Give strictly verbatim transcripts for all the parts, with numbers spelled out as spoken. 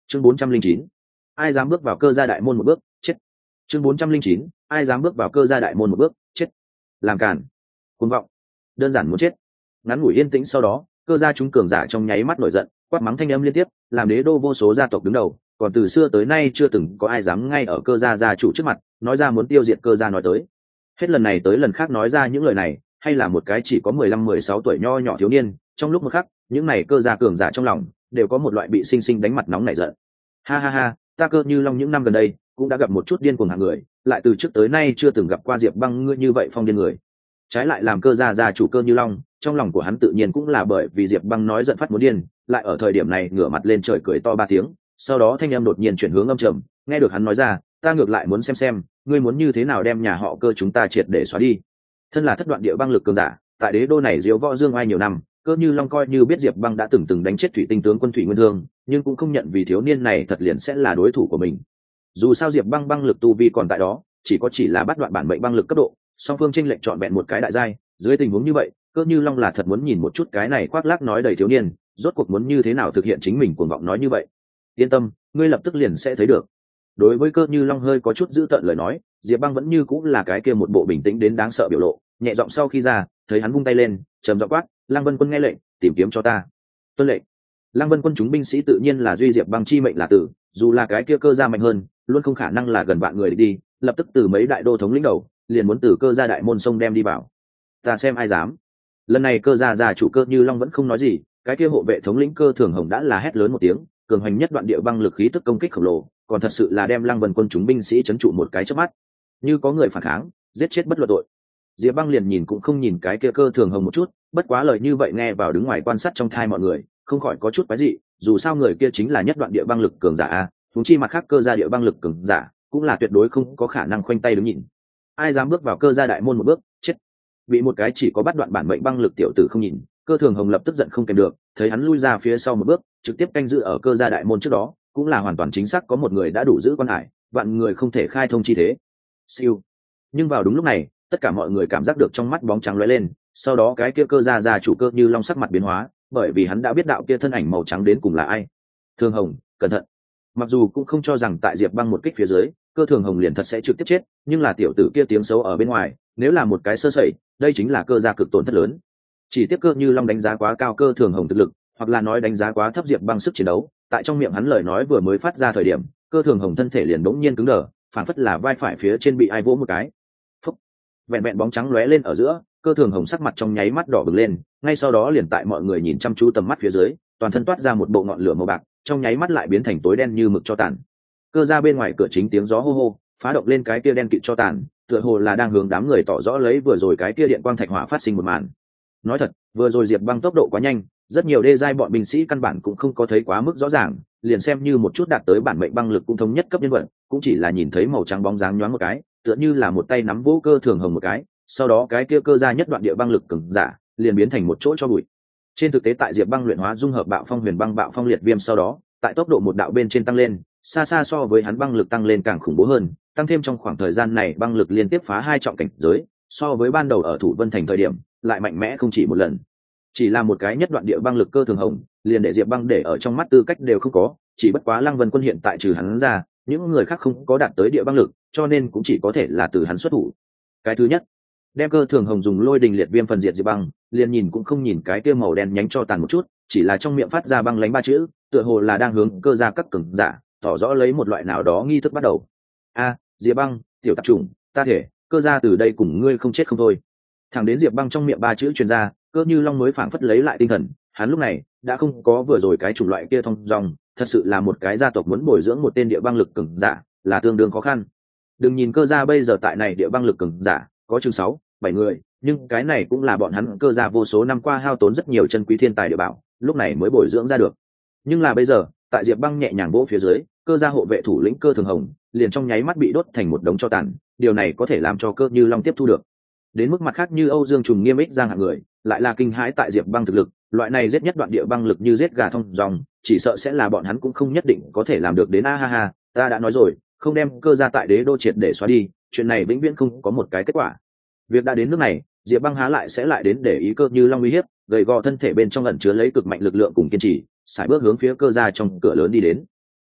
chương bốn trăm linh chín, ai dám bước vào cơ gia đại môn một bước chết. chương bốn trăm linh chín, ai dám bước vào cơ gia đại môn một bước chết. Làm cản, cuồng vọng, đơn giản muốn chết. Ngắn ngủi yên tĩnh sau đó, cơ gia chúng cường giả trong nháy mắt nổi giận, quát mắng thanh âm liên tiếp, làm đế đô vô số gia tộc đứng đầu, còn từ xưa tới nay chưa từng có ai dám ngay ở cơ gia gia chủ trước mặt nói ra muốn tiêu diệt cơ gia nói tới. Hết lần này tới lần khác nói ra những lời này, hay là một cái chỉ có mười lăm mười sáu tuổi nho nhỏ thiếu niên, trong lúc một khắc, những này cơ gia cường giả trong lòng đều có một loại bị sinh sinh đánh mặt nóng nảy giận. Ha ha ha, ta Cơ Như Long những năm gần đây cũng đã gặp một chút điên cuồng hạng người, lại từ trước tới nay chưa từng gặp qua Diệp Băng ngươi như vậy phong điên người. Trái lại làm cơ gia gia chủ Cơ Như Long, trong lòng của hắn tự nhiên cũng là bởi vì Diệp Băng nói giận phát muốn điên, lại ở thời điểm này ngửa mặt lên trời cười to ba tiếng, sau đó thanh âm đột nhiên chuyển hướng âm trầm, nghe được hắn nói ra, ta ngược lại muốn xem xem, ngươi muốn như thế nào đem nhà họ Cơ chúng ta triệt để xóa đi. Thân là thất đoạn địa băng lực cường giả, tại đế đô này diếu võ dương ai nhiều năm, Cơ Như Long coi như biết Diệp Băng đã từng từng đánh chết thủy tinh tướng quân Thủy Nguyên Thương, nhưng cũng không nhận vì thiếu niên này thật liền sẽ là đối thủ của mình. Dù sao Diệp Băng băng lực tu vi còn tại đó, chỉ có chỉ là bắt đoạn bản mệnh băng lực cấp độ, song phương chênh lệch chọn vẹn một cái đại giai, dưới tình huống như vậy, Cơ Như Long là thật muốn nhìn một chút cái này khoác lác nói đầy thiếu niên, rốt cuộc muốn như thế nào thực hiện chính mình cuồng vọng nói như vậy. Yên tâm, ngươi lập tức liền sẽ thấy được. Đối với Cơ Như Long hơi có chút giữ tợn lời nói, Diệp Băng vẫn như cũng là cái kia một bộ bình tĩnh đến đáng sợ biểu lộ, nhẹ giọng sau khi ra, thấy hắn vung tay lên, trầm giọng quát, Lăng Vân Quân nghe lệnh, tìm kiếm cho ta. Tuân lệnh. Lăng Vân Quân chúng binh sĩ tự nhiên là duy Diệp Băng chi mệnh là tử, dù là cái kia cơ gia mạnh hơn, luôn không khả năng là gần vạn người đi, lập tức từ mấy đại đô thống lĩnh đầu, liền muốn từ cơ gia đại môn sông đem đi vào. Ta xem ai dám. Lần này cơ gia gia chủ Cơ Như Long vẫn không nói gì, cái kia hộ vệ thống lĩnh Cơ Thường Hồng đã là hét lớn một tiếng, cường hành nhất đoạn địa băng lực khí tức công kích khổng lồ, còn thật sự là đem Lăng Vân Quân chúng binh sĩ trấn trụ một cái chớp mắt. Như có người phản kháng, giết chết bất luận tội. Diệp Băng liền nhìn cũng không nhìn cái kia Cơ Thường Hồng một chút, bất quá lời như vậy nghe vào đứng ngoài quan sát trong thai mọi người, không khỏi có chút quái dị, dù sao người kia chính là nhất đoạn địa băng lực cường giả a, huống chi mặt khác cơ gia địa băng lực cường giả, cũng là tuyệt đối không có khả năng khoanh tay đứng nhìn. Ai dám bước vào cơ gia đại môn một bước, chết. Bị một cái chỉ có bắt đoạn bản mệnh băng lực tiểu tử không nhìn, Cơ Thường Hồng lập tức giận không kèm được, thấy hắn lui ra phía sau một bước, trực tiếp canh giữ ở cơ gia đại môn trước đó, cũng là hoàn toàn chính xác có một người đã đủ giữ quan hải, vạn người không thể khai thông chi thế. Siêu. Nhưng vào đúng lúc này, tất cả mọi người cảm giác được trong mắt bóng trắng lóe lên, sau đó cái kia cơ gia gia chủ Cơ Như Long sắc mặt biến hóa, bởi vì hắn đã biết đạo kia thân ảnh màu trắng đến cùng là ai. Thường Hồng, cẩn thận. Mặc dù cũng không cho rằng tại Diệp Băng một kích phía dưới, Cơ Thường Hồng liền thật sẽ trực tiếp chết, nhưng là tiểu tử kia tiếng xấu ở bên ngoài, nếu là một cái sơ sẩy, đây chính là cơ gia cực tổn thất lớn. Chỉ tiếc Cơ Như Long đánh giá quá cao Cơ Thường Hồng thực lực, hoặc là nói đánh giá quá thấp Diệp Băng sức chiến đấu, tại trong miệng hắn lời nói vừa mới phát ra thời điểm, Cơ Thường Hồng thân thể liền bỗng nhiên cứng đờ, phản phất là vai phải phía trên bị ai vỗ một cái. Phúc. Vẹn vẹn bóng trắng lóe lên ở giữa, Cơ Thường Hồng sắc mặt trong nháy mắt đỏ bừng lên, ngay sau đó liền tại mọi người nhìn chăm chú tầm mắt phía dưới, toàn thân toát ra một bộ ngọn lửa màu bạc, trong nháy mắt lại biến thành tối đen như mực cho tàn. Cơ gia bên ngoài cửa chính tiếng gió hô hô, phá động lên cái kia đen kịt cho tàn, tựa hồ là đang hướng đám người tỏ rõ lấy vừa rồi cái kia điện quang thạch hỏa phát sinh một màn. Nói thật, vừa rồi Diệp Băng tốc độ quá nhanh, rất nhiều đê giai bọn binh sĩ căn bản cũng không có thấy quá mức rõ ràng, liền xem như một chút đạt tới bản mệnh băng lực cũng thống nhất cấp nhân vật, cũng chỉ là nhìn thấy màu trắng bóng dáng nhoáng một cái, tựa như là một tay nắm vỗ Cơ Thường Hồng một cái, sau đó cái kia cơ gia nhất đoạn địa băng lực cường giả liền biến thành một chỗ cho bụi. Trên thực tế tại Diệp Băng luyện hóa dung hợp bạo phong huyền băng bạo phong liệt viêm sau đó, tại tốc độ một đạo bên trên tăng lên, xa xa so với hắn băng lực tăng lên càng khủng bố hơn, tăng thêm trong khoảng thời gian này băng lực liên tiếp phá hai trọng cảnh giới, so với ban đầu ở Thủ Vân Thành thời điểm, lại mạnh mẽ không chỉ một lần. Chỉ là một cái nhất đoạn địa băng lực Cơ Thường Hồng, liền để Diệp Băng để ở trong mắt tư cách đều không có, chỉ bất quá Lăng Vân Quân hiện tại trừ hắn ra, những người khác không có đạt tới địa băng lực, cho nên cũng chỉ có thể là từ hắn xuất thủ. Cái thứ nhất, đem Cơ Thường Hồng dùng lôi đình liệt viêm phần diệt Diệp Băng, liền nhìn cũng không nhìn cái kia màu đen nhánh cho tàn một chút, chỉ là trong miệng phát ra băng lãnh ba chữ, tựa hồ là đang hướng cơ gia các cường giả tỏ rõ lấy một loại nào đó nghi thức bắt đầu. A, Diệp Băng, tiểu tạp chủng, ta thể, cơ gia từ đây cùng ngươi không chết không thôi. Thẳng đến Diệp Băng trong miệng ba chữ truyền ra, Cơ Như Long mới phảng phất lấy lại tinh thần, hắn lúc này đã không có vừa rồi cái chủng loại kia thông dòng, thật sự là một cái gia tộc muốn bồi dưỡng một tên địa băng lực cường giả là tương đương khó khăn. Đừng nhìn cơ gia bây giờ tại này địa băng lực cường giả có chừng sáu, bảy người, nhưng cái này cũng là bọn hắn cơ gia vô số năm qua hao tốn rất nhiều chân quý thiên tài địa bảo, lúc này mới bồi dưỡng ra được. Nhưng là bây giờ, tại Diệp Băng nhẹ nhàng vỗ phía dưới, cơ gia hộ vệ thủ lĩnh Cơ Thường Hồng liền trong nháy mắt bị đốt thành một đống tro tàn, điều này có thể làm cho Cơ Như Long tiếp thu được. Đến mức mặt khác như Âu Dương Trùng Nghiêm ích giang hạng người, lại là kinh hãi tại Diệp Băng thực lực, loại này giết nhất đoạn địa băng lực như giết gà thông dòng, chỉ sợ sẽ là bọn hắn cũng không nhất định có thể làm được đến. A ha ha, ta đã nói rồi, không đem cơ gia tại đế đô triệt để xóa đi, chuyện này vĩnh viễn không có một cái kết quả. Việc đã đến nước này, Diệp Băng há lại sẽ lại đến để ý Cơ Như Long uy hiếp, gầy gò thân thể bên trong ẩn chứa lấy cực mạnh lực lượng cùng kiên trì, sải bước hướng phía cơ gia trong cửa lớn đi đến.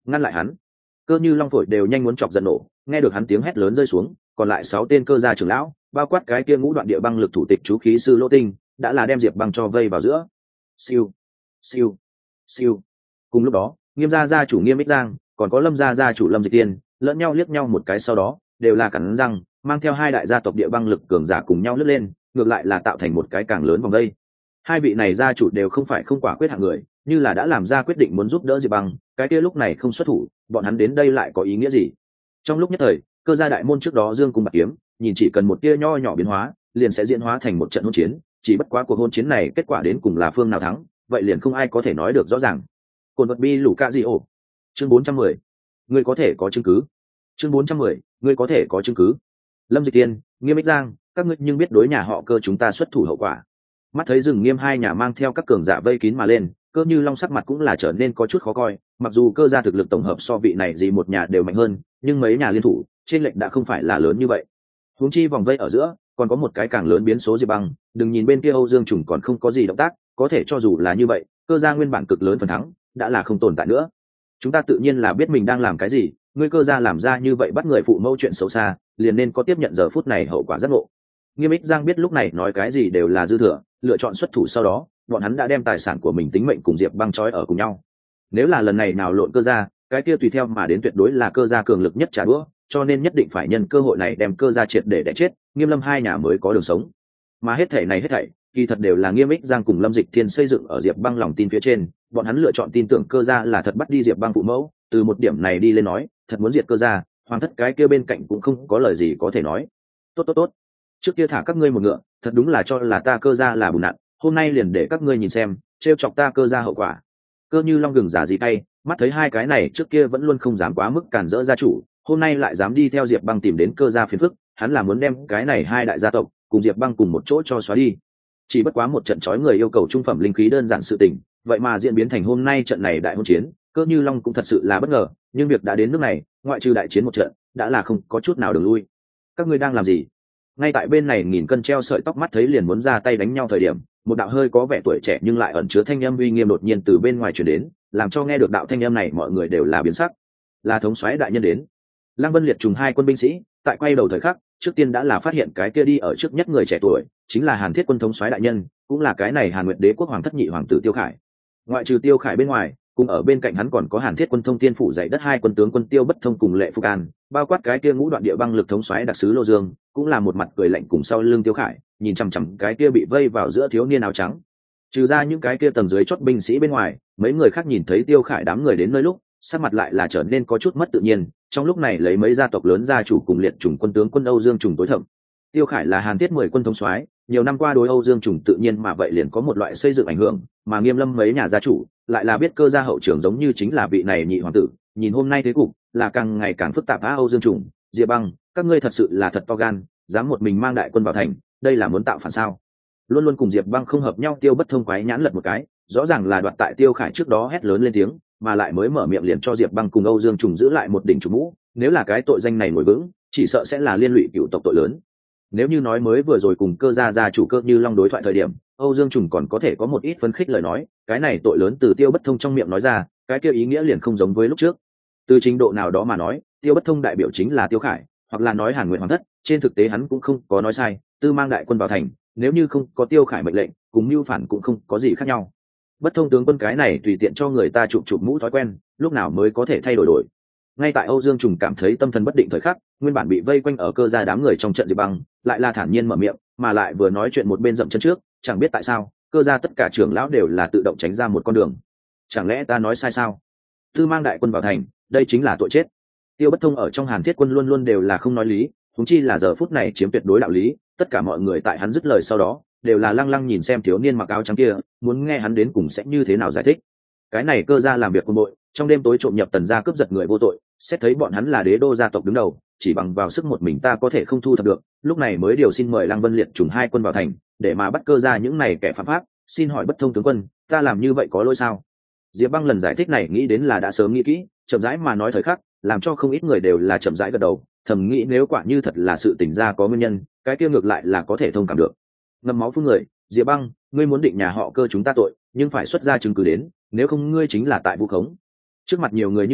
ngăn lại hắn. Cơ Như Long phổi đều nhanh muốn chọc giận nổ, nghe được hắn tiếng hét lớn rơi xuống, còn lại sáu tên cơ gia trưởng lão, bao quát cái kia ngũ đoạn địa băng lực thủ tịch chú khí sư Lỗ Tinh, đã là đem Diệp Băng cho vây vào giữa. Siêu, siêu, siêu. Cùng lúc đó, Nghiêm gia gia chủ Nghiêm Ích Giang, còn có Lâm gia gia chủ Lâm Dịch Tiên, lẫn nhau liếc nhau một cái sau đó, đều là cắn răng, mang theo hai đại gia tộc địa băng lực cường giả cùng nhau lướt lên, ngược lại là tạo thành một cái càng lớn vòng đây. Hai vị này gia chủ đều không phải không quả quyết hạng người, như là đã làm ra quyết định muốn giúp đỡ Diệp Băng, cái kia lúc này không xuất thủ, bọn hắn đến đây lại có ý nghĩa gì? Trong lúc nhất thời, cơ gia đại môn trước đó dương cung bạc kiếm, nhìn chỉ cần một tia nho nhỏ biến hóa, liền sẽ diễn hóa thành một trận hôn chiến, chỉ bất quá cuộc hôn chiến này kết quả đến cùng là phương nào thắng, vậy liền không ai có thể nói được rõ ràng. Cồn vật bi lũ ca gì ổ. Chương bốn trăm mười. Ngươi có thể có chứng cứ. Chương bốn trăm mười. Ngươi có thể có chứng cứ. Lâm Dịch Tiên, Nghiêm Ích Giang, các ngươi nhưng biết đối nhà họ Cơ chúng ta xuất thủ hậu quả. Mắt thấy rừng Nghiêm hai nhà mang theo các cường giả vây kín mà lên, Cơ Như Long sắc mặt cũng là trở nên có chút khó coi, mặc dù Cơ gia thực lực tổng hợp so vị này gì một nhà đều mạnh hơn, nhưng mấy nhà liên thủ, trên lệnh đã không phải là lớn như vậy. Huống chi vòng vây ở giữa, còn có một cái càng lớn biến số Diệp Băng, đừng nhìn bên kia Âu Dương Trùng còn không có gì động tác, có thể cho dù là như vậy, Cơ gia nguyên bản cực lớn phần thắng, đã là không tồn tại nữa. Chúng ta tự nhiên là biết mình đang làm cái gì, ngươi Cơ gia làm ra như vậy bắt người phụ mẫu chuyện xấu xa, liền nên có tiếp nhận giờ phút này hậu quả giác ngộ. Nghiêm Ích Giang biết lúc này nói cái gì đều là dư thừa, lựa chọn xuất thủ sau đó, bọn hắn đã đem tài sản của mình tính mệnh cùng Diệp Băng trói ở cùng nhau. Nếu là lần này nào lộn Cơ gia, cái kia tùy theo mà đến tuyệt đối là Cơ gia cường lực nhất trả đũa, cho nên nhất định phải nhân cơ hội này đem Cơ gia triệt để đẻ chết, Nghiêm Lâm hai nhà mới có đường sống. Mà hết thảy này hết thảy, kỳ thật đều là Nghiêm Ích Giang cùng Lâm Dịch Thiên xây dựng ở Diệp Băng lòng tin phía trên, bọn hắn lựa chọn tin tưởng Cơ gia là thật bắt đi Diệp Băng phụ mẫu, từ một điểm này đi lên nói, thật muốn diệt Cơ gia, hoàng thất cái kia bên cạnh cũng không có lời gì có thể nói. Tốt tốt tốt, trước kia thả các ngươi một ngựa, thật đúng là cho là ta Cơ gia là bùn nặn, hôm nay liền để các ngươi nhìn xem, trêu chọc ta Cơ gia hậu quả. Cơ Như Long gừng giả gì tay, mắt thấy hai cái này trước kia vẫn luôn không dám quá mức cản rỡ gia chủ, hôm nay lại dám đi theo Diệp Băng tìm đến Cơ gia phiền phức, hắn là muốn đem cái này hai đại gia tộc cùng Diệp Băng cùng một chỗ cho xóa đi. Chỉ bất quá một trận chói người yêu cầu trung phẩm linh khí đơn giản sự tình, vậy mà diễn biến thành hôm nay trận này đại hôn chiến, Cơ Như Long cũng thật sự là bất ngờ, nhưng việc đã đến nước này, ngoại trừ đại chiến một trận, đã là không có chút nào đường lui. Các ngươi đang làm gì? Ngay tại bên này nghìn cân treo sợi tóc mắt thấy liền muốn ra tay đánh nhau thời điểm, một đạo hơi có vẻ tuổi trẻ nhưng lại ẩn chứa thanh âm uy nghiêm đột nhiên từ bên ngoài truyền đến, làm cho nghe được đạo thanh âm này mọi người đều là biến sắc. Là thống soái đại nhân đến. Lăng Vân Liệt trùng hai quân binh sĩ, tại quay đầu thời khắc, trước tiên đã là phát hiện cái kia đi ở trước nhất người trẻ tuổi, chính là Hàn Thiết quân thống soái đại nhân, cũng là cái này Hàn Nguyệt Đế quốc hoàng thất nhị hoàng tử Tiêu Khải. Ngoại trừ Tiêu Khải bên ngoài, cùng ở bên cạnh hắn còn có Hàn Thiết quân thông tiên phủ dạy đất hai quân tướng quân Tiêu Bất Thông cùng Lệ Phục An, bao quát cái kia ngũ đoạn địa băng lực thống soái đặc sứ Lô Dương, cũng là một mặt cười lạnh cùng sau lưng Tiêu Khải, nhìn chằm chằm cái kia bị vây vào giữa thiếu niên áo trắng. Trừ ra những cái kia tầng dưới chót binh sĩ bên ngoài, mấy người khác nhìn thấy Tiêu Khải đám người đến nơi lúc, sắc mặt lại là trở nên có chút mất tự nhiên. Trong lúc này lấy mấy gia tộc lớn gia chủ cùng liệt chủng quân tướng quân Âu Dương Trùng tối thẩm. Tiêu Khải là Hàn Thiết mười quân thống soái, nhiều năm qua đối Âu Dương Trùng tự nhiên mà vậy liền có một loại xây dựng ảnh hưởng, mà Nghiêm Lâm mấy nhà gia chủ lại là biết Cơ gia hậu trưởng giống như chính là vị này nhị hoàng tử, nhìn hôm nay thế cục là càng ngày càng phức tạp. Á Âu Dương Trùng, Diệp Băng, các ngươi thật sự là thật to gan, dám một mình mang đại quân vào thành, đây là muốn tạo phản sao? Luôn luôn cùng Diệp Băng không hợp nhau Tiêu Bất Thông quái nhãn lật một cái, rõ ràng là đoạt tại Tiêu Khải trước đó hét lớn lên tiếng, mà lại mới mở miệng liền cho Diệp Băng cùng Âu Dương Trùng giữ lại một đỉnh chủ mũ, nếu là cái tội danh này ngồi vững, chỉ sợ sẽ là liên lụy cựu tộc tội lớn. Nếu như nói mới vừa rồi cùng Cơ gia gia chủ Cơ Như Long đối thoại thời điểm, Âu Dương Trùng còn có thể có một ít phấn khích lời nói, cái này tội lớn từ Tiêu Bất Thông trong miệng nói ra, cái kia ý nghĩa liền không giống với lúc trước. Từ trình độ nào đó mà nói, Tiêu Bất Thông đại biểu chính là Tiêu Khải, hoặc là nói Hàn Nguyệt hoàng thất, trên thực tế hắn cũng không có nói sai, tư mang đại quân vào thành, nếu như không có Tiêu Khải mệnh lệnh, cùng mưu phản cũng không có gì khác nhau. Bất Thông tướng quân cái này tùy tiện cho người ta chụp chụp mũ thói quen, lúc nào mới có thể thay đổi đổi. Ngay tại Âu Dương Trùng cảm thấy tâm thần bất định thời khắc, nguyên bản bị vây quanh ở Cơ gia đám người trong trận Diệp Băng lại là thản nhiên mở miệng, mà lại vừa nói chuyện một bên dậm chân trước, chẳng biết tại sao Cơ gia tất cả trưởng lão đều là tự động tránh ra một con đường. Chẳng lẽ ta nói sai sao? Tư mang đại quân vào thành, đây chính là tội chết. Tiêu Bất Thông ở trong Hàn Thiết quân luôn luôn đều là không nói lý, huống chi là giờ phút này chiếm tuyệt đối đạo lý, tất cả mọi người tại hắn dứt lời sau đó đều là lăng lăng nhìn xem thiếu niên mặc áo trắng kia, muốn nghe hắn đến cùng sẽ như thế nào giải thích. Cái này Cơ gia làm việc quân đội, trong đêm tối trộm nhập Tần gia cướp giật người vô tội, xét thấy bọn hắn là đế đô gia tộc đứng đầu, chỉ bằng vào sức một mình ta có thể không thu thập được, lúc này mới điều xin mời Lăng Vân Liệt trùng hai quân vào thành, để mà bắt Cơ gia những này kẻ phạm pháp. Xin hỏi Bất Thông tướng quân, ta làm như vậy có lỗi sao? Diệp Băng lần giải thích này nghĩ đến là đã sớm nghĩ kỹ, chậm rãi mà nói thời khắc, làm cho không ít người đều là chậm rãi gật đầu, thầm nghĩ nếu quả như thật là sự tình ra có nguyên nhân, cái kia ngược lại là có thể thông cảm được. Ngâm máu phun người, Diệp Băng, ngươi muốn định nhà họ Cơ chúng ta tội, nhưng phải xuất ra chứng cứ đến, nếu không ngươi chính là tại vu khống. Trước mặt nhiều người như vậy,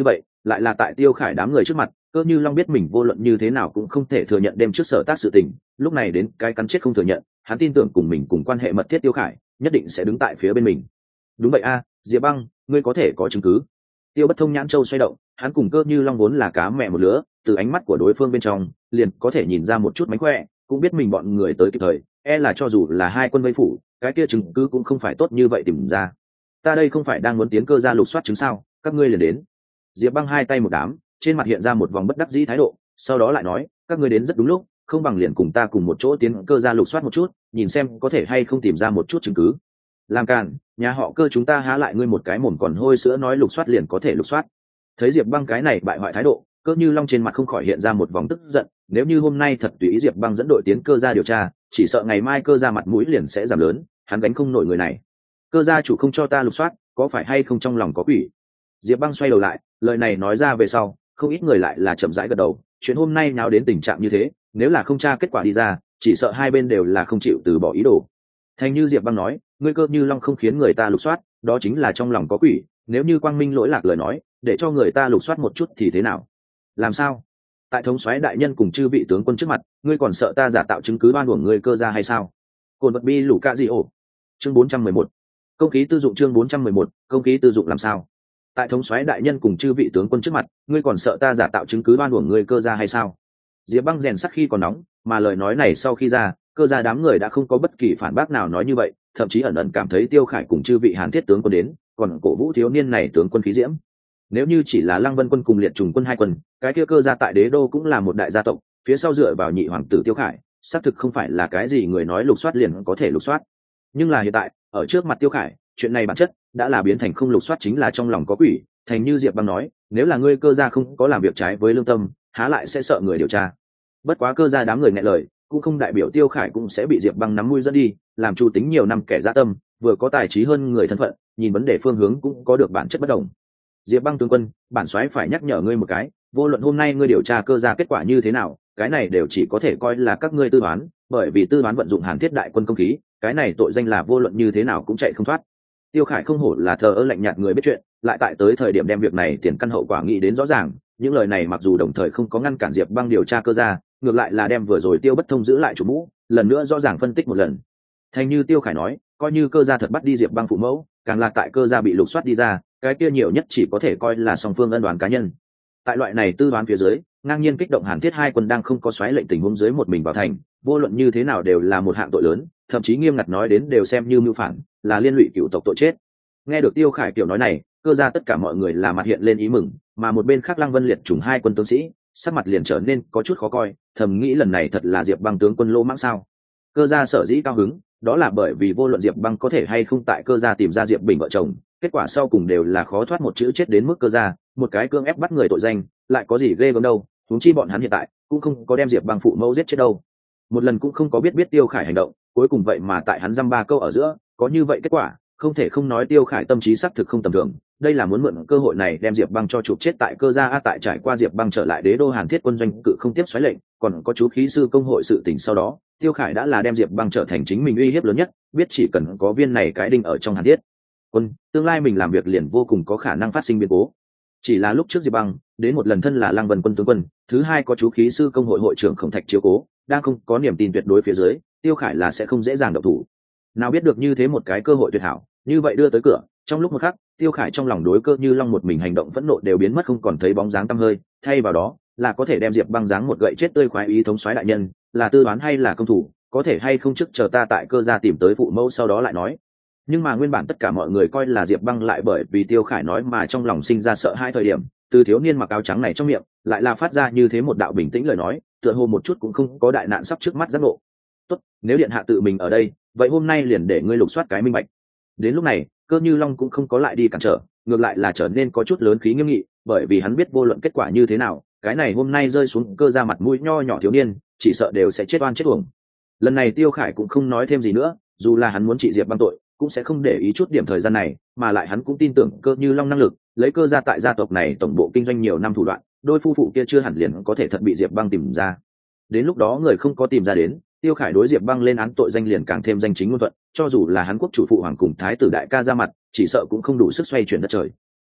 lại là tại Tiêu Khải đám người trước mặt, Cơ Như Long biết mình vô luận như thế nào cũng không thể thừa nhận đêm trước sở tác sự tình, lúc này đến cái cắn chết không thừa nhận, hắn tin tưởng cùng mình cùng quan hệ mật thiết Tiêu Khải nhất định sẽ đứng tại phía bên mình. Đúng vậy a, Diệp Băng, ngươi có thể có chứng cứ? Tiêu Bất Thông nhãn châu xoay động, hắn cùng Cơ Như Long vốn là cá mẹ một lứa, từ ánh mắt của đối phương bên trong liền có thể nhìn ra một chút mánh khỏe, cũng biết mình bọn người tới kịp thời, e là cho dù là hai quân vây phủ, cái kia chứng cứ cũng không phải tốt như vậy tìm ra. Ta đây không phải đang muốn tiến cơ ra lục soát chứng sao, các ngươi liền đến. Diệp Băng hai tay một đám, trên mặt hiện ra một vòng bất đắc dĩ thái độ, sau đó lại nói, các ngươi đến rất đúng lúc, không bằng liền cùng ta cùng một chỗ tiến cơ ra lục soát một chút, nhìn xem có thể hay không tìm ra một chút chứng cứ. Làm càn, nhà họ Cơ chúng ta há lại ngươi một cái mồm còn hôi sữa nói lục soát liền có thể lục soát. Thấy Diệp Băng cái này bại hoại thái độ, Cơ Như Long trên mặt không khỏi hiện ra một vòng tức giận, nếu như hôm nay thật tùy ý Diệp Băng dẫn đội tiến cơ ra điều tra, chỉ sợ ngày mai cơ ra mặt mũi liền sẽ giảm lớn, hắn gánh không nổi người này. Cơ gia chủ không cho ta lục soát, có phải hay không trong lòng có quỷ? Diệp Băng xoay đầu lại, lời này nói ra về sau, không ít người lại là chậm rãi gật đầu, chuyện hôm nay nào đến tình trạng như thế, nếu là không tra kết quả đi ra, chỉ sợ hai bên đều là không chịu từ bỏ ý đồ. Thành như Diệp Băng nói, ngươi Cơ Như Long không khiến người ta lục soát, đó chính là trong lòng có quỷ, nếu như Quang Minh lỗi lạc lời nói, để cho người ta lục soát một chút thì thế nào? Làm sao? Tại thống soái đại nhân cùng chư vị tướng quân trước mặt, ngươi còn sợ ta giả tạo chứng cứ oan uổng ngươi Cơ gia hay sao? Cồn vật bi lũ cạ gì ổ. Chương bốn trăm mười một. Công khí tư dụng chương bốn trăm mười một, công khí tư dụng làm sao? Tại thống soái đại nhân cùng chư vị tướng quân trước mặt, ngươi còn sợ ta giả tạo chứng cứ oan uổng ngươi Cơ gia hay sao? Diệp Băng rèn sắt khi còn nóng, mà lời nói này sau khi ra, Cơ gia đám người đã không có bất kỳ phản bác nào nói như vậy, thậm chí ẩn ẩn cảm thấy Tiêu Khải cùng chư vị Hàn Thiết tướng quân đến, còn cổ vũ thiếu niên này tướng quân khí diễm. Nếu như chỉ là Lăng Vân quân cùng Liệt Trùng quân hai quân, cái kia Cơ gia tại Đế đô cũng là một đại gia tộc, phía sau dựa vào nhị hoàng tử Tiêu Khải, xác thực không phải là cái gì người nói lục soát liền có thể lục soát. Nhưng là hiện tại, ở trước mặt Tiêu Khải, chuyện này bản chất đã là biến thành không lục soát chính là trong lòng có quỷ, thành như Diệp Băng nói, nếu là ngươi Cơ gia không có làm việc trái với lương tâm, há lại sẽ sợ người điều tra. Bất quá Cơ gia đám người nghe lời, cũng không đại biểu Tiêu Khải cũng sẽ bị Diệp Băng nắm mũi dẫn đi, làm chủ tính nhiều năm kẻ dã tâm, vừa có tài trí hơn người thân phận, nhìn vấn đề phương hướng cũng có được bản chất bất đồng. Diệp Băng tướng quân, bản soái phải nhắc nhở ngươi một cái, vô luận hôm nay ngươi điều tra Cơ gia kết quả như thế nào, cái này đều chỉ có thể coi là các ngươi tư đoán, bởi vì tư đoán vận dụng Hàn Thiết đại quân công khí, cái này tội danh là vô luận như thế nào cũng chạy không thoát. Tiêu Khải không hổ là thờ ơ lạnh nhạt người biết chuyện, lại tại tới thời điểm đem việc này tiền căn hậu quả nghĩ đến rõ ràng, những lời này mặc dù đồng thời không có ngăn cản Diệp Băng điều tra Cơ gia, ngược lại là đem vừa rồi Tiêu Bất Thông giữ lại chủ mũ, lần nữa rõ ràng phân tích một lần. Thành như Tiêu Khải nói, coi như Cơ gia thật bắt đi Diệp Băng phụ mẫu, càng là tại Cơ gia bị lục soát đi ra, cái kia nhiều nhất chỉ có thể coi là song phương ân đoán cá nhân. Tại loại này tư đoán phía dưới, ngang nhiên kích động Hàn Thiết hai quân đang không có xoáy lệnh tình huống dưới một mình vào thành, vô luận như thế nào đều là một hạng tội lớn, thậm chí nghiêm ngặt nói đến đều xem như mưu phản, là liên lụy cựu tộc tội chết. Nghe được Tiêu Khải kiểu nói này, Cơ gia tất cả mọi người là mặt hiện lên ý mừng, mà một bên khác Lăng Vân Liệt trùng hai quân tướng sĩ, sắc mặt liền trở nên có chút khó coi, thầm nghĩ lần này thật là Diệp Băng tướng quân lỗ mãng sao? Cơ gia sở dĩ cao hứng, đó là bởi vì vô luận Diệp Băng có thể hay không tại Cơ gia tìm ra Diệp Bình vợ chồng, kết quả sau cùng đều là khó thoát một chữ chết đến mức Cơ gia, một cái cưỡng ép bắt người tội danh, lại có gì ghê gớm đâu, huống chi bọn hắn hiện tại cũng không có đem Diệp Băng phụ mẫu giết chết đâu. Một lần cũng không có biết biết Tiêu Khải hành động, cuối cùng vậy mà tại hắn dăm ba câu ở giữa, có như vậy kết quả, không thể không nói Tiêu Khải tâm trí xác thực không tầm thường, đây là muốn mượn cơ hội này đem Diệp Băng cho chụp chết tại Cơ gia. A tại trải qua Diệp Băng trở lại Đế đô Hàn Thiết quân doanh cự không tiếp xoáy lệnh, còn có chú khí sư công hội sự tình sau đó, Tiêu Khải đã là đem Diệp Băng trở thành chính mình uy hiếp lớn nhất, biết chỉ cần có viên này cái đinh ở trong Hàn Thiết quân, tương lai mình làm việc liền vô cùng có khả năng phát sinh biến cố. Chỉ là lúc trước Diệp Băng đến một lần thân là Lăng Vân quân tướng quân, thứ hai có chú khí sư công hội hội trưởng Khổng Thạch chiếu cố, đang không có niềm tin tuyệt đối phía dưới, Tiêu Khải là sẽ không dễ dàng động thủ. Nào biết được như thế một cái cơ hội tuyệt hảo, như vậy đưa tới cửa, trong lúc một khắc, Tiêu Khải trong lòng đối Cơ Như Long một mình hành động phẫn nộ đều biến mất không còn thấy bóng dáng tăm hơi, thay vào đó là có thể đem Diệp Băng giáng một gậy chết tươi khoái ý thống soái đại nhân, là tư đoán hay là công thủ, có thể hay không trước chờ ta tại Cơ gia tìm tới phụ mẫu sau đó lại nói. Nhưng mà nguyên bản tất cả mọi người coi là Diệp Băng lại bởi vì Tiêu Khải nói mà trong lòng sinh ra sợ hai thời điểm, từ thiếu niên mặc áo trắng này trong miệng lại là phát ra như thế một đạo bình tĩnh lời nói, tựa hồ một chút cũng không có đại nạn sắp trước mắt giác ngộ. Tốt, nếu điện hạ tự mình ở đây, vậy hôm nay liền để ngươi lục soát cái minh bạch. Đến lúc này, Cơ Như Long cũng không có lại đi cản trở, ngược lại là trở nên có chút lớn khí nghiêm nghị, bởi vì hắn biết vô luận kết quả như thế nào, cái này hôm nay rơi xuống Cơ gia mặt mũi nho nhỏ thiếu niên, chỉ sợ đều sẽ chết oan chết uổng. Lần này Tiêu Khải cũng không nói thêm gì nữa, dù là hắn muốn trị Diệp Băng tội, cũng sẽ không để ý chút điểm thời gian này, mà lại hắn cũng tin tưởng Cơ Như Long năng lực, lấy Cơ gia tại gia tộc này tổng bộ kinh doanh nhiều năm thủ đoạn, đôi phu phụ kia chưa hẳn liền có thể thật bị Diệp Băng tìm ra. Đến lúc đó người không có tìm ra đến, Tiêu Khải đối Diệp Băng lên án tội danh liền càng thêm danh chính ngôn thuận, cho dù là hắn quốc chủ phụ hoàng cùng thái tử đại ca ra mặt, chỉ sợ cũng không đủ sức xoay chuyển đất trời.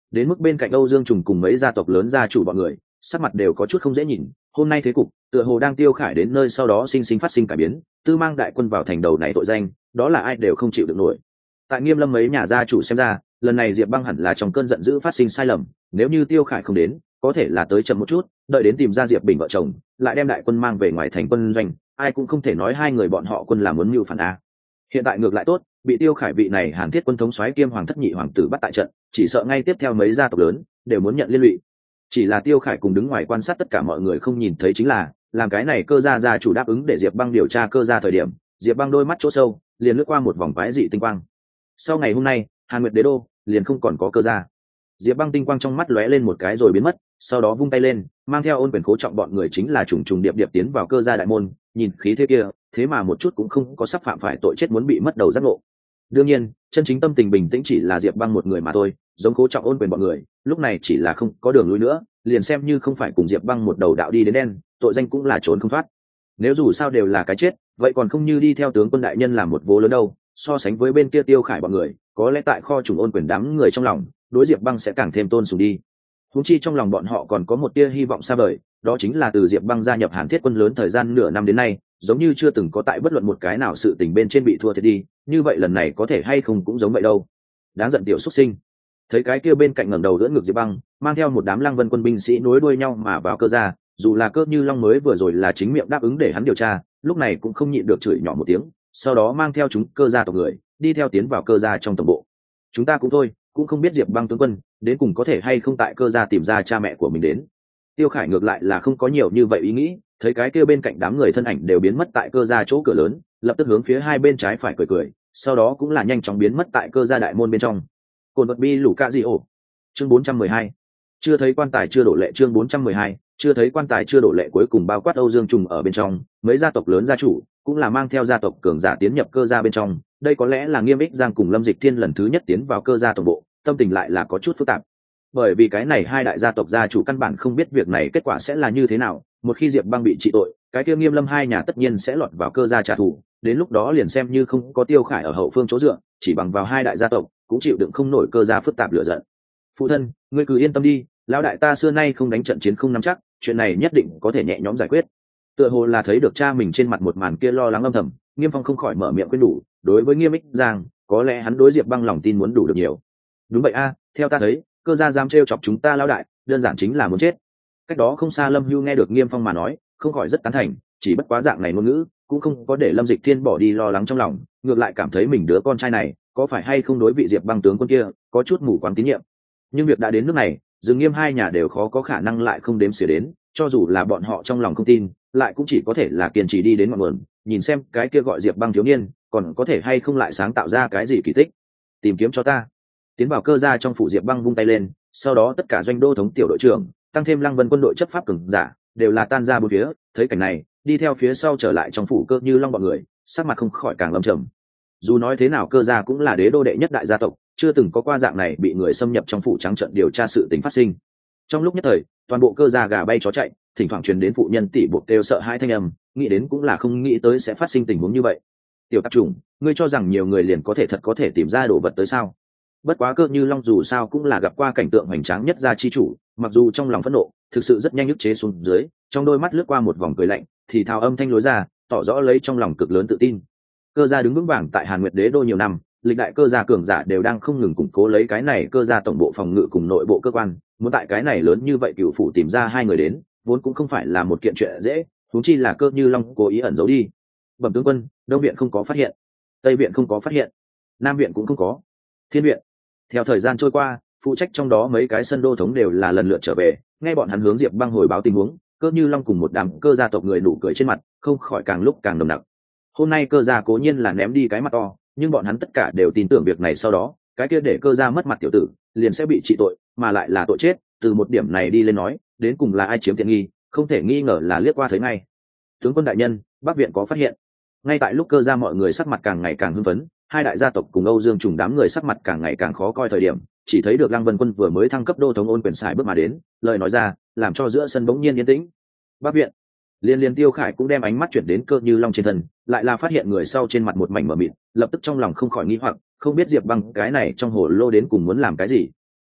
đến mức bên cạnh Âu Dương Trùng cùng mấy gia tộc lớn gia chủ bọn người sắc mặt đều có chút không dễ nhìn. Hôm nay thế cục tựa hồ đang Tiêu Khải đến nơi sau đó sinh sinh phát sinh cải biến, tư mang đại quân vào thành đầu này tội danh, đó là ai đều không chịu được nổi. Tại Nghiêm Lâm mấy nhà gia chủ xem ra, lần này Diệp Băng hẳn là trong cơn giận dữ phát sinh sai lầm, nếu như Tiêu Khải không đến, có thể là tới chậm một chút, đợi đến tìm ra Diệp Bình vợ chồng, lại đem đại quân mang về ngoài thành quân doanh, ai cũng không thể nói hai người bọn họ quân là muốn mưu phản a. Hiện tại ngược lại tốt, bị Tiêu Khải vị này Hàn Thiết quân thống soái kiêm hoàng thất nhị hoàng tử bắt tại trận, chỉ sợ ngay tiếp theo mấy gia tộc lớn đều muốn nhận liên lụy. Chỉ là Tiêu Khải cùng đứng ngoài quan sát tất cả mọi người không nhìn thấy chính là, làm cái này cơ gia gia chủ đáp ứng để Diệp Băng điều tra cơ gia thời điểm, Diệp Băng đôi mắt chỗ sâu liền lướt qua một vòng quái dị tinh quang. Sau ngày hôm nay, Hàn Nguyệt Đế đô liền không còn có cơ gia. Diệp Băng tinh quang trong mắt lóe lên một cái rồi biến mất, sau đó vung tay lên, mang theo Ôn Quyền Cố Trọng bọn người chính là trùng trùng điệp điệp tiến vào cơ gia đại môn, nhìn khí thế kia, thế mà một chút cũng không có sắp phạm phải tội chết muốn bị mất đầu giác ngộ. Đương nhiên, chân chính tâm tình bình tĩnh chỉ là Diệp Băng một người mà thôi, giống Cố Trọng Ôn Quyền bọn người, lúc này chỉ là không có đường lui nữa, liền xem như không phải cùng Diệp Băng một đầu đạo đi đến đen, tội danh cũng là trốn không thoát. Nếu dù sao đều là cái chết, vậy còn không như đi theo tướng quân đại nhân làm một vố lớn đâu. So sánh với bên kia Tiêu Khải bọn người, có lẽ tại kho trùng Ôn Quyền đám người trong lòng, đối Diệp Băng sẽ càng thêm tôn sùng đi. Huống chi trong lòng bọn họ còn có một tia hy vọng xa vời, đó chính là từ Diệp Băng gia nhập Hàn Thiết quân lớn thời gian nửa năm đến nay, giống như chưa từng có tại bất luận một cái nào sự tình bên trên bị thua thiệt đi, như vậy lần này có thể hay không cũng giống vậy đâu. Đáng giận tiểu xuất sinh. Thấy cái kia bên cạnh ngẩng đầu đỡ ngực Diệp Băng, mang theo một đám Lăng Vân quân binh sĩ nối đuôi nhau mà vào cơ gia, dù là Cơ Như Long mới vừa rồi là chính miệng đáp ứng để hắn điều tra, lúc này cũng không nhịn được chửi nhỏ một tiếng, sau đó mang theo chúng cơ gia tộc người, đi theo tiến vào cơ gia trong tổng bộ. Chúng ta cũng thôi, cũng không biết Diệp Băng tướng quân đến cùng có thể hay không tại cơ gia tìm ra cha mẹ của mình đến. Tiêu Khải ngược lại là không có nhiều như vậy ý nghĩ, thấy cái kia bên cạnh đám người thân ảnh đều biến mất tại cơ gia chỗ cửa lớn, lập tức hướng phía hai bên trái phải cười cười, sau đó cũng là nhanh chóng biến mất tại cơ gia đại môn bên trong. Cồn vật bi lũ cạ gì ổ. Chương bốn trăm mười hai. Chưa thấy quan tài chưa đổ lệ. Chương bốn trăm mười hai. Chưa thấy quan tài chưa đổ lệ. Cuối cùng bao quát Âu Dương Trùng ở bên trong, mấy gia tộc lớn gia chủ cũng là mang theo gia tộc cường giả tiến nhập cơ gia bên trong. Đây có lẽ là Nghiêm Ích Giang cùng Lâm Dịch Thiên lần thứ nhất tiến vào cơ gia tổng bộ, tâm tình lại là có chút phức tạp. Bởi vì cái này hai đại gia tộc gia chủ căn bản không biết việc này kết quả sẽ là như thế nào, một khi Diệp Băng bị trị tội, cái kia Nghiêm Lâm hai nhà tất nhiên sẽ lọt vào cơ gia trả thù, đến lúc đó liền xem như không có Tiêu Khải ở hậu phương chỗ dựa, chỉ bằng vào hai đại gia tộc cũng chịu đựng không nổi cơ gia phức tạp lửa giận. Phụ thân, ngươi cứ yên tâm đi, lão đại ta xưa nay không đánh trận chiến không nắm chắc, chuyện này nhất định có thể nhẹ nhõm giải quyết. Tựa hồ là thấy được cha mình trên mặt một màn kia lo lắng âm thầm, Nghiêm Phong không khỏi mở miệng khuyên đủ, đối với Nghiêm Ích Giang, có lẽ hắn đối Diệp Băng lòng tin muốn đủ được nhiều. Đúng vậy a, theo ta thấy, cơ gia dám trêu chọc chúng ta lão đại, đơn giản chính là muốn chết. Cách đó không xa Lâm Hưu nghe được Nghiêm Phong mà nói, không khỏi rất tán thành, chỉ bất quá dạng này ngôn ngữ cũng không có để Lâm Dịch Thiên bỏ đi lo lắng trong lòng, ngược lại cảm thấy mình đứa con trai này có phải hay không đối vị Diệp Băng tướng quân kia có chút mù quáng tín nhiệm. Nhưng việc đã đến nước này, Dương Nghiêm hai nhà đều khó có khả năng lại không đếm xỉa đến, cho dù là bọn họ trong lòng không tin, lại cũng chỉ có thể là kiên trì đi đến ngọn nguồn, nhìn xem cái kia gọi Diệp Băng thiếu niên còn có thể hay không lại sáng tạo ra cái gì kỳ tích. Tìm kiếm cho ta. Tiến vào cơ gia trong phủ, Diệp Băng vung tay lên, sau đó tất cả doanh đô thống tiểu đội trưởng, tăng thêm Lăng Vân quân đội chấp pháp cường giả, đều là tan ra bốn phía. Thấy cảnh này, đi theo phía sau trở lại trong phủ Cơ Như Long bọn người, sắc mặt không khỏi càng lâm trầm. Dù nói thế nào cơ gia cũng là đế đô đệ nhất đại gia tộc, chưa từng có qua dạng này bị người xâm nhập trong phủ trắng trợn điều tra sự tình phát sinh. Trong lúc nhất thời, toàn bộ cơ gia gà bay chó chạy, thỉnh thoảng truyền đến phụ nhân tỷ buộc kêu sợ hai thanh âm, nghĩ đến cũng là không nghĩ tới sẽ phát sinh tình huống như vậy. Tiểu tạp chủng, ngươi cho rằng nhiều người liền có thể thật có thể tìm ra đồ vật tới sao? Bất quá Cơ Như Long dù sao cũng là gặp qua cảnh tượng hoành tráng nhất gia chi chủ, mặc dù trong lòng phẫn nộ, thực sự rất nhanh ức chế xuống dưới, trong đôi mắt lướt qua một vòng cười lạnh, thì thào âm thanh lối ra, tỏ rõ lấy trong lòng cực lớn tự tin. Cơ gia đứng vững vàng tại Hàn Nguyệt Đế đô nhiều năm, lịch đại cơ gia cường giả đều đang không ngừng củng cố lấy cái này cơ gia tổng bộ phòng ngự cùng nội bộ cơ quan, muốn tại cái này lớn như vậy cửu phủ tìm ra hai người đến, vốn cũng không phải là một kiện chuyện dễ, huống chi là Cơ Như Long cố ý ẩn giấu đi. Bẩm tướng quân, Đông viện không có phát hiện, Tây viện không có phát hiện, Nam viện cũng không có, Thiên viện. Theo thời gian trôi qua, phụ trách trong đó mấy cái sân đô thống đều là lần lượt trở về, nghe bọn hắn hướng Diệp Băng hồi báo tình huống, Cơ Như Long cùng một đám cơ gia tộc người nụ cười trên mặt, không khỏi càng lúc càng nồng nặc. Hôm nay cơ gia cố nhiên là ném đi cái mặt to, nhưng bọn hắn tất cả đều tin tưởng việc này sau đó, cái kia để cơ gia mất mặt tiểu tử, liền sẽ bị trị tội, mà lại là tội chết. Từ một điểm này đi lên nói, đến cùng là ai chiếm tiện nghi, không thể nghi ngờ là liếc qua thấy ngay. Tướng quân đại nhân, Bắc viện có phát hiện. Ngay tại lúc cơ gia mọi người sắc mặt càng ngày càng hưng phấn, hai đại gia tộc cùng Âu Dương Trùng đám người sắc mặt càng ngày càng khó coi thời điểm, chỉ thấy được Lăng Vân quân vừa mới thăng cấp đô thống Ôn Quyền xài bước mà đến, lời nói ra, làm cho giữa sân bỗng nhiên yên tĩnh. Bắc viện. Liên liên Tiêu Khải cũng đem ánh mắt chuyển đến Cơ Như Long trên thân, lại là phát hiện người sau trên mặt một mảnh mờ mịt, lập tức trong lòng không khỏi nghi hoặc, không biết Diệp Băng cái này trong hồ lô đến cùng muốn làm cái gì.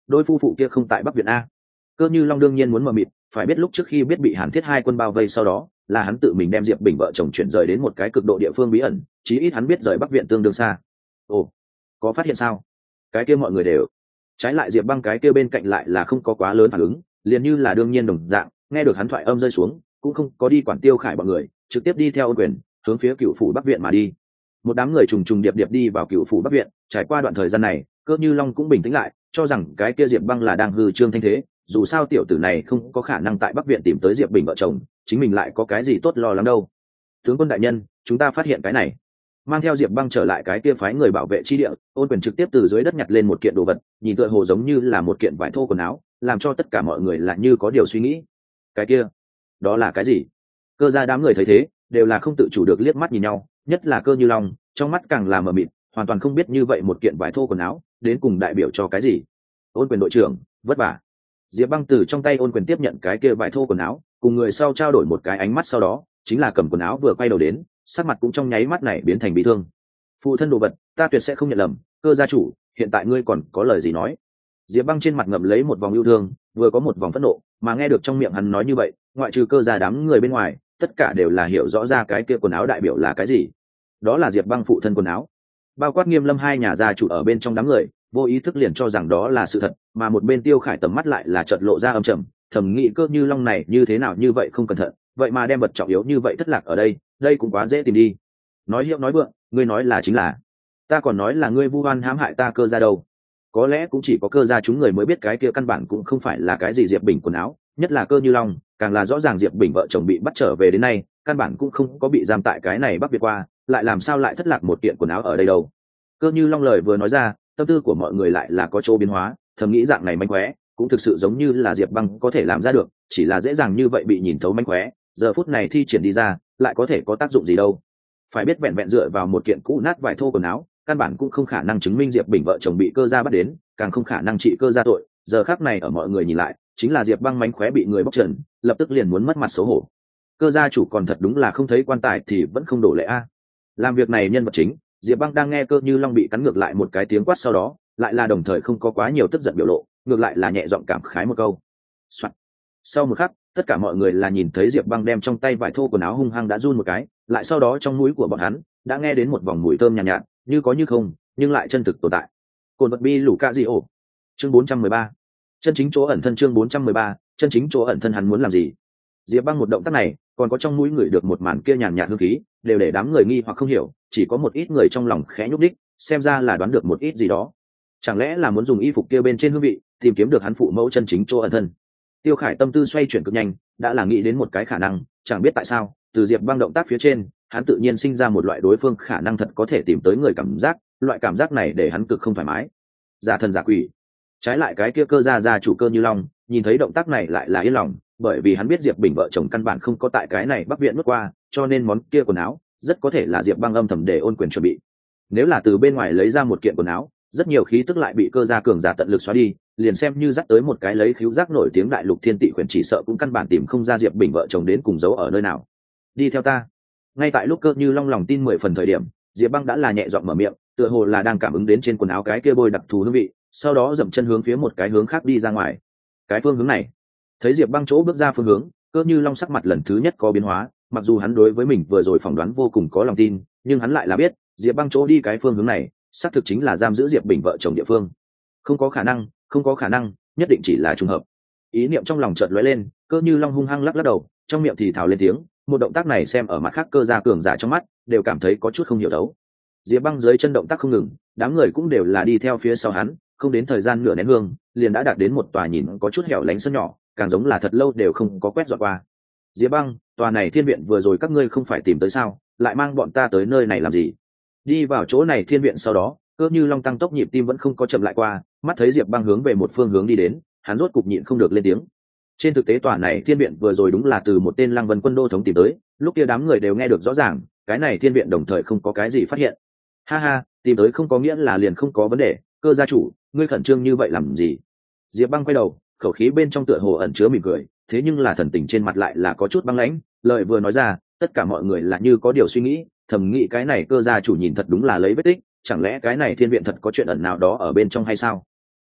đôi phu phụ kia không tại Bắc Viện a? Cơ Như Long đương nhiên muốn mờ mịt, phải biết lúc trước khi biết bị Hàn Thiết hai quân bao vây sau đó, là hắn tự mình đem Diệp Bình vợ chồng chuyển rời đến một cái cực độ địa phương bí ẩn, chí ít hắn biết rời Bắc Viện tương đương xa. Ồ, có phát hiện sao? Cái kia mọi người đều. Trái lại Diệp Băng cái kia bên cạnh lại là không có quá lớn phản ứng, liền như là đương nhiên đồng dạng, nghe được hắn thoại âm rơi xuống, cũng không có đi quản Tiêu Khải bọn người, trực tiếp đi theo Ôn Quyền, hướng phía Cựu phủ Bắc Viện mà đi. Một đám người trùng trùng điệp điệp đi vào Cựu phủ Bắc Viện, trải qua đoạn thời gian này, Cơ Như Long cũng bình tĩnh lại, cho rằng cái kia Diệp Băng là đang hư trương thanh thế, dù sao tiểu tử này không có khả năng tại Bắc Viện tìm tới Diệp Bình vợ chồng, chính mình lại có cái gì tốt lo lắng đâu. Tướng quân đại nhân, chúng ta phát hiện cái này. Mang theo Diệp Băng trở lại cái kia phái người bảo vệ chi địa, Ôn Quyền trực tiếp từ dưới đất nhặt lên một kiện đồ vật, nhìn tựa hồ giống như là một kiện vải thô quần áo, làm cho tất cả mọi người là như có điều suy nghĩ. Cái kia, đó là cái gì? Cơ gia đám người thấy thế, đều là không tự chủ được liếc mắt nhìn nhau, nhất là Cơ Như Long, trong mắt càng là mờ mịt, hoàn toàn không biết như vậy một kiện vải thô quần áo, đến cùng đại biểu cho cái gì. Ôn Quyền đội trưởng, vất vả. Diệp Băng từ trong tay Ôn Quyền tiếp nhận cái kia vải thô quần áo, cùng người sau trao đổi một cái ánh mắt sau đó, chính là cầm quần áo vừa quay đầu đến, sắc mặt cũng trong nháy mắt này biến thành bị thương. Phụ thân đồ vật, ta tuyệt sẽ không nhận lầm, Cơ gia chủ, hiện tại ngươi còn có lời gì nói? Diệp Băng trên mặt ngậm lấy một vòng yêu thương, vừa có một vòng phẫn nộ, mà nghe được trong miệng hắn nói như vậy, ngoại trừ Cơ gia đám người bên ngoài, tất cả đều là hiểu rõ ra cái kia quần áo đại biểu là cái gì. Đó là Diệp Băng phụ thân quần áo. Bao quát Nghiêm Lâm hai nhà gia chủ ở bên trong đám người, vô ý thức liền cho rằng đó là sự thật, mà một bên Tiêu Khải tầm mắt lại là chợt lộ ra âm trầm, thầm nghĩ Cơ Như Long này như thế nào như vậy không cẩn thận, vậy mà đem vật trọng yếu như vậy thất lạc ở đây, đây cũng quá dễ tìm đi. Nói hiệu nói vượng, ngươi nói là chính là, ta còn nói là ngươi vu oan hãm hại ta Cơ gia đâu. Có lẽ cũng chỉ có Cơ gia chúng người mới biết cái kia căn bản cũng không phải là cái gì Diệp Bình quần áo, nhất là Cơ Như Long, càng là rõ ràng Diệp Bình vợ chồng bị bắt trở về đến nay, căn bản cũng không có bị giam tại cái này Bắc Việt qua, lại làm sao lại thất lạc một kiện quần áo ở đây đâu. Cơ Như Long lời vừa nói ra, tâm tư của mọi người lại là có chỗ biến hóa, thầm nghĩ dạng này manh khóe, cũng thực sự giống như là Diệp Băng có thể làm ra được, chỉ là dễ dàng như vậy bị nhìn thấu manh khóe, giờ phút này thi triển đi ra, lại có thể có tác dụng gì đâu. Phải biết vẹn vẹn dựa vào một kiện cũ nát vải thô quần áo, căn bản cũng không khả năng chứng minh Diệp Bình vợ chồng bị Cơ gia bắt đến, càng không khả năng trị Cơ gia tội. Giờ khắc này ở mọi người nhìn lại, chính là Diệp Băng mánh khóe bị người bóc trần, lập tức liền muốn mất mặt xấu hổ. Cơ gia chủ còn thật đúng là không thấy quan tài thì vẫn không đổ lệ a. Làm việc này nhân vật chính, Diệp Băng đang nghe Cơ Như Long bị cắn ngược lại một cái tiếng quát sau đó, lại là đồng thời không có quá nhiều tức giận biểu lộ, ngược lại là nhẹ giọng cảm khái một câu. Soạn. Sau một khắc, tất cả mọi người là nhìn thấy Diệp Băng đem trong tay vải thô quần áo hung hăng đã run một cái, lại sau đó trong mũi của bọn hắn đã nghe đến một vòng mùi thơm nhàn nhạt, nhạt, như có như không, nhưng lại chân thực tồn tại. Cồn vật bi lũ ca gì ổ. Chương bốn trăm mười ba. Chân chính chỗ ẩn thân chương bốn trăm mười ba, chân chính chỗ ẩn thân hắn muốn làm gì? Diệp Băng một động tác này, còn có trong mũi người được một màn kia nhàn nhạt hương khí, đều để đám người nghi hoặc không hiểu, chỉ có một ít người trong lòng khẽ nhúc đích, xem ra là đoán được một ít gì đó. Chẳng lẽ là muốn dùng y phục kia bên trên hương vị, tìm kiếm được hắn phụ mẫu chân chính chỗ ẩn thân? Tiêu Khải tâm tư xoay chuyển cực nhanh, đã là nghĩ đến một cái khả năng, chẳng biết tại sao, từ Diệp Băng động tác phía trên, hắn tự nhiên sinh ra một loại đối phương khả năng thật có thể tìm tới người cảm giác, loại cảm giác này để hắn cực không thoải mái. Giả thần giả quỷ. Trái lại cái kia Cơ gia gia chủ Cơ Như Long, nhìn thấy động tác này lại là yên lòng, bởi vì hắn biết Diệp Bình vợ chồng căn bản không có tại cái này Bắc Viện bước qua, cho nên món kia quần áo rất có thể là Diệp Băng âm thầm để Ôn Quyền chuẩn bị. Nếu là từ bên ngoài lấy ra một kiện quần áo, rất nhiều khí tức lại bị Cơ gia cường giả tận lực xóa đi, liền xem như dắt tới một cái lấy khiếu giác nổi tiếng đại lục thiên tị quyền chỉ sợ cũng căn bản tìm không ra Diệp Bình vợ chồng đến cùng giấu ở nơi nào. Đi theo ta. Ngay tại lúc Cơ Như Long lòng tin mười phần thời điểm, Diệp Băng đã là nhẹ giọng mở miệng, tựa hồ là đang cảm ứng đến trên quần áo cái kia bôi đặc thù hương vị, sau đó dậm chân hướng phía một cái hướng khác đi ra ngoài. Cái phương hướng này. Thấy Diệp Băng chỗ bước ra phương hướng, Cơ Như Long sắc mặt lần thứ nhất có biến hóa, mặc dù hắn đối với mình vừa rồi phỏng đoán vô cùng có lòng tin, nhưng hắn lại là biết, Diệp Băng chỗ đi cái phương hướng này, xác thực chính là giam giữ Diệp Bình vợ chồng địa phương. Không có khả năng, không có khả năng, nhất định chỉ là trùng hợp. Ý niệm trong lòng chợt lóe lên, Cơ Như Long hung hăng lắc lắc đầu, trong miệng thì thào lên tiếng, một động tác này xem ở mặt khác Cơ gia cường giả trong mắt, đều cảm thấy có chút không hiểu đấu. Diệp Băng dưới chân động tác không ngừng, đám người cũng đều là đi theo phía sau hắn, không đến thời gian nửa nén hương, liền đã đạt đến một tòa nhìn có chút hẻo lánh sân nhỏ, càng giống là thật lâu đều không có quét dọn qua. Diệp Băng, tòa này thiên viện vừa rồi các ngươi không phải tìm tới sao, lại mang bọn ta tới nơi này làm gì? Đi vào chỗ này thiên viện sau đó, Cơ Như Long tăng tốc nhịp tim vẫn không có chậm lại qua, mắt thấy Diệp Băng hướng về một phương hướng đi đến, hắn rốt cục nhịn không được lên tiếng. Trên thực tế tòa này thiên viện vừa rồi đúng là từ một tên Lăng Vân quân đô thống tìm tới, lúc kia đám người đều nghe được rõ ràng, cái này thiên viện đồng thời không có cái gì phát hiện. Ha ha, tìm tới không có nghĩa là liền không có vấn đề, Cơ gia chủ, ngươi khẩn trương như vậy làm gì? Diệp Băng quay đầu, khẩu khí bên trong tựa hồ ẩn chứa mỉm cười, thế nhưng là thần tình trên mặt lại là có chút băng lãnh, lời vừa nói ra, tất cả mọi người là như có điều suy nghĩ, thầm nghĩ cái này Cơ gia chủ nhìn thật đúng là lấy vết tích, chẳng lẽ cái này thiên viện thật có chuyện ẩn nào đó ở bên trong hay sao?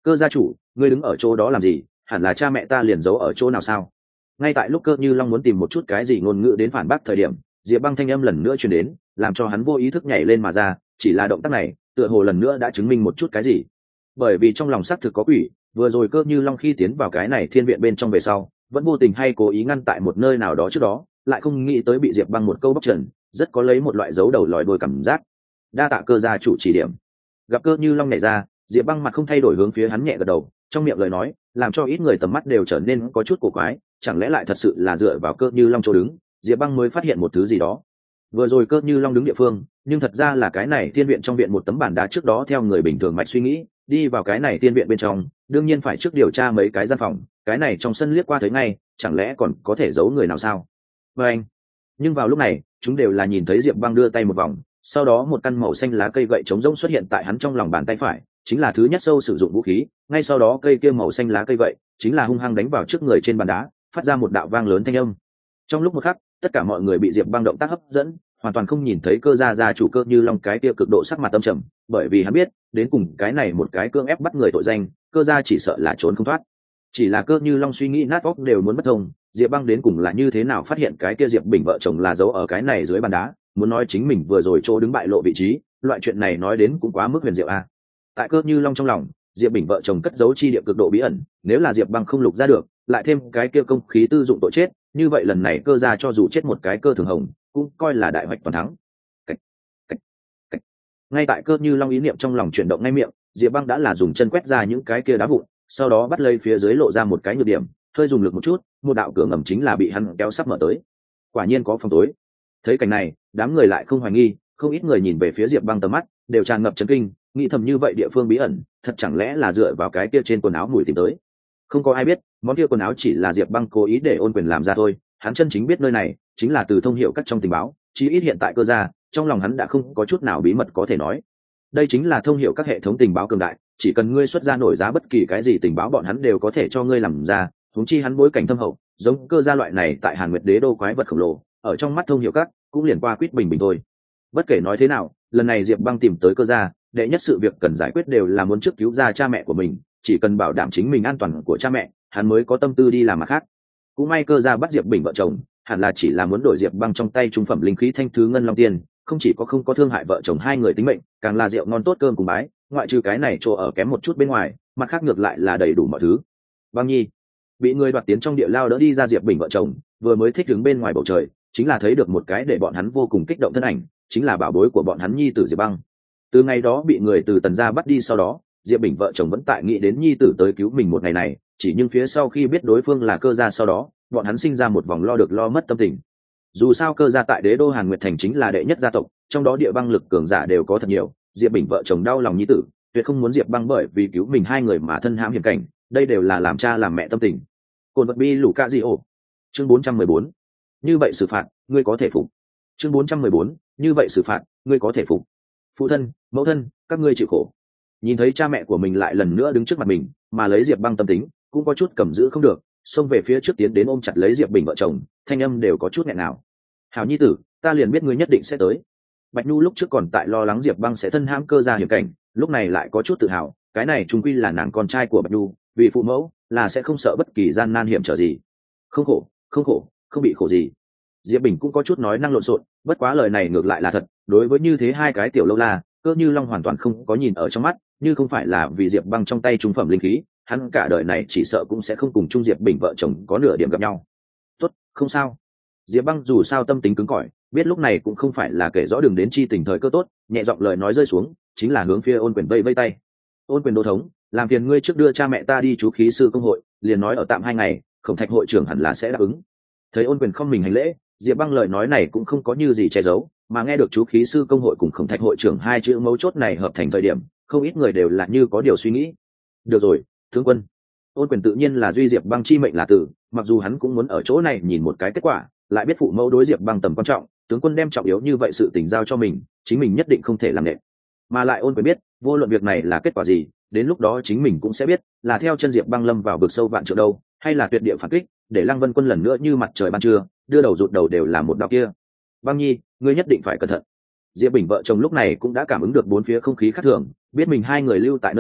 Cơ gia chủ, ngươi đứng ở chỗ đó làm gì? Hẳn là cha mẹ ta liền giấu ở chỗ nào sao? Ngay tại lúc Cơ Như Long muốn tìm một chút cái gì ngôn ngữ đến phản bác thời điểm, Diệp Băng thanh âm lần nữa truyền đến, làm cho hắn vô ý thức nhảy lên mà ra, chỉ là động tác này tựa hồ lần nữa đã chứng minh một chút cái gì. Bởi vì trong lòng xác thực có quỷ, vừa rồi Cơ Như Long khi tiến vào cái này thiên viện bên trong về sau, vẫn vô tình hay cố ý ngăn tại một nơi nào đó trước đó, lại không nghĩ tới bị Diệp Băng một câu bóc trần, rất có lấy một loại dấu đầu lòi đuôi cảm giác. Đa tạ Cơ gia chủ chỉ điểm. Gặp Cơ Như Long nhảy ra, Diệp Băng mặt không thay đổi hướng phía hắn nhẹ gật đầu, trong miệng lời nói làm cho ít người tầm mắt đều trở nên có chút cổ quái, chẳng lẽ lại thật sự là dựa vào Cơ Như Long chỗ đứng, Diệp Băng mới phát hiện một thứ gì đó. Vừa rồi Cơ Như Long đứng địa phương, nhưng thật ra là cái này thiên viện trong viện một tấm bàn đá trước đó theo người bình thường mạch suy nghĩ, đi vào cái này thiên viện bên trong, đương nhiên phải trước điều tra mấy cái gian phòng, cái này trong sân liếc qua thấy ngay, chẳng lẽ còn có thể giấu người nào sao? Và anh, nhưng vào lúc này, chúng đều là nhìn thấy Diệp Băng đưa tay một vòng, sau đó một căn màu xanh lá cây gậy trống rỗng xuất hiện tại hắn trong lòng bàn tay phải, chính là thứ nhất sâu sử dụng vũ khí, ngay sau đó cây kia màu xanh lá cây gậy chính là hung hăng đánh vào trước người trên bàn đá, phát ra một đạo vang lớn thanh âm. Trong lúc một khắc, tất cả mọi người bị Diệp Băng động tác hấp dẫn, hoàn toàn không nhìn thấy Cơ gia gia chủ Cơ Như Long cái kia cực độ sắc mặt âm trầm, bởi vì hắn biết, đến cùng cái này một cái cưỡng ép bắt người tội danh, Cơ gia chỉ sợ là trốn không thoát. Chỉ là Cơ Như Long suy nghĩ nát óc đều muốn bất thông, Diệp Băng đến cùng là như thế nào phát hiện cái kia Diệp Bình vợ chồng là giấu ở cái này dưới bàn đá, muốn nói chính mình vừa rồi chỗ đứng bại lộ vị trí, loại chuyện này nói đến cũng quá mức huyền diệu a. Tại Cơ Như Long trong lòng, Diệp Bình vợ chồng cất giấu chi địa cực độ bí ẩn, nếu là Diệp Băng không lục ra được, lại thêm cái kia công khí tư dụng tội chết, như vậy lần này Cơ gia cho dù chết một cái Cơ Thường Hồng, cũng coi là đại hoạch toàn thắng. Cách, cách, cách. Ngay tại Cơ Như Long ý niệm trong lòng chuyển động ngay miệng, Diệp Băng đã là dùng chân quét ra những cái kia đá vụn, sau đó bắt lấy phía dưới lộ ra một cái nhược điểm, hơi dùng lực một chút, một đạo cửa ngầm chính là bị hắn kéo sắp mở tới. Quả nhiên có phòng tối. Thấy cảnh này, đám người lại không hoài nghi, không ít người nhìn về phía Diệp Băng tầm mắt đều tràn ngập chấn kinh, nghĩ thầm như vậy địa phương bí ẩn, thật chẳng lẽ là dựa vào cái kia trên quần áo mùi tìm tới. Không có ai biết, món kia quần áo chỉ là Diệp Băng cố ý để Ôn Quyền làm ra thôi, hắn chân chính biết nơi này chính là từ thông hiệu cắt trong tình báo, chí ít hiện tại Cơ gia, trong lòng hắn đã không có chút nào bí mật có thể nói. Đây chính là thông hiệu các hệ thống tình báo cường đại, chỉ cần ngươi xuất ra nổi giá bất kỳ cái gì tình báo bọn hắn đều có thể cho ngươi làm ra, huống chi hắn bối cảnh thâm hậu, giống Cơ gia loại này tại Hàn Nguyệt Đế đô quái vật khổng lồ, ở trong mắt thông hiệu các cũng liền qua quýt bình bình thôi. Bất kể nói thế nào, lần này Diệp Băng tìm tới Cơ gia, đệ nhất sự việc cần giải quyết đều là muốn trước cứu ra cha mẹ của mình, chỉ cần bảo đảm chính mình an toàn của cha mẹ, hắn mới có tâm tư đi làm mặt khác. Cũng may Cơ gia bắt Diệp Bình vợ chồng, hẳn là chỉ là muốn đổi Diệp Băng trong tay trung phẩm linh khí thanh thứ ngân long tiên, không chỉ có không có thương hại vợ chồng hai người tính mệnh, càng là rượu ngon tốt cơm cùng bái, ngoại trừ cái này chỗ ở kém một chút bên ngoài, mặt khác ngược lại là đầy đủ mọi thứ. Băng Nhi bị người đoạt tiến trong địa lao đỡ đi ra Diệp Bình vợ chồng, vừa mới thích đứng bên ngoài bầu trời, chính là thấy được một cái để bọn hắn vô cùng kích động thân ảnh, chính là bảo bối của bọn hắn nhi tử Diệp Băng. Từ ngày đó bị người từ Tần gia bắt đi sau đó, Diệp Bình vợ chồng vẫn tại nghĩ đến nhi tử tới cứu mình một ngày này, chỉ nhưng phía sau khi biết đối phương là Cơ gia sau đó, bọn hắn sinh ra một vòng lo được lo mất tâm tình. Dù sao Cơ gia tại đế đô Hàn Nguyệt thành chính là đệ nhất gia tộc, trong đó địa băng lực cường giả đều có thật nhiều, Diệp Bình vợ chồng đau lòng nhi tử, tuyệt không muốn Diệp Băng bởi vì cứu mình hai người mà thân hãm hiểm cảnh, đây đều là làm cha làm mẹ tâm tình. Cồn vật bi lũ ca gì ổ. Chương bốn trăm mười bốn. Như vậy xử phạt, ngươi có thể phục. Chương bốn trăm mười bốn. Như vậy xử phạt, ngươi có thể phục. Phụ thân, mẫu thân, các ngươi chịu khổ. Nhìn thấy cha mẹ của mình lại lần nữa đứng trước mặt mình, mà lấy Diệp Băng tâm tính, cũng có chút cầm giữ không được, xông về phía trước tiến đến ôm chặt lấy Diệp Bình vợ chồng, thanh âm đều có chút nghẹn ngào. Hảo nhi tử, ta liền biết ngươi nhất định sẽ tới. Bạch Nhu lúc trước còn tại lo lắng Diệp Băng sẽ thân hãm Cơ gia hiểm cảnh, lúc này lại có chút tự hào, cái này chung quy là nàng con trai của Bạch Nhu, vì phụ mẫu là sẽ không sợ bất kỳ gian nan hiểm trở gì. Không khổ, không khổ, không bị khổ gì. Diệp Bình cũng có chút nói năng lộn xộn, bất quá lời này ngược lại là thật, đối với như thế hai cái tiểu lâu la, Cơ Như Long hoàn toàn không có nhìn ở trong mắt, như không phải là vì Diệp Băng trong tay trung phẩm linh khí, hắn cả đời này chỉ sợ cũng sẽ không cùng chung Diệp Bình vợ chồng có nửa điểm gặp nhau. Tốt, không sao. Diệp Băng dù sao tâm tính cứng cỏi, biết lúc này cũng không phải là kể rõ đường đến chi tình thời cơ tốt, nhẹ giọng lời nói rơi xuống, chính là hướng phía Ôn Quyền vây vây tay. Ôn Quyền đô thống, làm phiền ngươi trước đưa cha mẹ ta đi chú khí sư công hội, liền nói ở tạm hai ngày, Khổng Thạch hội trưởng hẳn là sẽ đáp ứng. Thấy Ôn Quyền không mình hành lễ, Diệp Băng lời nói này cũng không có như gì che giấu, mà nghe được chú khí sư công hội cùng Khổng Thạch hội trưởng hai chữ mấu chốt này hợp thành thời điểm, không ít người đều là như có điều suy nghĩ. Được rồi, tướng quân. Ôn Quyền tự nhiên là duy Diệp Băng chi mệnh là tử, mặc dù hắn cũng muốn ở chỗ này nhìn một cái kết quả, lại biết phụ mẫu đối Diệp Băng tầm quan trọng, tướng quân đem trọng yếu như vậy sự tình giao cho mình, chính mình nhất định không thể làm nệ. Mà lại Ôn Quyền biết, vô luận việc này là kết quả gì, đến lúc đó chính mình cũng sẽ biết, là theo chân Diệp Băng lâm vào vực sâu vạn trượng đâu, hay là tuyệt địa phản kích, để Lăng Vân Quân lần nữa như mặt trời ban trưa, đưa đầu rụt đầu đều là một đạo kia. Băng Nhi, ngươi nhất định phải cẩn thận. Diệp Bình vợ chồng lúc này cũng đã cảm ứng được bốn phía không khí khác thường, biết mình hai người lưu tại nơi này,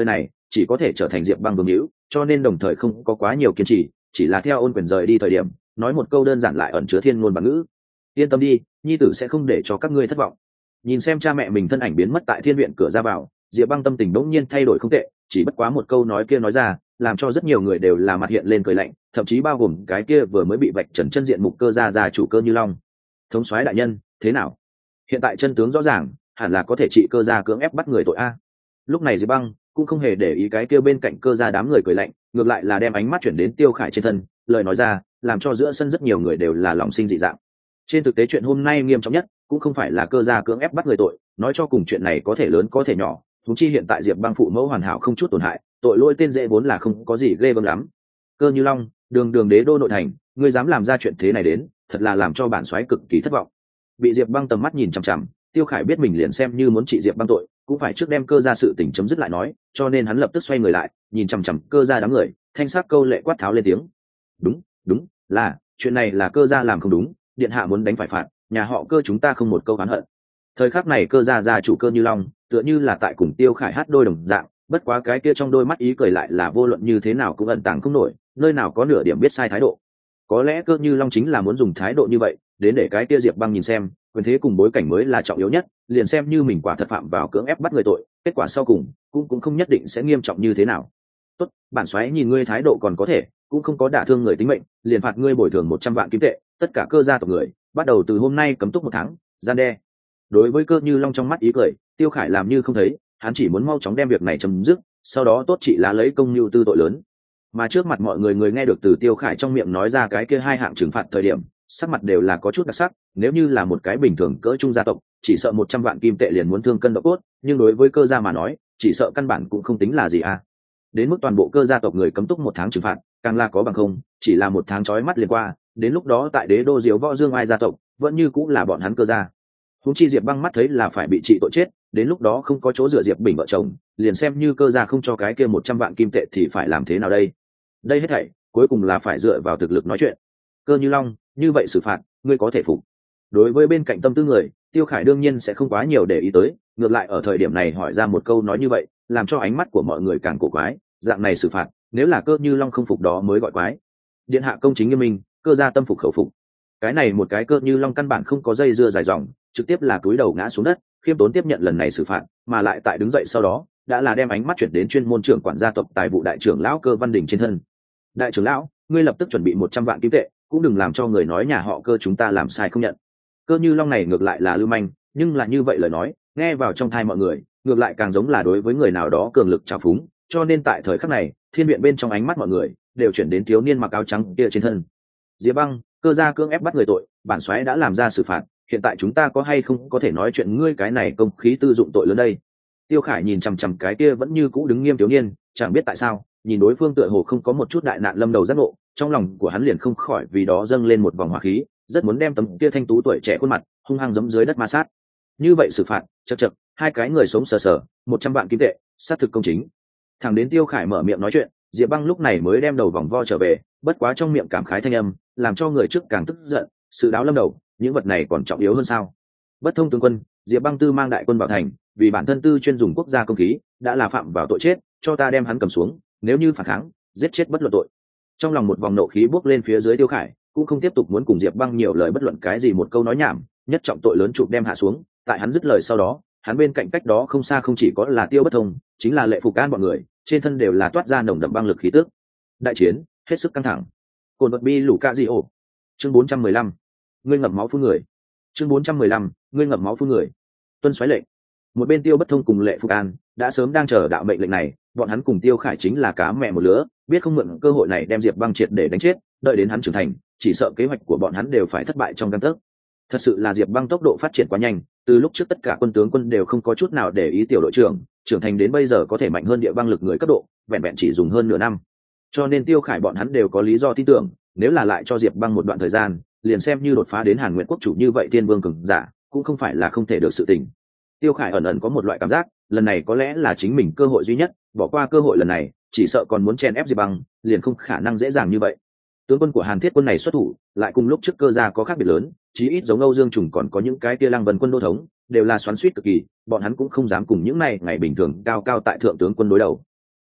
chỉ có thể trở thành diệp băng vương hữu, cho nên đồng thời không có quá nhiều kiên trì, chỉ là theo ôn quyền rời đi thời điểm nói một câu đơn giản lại ẩn chứa thiên ngôn bản ngữ: yên tâm đi, nhi tử sẽ không để cho các ngươi thất vọng. Nhìn xem cha mẹ mình thân ảnh biến mất tại thiên viện cửa ra vào, diệp băng tâm tình đống nhiên thay đổi không tệ, chỉ bất quá một câu nói kia nói ra làm cho rất nhiều người đều là mặt hiện lên cười lạnh, thậm chí bao gồm cái kia vừa mới bị vạch trần chân diện mục cơ gia gia chủ Cơ Như Long. Thống soái đại nhân, thế nào? Hiện tại chân tướng rõ ràng, hẳn là có thể trị cơ gia cưỡng ép bắt người tội a. Lúc này diệp băng cũng không hề để ý cái kia bên cạnh cơ gia đám người cười lạnh, ngược lại là đem ánh mắt chuyển đến Tiêu Khải trên thân, lời nói ra làm cho giữa sân rất nhiều người đều là lòng sinh dị dạng. Trên thực tế chuyện hôm nay nghiêm trọng nhất cũng không phải là cơ gia cưỡng ép bắt người tội, nói cho cùng chuyện này có thể lớn có thể nhỏ, thúng chi hiện tại diệp băng phụ mẫu hoàn hảo không chút tổn hại, tội lỗi tên dễ vốn là không có gì ghê gớm lắm. Cơ Như Long, đường đường đế đô nội thành, ngươi dám làm ra chuyện thế này đến, thật là làm cho bản soái cực kỳ thất vọng. Bị diệp băng tầm mắt nhìn chằm chằm, Tiêu Khải biết mình liền xem như muốn trị diệp băng tội cũng phải trước đem cơ gia sự tình chấm dứt lại nói, cho nên hắn lập tức xoay người lại nhìn chằm chằm cơ gia đám người, thanh sắc câu lệ quát tháo lên tiếng: đúng đúng, là chuyện này là cơ gia làm không đúng, điện hạ muốn đánh phải phạt, nhà họ Cơ chúng ta không một câu oán hận. Thời khắc này cơ gia gia chủ Cơ Như Long tựa như là tại cùng Tiêu Khải hát đôi đồng dạng, bất quá cái kia trong đôi mắt ý cười lại là vô luận như thế nào cũng ẩn tàng không nổi, nơi nào có nửa điểm biết sai thái độ. Có lẽ Cơ Như Long chính là muốn dùng thái độ như vậy đến để cái kia diệp băng nhìn xem quyền thế cùng bối cảnh mới là trọng yếu nhất, liền xem như mình quả thật phạm vào cưỡng ép bắt người tội, kết quả sau cùng cũng cũng không nhất định sẽ nghiêm trọng như thế nào. Tốt, bản soái nhìn ngươi thái độ còn có thể, cũng không có đả thương người tính mệnh, liền phạt ngươi bồi thường một trăm vạn kim tệ, tất cả cơ gia tộc người bắt đầu từ hôm nay cấm túc một tháng, gian đe. Đối với Cơ Như Long trong mắt ý cười, Tiêu Khải làm như không thấy, hắn chỉ muốn mau chóng đem việc này chấm dứt, sau đó tốt trị lá lấy công nhu tư tội lớn. Mà trước mặt mọi người người nghe được từ Tiêu Khải trong miệng nói ra cái kia hai hạng trừng phạt thời điểm, sắc mặt đều là có chút đặc sắc, nếu như là một cái bình thường cỡ trung gia tộc, chỉ sợ một trăm vạn kim tệ liền muốn thương cân độ cốt, nhưng đối với cơ gia mà nói, chỉ sợ căn bản cũng không tính là gì à. Đến mức toàn bộ cơ gia tộc người cấm túc một tháng trừng phạt, càng là có bằng không, chỉ là một tháng chói mắt liền qua, đến lúc đó tại đế đô Diếu Võ Dương Ai gia tộc, vẫn như cũng là bọn hắn cơ gia. Huống chi Diệp Băng mắt thấy là phải bị trị tội chết, đến lúc đó không có chỗ dựa Diệp Bình vợ chồng, liền xem như cơ gia không cho cái kia một trăm vạn kim tệ thì phải làm thế nào đây? Đây hết thảy, cuối cùng là phải dựa vào thực lực nói chuyện. Cơ Như Long, như vậy xử phạt, ngươi có thể phục? Đối với bên cạnh tâm tư người, Tiêu Khải đương nhiên sẽ không quá nhiều để ý tới, ngược lại ở thời điểm này hỏi ra một câu nói như vậy, làm cho ánh mắt của mọi người càng cổ quái, dạng này xử phạt, nếu là Cơ Như Long không phục đó mới gọi quái. Điện hạ công chính nghiêm minh, cơ gia tâm phục khẩu phục. Cái này một cái Cơ Như Long căn bản không có dây dưa dài dòng, trực tiếp là cúi đầu ngã xuống đất, khiêm tốn tiếp nhận lần này xử phạt, mà lại tại đứng dậy sau đó, đã là đem ánh mắt chuyển đến chuyên môn trưởng quản gia tộc tài vụ đại trưởng lão Cơ Văn Đình trên thân. Đại trưởng lão, ngươi lập tức chuẩn bị một trăm vạn kim tệ, cũng đừng làm cho người nói nhà họ Cơ chúng ta làm sai không nhận. Cơ Như Long này ngược lại là lưu manh, nhưng là như vậy lời nói, nghe vào trong tai mọi người, ngược lại càng giống là đối với người nào đó cường lực trào phúng, cho nên tại thời khắc này, thiên viện bên trong ánh mắt mọi người đều chuyển đến thiếu niên mặc áo trắng kia trên thân. Diệp Băng, cơ gia cưỡng ép bắt người tội, bản soái đã làm ra xử phạt, hiện tại chúng ta có hay không có thể nói chuyện ngươi cái này công khí tư dụng tội lớn đây. Tiêu Khải nhìn chằm chằm cái kia vẫn như cũ đứng nghiêm thiếu niên, chẳng biết tại sao, nhìn đối phương tựa hồ không có một chút đại nạn lâm đầu giác ngộ, trong lòng của hắn liền không khỏi vì đó dâng lên một vòng hỏa khí, rất muốn đem tấm kia thanh tú tuổi trẻ khuôn mặt hung hăng giẫm dưới đất ma sát. Như vậy xử phạt, chậc chậc, hai cái người sống sờ sờ, một trăm vạn kim tệ, sát thực công chính. Thẳng đến Tiêu Khải mở miệng nói chuyện, Diệp Băng lúc này mới đem đầu vòng vo trở về, bất quá trong miệng cảm khái thanh âm, làm cho người trước càng tức giận, sự đáo lâm đầu, những vật này còn trọng yếu hơn sao? Bất thông tướng quân, Diệp Băng tư mang đại quân vào thành, vì bản thân tư chuyên dùng quốc gia công khí, đã là phạm vào tội chết, cho ta đem hắn cầm xuống, nếu như phản kháng, giết chết bất luận tội. Trong lòng một vòng nộ khí bốc lên phía dưới Tiêu Khải, cũng không tiếp tục muốn cùng Diệp Băng nhiều lời bất luận cái gì một câu nói nhảm, nhất trọng tội lớn chụp đem hạ xuống, tại hắn dứt lời sau đó, hắn bên cạnh cách đó không xa không chỉ có là Tiêu Bất Thông, chính là Lệ Phục An bọn người, trên thân đều là toát ra nồng đậm băng lực khí tức. Đại chiến hết sức căng thẳng. Cồn vật bi lũ ca di ổ. Chương bốn trăm mười lăm. Ngươi ngậm máu phun người. Chương bốn trăm mười lăm. Ngươi ngậm máu phun người. Tuân soái lệnh. Một bên Tiêu Bất Thông cùng Lệ Phục An đã sớm đang chờ đạo mệnh lệnh này, bọn hắn cùng Tiêu Khải chính là cá mẹ một lứa, biết không mượn cơ hội này đem Diệp Băng triệt để đánh chết, đợi đến hắn trưởng thành, chỉ sợ kế hoạch của bọn hắn đều phải thất bại trong gang tấc. Thật sự là Diệp Băng tốc độ phát triển quá nhanh, từ lúc trước tất cả quân tướng quân đều không có chút nào để ý tiểu đội trưởng, trưởng thành đến bây giờ có thể mạnh hơn địa băng lực người cấp độ, vẹn vẹn chỉ dùng hơn nửa năm. Cho nên Tiêu Khải bọn hắn đều có lý do tin tưởng, nếu là lại cho Diệp Băng một đoạn thời gian, liền xem như đột phá đến Hàn Nguyệt quốc chủ như vậy tiên vương cường giả, cũng không phải là không thể được sự tình. Tiêu Khải ẩn ẩn có một loại cảm giác, lần này có lẽ là chính mình cơ hội duy nhất, bỏ qua cơ hội lần này, chỉ sợ còn muốn chen ép Diệp Băng, liền không khả năng dễ dàng như vậy. Tướng quân của Hàn Thiết quân này xuất thủ, lại cùng lúc trước cơ gia có khác biệt lớn, chí ít giống Âu Dương Trùng còn có những cái kia Lăng Vân quân đô thống, đều là xoắn xuýt cực kỳ, bọn hắn cũng không dám cùng những này ngày bình thường cao cao tại thượng tướng quân đối đầu.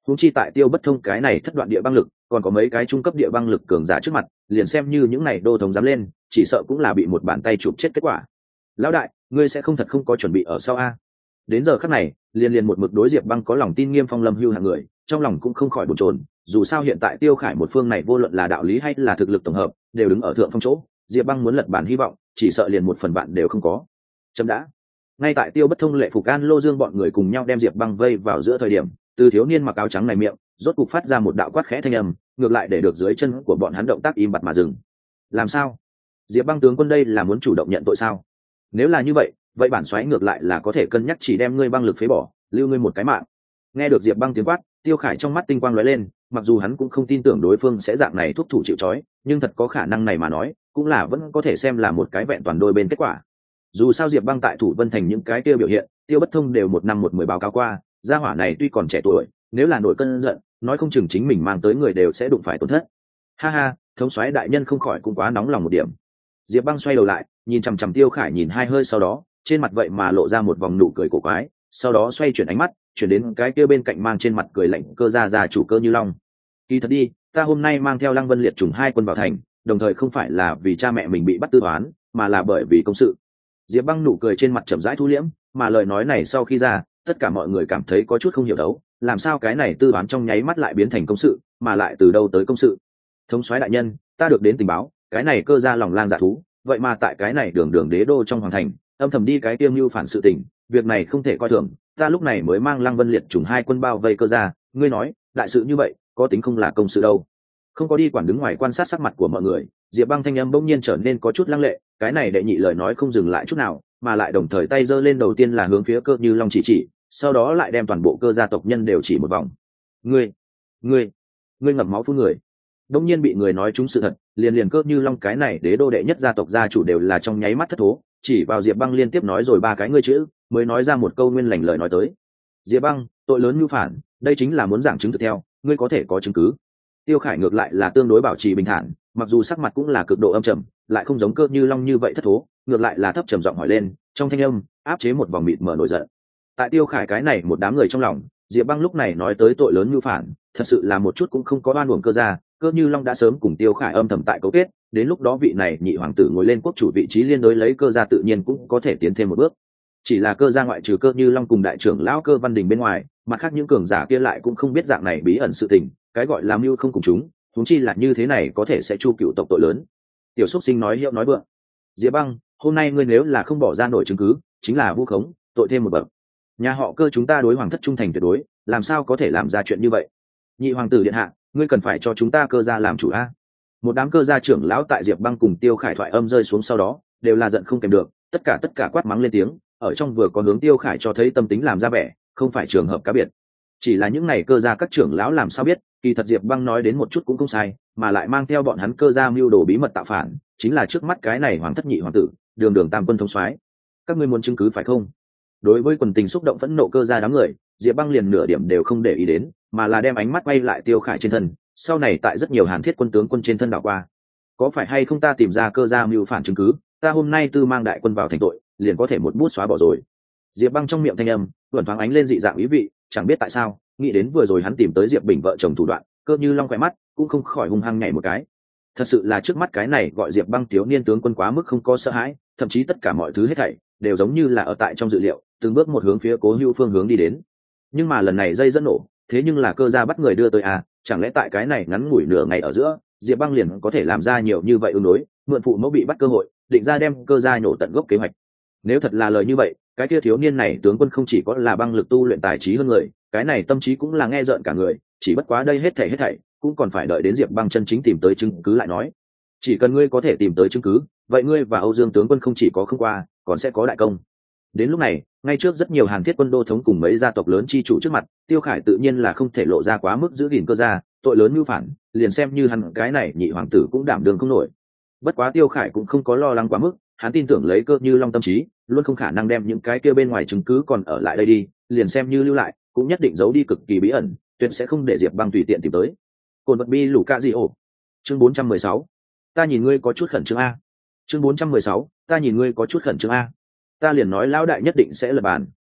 huống chi tại Tiêu Bất Thông cái này thất đoạn địa băng lực, còn có mấy cái trung cấp địa băng lực cường giả trước mặt, liền xem như những này đô thống dám lên, chỉ sợ cũng là bị một bàn tay chụp chết kết quả. Lão đại, ngươi sẽ không thật không có chuẩn bị ở sau a? Đến giờ khắc này, liền liền một mực đối Diệp Băng có lòng tin Nghiêm Phong Lâm Hưu hạng người, trong lòng cũng không khỏi bồn chồn. Dù sao hiện tại Tiêu Khải một phương này vô luận là đạo lý hay là thực lực tổng hợp, đều đứng ở thượng phong chỗ, Diệp Băng muốn lật bản hy vọng, chỉ sợ liền một phần bạn đều không có. Chấm đã. Ngay tại Tiêu Bất Thông, Lệ Phục An, Lô Dương bọn người cùng nhau đem Diệp Băng vây vào giữa thời điểm, từ thiếu niên mặc áo trắng này miệng rốt cục phát ra một đạo quát khẽ thanh âm, ngược lại để được dưới chân của bọn hắn động tác im bặt mà dừng. Làm sao? Diệp Băng tướng quân đây là muốn chủ động nhận tội sao? Nếu là như vậy, vậy bản soái ngược lại là có thể cân nhắc chỉ đem ngươi băng lực phế bỏ, lưu ngươi một cái mạng. Nghe được Diệp Băng tiếng quát, Tiêu Khải trong mắt tinh quang lóe lên, mặc dù hắn cũng không tin tưởng đối phương sẽ dạng này thúc thủ chịu trói, nhưng thật có khả năng này mà nói, cũng là vẫn có thể xem là một cái vẹn toàn đôi bên kết quả. Dù sao Diệp Băng tại Thủ Vân Thành những cái kia biểu hiện, Tiêu Bất Thông đều một năm một mười báo cáo qua, gia hỏa này tuy còn trẻ tuổi, nếu là nổi cơn giận, nói không chừng chính mình mang tới người đều sẽ đụng phải tổn thất. Ha ha, thống soái đại nhân không khỏi cũng quá nóng lòng một điểm. Diệp Băng xoay đầu lại, nhìn chằm chằm Tiêu Khải nhìn hai hơi, sau đó trên mặt vậy mà lộ ra một vòng nụ cười cổ quái, sau đó xoay chuyển ánh mắt chuyển đến cái kia bên cạnh mang trên mặt cười lạnh Cơ gia gia chủ Cơ Như Long. Kỳ thật đi, ta hôm nay mang theo Lăng Vân Liệt chủng hai quân vào thành, đồng thời không phải là vì cha mẹ mình bị bắt tư toán, mà là bởi vì công sự. Diệp Băng nụ cười trên mặt chậm rãi thu liễm, mà lời nói này sau khi ra, tất cả mọi người cảm thấy có chút không hiểu đấu, làm sao cái này tư toán trong nháy mắt lại biến thành công sự, mà lại từ đâu tới công sự? Thống soái đại nhân, ta được đến tình báo, cái này Cơ gia lòng lang dạ thú, vậy mà tại cái này đường đường đế đô trong hoàng thành, âm thầm đi cái tiêm lưu phản sự tình, việc này không thể coi thường, ta lúc này mới mang Lăng Vân Liệt chủng hai quân bao vây Cơ gia, ngươi nói, đại sự như vậy, có tính không là công sự đâu? Không có đi quản đứng ngoài quan sát sắc mặt của mọi người, Diệp Băng thanh âm bỗng nhiên trở nên có chút lăng lệ, cái này đệ nhị lời nói không dừng lại chút nào, mà lại đồng thời tay giơ lên đầu tiên là hướng phía Cơ Như Long chỉ chỉ, sau đó lại đem toàn bộ Cơ gia tộc nhân đều chỉ một vòng. Ngươi, ngươi, ngươi ngậm máu phun người. Đông nhiên bị người nói trúng sự thật, liền liền Cơ Như Long cái này đế đô đệ nhất gia tộc gia chủ đều là trong nháy mắt thất thố, chỉ vào Diệp Băng liên tiếp nói rồi ba cái ngươi chữ, mới nói ra một câu nguyên lành lời nói tới. Diệp Băng, tội lớn mưu phản, đây chính là muốn giảng chứng thực theo, ngươi có thể có chứng cứ. Tiêu Khải ngược lại là tương đối bảo trì bình thản, mặc dù sắc mặt cũng là cực độ âm trầm, lại không giống Cơ Như Long như vậy thất thố, ngược lại là thấp trầm giọng hỏi lên, trong thanh âm áp chế một vòng mịt mờ nổi giận. Tại Tiêu Khải cái này một đám người trong lòng, Diệp Băng lúc này nói tới tội lớn mưu phản, thật sự là một chút cũng không có oan uổng Cơ gia, Cơ Như Long đã sớm cùng Tiêu Khải âm thầm tại cấu kết, đến lúc đó vị này nhị hoàng tử ngồi lên quốc chủ vị trí liên đối lấy Cơ gia tự nhiên cũng có thể tiến thêm một bước. Chỉ là Cơ gia ngoại trừ Cơ Như Long cùng đại trưởng lão Cơ Văn Đình bên ngoài, mặt khác những cường giả kia lại cũng không biết dạng này bí ẩn sự tình, cái gọi là mưu không cùng chúng, huống chi là như thế này có thể sẽ chu cựu tộc tội lớn. Tiểu Súc Sinh nói hiệu nói vượng. Diệp Băng, hôm nay ngươi nếu là không bỏ ra nổi chứng cứ, chính là vu khống, tội thêm một bậc. Nhà họ Cơ chúng ta đối hoàng thất trung thành tuyệt đối, làm sao có thể làm ra chuyện như vậy? Nhị hoàng tử điện hạ, ngươi cần phải cho chúng ta Cơ gia làm chủ a. Một đám Cơ gia trưởng lão tại Diệp Băng cùng Tiêu Khải thoại âm rơi xuống sau đó, đều là giận không kèm được, tất cả tất cả quát mắng lên tiếng, ở trong vừa có hướng Tiêu Khải cho thấy tâm tính làm ra vẻ, không phải trường hợp cá biệt. Chỉ là những này Cơ gia các trưởng lão làm sao biết, kỳ thật Diệp Băng nói đến một chút cũng không sai, mà lại mang theo bọn hắn Cơ gia mưu đồ bí mật tạo phản, chính là trước mắt cái này hoàng thất nhị hoàng tử, đường đường tam quân thống soái. Các ngươi muốn chứng cứ phải không? Đối với quần tình xúc động phẫn nộ Cơ gia đám người, Diệp Băng liền nửa điểm đều không để ý đến, mà là đem ánh mắt quay lại Tiêu Khải trên thân, sau này tại rất nhiều Hàn Thiết quân tướng quân trên thân đảo qua. Có phải hay không ta tìm ra Cơ gia mưu phản chứng cứ, ta hôm nay tư mang đại quân vào thành tội, liền có thể một bút xóa bỏ rồi. Diệp Băng trong miệng thanh âm vẫn thoáng ánh lên dị dạng ý vị, chẳng biết tại sao, nghĩ đến vừa rồi hắn tìm tới Diệp Bình vợ chồng thủ đoạn, Cơ Như Long khỏe mắt cũng không khỏi hung hăng nhảy một cái. Thật sự là trước mắt cái này gọi Diệp Băng thiếu niên tướng quân quá mức không có sợ hãi, thậm chí tất cả mọi thứ hết thảy đều giống như là ở tại trong dự liệu, từng bước một hướng phía Cố Hưu phương hướng đi đến. Nhưng mà lần này dây dẫn nổ, thế nhưng là Cơ gia bắt người đưa tới à, chẳng lẽ tại cái này ngắn ngủi nửa ngày ở giữa, Diệp Băng liền có thể làm ra nhiều như vậy ứng đối, mượn phụ mẫu bị bắt cơ hội, định ra đem Cơ gia nhổ tận gốc kế hoạch. Nếu thật là lời như vậy, cái kia thiếu niên này tướng quân không chỉ có là băng lực tu luyện tài trí hơn người, cái này tâm trí cũng là nghe rợn cả người, chỉ bất quá đây hết thảy hết thảy cũng còn phải đợi đến Diệp Băng chân chính tìm tới chứng cứ lại nói. Chỉ cần ngươi có thể tìm tới chứng cứ, vậy ngươi và Âu Dương tướng quân không chỉ có không qua, còn sẽ có đại công. Đến lúc này, ngay trước rất nhiều Hàn Thiết quân đô thống cùng mấy gia tộc lớn chi chủ trước mặt, Tiêu Khải tự nhiên là không thể lộ ra quá mức giữ gìn Cơ gia, tội lớn mưu phản, liền xem như hắn cái này nhị hoàng tử cũng đảm đương không nổi. Bất quá Tiêu Khải cũng không có lo lắng quá mức, hắn tin tưởng lấy Cơ Như Long tâm trí, luôn không khả năng đem những cái kia bên ngoài chứng cứ còn ở lại đây đi, liền xem như lưu lại, cũng nhất định giấu đi cực kỳ bí ẩn, tuyệt sẽ không để Diệp Băng tùy tiện tìm tới. Cồn vật bi lũ ca gì ổ. Chương bốn trăm mười sáu. Ta nhìn ngươi có chút khẩn trương a. Chương bốn trăm mười sáu. Ta nhìn ngươi có chút khẩn trương a. Ta liền nói lão đại nhất định sẽ lật bàn.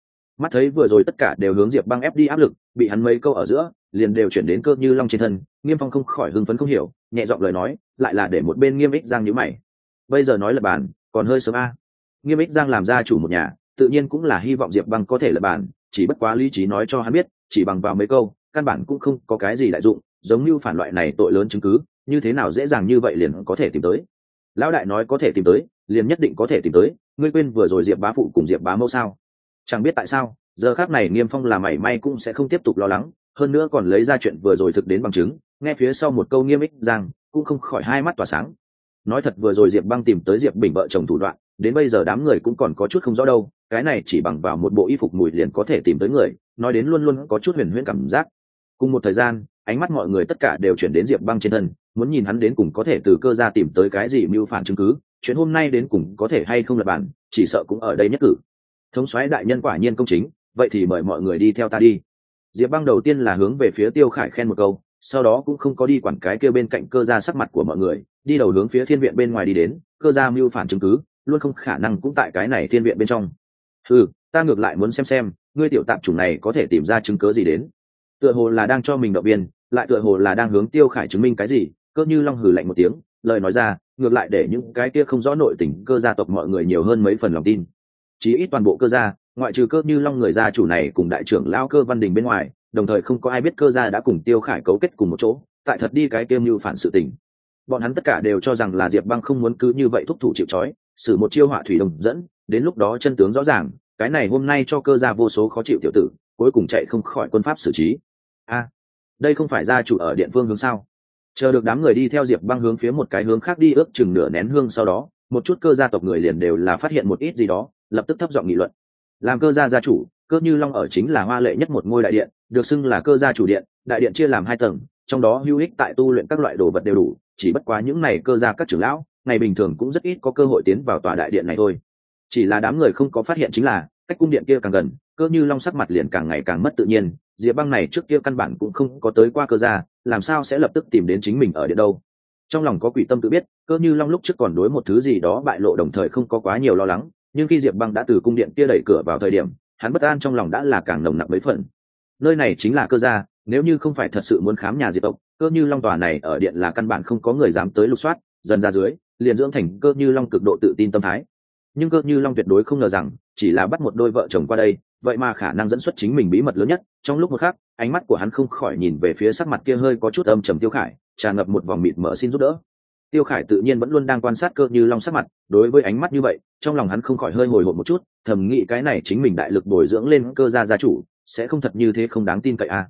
mắt thấy vừa rồi tất cả đều hướng diệp băng ép đi áp lực, bị hắn mấy câu ở giữa liền đều chuyển đến Cơ Như Long trên thân. Nghiêm Phong không khỏi hưng phấn không hiểu, nhẹ giọng lời nói lại là để một bên Nghiêm Ích Giang nhíu mày. Bây giờ nói là bàn còn hơi sớm a. Nghiêm Ích Giang làm gia chủ một nhà, tự nhiên cũng là hy vọng diệp băng có thể lật bàn, chỉ bất quá lý trí nói cho hắn biết chỉ bằng vào mấy câu căn bản cũng không có cái gì đại dụng, giống như phản loại này tội lớn chứng cứ như thế nào dễ dàng như vậy liền có thể tìm tới. Lão đại nói có thể tìm tới liền nhất định có thể tìm tới, ngươi quên vừa rồi diệp bá phụ cùng diệp bá mẫu sao? Chẳng biết tại sao giờ khác này Nghiêm Phong là mảy may cũng sẽ không tiếp tục lo lắng, hơn nữa còn lấy ra chuyện vừa rồi thực đến bằng chứng. Nghe phía sau một câu Nghiêm Ích Giang cũng không khỏi hai mắt tỏa sáng. Nói thật vừa rồi diệp băng tìm tới diệp bình vợ chồng thủ đoạn đến bây giờ đám người cũng còn có chút không rõ đâu, cái này chỉ bằng vào một bộ y phục mùi liền có thể tìm tới người, nói đến luôn luôn có chút huyền huyễn cảm giác. Cùng một thời gian ánh mắt mọi người tất cả đều chuyển đến diệp băng trên thân, muốn nhìn hắn đến cùng có thể từ Cơ gia tìm tới cái gì mưu phản chứng cứ, chuyện hôm nay đến cùng có thể hay không lật bản chỉ sợ cũng ở đây nhất cử. Thống soái đại nhân quả nhiên công chính, vậy thì mời mọi người đi theo ta đi. Diệp băng đầu tiên là hướng về phía Tiêu Khải khen một câu, sau đó cũng không có đi quản cái kia bên cạnh Cơ gia sắc mặt của mọi người, đi đầu hướng phía thiên viện bên ngoài đi đến. Cơ gia mưu phản chứng cứ luôn không khả năng cũng tại cái này thiên viện bên trong. Ừ, ta ngược lại muốn xem xem ngươi tiểu tạp chủng này có thể tìm ra chứng cớ gì đến. Tựa hồ là đang cho mình động viên, lại tựa hồ là đang hướng Tiêu Khải chứng minh cái gì. Cơ Như Long hừ lạnh một tiếng, lời nói ra ngược lại để những cái kia không rõ nội tình Cơ gia tộc mọi người nhiều hơn mấy phần lòng tin. Chí ít toàn bộ Cơ gia ngoại trừ Cơ Như Long người gia chủ này cùng đại trưởng lão Cơ Văn Đình bên ngoài, đồng thời không có ai biết Cơ gia đã cùng Tiêu Khải cấu kết cùng một chỗ tại thật đi cái kia mưu phản sự tình. Bọn hắn tất cả đều cho rằng là diệp băng không muốn cứ như vậy thúc thủ chịu trói, xử một chiêu họa thủy đồng dẫn, đến lúc đó chân tướng rõ ràng, cái này hôm nay cho Cơ gia vô số khó chịu tiểu tử cuối cùng chạy không khỏi quân pháp xử trí. A, à, đây không phải gia chủ ở điện phương hướng sao? Chờ được đám người đi theo diệp băng hướng phía một cái hướng khác đi ước chừng nửa nén hương, sau đó một chút Cơ gia tộc người liền đều là phát hiện một ít gì đó, lập tức thấp giọng nghị luận. Làm Cơ gia gia chủ, Cơ Như Long ở chính là hoa lệ nhất một ngôi đại điện, được xưng là Cơ gia chủ điện. Đại điện chia làm hai tầng, trong đó hữu ích tại tu luyện các loại đồ vật đều đủ, chỉ bất quá những này Cơ gia các trưởng lão ngày bình thường cũng rất ít có cơ hội tiến vào tòa đại điện này thôi. Chỉ là đám người không có phát hiện chính là cách cung điện kia càng gần, Cơ Như Long sắc mặt liền càng ngày càng mất tự nhiên. Diệp băng này trước kia căn bản cũng không có tới qua Cơ gia, làm sao sẽ lập tức tìm đến chính mình ở điện đâu? Trong lòng có quỷ tâm tự biết, Cơ Như Long lúc trước còn đối một thứ gì đó bại lộ đồng thời không có quá nhiều lo lắng, nhưng khi diệp băng đã từ cung điện kia đẩy cửa vào thời điểm, hắn bất an trong lòng đã là càng nồng nặc mấy phần. Nơi này chính là Cơ gia, nếu như không phải thật sự muốn khám nhà diệp tộc, Cơ Như Long tòa này ở điện là căn bản không có người dám tới lục soát. Dần ra dưới liền dưỡng thành Cơ Như Long cực độ tự tin tâm thái. Nhưng Cơ Như Long tuyệt đối không ngờ rằng chỉ là bắt một đôi vợ chồng qua đây, vậy mà khả năng dẫn xuất chính mình bí mật lớn nhất. Trong lúc một khắc, ánh mắt của hắn không khỏi nhìn về phía sắc mặt kia hơi có chút âm trầm Tiêu Khải, tràn ngập một vòng mịt mờ xin giúp đỡ. Tiêu Khải tự nhiên vẫn luôn đang quan sát Cơ Như Long sắc mặt, đối với ánh mắt như vậy trong lòng hắn không khỏi hơi hồi hộp một chút, thầm nghĩ cái này chính mình đại lực bồi dưỡng lên Cơ gia gia chủ sẽ không thật như thế không đáng tin cậy à.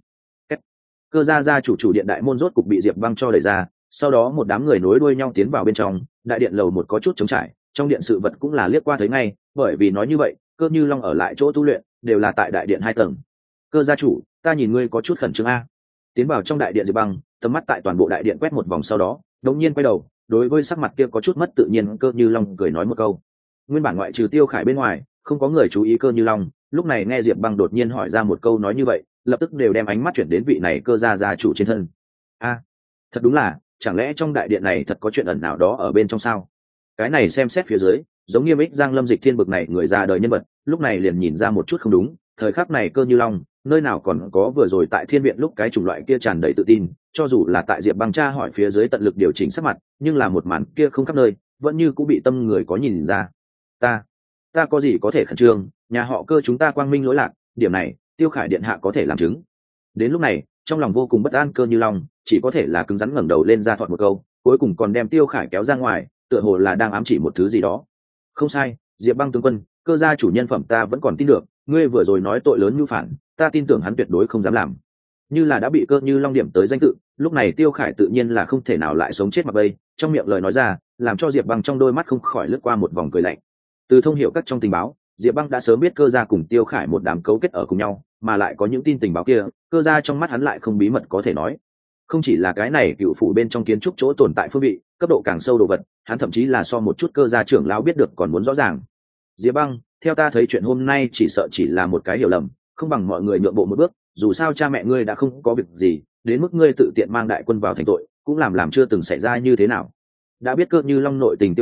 Cơ gia gia chủ chủ điện đại môn rốt cục bị diệp băng cho đẩy ra, sau đó một đám người nối đuôi nhau tiến vào bên trong. Đại điện lầu một có chút trống trải, trong điện sự vật cũng là liếc qua thấy ngay, bởi vì nói như vậy Cơ Như Long ở lại chỗ tu luyện đều là tại đại điện hai tầng. Cơ gia chủ, ta nhìn ngươi có chút khẩn trương a. Tiến vào trong đại điện diệp băng tầm mắt tại toàn bộ đại điện quét một vòng, sau đó đột nhiên quay đầu đối với sắc mặt kia có chút mất tự nhiên Cơ Như Long cười nói một câu. Nguyên bản ngoại trừ Tiêu Khải bên ngoài không có người chú ý Cơ Như Long, lúc này nghe diệp băng đột nhiên hỏi ra một câu nói như vậy, lập tức đều đem ánh mắt chuyển đến vị này Cơ gia gia chủ trên thân. A, thật đúng là, chẳng lẽ trong đại điện này thật có chuyện ẩn nào đó ở bên trong sao? Cái này xem xét phía dưới giống Nghiêm Ích Giang Lâm Dịch Thiên bực này người ra đời nhân vật, lúc này liền nhìn ra một chút không đúng. Thời khắc này Cơ Như Long nơi nào còn có vừa rồi tại thiên viện lúc cái chủng loại kia tràn đầy tự tin, cho dù là tại diệp băng tra hỏi phía dưới tận lực điều chỉnh sắc mặt, nhưng là một màn kia không khắp nơi vẫn như cũng bị tâm người có nhìn ra. Ta, ta có gì có thể khẩn trương, nhà họ Cơ chúng ta quang minh lỗi lạc, điểm này Tiêu Khải điện hạ có thể làm chứng. Đến lúc này trong lòng vô cùng bất an Cơ Như Long chỉ có thể là cứng rắn ngẩng đầu lên ra thọt một câu, cuối cùng còn đem Tiêu Khải kéo ra ngoài, tựa hồ là đang ám chỉ một thứ gì đó. Không sai, diệp băng tướng quân, Cơ gia chủ nhân phẩm ta vẫn còn tin được, ngươi vừa rồi nói tội lớn như phản, ta tin tưởng hắn tuyệt đối không dám làm. Như là đã bị Cơ Như Long điểm tới danh tự, lúc này Tiêu Khải tự nhiên là không thể nào lại sống chết mặc bây, trong miệng lời nói ra làm cho diệp băng trong đôi mắt không khỏi lướt qua một vòng cười lạnh. Từ thông hiểu các trong tình báo, diệp băng đã sớm biết Cơ gia cùng Tiêu Khải một đám cấu kết ở cùng nhau, mà lại có những tin tình báo kia, Cơ gia trong mắt hắn lại không bí mật có thể nói. Không chỉ là cái này cựu phủ bên trong kiến trúc chỗ tồn tại phương vị cấp độ càng sâu đồ vật, hắn thậm chí là so một chút Cơ gia trưởng lão biết được còn muốn rõ ràng. Diệp băng, theo ta thấy chuyện hôm nay chỉ sợ chỉ là một cái hiểu lầm, không bằng mọi người nhượng bộ một bước, dù sao cha mẹ ngươi đã không có việc gì, đến mức ngươi tự tiện mang đại quân vào thành tội cũng làm làm chưa từng xảy ra như thế nào. Đã biết Cơ Như Long nội tình Tiêu Khải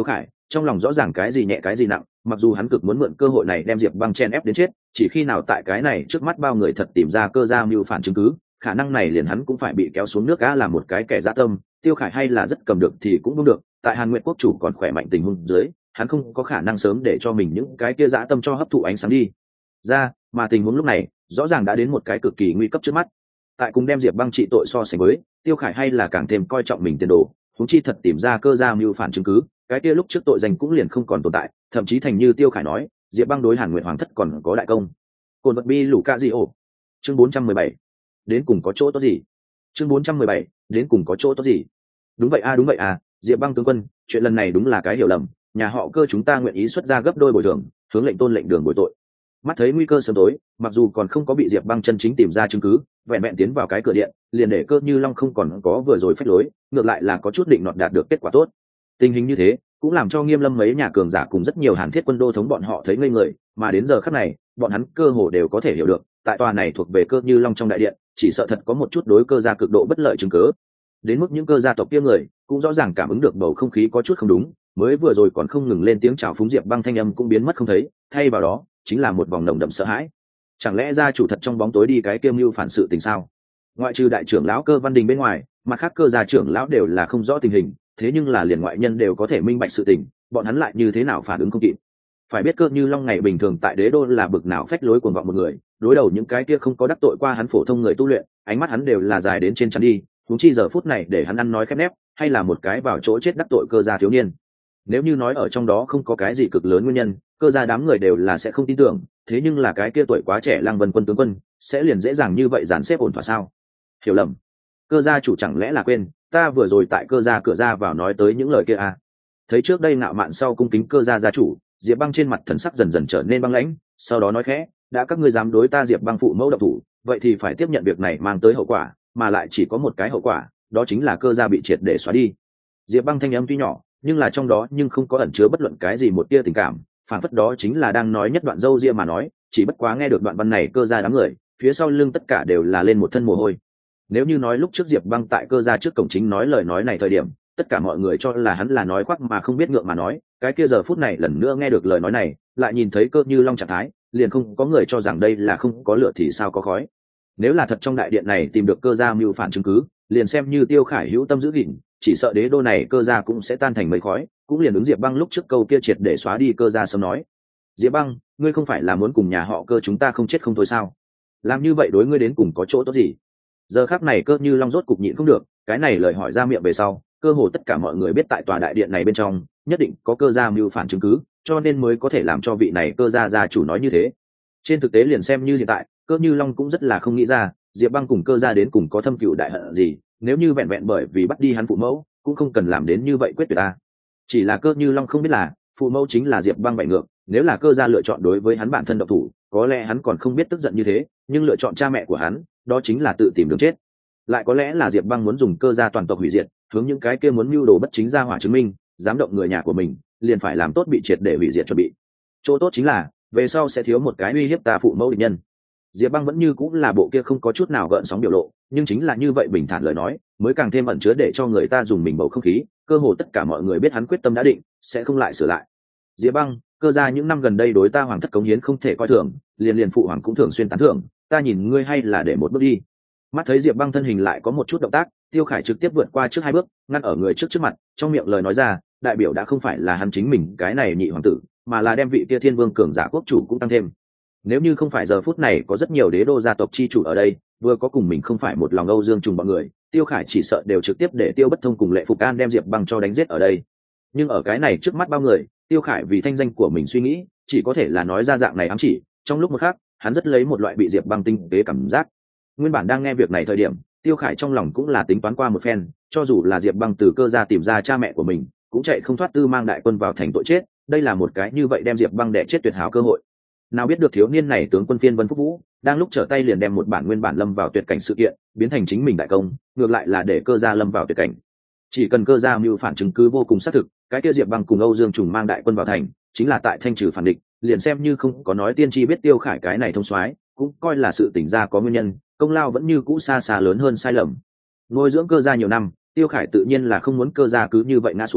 trong lòng rõ ràng cái gì nhẹ cái gì nặng, mặc dù hắn cực muốn mượn cơ hội này đem diệp băng chen ép đến chết, chỉ khi nào tại cái này trước mắt bao người thật tìm ra cơ gia mưu phản chứng cứ, khả năng này liền hắn cũng phải bị kéo xuống nước cá làm một cái kẻ dã tâm. Tiêu Khải hay là rất cầm được thì cũng không được, tại Hàn Nguyệt quốc chủ còn khỏe mạnh tình huống dưới, hắn không có khả năng sớm để cho mình những cái kia dã tâm cho hấp thụ ánh sáng đi ra, mà tình huống lúc này rõ ràng đã đến một cái cực kỳ nguy cấp trước mắt. Tại cùng đem diệp băng trị tội so sánh với, Tiêu Khải hay là càng thêm coi trọng mình tiền đồ, huống chi thật tìm ra cơ gia mưu phản chứng cứ, cái kia lúc trước tội danh cũng liền không còn tồn tại, thậm chí thành như Tiêu Khải nói, diệp băng đối Hàn Nguyệt hoàng thất còn có đại công. Cồn vật bi lũ ca di ổ. Chương bốn trăm mười bảy. Đến cùng có chỗ tốt gì? Chương bốn trăm mười bảy. Đến cùng có chỗ tốt gì? Đúng vậy a, đúng vậy à, diệp băng tướng quân, chuyện lần này đúng là cái hiểu lầm, nhà họ Cơ chúng ta nguyện ý xuất ra gấp đôi bồi thường, hướng lệnh tôn lệnh đường bồi tội. Mắt thấy nguy cơ sớm tối, mặc dù còn không có bị diệp băng chân chính tìm ra chứng cứ, vẹn vẹn tiến vào cái cửa điện, liền để Cơ Như Long không còn có vừa rồi phách lối, ngược lại là có chút định nọt đạt được kết quả tốt. Tình hình như thế cũng làm cho Nghiêm Lâm mấy nhà cường giả cùng rất nhiều Hàn Thiết quân đô thống bọn họ thấy ngây người, mà đến giờ khắc này, bọn hắn cơ hồ đều có thể hiểu được, tại tòa này thuộc về Cơ Như Long trong đại điện, chỉ sợ thật có một chút đối Cơ gia cực độ bất lợi chứng cứ. Đến mức những Cơ gia tộc kia người, cũng rõ ràng cảm ứng được bầu không khí có chút không đúng, mới vừa rồi còn không ngừng lên tiếng chào phúng diệp băng thanh âm cũng biến mất không thấy, thay vào đó chính là một vòng nồng đậm sợ hãi. Chẳng lẽ gia chủ thật trong bóng tối đi cái kiêm mưu phản sự tình sao? Ngoại trừ đại trưởng lão Cơ Văn Đình bên ngoài, mặt khác Cơ gia trưởng lão đều là không rõ tình hình, thế nhưng là liền ngoại nhân đều có thể minh bạch sự tình, bọn hắn lại như thế nào phản ứng không kịp. Phải biết Cơ Như Long ngày bình thường tại đế đô là bực nào phách lối cuồng vọng một người, đối đầu những cái kia không có đắc tội qua hắn phổ thông người tu luyện, ánh mắt hắn đều là dài đến trên chắn đi, huống chi giờ phút này để hắn ăn nói khép nép, hay là một cái vào chỗ chết đắc tội Cơ gia thiếu niên. Nếu như nói ở trong đó không có cái gì cực lớn nguyên nhân, Cơ gia đám người đều là sẽ không tin tưởng, thế nhưng là cái kia tuổi quá trẻ Lăng Vân Quân tướng quân sẽ liền dễ dàng như vậy dàn xếp ổn thỏa sao? Hiểu lầm. Cơ gia chủ chẳng lẽ là quên ta vừa rồi tại Cơ gia cửa ra vào nói tới những lời kia à? Thấy trước đây ngạo mạn sau cung kính Cơ gia gia chủ, Diệp Băng trên mặt thần sắc dần dần trở nên băng lãnh, sau đó nói khẽ, đã các ngươi dám đối ta Diệp Băng phụ mẫu độc thủ, vậy thì phải tiếp nhận việc này mang tới hậu quả, mà lại chỉ có một cái hậu quả, đó chính là Cơ gia bị triệt để xóa đi. Diệp Băng thanh âm tuy nhỏ, nhưng là trong đó nhưng không có ẩn chứa bất luận cái gì một tia tình cảm, phản phất đó chính là đang nói nhất đoạn dâu ria mà nói, chỉ bất quá nghe được đoạn văn này Cơ gia đám người phía sau lưng tất cả đều là lên một thân mồ hôi. Nếu như nói lúc trước Diệp Băng tại Cơ gia trước cổng chính nói lời nói này thời điểm, tất cả mọi người cho là hắn là nói khoác mà không biết ngượng mà nói, cái kia giờ phút này lần nữa nghe được lời nói này, lại nhìn thấy Cơ Như Long trạng thái, liền không có người cho rằng đây là không có lửa thì sao có khói. Nếu là thật trong đại điện này tìm được Cơ gia mưu phản chứng cứ, liền xem như Tiêu Khải hữu tâm giữ gìn, chỉ sợ đế đô này Cơ gia cũng sẽ tan thành mây khói, cũng liền ứng Diệp Băng lúc trước câu kia triệt để xóa đi Cơ gia sớm nói. Diệp Băng, ngươi không phải là muốn cùng nhà họ Cơ chúng ta không chết không thôi sao? Làm như vậy đối ngươi đến cùng có chỗ tốt gì? Giờ khắc này Cơ Như Long rốt cục nhịn không được, cái này lời hỏi ra miệng về sau, cơ hồ tất cả mọi người biết tại tòa đại điện này bên trong nhất định có Cơ gia mưu phản chứng cứ, cho nên mới có thể làm cho vị này Cơ gia gia chủ nói như thế. Trên thực tế liền xem như hiện tại, Cơ Như Long cũng rất là không nghĩ ra Diệp Băng cùng Cơ gia đến cùng có thâm cựu đại hận gì, nếu như vẹn vẹn bởi vì bắt đi hắn phụ mẫu cũng không cần làm đến như vậy quyết tuyệt ta. Chỉ là Cơ Như Long không biết là phụ mẫu chính là Diệp Băng bại ngược, nếu là Cơ gia lựa chọn đối với hắn bản thân độc thủ, có lẽ hắn còn không biết tức giận như thế, nhưng lựa chọn cha mẹ của hắn, đó chính là tự tìm đường chết. Lại có lẽ là Diệp Băng muốn dùng Cơ gia toàn tộc hủy diệt, hướng những cái kia muốn mưu đồ bất chính ra hỏa chứng minh, dám động người nhà của mình, liền phải làm tốt bị triệt để hủy diệt chuẩn bị. Chỗ tốt chính là về sau sẽ thiếu một cái uy hiếp ta phụ mẫu địch nhân. Diệp Băng vẫn như cũng là bộ kia không có chút nào gợn sóng biểu lộ, nhưng chính là như vậy bình thản lời nói, mới càng thêm ẩn chứa để cho người ta dùng mình bầu không khí, cơ hồ tất cả mọi người biết hắn quyết tâm đã định, sẽ không lại sửa lại. Diệp Băng, Cơ gia những năm gần đây đối ta hoàng thất cống hiến không thể coi thường, liền liền phụ hoàng cũng thường xuyên tán thưởng, ta nhìn ngươi hay là để một bước đi. Mắt thấy Diệp Băng thân hình lại có một chút động tác, Tiêu Khải trực tiếp vượt qua trước hai bước, ngăn ở người trước trước mặt, trong miệng lời nói ra, đại biểu đã không phải là hắn chính mình cái này nhị hoàng tử, mà là đem vị kia thiên vương cường giả quốc chủ cũng tăng thêm. Nếu như không phải giờ phút này có rất nhiều đế đô gia tộc chi chủ ở đây, vừa có cùng mình không phải một lòng Âu Dương trùng bọn người, Tiêu Khải chỉ sợ đều trực tiếp để Tiêu Bất Thông cùng Lệ Phục An đem Diệp Băng cho đánh giết ở đây. Nhưng ở cái này trước mắt bao người, Tiêu Khải vì thanh danh của mình suy nghĩ, chỉ có thể là nói ra dạng này ám chỉ, trong lúc một khác, hắn rất lấy một loại bị Diệp Băng tinh tế cảm giác. Nguyên bản đang nghe việc này thời điểm, Tiêu Khải trong lòng cũng là tính toán qua một phen, cho dù là Diệp Băng từ Cơ gia tìm ra cha mẹ của mình, cũng chạy không thoát tư mang đại quân vào thành tội chết, đây là một cái như vậy đem Diệp Băng đè chết tuyệt hảo cơ hội. Nào biết được thiếu niên này tướng quân phiên Vân Phúc Vũ, đang lúc trở tay liền đem một bản nguyên bản lâm vào tuyệt cảnh sự kiện, biến thành chính mình đại công, ngược lại là để Cơ gia lâm vào tuyệt cảnh. Chỉ cần Cơ gia mưu phản chứng cứ vô cùng xác thực, cái kia Diệp Băng cùng Âu Dương Trùng mang đại quân vào thành, chính là tại thanh trừ phản địch, liền xem như không có nói tiên tri biết Tiêu Khải cái này thông soái, cũng coi là sự tỉnh ra có nguyên nhân, công lao vẫn như cũ xa xa lớn hơn sai lầm. Nuôi dưỡng Cơ gia nhiều năm, Tiêu Khải tự nhiên là không muốn Cơ gia cứ như vậy ngã xuống,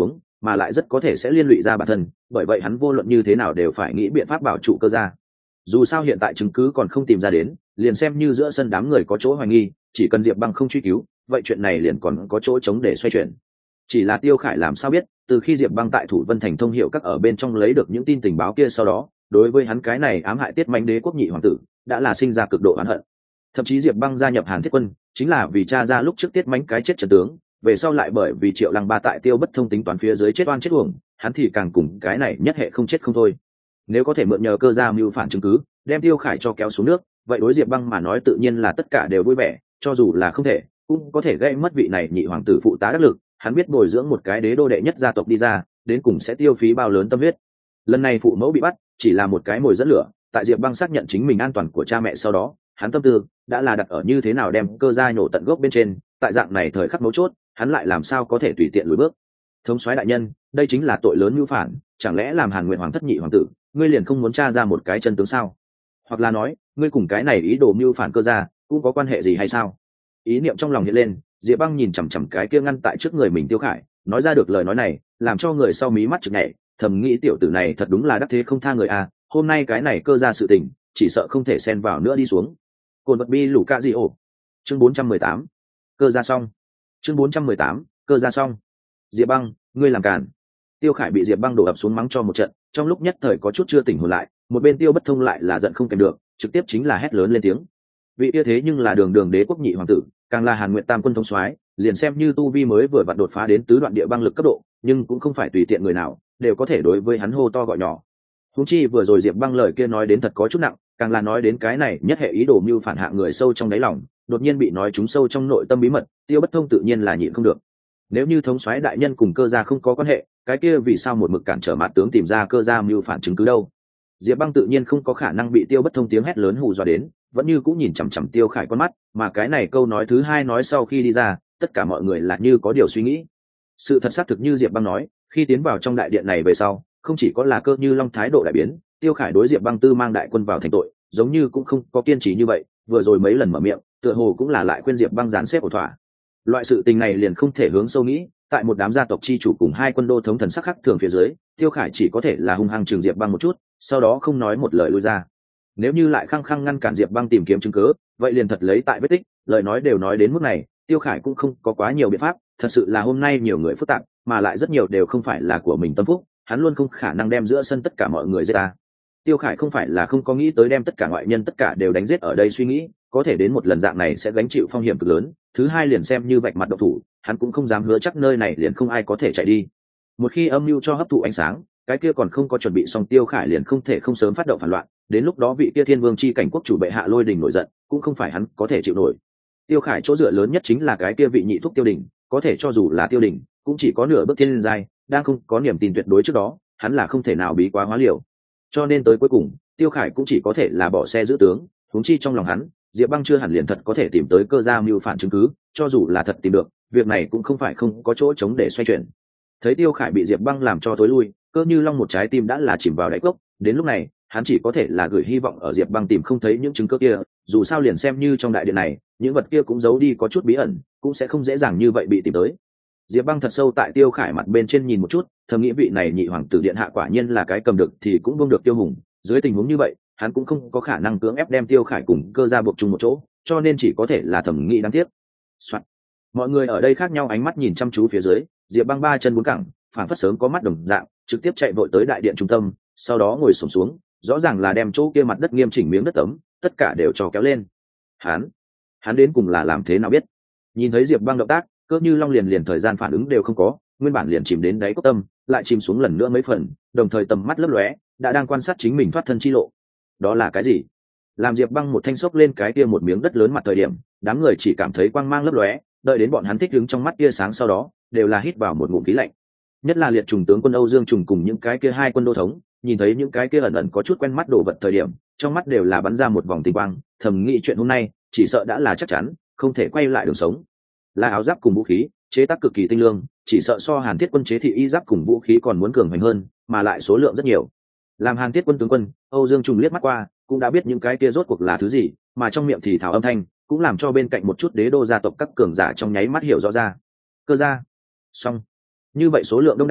mà lại rất có thể sẽ liên lụy ra bản thân, bởi vậy hắn vô luận như thế nào đều phải nghĩ biện pháp bảo trụ cơ gia. Dù sao hiện tại chứng cứ còn không tìm ra đến, liền xem như giữa sân đám người có chỗ hoài nghi, chỉ cần Diệp Băng không truy cứu, vậy chuyện này liền còn có chỗ chống để xoay chuyển. Chỉ là Tiêu Khải làm sao biết, từ khi Diệp Băng tại Thủ Vân Thành thông hiệu các ở bên trong lấy được những tin tình báo kia sau đó, đối với hắn cái này ám hại Tiết Mạnh Đế quốc nhị hoàng tử, đã là sinh ra cực độ oán hận. Thậm chí Diệp Băng gia nhập Hàn Thiết quân, chính là vì tra ra lúc trước Tiết Mạnh cái chết trận tướng, về sau lại bởi vì Triệu Lăng Ba tại Tiêu Bất Thông tính toán phía dưới chết oan chết uổng, hắn thì càng cùng cái này nhất hệ không chết không thôi. Nếu có thể mượn nhờ cơ gia mưu phản chứng cứ, đem Tiêu Khải cho kéo xuống nước, vậy đối Diệp Băng mà nói tự nhiên là tất cả đều vui vẻ, cho dù là không thể, cũng có thể gây mất vị này nhị hoàng tử phụ tá đắc lực, hắn biết bồi dưỡng một cái đế đô đệ nhất gia tộc đi ra, đến cùng sẽ tiêu phí bao lớn tâm huyết. Lần này phụ mẫu bị bắt, chỉ là một cái mồi dẫn lửa, tại Diệp Băng xác nhận chính mình an toàn của cha mẹ sau đó, hắn tâm tư đã là đặt ở như thế nào đem cơ gia nhổ tận gốc bên trên, tại dạng này thời khắc mấu chốt, hắn lại làm sao có thể tùy tiện lùi bước. Thống soái đại nhân, đây chính là tội lớn mưu phản, chẳng lẽ làm Hàn Nguyện hoàng thất nhị hoàng tử, ngươi liền không muốn tra ra một cái chân tướng sao? Hoặc là nói, ngươi cùng cái này ý đồ mưu phản cơ gia cũng có quan hệ gì hay sao? Ý niệm trong lòng hiện lên, Diệp Băng nhìn chằm chằm cái kia ngăn tại trước người mình Tiêu Khải, nói ra được lời nói này, làm cho người sau mí mắt chực nhảy, thầm nghĩ tiểu tử này thật đúng là đắc thế không tha người à, hôm nay cái này cơ gia sự tình, chỉ sợ không thể xen vào nữa đi xuống. Cồn vật bi lũ cạ gì ổ. Chương bốn trăm mười tám. Cơ gia xong. Chương bốn trăm mười tám. Cơ gia xong. Diệp Băng, ngươi làm cản. Tiêu Khải bị Diệp Băng đổ ập xuống mắng cho một trận, trong lúc nhất thời có chút chưa tỉnh hồn lại, một bên Tiêu Bất Thông lại là giận không kèm được, trực tiếp chính là hét lớn lên tiếng. Vị kia thế nhưng là đường đường đế quốc nhị hoàng tử, càng là Hàn Nguyện Tam quân thống soái, liền xem như tu vi mới vừa vặn đột phá đến tứ đoạn địa băng lực cấp độ, nhưng cũng không phải tùy tiện người nào đều có thể đối với hắn hô to gọi nhỏ. Huống chi vừa rồi Diệp Băng lời kia nói đến thật có chút nặng, càng là nói đến cái này nhất hệ ý đồ mưu phản hạ người sâu trong đáy lòng, đột nhiên bị nói trúng sâu trong nội tâm bí mật, Tiêu Bất Thông tự nhiên là nhịn không được. Nếu như thống soái đại nhân cùng cơ gia không có quan hệ, cái kia vì sao một mực cản trở mặt tướng tìm ra cơ gia mưu phản chứng cứ đâu? Diệp Băng tự nhiên không có khả năng bị Tiêu Bất Thông tiếng hét lớn hù dọa đến, vẫn như cũng nhìn chằm chằm Tiêu Khải con mắt, mà cái này câu nói thứ hai nói sau khi đi ra, tất cả mọi người là như có điều suy nghĩ. Sự thật xác thực như Diệp Băng nói, khi tiến vào trong đại điện này về sau, không chỉ có là Cơ Như Long thái độ đại biến, Tiêu Khải đối Diệp Băng tư mang đại quân vào thành tội, giống như cũng không có kiên trì như vậy, vừa rồi mấy lần mở miệng, tựa hồ cũng là lại khuyên Diệp Băng dàn xếp ổn thỏa. Loại sự tình này liền không thể hướng sâu nghĩ, tại một đám gia tộc chi chủ cùng hai quân đô thống thần sắc khắc thường phía dưới, Tiêu Khải chỉ có thể là hung hăng trừng Diệp Băng một chút, sau đó không nói một lời lui ra. Nếu như lại khăng khăng ngăn cản Diệp Băng tìm kiếm chứng cứ, vậy liền thật lấy tại vết tích, lời nói đều nói đến mức này, Tiêu Khải cũng không có quá nhiều biện pháp, thật sự là hôm nay nhiều người phức tạp, mà lại rất nhiều đều không phải là của mình tâm phúc, hắn luôn không khả năng đem giữa sân tất cả mọi người giết ta. Tiêu Khải không phải là không có nghĩ tới đem tất cả ngoại nhân tất cả đều đánh giết ở đây suy nghĩ, có thể đến một lần dạng này sẽ gánh chịu phong hiểm cực lớn, thứ hai liền xem như vạch mặt độc thủ, hắn cũng không dám hứa chắc nơi này liền không ai có thể chạy đi. Một khi âm mưu cho hấp thụ ánh sáng, cái kia còn không có chuẩn bị xong Tiêu Khải liền không thể không sớm phát động phản loạn, đến lúc đó vị kia Thiên Vương chi cảnh quốc chủ bệ hạ lôi đình nổi giận, cũng không phải hắn có thể chịu nổi. Tiêu Khải chỗ dựa lớn nhất chính là cái kia vị nhị thúc Tiêu Đình, có thể cho dù là Tiêu Đình, cũng chỉ có nửa bước thiên giai, đang không có niềm tin tuyệt đối trước đó, hắn là không thể nào bí quá hóa liều. Cho nên tới cuối cùng, Tiêu Khải cũng chỉ có thể là bỏ xe giữ tướng, huống chi trong lòng hắn, Diệp Băng chưa hẳn liền thật có thể tìm tới cơ gia mưu phản chứng cứ, cho dù là thật tìm được, việc này cũng không phải không có chỗ chống để xoay chuyển. Thấy Tiêu Khải bị Diệp Băng làm cho tối lui, Cơ Như Long một trái tim đã là chìm vào đáy cốc, đến lúc này, hắn chỉ có thể là gửi hy vọng ở Diệp Băng tìm không thấy những chứng cứ kia, dù sao liền xem như trong đại điện này, những vật kia cũng giấu đi có chút bí ẩn, cũng sẽ không dễ dàng như vậy bị tìm tới. Diệp Băng thật sâu tại Tiêu Khải mặt bên trên nhìn một chút, thầm nghĩ vị này nhị hoàng tử điện hạ quả nhiên là cái cầm được thì cũng buông được Tiêu Hùng, dưới tình huống như vậy, hắn cũng không có khả năng cưỡng ép đem Tiêu Khải cùng cơ gia buộc chung một chỗ, cho nên chỉ có thể là thầm nghĩ đáng tiếc. Soạn. Mọi người ở đây khác nhau ánh mắt nhìn chăm chú phía dưới, Diệp Băng ba chân bốn cẳng, phản phất sớm có mắt đồng dạng, trực tiếp chạy vội tới đại điện trung tâm, sau đó ngồi xổm xuống, rõ ràng là đem chỗ kia mặt đất nghiêm chỉnh miếng đất tấm, tất cả đều cho kéo lên. Hắn, hắn đến cùng là làm thế nào biết? Nhìn thấy Diệp Băng động tác, Cơ Như Long liền liền thời gian phản ứng đều không có, nguyên bản liền chìm đến đáy cốc tâm, lại chìm xuống lần nữa mấy phần, đồng thời tầm mắt lấp lóe, đã đang quan sát chính mình thoát thân chi lộ. Đó là cái gì? Làm Diệp Băng một thanh xốc lên cái kia một miếng đất lớn mặt thời điểm, đám người chỉ cảm thấy quang mang lấp lóe, đợi đến bọn hắn thích đứng trong mắt tia sáng sau đó, đều là hít vào một ngụm khí lạnh. Nhất là liệt trùng tướng quân Âu Dương Trùng cùng những cái kia hai quân đô thống, nhìn thấy những cái kia ẩn ẩn có chút quen mắt đồ vật thời điểm, trong mắt đều là bắn ra một vòng tinh quang, thầm nghĩ chuyện hôm nay, chỉ sợ đã là chắc chắn, không thể quay lại đường sống. Là áo giáp cùng vũ khí, chế tác cực kỳ tinh lương, chỉ sợ so Hàn Thiết quân chế thị y giáp cùng vũ khí còn muốn cường hành hơn, mà lại số lượng rất nhiều. Làm Hàn Thiết quân tướng quân, Âu Dương Trùng liếc mắt qua, cũng đã biết những cái kia rốt cuộc là thứ gì, mà trong miệng thì thảo âm thanh, cũng làm cho bên cạnh một chút đế đô gia tộc các cường giả trong nháy mắt hiểu rõ ra. Cơ gia, xong. Như vậy số lượng đông đảo,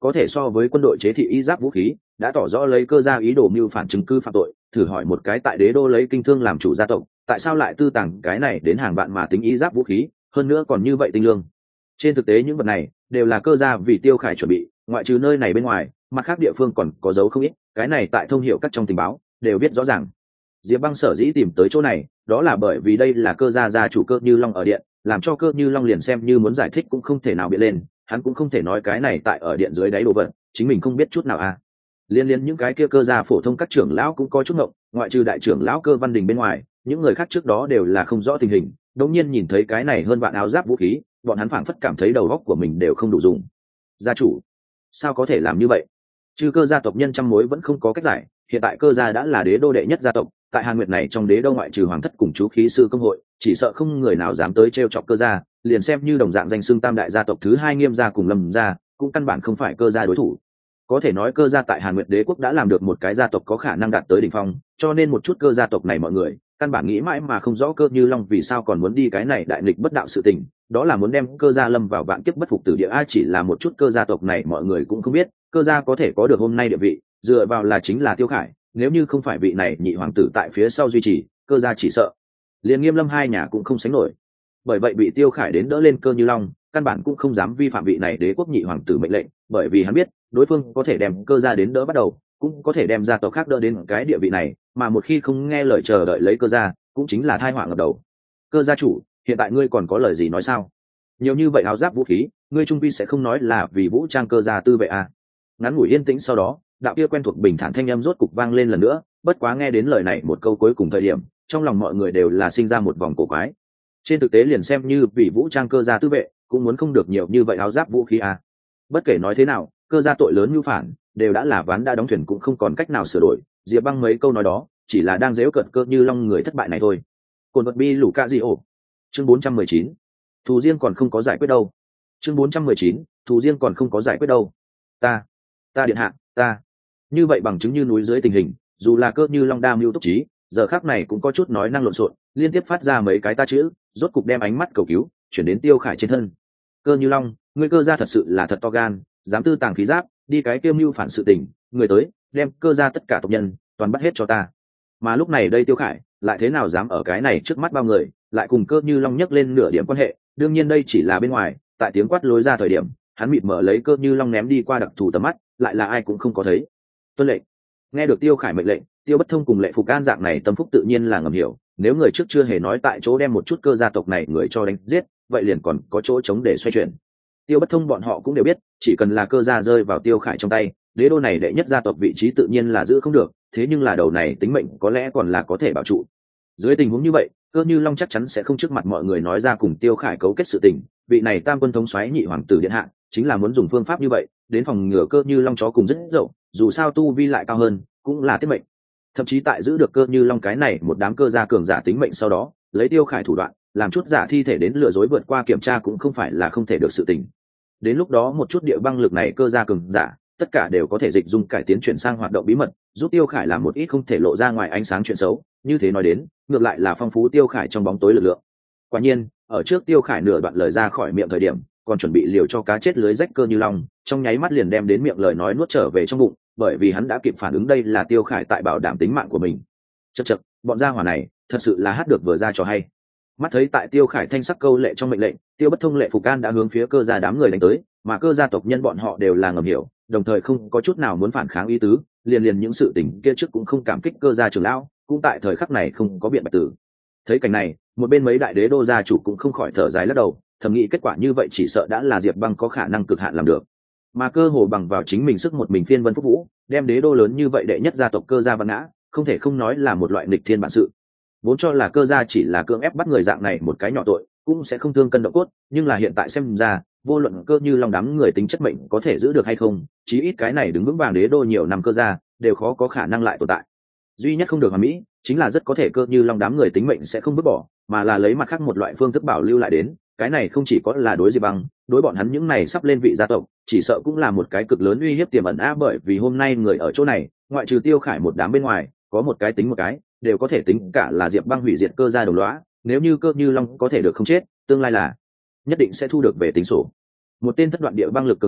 có thể so với quân đội chế thị y giáp vũ khí, đã tỏ rõ lấy cơ gia ý đồ mưu phản chứng cứ phạm tội. Thử hỏi một cái tại đế đô lấy kinh thương làm chủ gia tộc, tại sao lại tư tàng cái này đến hàng vạn mà tính y giáp vũ khí, hơn nữa còn như vậy tinh lương. Trên thực tế những vật này đều là cơ gia vì Tiêu Khải chuẩn bị, ngoại trừ nơi này bên ngoài, mặt khác địa phương còn có dấu không ít, cái này tại thông hiệu các trong tình báo đều biết rõ ràng. Diệp Băng sở dĩ tìm tới chỗ này, đó là bởi vì đây là cơ gia gia chủ Cơ Như Long ở điện, làm cho Cơ Như Long liền xem như muốn giải thích cũng không thể nào biện lên, hắn cũng không thể nói cái này tại ở điện dưới đáy đồ vật, chính mình không biết chút nào à. Liên liên những cái kia cơ gia phổ thông các trưởng lão cũng có chút ngộng, ngoại trừ đại trưởng lão Cơ Văn Đình bên ngoài, những người khác trước đó đều là không rõ tình hình, đột nhiên nhìn thấy cái này hơn vạn áo giáp vũ khí, bọn hắn phảng phất cảm thấy đầu óc của mình đều không đủ dùng. Gia chủ, sao có thể làm như vậy? Chư Cơ gia tộc nhân trăm mối vẫn không có cách giải, hiện tại Cơ gia đã là đế đô đệ nhất gia tộc, tại Hàn Nguyệt này trong đế đô ngoại trừ hoàng thất cùng chú khí sư công hội, chỉ sợ không người nào dám tới trêu chọc Cơ gia, liền xem như đồng dạng danh xưng tam đại gia tộc thứ hai Nghiêm gia cùng Lâm gia, cũng căn bản không phải Cơ gia đối thủ. Có thể nói Cơ gia tại Hàn Nguyệt đế quốc đã làm được một cái gia tộc có khả năng đạt tới đỉnh phong, cho nên một chút Cơ gia tộc này mọi người căn bản nghĩ mãi mà không rõ Cơ Như Long vì sao còn muốn đi cái này đại nghịch bất đạo sự tình, đó là muốn đem Cơ gia lâm vào vạn kiếp bất phục tử địa. Ai chỉ là một chút Cơ gia tộc này mọi người cũng không biết, Cơ gia có thể có được hôm nay địa vị, dựa vào là chính là Tiêu Khải, nếu như không phải vị này nhị hoàng tử tại phía sau duy trì, Cơ gia chỉ sợ liền Nghiêm Lâm hai nhà cũng không sánh nổi. Bởi vậy bị Tiêu Khải đến đỡ lên Cơ Như Long, căn bản cũng không dám vi phạm vị này đế quốc nhị hoàng tử mệnh lệnh, bởi vì hắn biết đối phương có thể đem Cơ gia đến đỡ bắt đầu, cũng có thể đem gia tộc khác đỡ đến cái địa vị này, mà một khi không nghe lời chờ đợi lấy Cơ gia, cũng chính là tai họa ngập đầu. Cơ gia chủ, hiện tại ngươi còn có lời gì nói sao? Nhiều như vậy áo giáp vũ khí, ngươi trung vi sẽ không nói là vì vũ trang Cơ gia tư vệ à? Ngắn ngủi yên tĩnh sau đó, đạo kia quen thuộc bình thản thanh âm rốt cục vang lên lần nữa, bất quá nghe đến lời này một câu cuối cùng thời điểm, trong lòng mọi người đều là sinh ra một vòng cổ quái. Trên thực tế liền xem như vì vũ trang Cơ gia tư vệ, cũng muốn không được nhiều như vậy áo giáp vũ khí à? Bất kể nói thế nào, Cơ gia tội lớn như phản, đều đã là ván đã đóng thuyền cũng không còn cách nào sửa đổi. Diệp Băng mấy câu nói đó, chỉ là đang giễu cợt Cơ Như Long người thất bại này thôi. Cồn vật bi lũ ca gì ổ. Chương bốn trăm mười chín. Thù riêng còn không có giải quyết đâu. Chương bốn trăm mười chín. Thù riêng còn không có giải quyết đâu. Ta, ta điện hạ, ta. Như vậy bằng chứng như núi dưới tình hình, dù là Cơ Như Long đa mưu túc trí, giờ khắc này cũng có chút nói năng lộn xộn, liên tiếp phát ra mấy cái ta chữ, rốt cục đem ánh mắt cầu cứu chuyển đến Tiêu Khải trên thân. Cơ Như Long, ngươi Cơ gia thật sự là thật to gan, dám tư tàng khí giáp, đi cái kiêm mưu phản sự tình, người tới, đem Cơ gia tất cả tộc nhân toàn bắt hết cho ta. Mà lúc này đây Tiêu Khải lại thế nào dám ở cái này trước mắt bao người, lại cùng Cơ Như Long nhắc lên nửa điểm quan hệ, đương nhiên đây chỉ là bên ngoài, tại tiếng quát lối ra thời điểm, hắn mịt mở lấy Cơ Như Long ném đi qua đặc thù tầm mắt, lại là ai cũng không có thấy. Tuân lệnh. Nghe được Tiêu Khải mệnh lệnh, Tiêu Bất Thông cùng Lệ Phục An dạng này tâm phúc tự nhiên là ngầm hiểu, nếu người trước chưa hề nói tại chỗ đem một chút Cơ gia tộc này người cho đánh giết, vậy liền còn có chỗ trống để xoay chuyển. Tiêu Bất Thông bọn họ cũng đều biết, chỉ cần là Cơ gia rơi vào Tiêu Khải trong tay, đế đô này đệ nhất gia tộc vị trí tự nhiên là giữ không được, thế nhưng là đầu này tính mệnh có lẽ còn là có thể bảo trụ. Dưới tình huống như vậy, Cơ Như Long chắc chắn sẽ không trước mặt mọi người nói ra cùng Tiêu Khải cấu kết sự tình, vị này tam quân thống soái nhị hoàng tử điện hạ, chính là muốn dùng phương pháp như vậy, đến phòng ngừa Cơ Như Long chó cùng rất dậu, dù sao tu vi lại cao hơn, cũng là tiết mệnh. Thậm chí tại giữ được Cơ Như Long cái này một đám Cơ gia cường giả tính mệnh sau đó, lấy Tiêu Khải thủ đoạn, làm chút giả thi thể đến lừa dối vượt qua kiểm tra cũng không phải là không thể được sự tình. Đến lúc đó một chút địa băng lực này Cơ gia cường giả, tất cả đều có thể dịch dung cải tiến chuyển sang hoạt động bí mật, giúp Tiêu Khải làm một ít không thể lộ ra ngoài ánh sáng chuyện xấu, như thế nói đến, ngược lại là phong phú Tiêu Khải trong bóng tối lực lượng. Quả nhiên, ở trước Tiêu Khải nửa đoạn lời ra khỏi miệng thời điểm, còn chuẩn bị liều cho cá chết lưới rách Cơ Như Long, trong nháy mắt liền đem đến miệng lời nói nuốt trở về trong bụng, bởi vì hắn đã kịp phản ứng đây là Tiêu Khải tại bảo đảm tính mạng của mình. Chậc chậc, bọn gia hỏa này, thật sự là hát được vừa ra cho hay. Mắt thấy tại Tiêu Khải thanh sắc câu lệ trong mệnh lệnh, Tiêu Bất Thông Lệ Phục An đã hướng phía Cơ gia đám người đánh tới, mà Cơ gia tộc nhân bọn họ đều là ngầm hiểu, đồng thời không có chút nào muốn phản kháng ý tứ, liền liền những sự tình kia trước cũng không cảm kích Cơ gia trưởng lão, cũng tại thời khắc này không có biện bạch tử. Thấy cảnh này, một bên mấy đại đế đô gia chủ cũng không khỏi thở dài lắc đầu, thầm nghĩ kết quả như vậy chỉ sợ đã là Diệp Băng có khả năng cực hạn làm được, mà cơ hồ bằng vào chính mình sức một mình phiên vân phúc vũ, đem đế đô lớn như vậy đệ nhất gia tộc Cơ gia vặn ngã, không thể không nói là một loại nghịch thiên bản sự. Vốn cho là Cơ gia chỉ là cưỡng ép bắt người dạng này một cái nhỏ tội, cũng sẽ không thương cân độ cốt, nhưng là hiện tại xem ra, vô luận Cơ Như Long đám người tính chất mệnh có thể giữ được hay không, chí ít cái này đứng vững vàng đế đô nhiều năm Cơ gia đều khó có khả năng lại tồn tại. Duy nhất không được hoàn mỹ, chính là rất có thể Cơ Như Long đám người tính mệnh sẽ không vứt bỏ, mà là lấy mặt khác một loại phương thức bảo lưu lại đến. Cái này không chỉ có là đối Diệp Băng, đối bọn hắn những này sắp lên vị gia tộc, chỉ sợ cũng là một cái cực lớn uy hiếp tiềm ẩn a, bởi vì hôm nay người ở chỗ này, ngoại trừ Tiêu Khải một đám bên ngoài, có một cái tính một cái, đều có thể tính cả là Diệp Băng hủy diệt Cơ gia đồng lõa, nếu như Cơ Như Long có thể được không chết, tương lai là nhất định sẽ thu được về tính sổ. Một tên thất đoạn địa băng lực cường giả,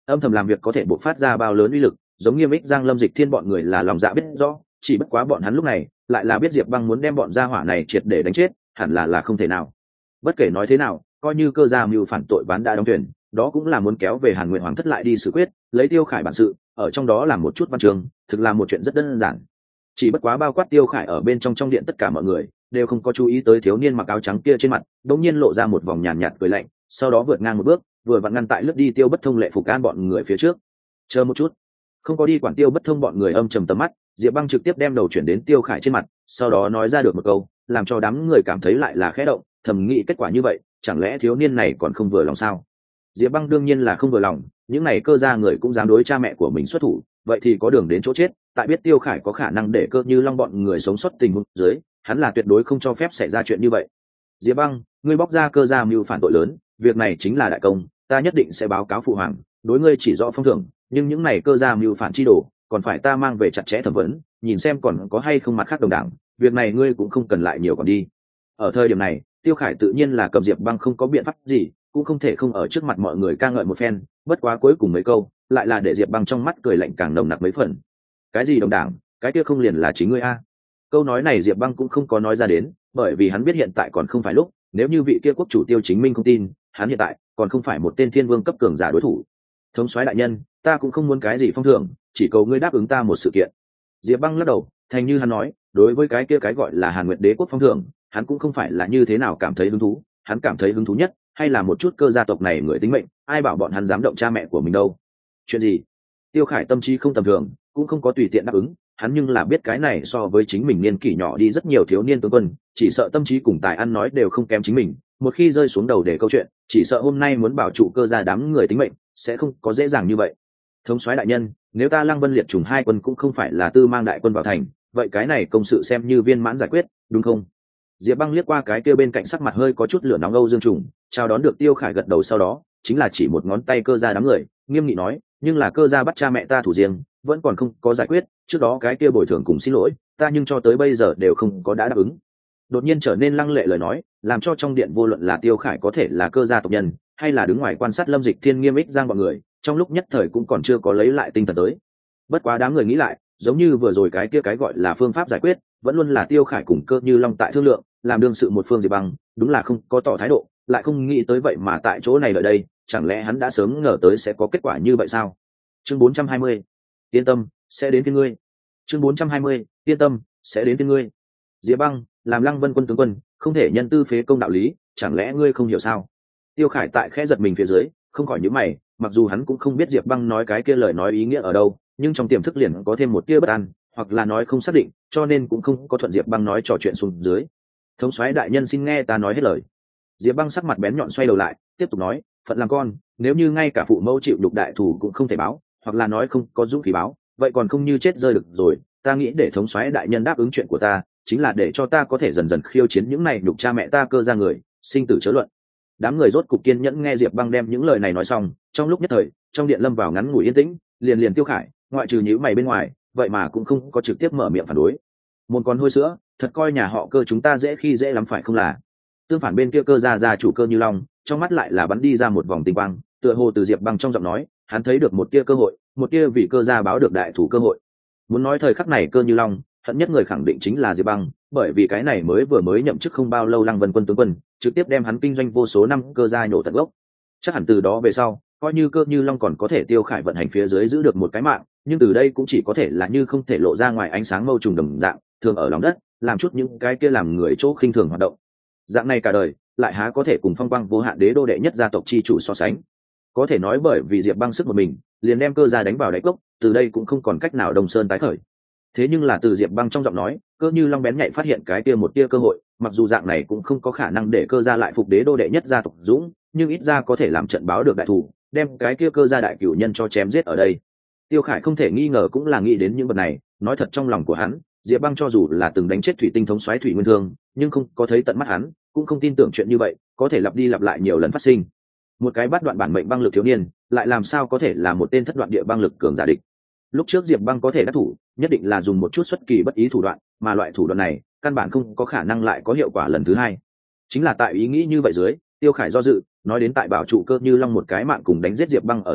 âm thầm làm việc có thể bộc phát ra bao lớn uy lực, giống Nghiêm Ích Giang, Lâm Dịch Thiên bọn người là lòng dạ biết rõ, chỉ bất quá bọn hắn lúc này lại là biết Diệp Băng muốn đem bọn gia hỏa này triệt để đánh chết, hẳn là là không thể nào. Bất kể nói thế nào, coi như Cơ gia mưu phản tội ván đã đóng thuyền, đó cũng là muốn kéo về Hàn Nguyệt Hoàng thất lại đi xử quyết, lấy Tiêu Khải bản sự, ở trong đó làm một chút văn chương, thực là một chuyện rất đơn giản. Chỉ bất quá bao quát Tiêu Khải ở bên trong trong điện tất cả mọi người đều không có chú ý tới thiếu niên mặc áo trắng kia trên mặt, đột nhiên lộ ra một vòng nhàn nhạt, nhạt cười lạnh, sau đó vượt ngang một bước, vừa vặn ngăn tại lướt đi Tiêu Bất Thông Lệ Phục An bọn người phía trước. Chờ một chút, không có đi quản Tiêu Bất Thông bọn người âm trầm tầm mắt, Diệp Băng trực tiếp đem đầu chuyển đến Tiêu Khải trên mặt, sau đó nói ra được một câu, làm cho đám người cảm thấy lại là khẽ động, thầm nghĩ kết quả như vậy, chẳng lẽ thiếu niên này còn không vừa lòng sao? Diệp Băng đương nhiên là không vừa lòng, những này Cơ gia người cũng dám đối cha mẹ của mình xuất thủ, vậy thì có đường đến chỗ chết. Tại biết Tiêu Khải có khả năng để Cơ Như Long bọn người sống sót tình huống dưới, hắn là tuyệt đối không cho phép xảy ra chuyện như vậy. Diệp Băng, ngươi bóc ra Cơ gia mưu phản tội lớn, việc này chính là đại công, ta nhất định sẽ báo cáo phụ hoàng, đối ngươi chỉ rõ phong thưởng, nhưng những này Cơ gia mưu phản chi đồ, còn phải ta mang về chặt chẽ thẩm vấn, nhìn xem còn có hay không mặt khác đồng đảng, việc này ngươi cũng không cần lại nhiều còn đi. Ở thời điểm này, Tiêu Khải tự nhiên là cầm Diệp Băng không có biện pháp gì, cũng không thể không ở trước mặt mọi người ca ngợi một phen, bất quá cuối cùng mấy câu lại là để Diệp Băng trong mắt cười lạnh càng nồng nặc mấy phần. Cái gì đồng đảng, cái kia không liền là chính ngươi a? Câu nói này Diệp Băng cũng không có nói ra đến, bởi vì hắn biết hiện tại còn không phải lúc, nếu như vị kia quốc chủ Tiêu Chính Minh không tin, hắn hiện tại còn không phải một tên thiên vương cấp cường giả đối thủ. Thống soái đại nhân, ta cũng không muốn cái gì phong thưởng, chỉ cầu ngươi đáp ứng ta một sự kiện. Diệp Băng lắc đầu, thành như hắn nói, đối với cái kia cái gọi là Hàn Nguyệt Đế quốc phong thưởng, hắn cũng không phải là như thế nào cảm thấy hứng thú, hắn cảm thấy hứng thú nhất hay là một chút Cơ gia tộc này người tính mệnh, ai bảo bọn hắn dám động cha mẹ của mình đâu. Chuyện gì? Tiêu Khải tâm trí không tầm thường, cũng không có tùy tiện đáp ứng, hắn nhưng là biết cái này so với chính mình niên kỷ nhỏ đi rất nhiều thiếu niên tướng quân, chỉ sợ tâm trí cùng tài ăn nói đều không kém chính mình, một khi rơi xuống đầu để câu chuyện, chỉ sợ hôm nay muốn bảo trụ Cơ gia đám người tính mệnh sẽ không có dễ dàng như vậy. Thống soái đại nhân, nếu ta Lăng Vân liệt trùng hai quân cũng không phải là tư mang đại quân vào thành, vậy cái này công sự xem như viên mãn giải quyết, đúng không? Diệp Băng liếc qua cái kia bên cạnh sắc mặt hơi có chút lửa nóng Âu Dương Trùng, chào đón được Tiêu Khải gật đầu, sau đó chính là chỉ một ngón tay Cơ gia đám người, nghiêm nghị nói, nhưng là Cơ gia bắt cha mẹ ta thủ riêng, vẫn còn không có giải quyết, trước đó cái kia bồi thường cùng xin lỗi, ta nhưng cho tới bây giờ đều không có đã đáp ứng. Đột nhiên trở nên lăng lệ lời nói, làm cho trong điện vô luận là Tiêu Khải có thể là Cơ gia tộc nhân, hay là đứng ngoài quan sát Lâm Dịch Thiên, Nghiêm Ích Giang bọn người, trong lúc nhất thời cũng còn chưa có lấy lại tinh thần tới. Bất quá đám người nghĩ lại, giống như vừa rồi cái kia cái gọi là phương pháp giải quyết, vẫn luôn là Tiêu Khải cùng Cơ Như Long tại thương lượng, làm đương sự một phương Diệp Băng, đúng là không có tỏ thái độ, lại không nghĩ tới vậy mà tại chỗ này ở đây, chẳng lẽ hắn đã sớm ngờ tới sẽ có kết quả như vậy sao? Chương bốn trăm hai mươi, yên tâm, sẽ đến với ngươi. Chương bốn trăm hai mươi, yên tâm, sẽ đến với ngươi. Diệp Băng, làm Lăng Vân quân tướng quân, không thể nhân tư phế công đạo lý, chẳng lẽ ngươi không hiểu sao? Tiêu Khải tại khẽ giật mình phía dưới, không khỏi nhíu mày, mặc dù hắn cũng không biết Diệp Băng nói cái kia lời nói ý nghĩa ở đâu, nhưng trong tiềm thức liền có thêm một tia bất an, hoặc là nói không xác định, cho nên cũng không có thuận Diệp Băng nói trò chuyện xuống dưới. Thống soái đại nhân xin nghe ta nói hết lời. Diệp Băng sắc mặt bén nhọn xoay đầu lại, tiếp tục nói, phận làm con, nếu như ngay cả phụ mẫu chịu đục đại thủ cũng không thể báo, hoặc là nói không có dũng khí báo, vậy còn không như chết rơi được rồi. Ta nghĩ để thống soái đại nhân đáp ứng chuyện của ta, chính là để cho ta có thể dần dần khiêu chiến những này đục cha mẹ ta Cơ gia người, sinh tử chớ luận. Đám người rốt cục kiên nhẫn nghe Diệp Băng đem những lời này nói xong, trong lúc nhất thời, trong điện lâm vào ngắn ngủi yên tĩnh, liền liền Tiêu Khải, ngoại trừ nhíu mày bên ngoài, vậy mà cũng không có trực tiếp mở miệng phản đối. Môn con hôi sữa, thật coi nhà họ Cơ chúng ta dễ khi dễ lắm phải không là? Tương phản bên kia Cơ gia gia chủ Cơ Như Long, trong mắt lại là bắn đi ra một vòng tinh quang, tựa hồ từ Diệp Băng trong giọng nói, hắn thấy được một tia cơ hội, một tia vì Cơ gia báo được đại thủ cơ hội. Muốn nói thời khắc này Cơ Như Long, hận nhất người khẳng định chính là Diệp Băng, bởi vì cái này mới vừa mới nhậm chức không bao lâu Lăng Vân quân tướng quân, trực tiếp đem hắn kinh doanh vô số năm Cơ gia nhổ tận gốc. Chắc hẳn từ đó về sau, coi như Cơ Như Long còn có thể Tiêu Khải vận hành phía dưới giữ được một cái mạng, nhưng từ đây cũng chỉ có thể là như không thể lộ ra ngoài ánh sáng mâu trùng đồng dạng, thường ở lòng đất, làm chút những cái kia làm người chỗ khinh thường hoạt động. Dạng này cả đời, lại há có thể cùng phong quang vô hạn đế đô đệ nhất gia tộc chi chủ so sánh. Có thể nói bởi vì Diệp Băng sức một mình, liền đem Cơ gia đánh vào đáy cốc, từ đây cũng không còn cách nào Đông Sơn tái khởi. Thế nhưng là từ Diệp Băng trong giọng nói, Cơ Như Long bén nhạy phát hiện cái kia một tia cơ hội, mặc dù dạng này cũng không có khả năng để Cơ gia lại phục đế đô đệ nhất gia tộc dũng, nhưng ít ra có thể làm trận báo được đại thủ, đem cái kia Cơ gia đại cửu nhân cho chém giết ở đây. Tiêu Khải không thể nghi ngờ cũng là nghĩ đến những vật này, nói thật trong lòng của hắn, Diệp Băng cho dù là từng đánh chết thủy tinh thống soái Thủy Nguyên Thương, nhưng không có thấy tận mắt hắn, cũng không tin tưởng chuyện như vậy có thể lặp đi lặp lại nhiều lần phát sinh. Một cái bắt đoạn bản mệnh băng lực thiếu niên, lại làm sao có thể là một tên thất đoạn địa băng lực cường giả địch. Lúc trước Diệp Băng có thể đắc thủ, nhất định là dùng một chút xuất kỳ bất ý thủ đoạn, mà loại thủ đoạn này, căn bản không có khả năng lại có hiệu quả lần thứ hai. Chính là tại ý nghĩ như vậy dưới, Tiêu Khải do dự, nói đến tại bảo trụ Cơ Như Long một cái mạng cùng đánh giết Diệp Băng ở giữa,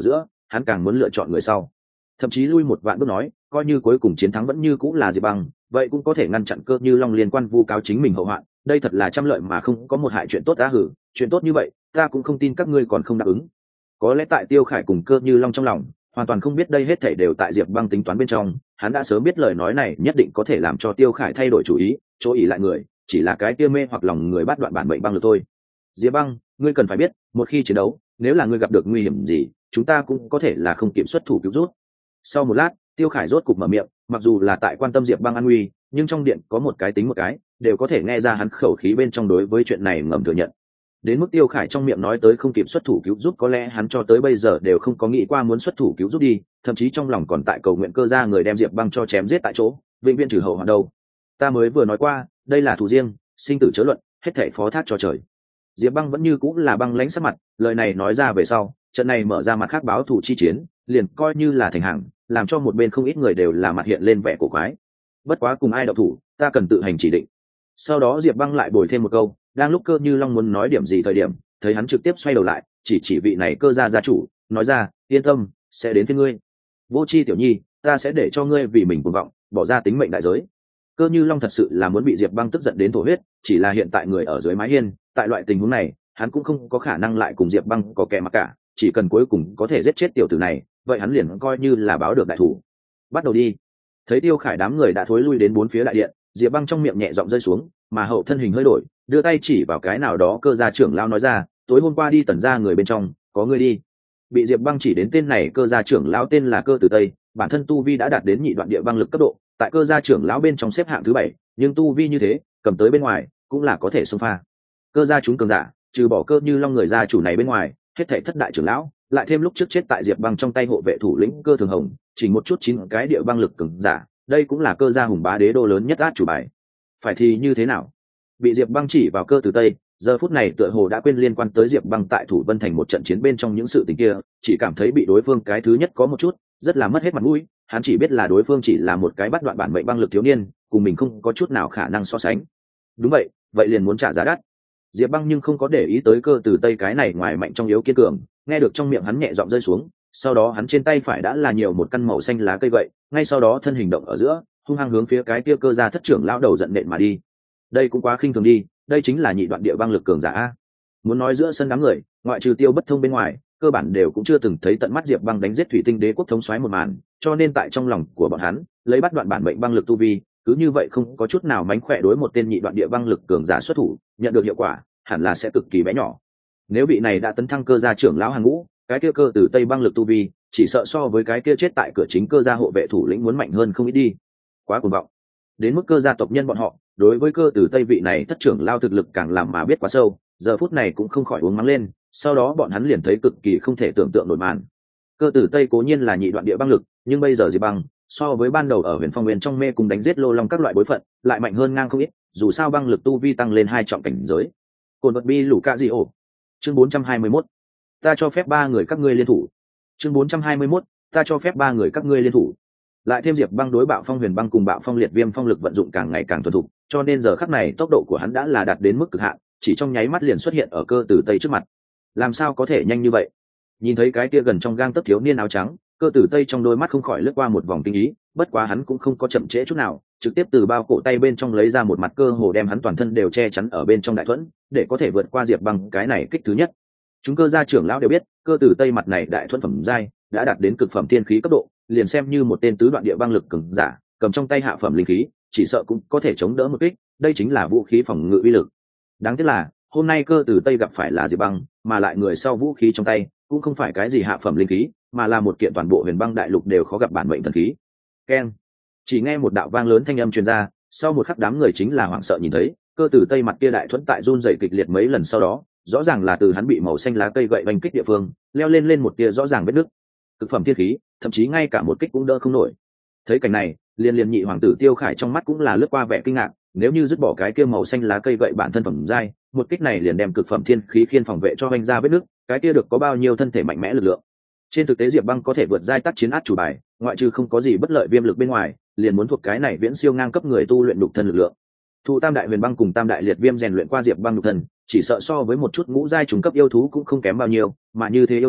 hắn càng muốn lựa chọn người sau. Thậm chí lui một vạn bước nói, coi như cuối cùng chiến thắng vẫn như cũng là Diệp Băng, vậy cũng có thể ngăn chặn Cơ Như Long liên quan vu cáo chính mình hậu hoạn. Đây thật là trăm lợi mà không có một hại chuyện tốt đã hử, chuyện tốt như vậy ta cũng không tin các ngươi còn không đáp ứng. Có lẽ tại Tiêu Khải cùng Cơ Như Long trong lòng hoàn toàn không biết đây hết thảy đều tại Diệp Băng tính toán bên trong, hắn đã sớm biết lời nói này nhất định có thể làm cho Tiêu Khải thay đổi chủ ý, chỗ ỷ lại người chỉ là cái kia mê hoặc lòng người bắt đoạn bản mệnh băng lực thôi. Diệp Băng, ngươi cần phải biết, một khi chiến đấu, nếu là ngươi gặp được nguy hiểm gì, chúng ta cũng có thể là không kiểm soát thủ cứu rút. Sau một lát, Tiêu Khải rốt cục mở miệng, mặc dù là tại quan tâm Diệp Băng an nguy, nhưng trong điện có một cái tính một cái, đều có thể nghe ra hắn khẩu khí bên trong đối với chuyện này ngầm thừa nhận. Đến mức Tiêu Khải trong miệng nói tới không kịp xuất thủ cứu giúp, có lẽ hắn cho tới bây giờ đều không có nghĩ qua muốn xuất thủ cứu giúp đi, thậm chí trong lòng còn tại cầu nguyện Cơ gia người đem Diệp Băng cho chém giết tại chỗ, vĩnh viễn trừ hậu hoạn đâu. Ta mới vừa nói qua, đây là thủ riêng, sinh tử chớ luận, hết thảy phó thác cho trời. Diệp Băng vẫn như cũng là băng lãnh sắc mặt, lời này nói ra về sau, trận này mở ra mặt khác báo thù chi chiến, liền coi như là thành hàng, làm cho một bên không ít người đều là mặt hiện lên vẻ cổ quái. Bất quá cùng ai động thủ, ta cần tự hành chỉ định. Sau đó Diệp Băng lại bồi thêm một câu, đang lúc Cơ Như Long muốn nói điểm gì thời điểm, thấy hắn trực tiếp xoay đầu lại, chỉ chỉ vị này Cơ gia gia chủ, nói ra, yên tâm, sẽ đến phía ngươi. Vô Chi tiểu nhi, ta sẽ để cho ngươi vì mình cuồng vọng, bỏ ra tính mệnh đại giới. Cơ Như Long thật sự là muốn bị Diệp Băng tức giận đến thổ huyết, chỉ là hiện tại người ở dưới mái hiên, tại loại tình huống này, hắn cũng không có khả năng lại cùng Diệp Băng có kẻ mặc cả, chỉ cần cuối cùng có thể giết chết tiểu tử này, vậy hắn liền coi như là báo được đại thủ. Bắt đầu đi. Thấy Tiêu Khải đám người đã thối lui đến bốn phía đại điện, Diệp Băng trong miệng nhẹ giọng rơi xuống, mà hậu thân hình hơi đổi, đưa tay chỉ vào cái nào đó Cơ gia trưởng lão nói ra, tối hôm qua đi tần gia người bên trong, có người đi. Bị Diệp Băng chỉ đến tên này Cơ gia trưởng lão tên là Cơ Tử Tây, bản thân tu vi đã đạt đến nhị đoạn địa băng lực cấp độ, tại Cơ gia trưởng lão bên trong xếp hạng thứ bảy, nhưng tu vi như thế, cầm tới bên ngoài cũng là có thể xông pha. Cơ gia chúng cường giả, trừ bỏ Cơ Như Long người gia chủ này bên ngoài, hết thảy thất đại trưởng lão, lại thêm lúc trước chết tại Diệp Băng trong tay hộ vệ thủ lĩnh Cơ Thường Hồng, chỉ một chút chín cái địa băng lực cường giả, đây cũng là Cơ gia hùng bá đế đô lớn nhất át chủ bài. Phải thì như thế nào? Bị Diệp Băng chỉ vào Cơ Tử Tây, giờ phút này tựa hồ đã quên liên quan tới Diệp Băng tại Thủ Vân Thành một trận chiến bên trong những sự tình kia, chỉ cảm thấy bị đối phương cái thứ nhất có một chút, rất là mất hết mặt mũi, hắn chỉ biết là đối phương chỉ là một cái bắt đoạn bản mệnh băng lực thiếu niên, cùng mình không có chút nào khả năng so sánh. Đúng vậy, vậy liền muốn trả giá đắt. Diệp Băng nhưng không có để ý tới Cơ Tử Tây cái này ngoài mạnh trong yếu kiên cường, nghe được trong miệng hắn nhẹ giọng rơi xuống, sau đó hắn trên tay phải đã là nhiều một căn màu xanh lá cây gậy, ngay sau đó thân hình động ở giữa, hung hăng hướng phía cái kia Cơ gia thất trưởng lão đầu giận nện mà đi. Đây cũng quá khinh thường đi, đây chính là nhị đoạn địa băng lực cường giả a. Muốn nói giữa sân đám người, ngoại trừ Tiêu Bất Thông bên ngoài, cơ bản đều cũng chưa từng thấy tận mắt Diệp Băng đánh giết Thủy Tinh Đế quốc thống soái một màn, cho nên tại trong lòng của bọn hắn, lấy bắt đoạn bản mệnh băng lực tu vi, cứ như vậy không có chút nào mánh khỏe đối một tên nhị đoạn địa băng lực cường giả xuất thủ, nhận được hiệu quả, hẳn là sẽ cực kỳ bé nhỏ. Nếu bị này đã tấn thăng Cơ gia trưởng lão hàng ngũ, cái kia Cơ Tử Tây băng lực tu vi, chỉ sợ so với cái kia chết tại cửa chính Cơ gia hộ vệ thủ lĩnh muốn mạnh hơn không ít đi. Quá cuồng vọng. Đến mức Cơ gia tộc nhân bọn họ, đối với Cơ Tử Tây vị này thất trưởng lao thực lực càng làm mà biết quá sâu, giờ phút này cũng không khỏi uống mắng lên, sau đó bọn hắn liền thấy cực kỳ không thể tưởng tượng nổi màn. Cơ Tử Tây cố nhiên là nhị đoạn địa băng lực, nhưng bây giờ Diệp Băng so với ban đầu ở Huyền Phong Nguyên trong mê cùng đánh giết Lô Long các loại bối phận, lại mạnh hơn ngang không ít, dù sao băng lực tu vi tăng lên hai trọng cảnh giới. Côn vật bi lũ ca gì ổ. Chương bốn trăm hai mươi mốt. Ta cho phép ba người các ngươi liên thủ. Chương bốn trăm hai mươi mốt. Ta cho phép ba người các ngươi liên thủ. Lại thêm Diệp Băng đối Bạo Phong Huyền Băng cùng Bạo Phong Liệt Viêm phong lực vận dụng càng ngày càng thuần thục, cho nên giờ khắc này tốc độ của hắn đã là đạt đến mức cực hạn, chỉ trong nháy mắt liền xuất hiện ở Cơ Tử Tây trước mặt. Làm sao có thể nhanh như vậy? Nhìn thấy cái kia gần trong gang tấc thiếu niên áo trắng, Cơ Tử Tây trong đôi mắt không khỏi lướt qua một vòng kinh ý, bất quá hắn cũng không có chậm trễ chút nào, trực tiếp từ bao cổ tay bên trong lấy ra một mặt cơ hồ đem hắn toàn thân đều che chắn ở bên trong đại thuẫn, để có thể vượt qua Diệp Băng cái này kích thứ nhất. Chúng Cơ gia trưởng lão đều biết, Cơ Tử Tây mặt này đại thuẫn phẩm giai đã đạt đến cực phẩm thiên khí cấp độ, liền xem như một tên tứ đoạn địa băng lực cường giả, cầm trong tay hạ phẩm linh khí, chỉ sợ cũng có thể chống đỡ một kích, đây chính là vũ khí phòng ngự uy lực. Đáng tiếc là, hôm nay Cơ Tử Tây gặp phải là Diệp Băng, mà lại người sau vũ khí trong tay cũng không phải cái gì hạ phẩm linh khí, mà là một kiện toàn bộ Huyền Băng đại lục đều khó gặp bản mệnh thần khí. Keng! Chỉ nghe một đạo vang lớn thanh âm truyền ra, sau một khắc đám người chính là hoảng sợ nhìn thấy, Cơ Tử Tây mặt kia đại thuẫn tại run rẩy kịch liệt mấy lần, sau đó, rõ ràng là từ hắn bị màu xanh lá cây gậy vành kích địa phương, leo lên lên một tia rõ ràng vết nứt. Cực phẩm thiên khí, thậm chí ngay cả một kích cũng đỡ không nổi. Thấy cảnh này, liên liên nhị hoàng tử Tiêu Khải trong mắt cũng là lướt qua vẻ kinh ngạc, nếu như dứt bỏ cái kia màu xanh lá cây gậy bản thân phẩm giai, một kích này liền đem cực phẩm thiên khí khiên phòng vệ cho anh ra vết nứt, cái kia được có bao nhiêu thân thể mạnh mẽ lực lượng. Trên thực tế Diệp Băng có thể vượt giai tác chiến át chủ bài, ngoại trừ không có gì bất lợi viêm lực bên ngoài, liền muốn thuộc cái này viễn siêu ngang cấp người tu luyện nhục thân lực lượng. Thu Tam đại Huyền Băng cùng Tam đại Liệt Viêm rèn luyện qua Diệp Băng nhục thân, chỉ sợ so với một chút ngũ giai trung cấp yêu thú cũng không kém bao nhiêu, mà như thế yêu thú,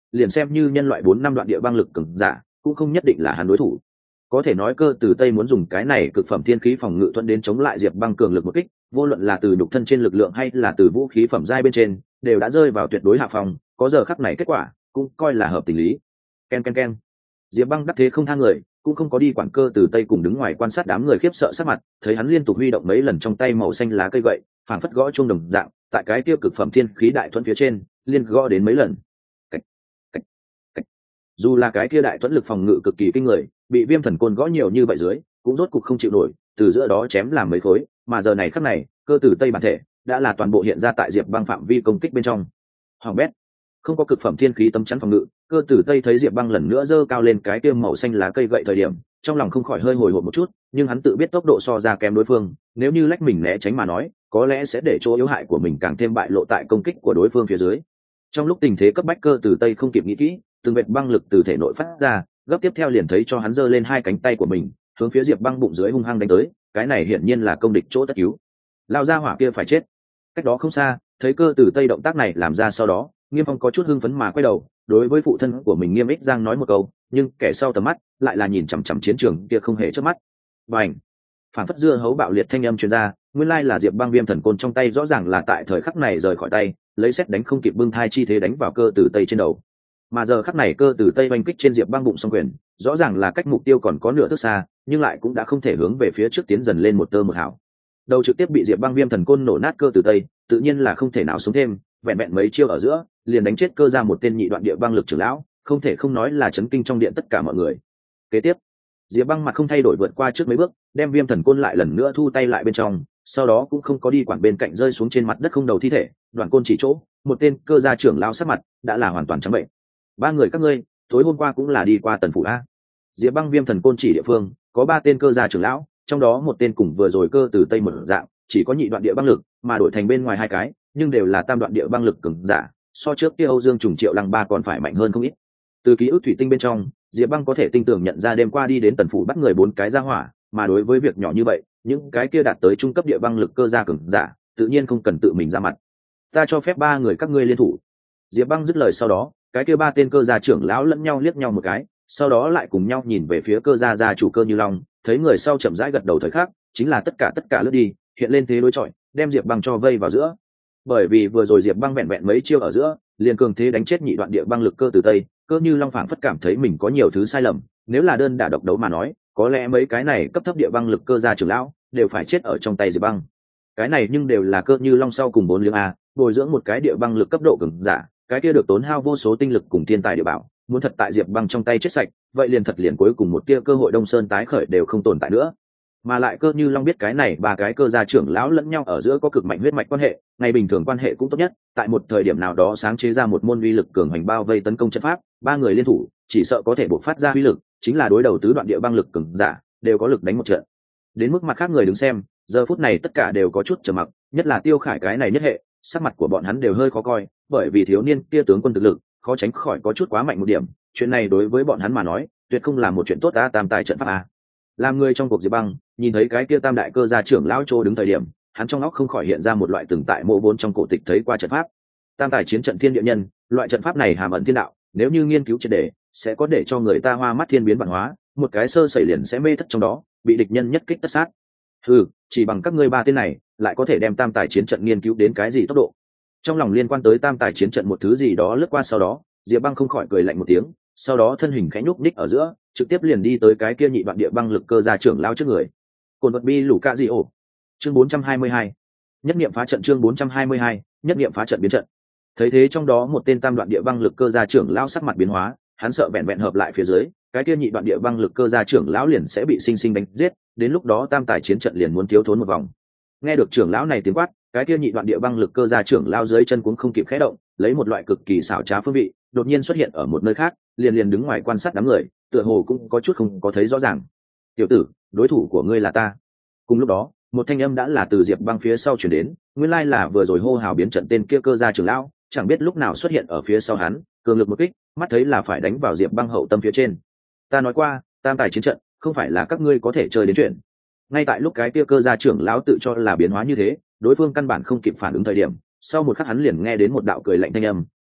liền xem như nhân loại bốn năm đoạn địa băng lực cường giả cũng không nhất định là hắn đối thủ. Có thể nói Cơ Tử Tây muốn dùng cái này cực phẩm thiên khí phòng ngự thuẫn đến chống lại Diệp Băng cường lực một kích, vô luận là từ nhục thân trên lực lượng hay là từ vũ khí phẩm giai bên trên, đều đã rơi vào tuyệt đối hạ phòng, có giờ khắc này kết quả cũng coi là hợp tình lý. Ken ken ken. Diệp Băng đắc thế không thang người, cũng không có đi quản Cơ Tử Tây cùng đứng ngoài quan sát đám người khiếp sợ sắc mặt, thấy hắn liên tục huy động mấy lần trong tay màu xanh lá cây gậy, phảng phất gõ chuông đồng dạng, tại cái tiêu cực phẩm thiên khí đại thuẫn phía trên, liên gõ đến mấy lần. Cách, cách, cách. Dù là cái kia đại thuẫn lực phòng ngự cực kỳ kinh người, bị Viêm Thần Côn gõ nhiều như vậy dưới, cũng rốt cục không chịu nổi, từ giữa đó chém làm mấy khối, mà giờ này khắc này, Cơ Tử Tây bản thể đã là toàn bộ hiện ra tại Diệp Băng phạm vi công kích bên trong. Hoàng bét, không có cực phẩm thiên khí tấm chắn phòng ngự, Cơ Tử Tây thấy Diệp Băng lần nữa giơ cao lên cái kia màu xanh lá cây gậy thời điểm, trong lòng không khỏi hơi hồi hộp một chút, nhưng hắn tự biết tốc độ so ra kém đối phương, nếu như lách mình né tránh mà nói, có lẽ sẽ để chỗ yếu hại của mình càng thêm bại lộ tại công kích của đối phương phía dưới. Trong lúc tình thế cấp bách, Cơ Tử Tây không kịp nghĩ kỹ, từng vệt băng lực từ thể nội phát ra, gấp tiếp theo liền thấy cho hắn giơ lên hai cánh tay của mình, hướng phía Diệp Băng bụng dưới hung hăng đánh tới, cái này hiển nhiên là công địch chỗ tất cứu. Lao ra hỏa kia phải chết. Cách đó không xa, thấy Cơ Tử Tây động tác này làm ra sau đó, Nghiêm Phong có chút hưng phấn mà quay đầu, đối với phụ thân của mình Nghiêm Ích Giang nói một câu, nhưng kẻ sau tầm mắt lại là nhìn chằm chằm chiến trường kia không hề chớp mắt. Bành! Phản phất dưa hấu bạo liệt thanh âm truyền ra, nguyên lai là Diệp Băng Viêm Thần Côn trong tay rõ ràng là tại thời khắc này rời khỏi tay, lấy xét đánh không kịp bưng thai chi thế đánh vào Cơ Tử Tây trên đầu. Mà giờ khắc này Cơ Tử Tây oanh kích trên Diệp Băng bụng song quyền, rõ ràng là cách mục tiêu còn có nửa thước xa, nhưng lại cũng đã không thể hướng về phía trước tiến dần lên một tơ một hào. Đầu trực tiếp bị Diệp Băng Viêm Thần Côn nổ nát Cơ Tử Tây, tự nhiên là không thể nào sống thêm, vẹn vẹn mấy chiêu ở giữa, liền đánh chết Cơ ra một tên nhị đoạn địa băng lực trưởng lão, không thể không nói là chấn kinh trong điện tất cả mọi người. Kế tiếp, Diệp Băng mặt không thay đổi vượt qua trước mấy bước, đem Viêm Thần Côn lại lần nữa thu tay lại bên trong, sau đó cũng không có đi quản bên cạnh rơi xuống trên mặt đất không đầu thi thể, đoạn côn chỉ chỗ, một tên Cơ gia trưởng lão sắc mặt đã là hoàn toàn trắng bệnh. Ba người các ngươi, tối hôm qua cũng là đi qua Tần phủ a? Diệp Băng Viêm Thần Côn chỉ địa phương, có ba tên Cơ gia trưởng lão, trong đó một tên cùng vừa rồi Cơ Tử Tây một dạng, chỉ có nhị đoạn địa băng lực, mà đổi thành bên ngoài hai cái, nhưng đều là tam đoạn địa băng lực cường giả, so trước kia Âu Dương Trùng Triệu Lăng ba còn phải mạnh hơn không ít. Từ ký ức thủy tinh bên trong, Diệp Băng có thể tinh tường nhận ra đêm qua đi đến Tần phủ bắt người bốn cái ra hỏa, mà đối với việc nhỏ như vậy, những cái kia đạt tới trung cấp địa băng lực cơ gia cường giả, tự nhiên không cần tự mình ra mặt. Ta cho phép ba người các ngươi liên thủ. Diệp Băng dứt lời sau đó, cái kia ba tên cơ gia trưởng lão lẫn nhau liếc nhau một cái, sau đó lại cùng nhau nhìn về phía Cơ gia gia chủ Cơ Như Long, thấy người sau chậm rãi gật đầu thời khắc, chính là tất cả tất cả lướt đi, hiện lên thế đối chọi, đem Diệp Băng cho vây vào giữa. Bởi vì vừa rồi Diệp Băng vẹn vẹn mấy chiêu ở giữa, liền cường thế đánh chết nhị đoạn địa băng lực Cơ Tử Tây, Cơ Như Long phảng phất cảm thấy mình có nhiều thứ sai lầm, nếu là đơn đả độc đấu mà nói, có lẽ mấy cái này cấp thấp địa băng lực cơ gia trưởng lão đều phải chết ở trong tay Diệp Băng. Cái này nhưng đều là Cơ Như Long sau cùng bốn liếng a, bồi dưỡng một cái địa băng lực cấp độ cường giả, cái kia được tốn hao vô số tinh lực cùng thiên tài địa bảo, muốn thật tại Diệp Băng trong tay chết sạch, vậy liền thật liền cuối cùng một tia cơ hội Đông Sơn tái khởi đều không tồn tại nữa. Mà lại Cơ Như Long biết cái này ba cái cơ gia trưởng lão lẫn nhau ở giữa có cực mạnh huyết mạch quan hệ, ngày bình thường quan hệ cũng tốt nhất, tại một thời điểm nào đó sáng chế ra một môn uy lực cường hành bao vây tấn công trận pháp, ba người liên thủ, chỉ sợ có thể bộc phát ra uy lực, chính là đối đầu tứ đoạn địa băng lực cường giả, đều có lực đánh một trận. Đến mức mặt khác người đứng xem, giờ phút này tất cả đều có chút trầm mặc, nhất là Tiêu Khải cái này nhất hệ, sắc mặt của bọn hắn đều hơi khó coi, bởi vì thiếu niên kia tướng quân thực lực, khó tránh khỏi có chút quá mạnh một điểm, chuyện này đối với bọn hắn mà nói, tuyệt không là một chuyện tốt ta tam tài trận pháp a. Làm người trong cuộc Diệp Băng, nhìn thấy cái kia tam đại cơ gia trưởng lão Trô đứng thời điểm, hắn trong óc không khỏi hiện ra một loại từng tại mộ vốn trong cổ tịch thấy qua trận pháp. Tam tài chiến trận thiên địa nhân, loại trận pháp này hàm ẩn thiên đạo, nếu như nghiên cứu triệt để, sẽ có để cho người ta hoa mắt thiên biến vạn hóa, một cái sơ sẩy liền sẽ mê thất trong đó, bị địch nhân nhất kích tất sát. Ừ, chỉ bằng các ngươi ba tên này, lại có thể đem tam tài chiến trận nghiên cứu đến cái gì tốc độ? Trong lòng liên quan tới tam tài chiến trận một thứ gì đó lướt qua sau đó, Diệp Băng không khỏi cười lạnh một tiếng, sau đó thân hình khẽ nhúc nhích ở giữa, trực tiếp liền đi tới cái kia nhị đoạn địa băng lực cơ gia trưởng lao trước người. Cồn vật bi lũ cạ dị ổ. Chương bốn trăm hai mươi hai. Nhất niệm phá trận chương bốn trăm hai mươi hai, nhất niệm phá trận biến trận. Thấy thế trong đó một tên tam đoạn địa băng lực cơ gia trưởng lão sắc mặt biến hóa, hắn sợ vẹn vẹn hợp lại phía dưới, cái kia nhị đoạn địa băng lực cơ gia trưởng lão liền sẽ bị sinh sinh đánh giết, đến lúc đó tam tài chiến trận liền muốn thiếu thốn một vòng. Nghe được trưởng lão này tiếng quát, cái kia nhị đoạn địa băng lực cơ gia trưởng lão dưới chân cũng không kịp khẽ động, lấy một loại cực kỳ xảo trá phương vị, đột nhiên xuất hiện ở một nơi khác, liền liền đứng ngoài quan sát đám người, tựa hồ cũng có chút không có thấy rõ ràng. "Tiểu tử, đối thủ của ngươi là ta." Cùng lúc đó, một thanh âm đã là từ Diệp Băng phía sau truyền đến, nguyên lai là vừa rồi hô hào biến trận tên kia cơ gia trưởng lão, chẳng biết lúc nào xuất hiện ở phía sau hắn, cường lực một kích, mắt thấy là phải đánh vào Diệp Băng hậu tâm phía trên. "Ta nói qua, tam tài chiến trận, không phải là các ngươi có thể chơi đến chuyện." Ngay tại lúc cái kia cơ gia trưởng lão tự cho là biến hóa như thế, đối phương căn bản không kịp phản ứng thời điểm, sau một khắc hắn liền nghe đến một đạo cười lạnh thanh âm,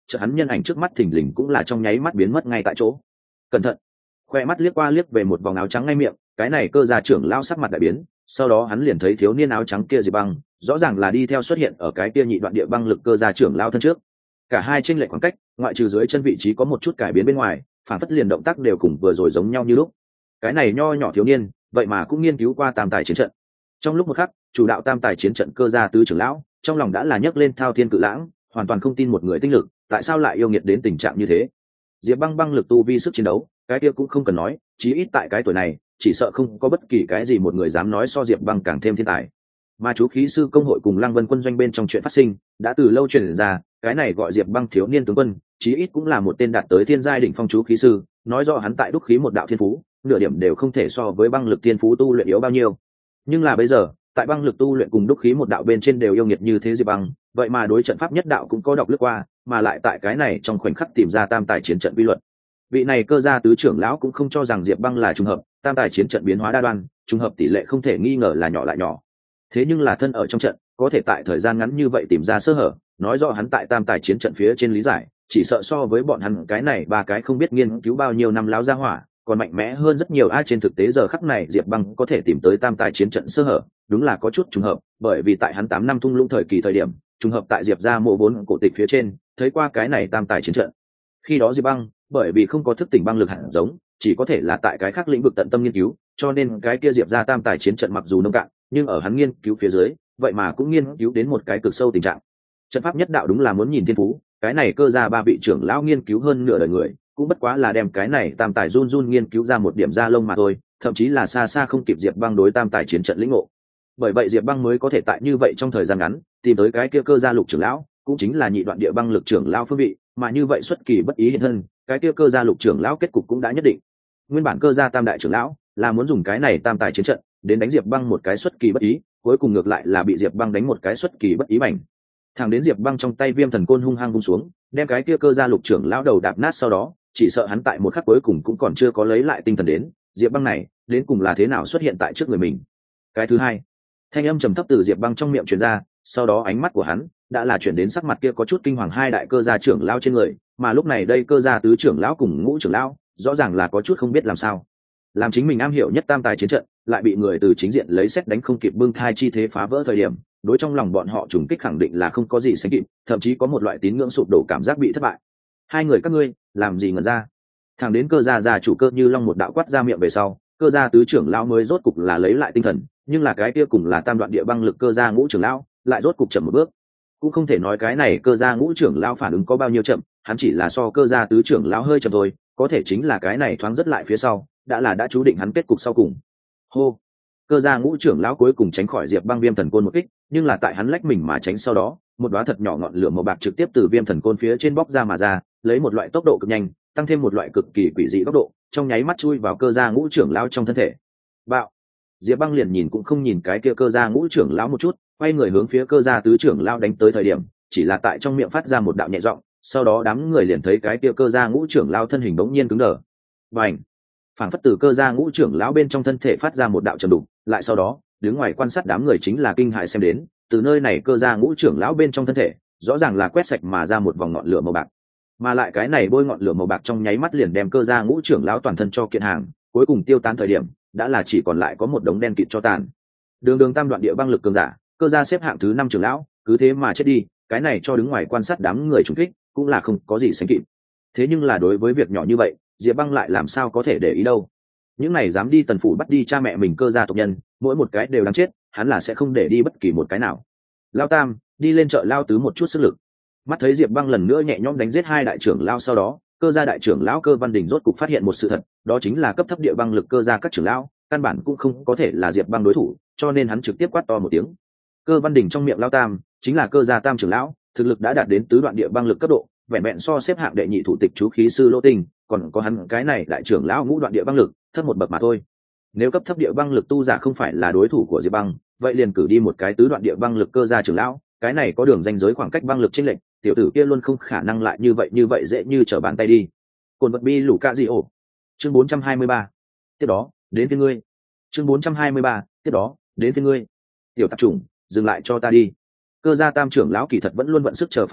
chợt hắn nhân ảnh trước mắt thình lình cũng là trong nháy mắt biến mất ngay tại chỗ. Cẩn thận! Khoe mắt liếc qua liếc về một vòng áo trắng ngay miệng, cái này cơ gia trưởng lão sắc mặt đại biến, sau đó hắn liền thấy thiếu niên áo trắng kia Diệp Băng, rõ ràng là đi theo xuất hiện ở cái kia nhị đoạn địa băng lực cơ gia trưởng lão thân trước. Cả hai chênh lệch khoảng cách, ngoại trừ dưới chân vị trí có một chút cải biến bên ngoài, phản phất liền động tác đều cùng vừa rồi giống nhau như lúc. Cái này nho nhỏ thiếu niên, vậy mà cũng nghiên cứu qua tam tài chiến trận. Trong lúc một khắc, chủ đạo tam tài chiến trận cơ gia tứ trưởng lão, trong lòng đã là nhấc lên thao thiên cự lãng, hoàn toàn không tin một người tinh lực, tại sao lại yêu nghiệt đến tình trạng như thế. Diệp Băng băng lực tu vi sức chiến đấu, cái kia cũng không cần nói, chí ít tại cái tuổi này, chỉ sợ không có bất kỳ cái gì một người dám nói so Diệp Băng càng thêm thiên tài. Mà chú khí sư công hội cùng Lăng Vân quân doanh bên trong chuyện phát sinh, đã từ lâu truyền ra, cái này gọi Diệp Băng thiếu niên tướng quân, chí ít cũng là một tên đạt tới thiên giai đỉnh phong chú khí sư, nói rõ hắn tại đúc khí một đạo thiên phú, nửa điểm đều không thể so với băng lực thiên phú tu luyện yếu bao nhiêu. Nhưng là bây giờ, tại băng lực tu luyện cùng đúc khí một đạo bên trên đều yêu nghiệt như thế Diệp Băng, vậy mà đối trận pháp nhất đạo cũng có đọc lướt qua, mà lại tại cái này trong khoảnh khắc tìm ra tam tài chiến trận quy luật. Vị này cơ gia tứ trưởng lão cũng không cho rằng Diệp Băng là trùng hợp, tam tài chiến trận biến hóa đa đoan, trùng hợp tỷ lệ không thể nghi ngờ là nhỏ lại nhỏ. Thế nhưng là thân ở trong trận, có thể tại thời gian ngắn như vậy tìm ra sơ hở, nói rõ hắn tại tam tài chiến trận phía trên lý giải, chỉ sợ so với bọn hắn cái này ba cái không biết nghiên cứu bao nhiêu năm láo ra hỏa, còn mạnh mẽ hơn rất nhiều. Ai trên thực tế giờ khắc này Diệp Băng có thể tìm tới tam tài chiến trận sơ hở, đúng là có chút trùng hợp, bởi vì tại hắn tám năm thung lũng thời kỳ thời điểm, trùng hợp tại Diệp gia mộ vốn cổ tịch phía trên, thấy qua cái này tam tài chiến trận. Khi đó Diệp Băng, bởi vì không có thức tỉnh băng lực hẳn giống, chỉ có thể là tại cái khác lĩnh vực tận tâm nghiên cứu, cho nên cái kia Diệp gia tam tài chiến trận mặc dù nông cạn, nhưng ở hắn nghiên cứu phía dưới, vậy mà cũng nghiên cứu đến một cái cực sâu tình trạng. Trận pháp nhất đạo đúng là muốn nhìn thiên phú, cái này cơ gia ba vị trưởng lão nghiên cứu hơn nửa đời người, cũng bất quá là đem cái này tam tài run run nghiên cứu ra một điểm da lông mà thôi, thậm chí là xa xa không kịp Diệp Băng đối tam tài chiến trận lĩnh ngộ. Bởi vậy Diệp Băng mới có thể tại như vậy trong thời gian ngắn tìm tới cái kia cơ gia lục trưởng lão, cũng chính là nhị đoạn địa băng lực trưởng lão phương vị, mà như vậy xuất kỳ bất ý hiện thân, cái kia cơ gia lục trưởng lão kết cục cũng đã nhất định. Nguyên bản cơ gia tam đại trưởng lão là muốn dùng cái này tam tài chiến trận đến đánh Diệp Băng một cái xuất kỳ bất ý, cuối cùng ngược lại là bị Diệp Băng đánh một cái xuất kỳ bất ý mảnh. Thẳng đến Diệp Băng trong tay viêm thần côn hung hăng vung xuống, đem cái kia cơ gia lục trưởng lão đầu đạp nát, sau đó chỉ sợ hắn tại một khắc cuối cùng cũng còn chưa có lấy lại tinh thần đến, Diệp Băng này đến cùng là thế nào xuất hiện tại trước người mình. Cái thứ hai, thanh âm trầm thấp từ Diệp Băng trong miệng truyền ra, sau đó ánh mắt của hắn đã là chuyển đến sắc mặt kia có chút kinh hoàng hai đại cơ gia trưởng lão trên người, mà lúc này đây cơ gia tứ trưởng lão cùng ngũ trưởng lão rõ ràng là có chút không biết làm sao. Làm chính mình am hiểu nhất tam tài chiến trận, lại bị người từ chính diện lấy xét đánh không kịp bưng thai chi thế phá vỡ thời điểm, đối trong lòng bọn họ trùng kích khẳng định là không có gì sánh kịp, thậm chí có một loại tín ngưỡng sụp đổ cảm giác bị thất bại. Hai người các ngươi làm gì ngẩn ra? Thẳng đến cơ gia gia chủ Cơ Như Long một đạo quát ra miệng về sau, cơ gia tứ trưởng lão mới rốt cục là lấy lại tinh thần, nhưng là cái kia cùng là tam đoạn địa băng lực cơ gia ngũ trưởng lão lại rốt cục chậm một bước. Cũng không thể nói cái này cơ gia ngũ trưởng lão phản ứng có bao nhiêu chậm, hắn chỉ là so cơ gia tứ trưởng lão hơi chậm thôi, có thể chính là cái này thoáng rất lại phía sau, đã là đã chú định hắn kết cục sau cùng. Hô, cơ gia ngũ trưởng lão cuối cùng tránh khỏi Diệp Băng viêm thần côn một kích, nhưng là tại hắn lách mình mà tránh sau đó, một đóa thật nhỏ ngọn lửa màu bạc trực tiếp từ viêm thần côn phía trên bóc ra mà ra, lấy một loại tốc độ cực nhanh, tăng thêm một loại cực kỳ quỷ dị góc độ, trong nháy mắt chui vào cơ gia ngũ trưởng lão trong thân thể. Bạo! Diệp Băng liền nhìn cũng không nhìn cái kia cơ gia ngũ trưởng lão một chút, quay người hướng phía cơ gia tứ trưởng lão đánh tới thời điểm, chỉ là tại trong miệng phát ra một đạo nhẹ giọng, sau đó đám người liền thấy cái kia cơ gia ngũ trưởng lão thân hình bỗng nhiên cứng đờ. Bành! Phản phất từ cơ gia ngũ trưởng lão bên trong thân thể phát ra một đạo trầm đục, lại sau đó, đứng ngoài quan sát đám người chính là kinh hãi xem đến, từ nơi này cơ gia ngũ trưởng lão bên trong thân thể, rõ ràng là quét sạch mà ra một vòng ngọn lửa màu bạc. Mà lại cái này bôi ngọn lửa màu bạc trong nháy mắt liền đem cơ gia ngũ trưởng lão toàn thân cho kiện hàng, cuối cùng tiêu tán thời điểm, đã là chỉ còn lại có một đống đen kịt cho tàn. Đường đường tam đoạn địa băng lực cường giả, cơ gia xếp hạng thứ năm trưởng lão, cứ thế mà chết đi, cái này cho đứng ngoài quan sát đám người trùng kích, cũng là không có gì sánh kịp. Thế nhưng là đối với việc nhỏ như vậy, Diệp Băng lại làm sao có thể để ý đâu. Những này dám đi tần phủ bắt đi cha mẹ mình cơ gia tộc nhân, mỗi một cái đều đáng chết, hắn là sẽ không để đi bất kỳ một cái nào. Lao Tam, đi lên chợ lao tứ một chút sức lực. Mắt thấy Diệp Băng lần nữa nhẹ nhõm đánh giết hai đại trưởng lão, sau đó cơ gia đại trưởng lão Cơ Văn Đình rốt cục phát hiện một sự thật, đó chính là cấp thấp địa băng lực cơ gia các trưởng lão căn bản cũng không có thể là Diệp Băng đối thủ, cho nên hắn trực tiếp quát to một tiếng. Cơ Văn Đình trong miệng Lao Tam chính là cơ gia tam trưởng lão, thực lực đã đạt đến tứ đoạn địa băng lực cấp độ, vẹn vẹn so xếp hạng đệ nhị thủ tịch chú khí sư Lỗ Tinh, còn có hắn cái này đại trưởng lão ngũ đoạn địa băng lực, thấp một bậc mà thôi. Nếu cấp thấp địa băng lực tu giả không phải là đối thủ của Diệp Băng, vậy liền cử đi một cái tứ đoạn địa băng lực cơ gia trưởng lão, cái này có đường ranh giới khoảng cách băng lực chênh lệch, tiểu tử kia luôn không khả năng lại như vậy như vậy dễ như trở bàn tay đi. Cồn vật bi lũ cạ gì ổ. Chương bốn trăm hai mươi ba. Tiếp đó, đến phía ngươi. Chương bốn trăm hai mươi ba. Tiếp đó, đến phía ngươi. Tiểu tạp chủng, dừng lại cho ta đi. Cơ gia tam trưởng lão kỳ thật vẫn luôn vận sức chờ phát động,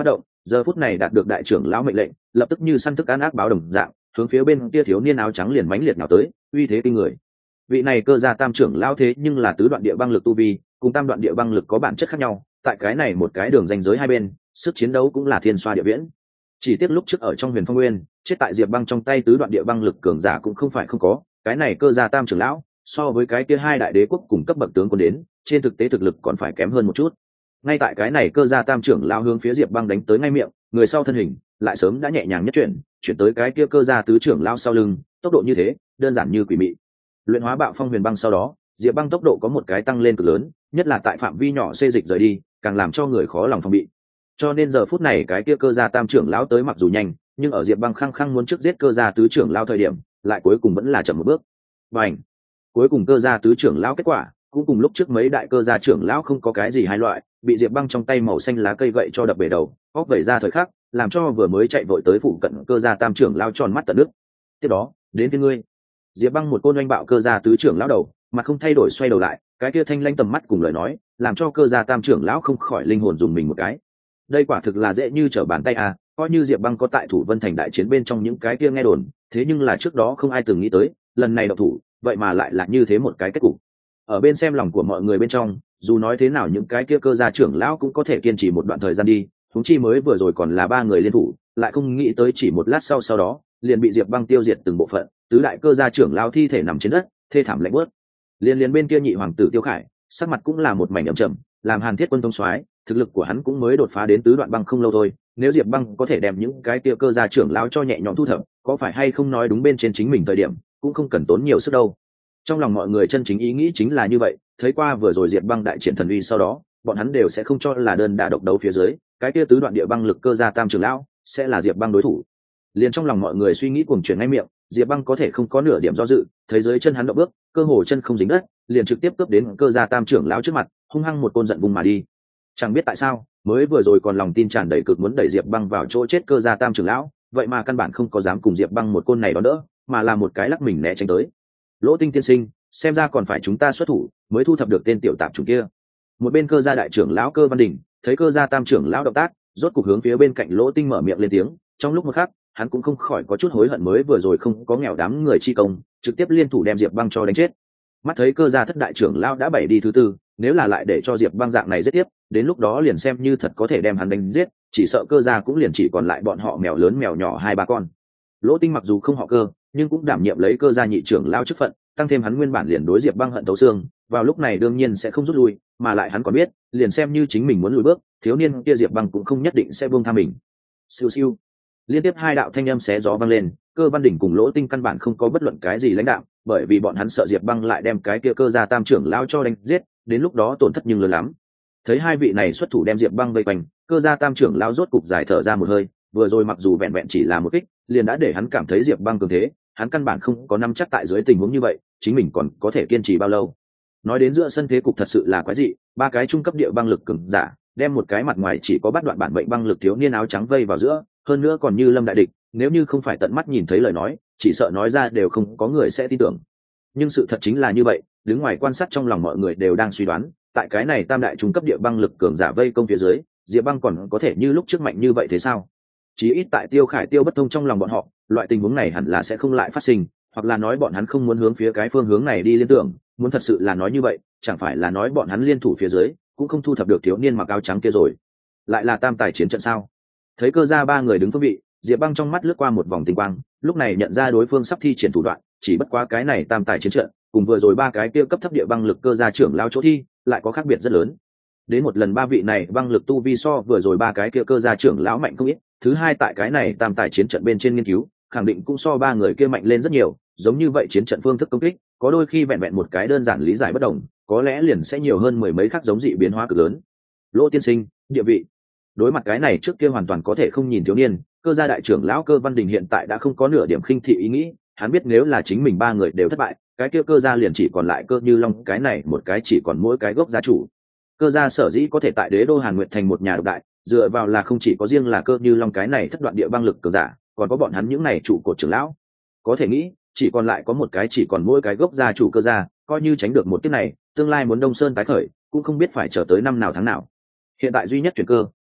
giờ phút này đạt được đại trưởng lão mệnh lệnh, lập tức như săn thức ăn ác báo đồng dạng hướng phía bên kia thiếu niên áo trắng liền mãnh liệt nào tới, uy thế kinh người. Vị này cơ gia tam trưởng lão thế nhưng là tứ đoạn địa băng lực tu vi, cùng tam đoạn địa băng lực có bản chất khác nhau, tại cái này một cái đường ranh giới hai bên, sức chiến đấu cũng là thiên xoa địa viễn. Chỉ tiếc lúc trước ở trong Huyền Phong Nguyên, chết tại Diệp Băng trong tay tứ đoạn địa băng lực cường giả cũng không phải không có, cái này cơ gia tam trưởng lão, so với cái kia hai đại đế quốc cùng cấp bậc tướng quân đến, trên thực tế thực lực còn phải kém hơn một chút. Ngay tại cái này cơ gia tam trưởng lão hướng phía Diệp Băng đánh tới ngay miệng, người sau thân hình lại sớm đã nhẹ nhàng nhất chuyển, chuyển tới cái kia cơ gia tứ trưởng lão sau lưng, tốc độ như thế, đơn giản như quỷ mị. Luyện hóa bạo phong huyền băng sau đó, Diệp Băng tốc độ có một cái tăng lên cực lớn, nhất là tại phạm vi nhỏ xê dịch rời đi, càng làm cho người khó lòng phòng bị. Cho nên giờ phút này cái kia cơ gia tam trưởng lão tới mặc dù nhanh, nhưng ở Diệp Băng khăng khăng muốn trước giết cơ gia tứ trưởng lão thời điểm, lại cuối cùng vẫn là chậm một bước. Bành! Cuối cùng cơ gia tứ trưởng lão kết quả, cũng cùng lúc trước mấy đại cơ gia trưởng lão không có cái gì hai loại, bị Diệp Băng trong tay màu xanh lá cây gậy cho đập bể đầu, óc vẩy ra thời khắc, làm cho vừa mới chạy vội tới phụ cận cơ gia tam trưởng lão tròn mắt tận nước. Tiếp đó, đến phía ngươi. Diệp Băng một côn oanh bạo cơ gia tứ trưởng lão đầu, mặt không thay đổi xoay đầu lại, cái kia thanh lanh tầm mắt cùng lời nói, làm cho cơ gia tam trưởng lão không khỏi linh hồn dùng mình một cái. Đây quả thực là dễ như trở bàn tay à, coi như Diệp Băng có tại Thủ Vân Thành đại chiến bên trong những cái kia nghe đồn, thế nhưng là trước đó không ai từng nghĩ tới, lần này độc thủ, vậy mà lại là như thế một cái kết cục. Ở bên xem lòng của mọi người bên trong, dù nói thế nào những cái kia cơ gia trưởng lão cũng có thể kiên trì một đoạn thời gian đi, huống chi mới vừa rồi còn là ba người liên thủ, lại không nghĩ tới chỉ một lát sau sau đó, liền bị Diệp Băng tiêu diệt từng bộ phận, tứ đại cơ gia trưởng lão thi thể nằm trên đất, thê thảm lạnh buốt. Liên liên bên kia nhị hoàng tử Tiêu Khải, sắc mặt cũng là một mảnh ẩm trầm, làm Hàn Thiết quân thông soái, thực lực của hắn cũng mới đột phá đến tứ đoạn băng không lâu thôi, nếu Diệp Băng có thể đem những cái kia cơ gia trưởng lão cho nhẹ nhõm thu thập, có phải hay không nói đúng bên trên chính mình thời điểm, cũng không cần tốn nhiều sức đâu. Trong lòng mọi người chân chính ý nghĩ chính là như vậy, thấy qua vừa rồi Diệp Băng đại triển thần uy sau đó, bọn hắn đều sẽ không cho là đơn đả độc đấu phía dưới, cái kia tứ đoạn địa băng lực cơ gia tam trưởng lão sẽ là Diệp Băng đối thủ. Liền trong lòng mọi người suy nghĩ cuồng chuyển ngay miệng, Diệp Băng có thể không có nửa điểm do dự, thấy dưới chân hắn động bước, cơ hồ chân không dính đất, liền trực tiếp cướp đến cơ gia tam trưởng lão trước mặt, hung hăng một côn giận vùng mà đi. Chẳng biết tại sao, mới vừa rồi còn lòng tin tràn đầy cực muốn đẩy Diệp Băng vào chỗ chết cơ gia tam trưởng lão, vậy mà căn bản không có dám cùng Diệp Băng một côn này đón đỡ, mà là một cái lắc mình né tránh tới. Lỗ Tinh tiên sinh, xem ra còn phải chúng ta xuất thủ mới thu thập được tên tiểu tạp chủng kia. Một bên cơ gia đại trưởng lão Cơ Văn Đình thấy cơ gia tam trưởng lão động tác, rốt cục hướng phía bên cạnh Lỗ Tinh mở miệng lên tiếng, trong lúc một khắc, hắn cũng không khỏi có chút hối hận mới vừa rồi không có nghèo đám người chi công, trực tiếp liên thủ đem Diệp Băng cho đánh chết. Mắt thấy cơ gia thất đại trưởng lão đã bảy đi thứ tư, nếu là lại để cho Diệp Băng dạng này giết tiếp, đến lúc đó liền xem như thật có thể đem hắn đánh giết, chỉ sợ cơ gia cũng liền chỉ còn lại bọn họ mèo lớn mèo nhỏ hai ba con. Lỗ Tinh mặc dù không họ Cơ, nhưng cũng đảm nhiệm lấy cơ gia nhị trưởng lão chức phận, tăng thêm hắn nguyên bản liền đối Diệp Băng hận thấu xương, vào lúc này đương nhiên sẽ không rút lui, mà lại hắn còn biết, liền xem như chính mình muốn lùi bước, thiếu niên kia Diệp Băng cũng không nhất định sẽ buông tha mình. Siêu siêu, liên tiếp hai đạo thanh âm xé gió vang lên, Cơ Văn Đỉnh cùng Lỗ Tinh căn bản không có bất luận cái gì lãnh đạo, bởi vì bọn hắn sợ Diệp Băng lại đem cái kia cơ gia tam trưởng lão cho đánh giết, đến lúc đó tổn thất nhưng lớn lắm. Thấy hai vị này xuất thủ đem Diệp Băng vây quanh, cơ gia tam trưởng lão rốt cục giải thở ra một hơi, vừa rồi mặc dù vẹn vẹn chỉ là một kích, liền đã để hắn cảm thấy Diệp Băng cường thế, hắn căn bản không có nắm chắc tại dưới tình huống như vậy, chính mình còn có thể kiên trì bao lâu. Nói đến giữa sân thế cục thật sự là quái dị, ba cái trung cấp địa băng lực cường giả, đem một cái mặt ngoài chỉ có bắt đoạn bản mệnh băng lực thiếu niên áo trắng vây vào giữa, hơn nữa còn như lâm đại địch, nếu như không phải tận mắt nhìn thấy lời nói, chỉ sợ nói ra đều không có người sẽ tin tưởng. Nhưng sự thật chính là như vậy, đứng ngoài quan sát trong lòng mọi người đều đang suy đoán, tại cái này tam đại trung cấp địa băng lực cường giả vây công phía dưới, Diệp Băng còn có thể như lúc trước mạnh như vậy thế sao? Chỉ ít tại Tiêu Khải Tiêu bất thông trong lòng bọn họ, loại tình huống này hẳn là sẽ không lại phát sinh, hoặc là nói bọn hắn không muốn hướng phía cái phương hướng này đi liên tưởng, muốn thật sự là nói như vậy, chẳng phải là nói bọn hắn liên thủ phía dưới, cũng không thu thập được thiếu niên mặc áo trắng kia rồi. Lại là tam tài chiến trận sao? Thấy cơ gia ba người đứng phương vị, Diệp Băng trong mắt lướt qua một vòng tinh quang, lúc này nhận ra đối phương sắp thi triển thủ đoạn, chỉ bất quá cái này tam tài chiến trận, cùng vừa rồi ba cái kia cấp thấp địa băng lực cơ gia trưởng lao chỗ thi, lại có khác biệt rất lớn. Đến một lần ba vị này băng lực tu vi so vừa rồi ba cái kia cơ gia trưởng lão mạnh không ít, thứ hai tại cái này tam tài chiến trận bên trên nghiên cứu, khẳng định cũng so ba người kia mạnh lên rất nhiều, giống như vậy chiến trận phương thức công kích, có đôi khi vẹn vẹn một cái đơn giản lý giải bất đồng, có lẽ liền sẽ nhiều hơn mười mấy khác giống dị biến hóa cực lớn. Lỗ tiên sinh, địa vị. Đối mặt cái này trước kia hoàn toàn có thể không nhìn thiếu niên, cơ gia đại trưởng lão Cơ Văn Đình hiện tại đã không có nửa điểm khinh thị ý nghĩ, hắn biết nếu là chính mình ba người đều thất bại, cái kia cơ gia liền chỉ còn lại Cơ Như Long cái này một cái chỉ còn mỗi cái gốc gia chủ. Cơ gia sở dĩ có thể tại đế đô Hàn Nguyệt thành một nhà độc đại, dựa vào là không chỉ có riêng là Cơ Như Long cái này thất đoạn địa băng lực cường giả, còn có bọn hắn những này trụ cột trưởng lão. Có thể nghĩ, chỉ còn lại có một cái chỉ còn mỗi cái gốc gia chủ Cơ gia, coi như tránh được một kiếp này, tương lai muốn Đông Sơn tái khởi, cũng không biết phải chờ tới năm nào tháng nào. Hiện tại duy nhất chuyển cơ,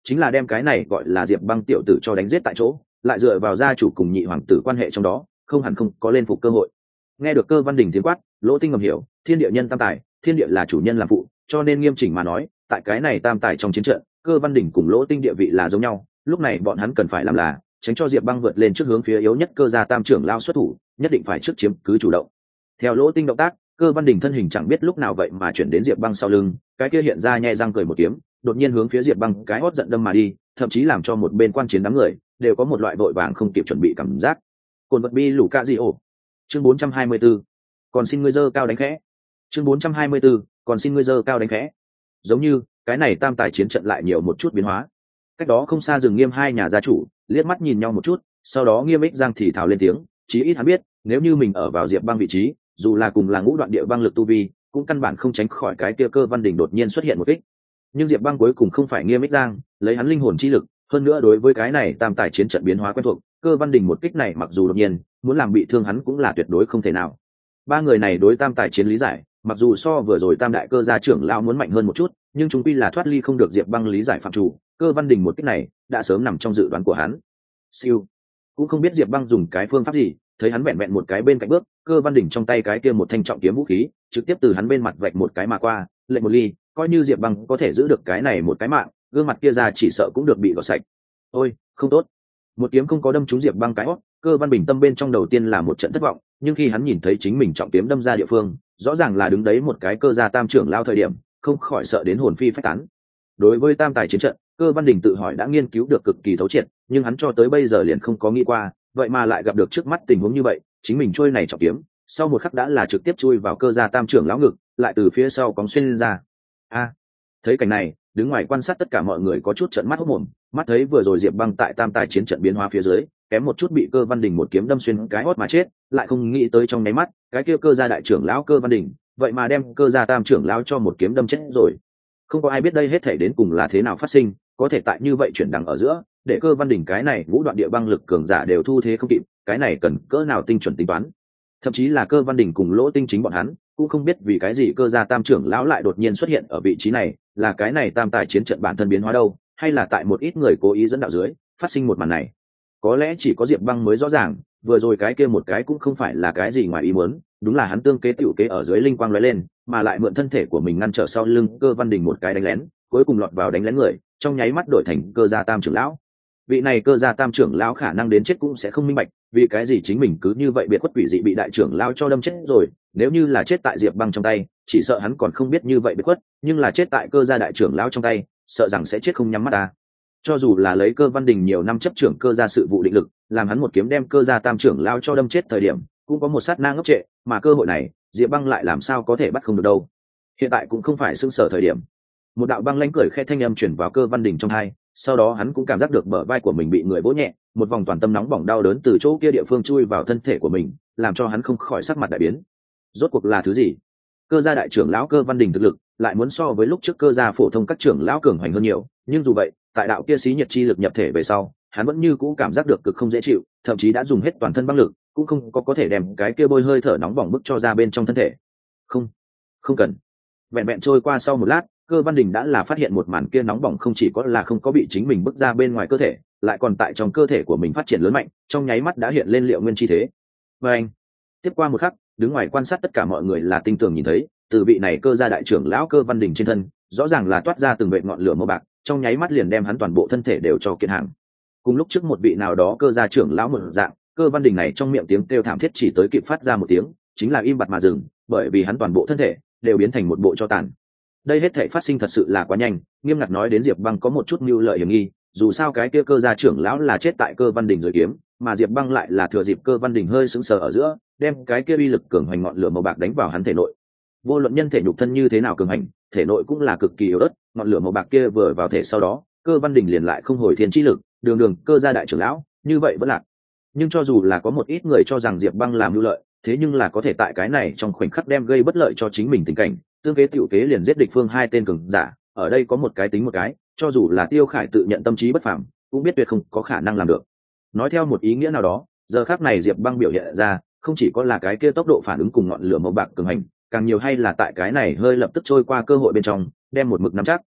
chính là đem cái này gọi là Diệp Băng tiểu tử cho đánh giết tại chỗ, lại dựa vào gia chủ cùng nhị hoàng tử quan hệ trong đó, không hẳn không có lên phục cơ hội. Nghe được Cơ Văn Đình tiếng quát, Lỗ Tinh ngầm hiểu, thiên địa nhân tam tài, thiên địa là chủ nhân làm phụ, cho nên nghiêm chỉnh mà nói, tại cái này tam tài trong chiến trận, Cơ Văn Đình cùng Lỗ Tinh địa vị là giống nhau, lúc này bọn hắn cần phải làm là tránh cho Diệp Băng vượt lên trước hướng phía yếu nhất Cơ gia tam trưởng lao xuất thủ, nhất định phải trước chiếm cứ chủ động. Theo Lỗ Tinh động tác, Cơ Văn Đình thân hình chẳng biết lúc nào vậy mà chuyển đến Diệp Băng sau lưng, cái kia hiện ra nhẹ răng cười một tiếng, đột nhiên hướng phía Diệp Băng cái hót giận đâm mà đi, thậm chí làm cho một bên quan chiến đám người đều có một loại vội vàng không kịp chuẩn bị cảm giác. Cồn vật bi lũ cạ gì ổ. Chương bốn trăm hai mươi 4. Còn xin ngươi dơ cao đánh khẽ. Chương bốn trăm hai mươi 4. Còn xin ngươi dơ cao đánh khẽ. Giống như, cái này tam tài chiến trận lại nhiều một chút biến hóa. Cách đó không xa Rừng Nghiêm hai nhà gia chủ, liếc mắt nhìn nhau một chút, sau đó Nghiêm Ích Giang thì thào lên tiếng, chí ít hắn biết, nếu như mình ở vào Diệp Băng vị trí, dù là cùng là ngũ đoạn địa băng lực tu vi, cũng căn bản không tránh khỏi cái kia Cơ Văn Đình đột nhiên xuất hiện một kích. Nhưng Diệp Băng cuối cùng không phải Nghiêm Ích Giang, lấy hắn linh hồn chi lực, hơn nữa đối với cái này tam tài chiến trận biến hóa quen thuộc, Cơ Văn Đình một kích này mặc dù đột nhiên, muốn làm bị thương hắn cũng là tuyệt đối không thể nào. Ba người này đối tam tài chiến lý giải, mặc dù so vừa rồi tam đại cơ gia trưởng lão muốn mạnh hơn một chút, nhưng chúng quy là thoát ly không được Diệp Băng lý giải phạm chủ, Cơ Văn Đình một kích này đã sớm nằm trong dự đoán của hắn. Siêu, cũng không biết Diệp Băng dùng cái phương pháp gì, thấy hắn vẹn vẹn một cái bên cạnh bước, Cơ Văn Đình trong tay cái kia một thanh trọng kiếm vũ khí, trực tiếp từ hắn bên mặt vạch một cái mà qua, lệnh một ly, coi như Diệp Băng có thể giữ được cái này một cái mạng, gương mặt kia ra chỉ sợ cũng được bị gọt sạch. Ôi, không tốt. Một kiếm không có đâm trúng Diệp Băng cái hót, Cơ Văn Bình tâm bên trong đầu tiên là một trận thất vọng, nhưng khi hắn nhìn thấy chính mình trọng kiếm đâm ra địa phương, rõ ràng là đứng đấy một cái Cơ gia tam trưởng lao thời điểm, không khỏi sợ đến hồn phi phách tán. Đối với tam tài chiến trận, Cơ Văn Đình tự hỏi đã nghiên cứu được cực kỳ thấu triệt, nhưng hắn cho tới bây giờ liền không có nghĩ qua, vậy mà lại gặp được trước mắt tình huống như vậy, chính mình trôi này trọng kiếm, sau một khắc đã là trực tiếp chui vào Cơ gia tam trưởng lão ngực, lại từ phía sau cóng xuyên lên ra. A, thấy cảnh này, đứng ngoài quan sát tất cả mọi người có chút trợn mắt hốt mồm, mắt thấy vừa rồi Diệp Băng tại tam tài chiến trận biến hóa phía dưới, kém một chút bị Cơ Văn Đình một kiếm đâm xuyên cái hót mà chết, lại không nghĩ tới trong nháy mắt, cái kia Cơ gia đại trưởng lão Cơ Văn Đình, vậy mà đem Cơ gia tam trưởng lão cho một kiếm đâm chết rồi. Không có ai biết đây hết thảy đến cùng là thế nào phát sinh, có thể tại như vậy chuyển đằng ở giữa, để Cơ Văn Đình cái này ngũ đoạn địa băng lực cường giả đều thu thế không kịp, cái này cần cỡ nào tinh chuẩn tính toán. Thậm chí là Cơ Văn Đình cùng Lỗ Tinh chính bọn hắn cũng không biết vì cái gì Cơ gia tam trưởng lão lại đột nhiên xuất hiện ở vị trí này, là cái này tam tài chiến trận bản thân biến hóa đâu, hay là tại một ít người cố ý dẫn đạo dưới phát sinh một màn này. Có lẽ chỉ có Diệp Băng mới rõ ràng, vừa rồi cái kia một cái cũng không phải là cái gì ngoài ý muốn, đúng là hắn tương kế tiểu kế ở dưới linh quang lóe lên, mà lại mượn thân thể của mình ngăn trở sau lưng Cơ Văn Đình một cái đánh lén, cuối cùng lọt vào đánh lén người, trong nháy mắt đổi thành Cơ gia tam trưởng lão. Vị này Cơ gia tam trưởng lão khả năng đến chết cũng sẽ không minh bạch, vì cái gì chính mình cứ như vậy biệt khuất quỷ dị bị đại trưởng lão cho đâm chết rồi, nếu như là chết tại Diệp Băng trong tay, chỉ sợ hắn còn không biết như vậy biệt khuất, nhưng là chết tại Cơ gia đại trưởng lão trong tay, sợ rằng sẽ chết không nhắm mắt ta. Cho dù là lấy Cơ Văn Đình nhiều năm chấp trưởng Cơ gia sự vụ định lực, làm hắn một kiếm đem Cơ gia tam trưởng lão cho đâm chết thời điểm, cũng có một sát na ngốc trệ, mà cơ hội này, Diệp Băng lại làm sao có thể bắt không được đâu. Hiện tại cũng không phải sưng sở thời điểm. Một đạo băng lãnh cười khẽ thanh âm truyền vào Cơ Văn Đình trong tai, sau đó hắn cũng cảm giác được bờ vai của mình bị người vỗ nhẹ, một vòng toàn tâm nóng bỏng đau đớn từ chỗ kia địa phương chui vào thân thể của mình, làm cho hắn không khỏi sắc mặt đại biến. Rốt cuộc là thứ gì? Cơ gia đại trưởng lão Cơ Văn Đình thực lực lại muốn so với lúc trước Cơ gia phổ thông các trưởng lão cường hoành hơn nhiều, nhưng dù vậy, tại đạo kia xí nhiệt chi lực nhập thể về sau, hắn vẫn như cũ cảm giác được cực không dễ chịu, thậm chí đã dùng hết toàn thân băng lực, cũng không có có thể đem cái kia bôi hơi thở nóng bỏng bức cho ra bên trong thân thể. Không, không cần. Vẹn vẹn trôi qua sau một lát, Cơ Văn Đình đã là phát hiện một màn kia nóng bỏng không chỉ có là không có bị chính mình bức ra bên ngoài cơ thể, lại còn tại trong cơ thể của mình phát triển lớn mạnh, trong nháy mắt đã hiện lên liệu nguyên chi thế. Và anh, tiếp qua một khắc, đứng ngoài quan sát tất cả mọi người là tinh tường nhìn thấy, từ vị này Cơ gia đại trưởng lão Cơ Văn Đình trên thân, rõ ràng là toát ra từng vệt ngọn lửa màu bạc, trong nháy mắt liền đem hắn toàn bộ thân thể đều cho kiện hàng. Cùng lúc trước một vị nào đó Cơ gia trưởng lão một dạng, Cơ Văn Đình này trong miệng tiếng kêu thảm thiết chỉ tới kịp phát ra một tiếng, chính là im bặt mà dừng, bởi vì hắn toàn bộ thân thể đều biến thành một bộ tro tàn. Đây hết thảy phát sinh thật sự là quá nhanh, nghiêm ngặt nói đến Diệp Băng có một chút mưu lợi hiểm nghi, dù sao cái kia Cơ gia trưởng lão là chết tại Cơ Văn Đình dưới kiếm, mà Diệp Băng lại là thừa dịp Cơ Văn Đình hơi sững sờ ở giữa, đem cái kia uy lực cường hoành ngọn lửa màu bạc đánh vào hắn thể nội. Vô luận nhân thể nhục thân như thế nào cường hành, thể nội cũng là cực kỳ yếu ớt, ngọn lửa màu bạc kia vừa vào thể sau đó, Cơ Văn Đình liền lại không hồi thiên chi lực, đường đường Cơ gia đại trưởng lão, như vậy vẫn lạc. Nhưng cho dù là có một ít người cho rằng Diệp Băng làm mưu lợi, thế nhưng là có thể tại cái này trong khoảnh khắc đem gây bất lợi cho chính mình tình cảnh, tương kế tiểu kế liền giết địch phương hai tên cường giả, ở đây có một cái tính một cái, cho dù là Tiêu Khải tự nhận tâm trí bất phàm, cũng biết tuyệt không có khả năng làm được. Nói theo một ý nghĩa nào đó, giờ khắc này Diệp Băng biểu hiện ra, không chỉ có là cái kia tốc độ phản ứng cùng ngọn lửa màu bạc cường hành, càng nhiều hay là tại cái này hơi lập tức trôi qua cơ hội bên trong, đem một mực nắm chắc.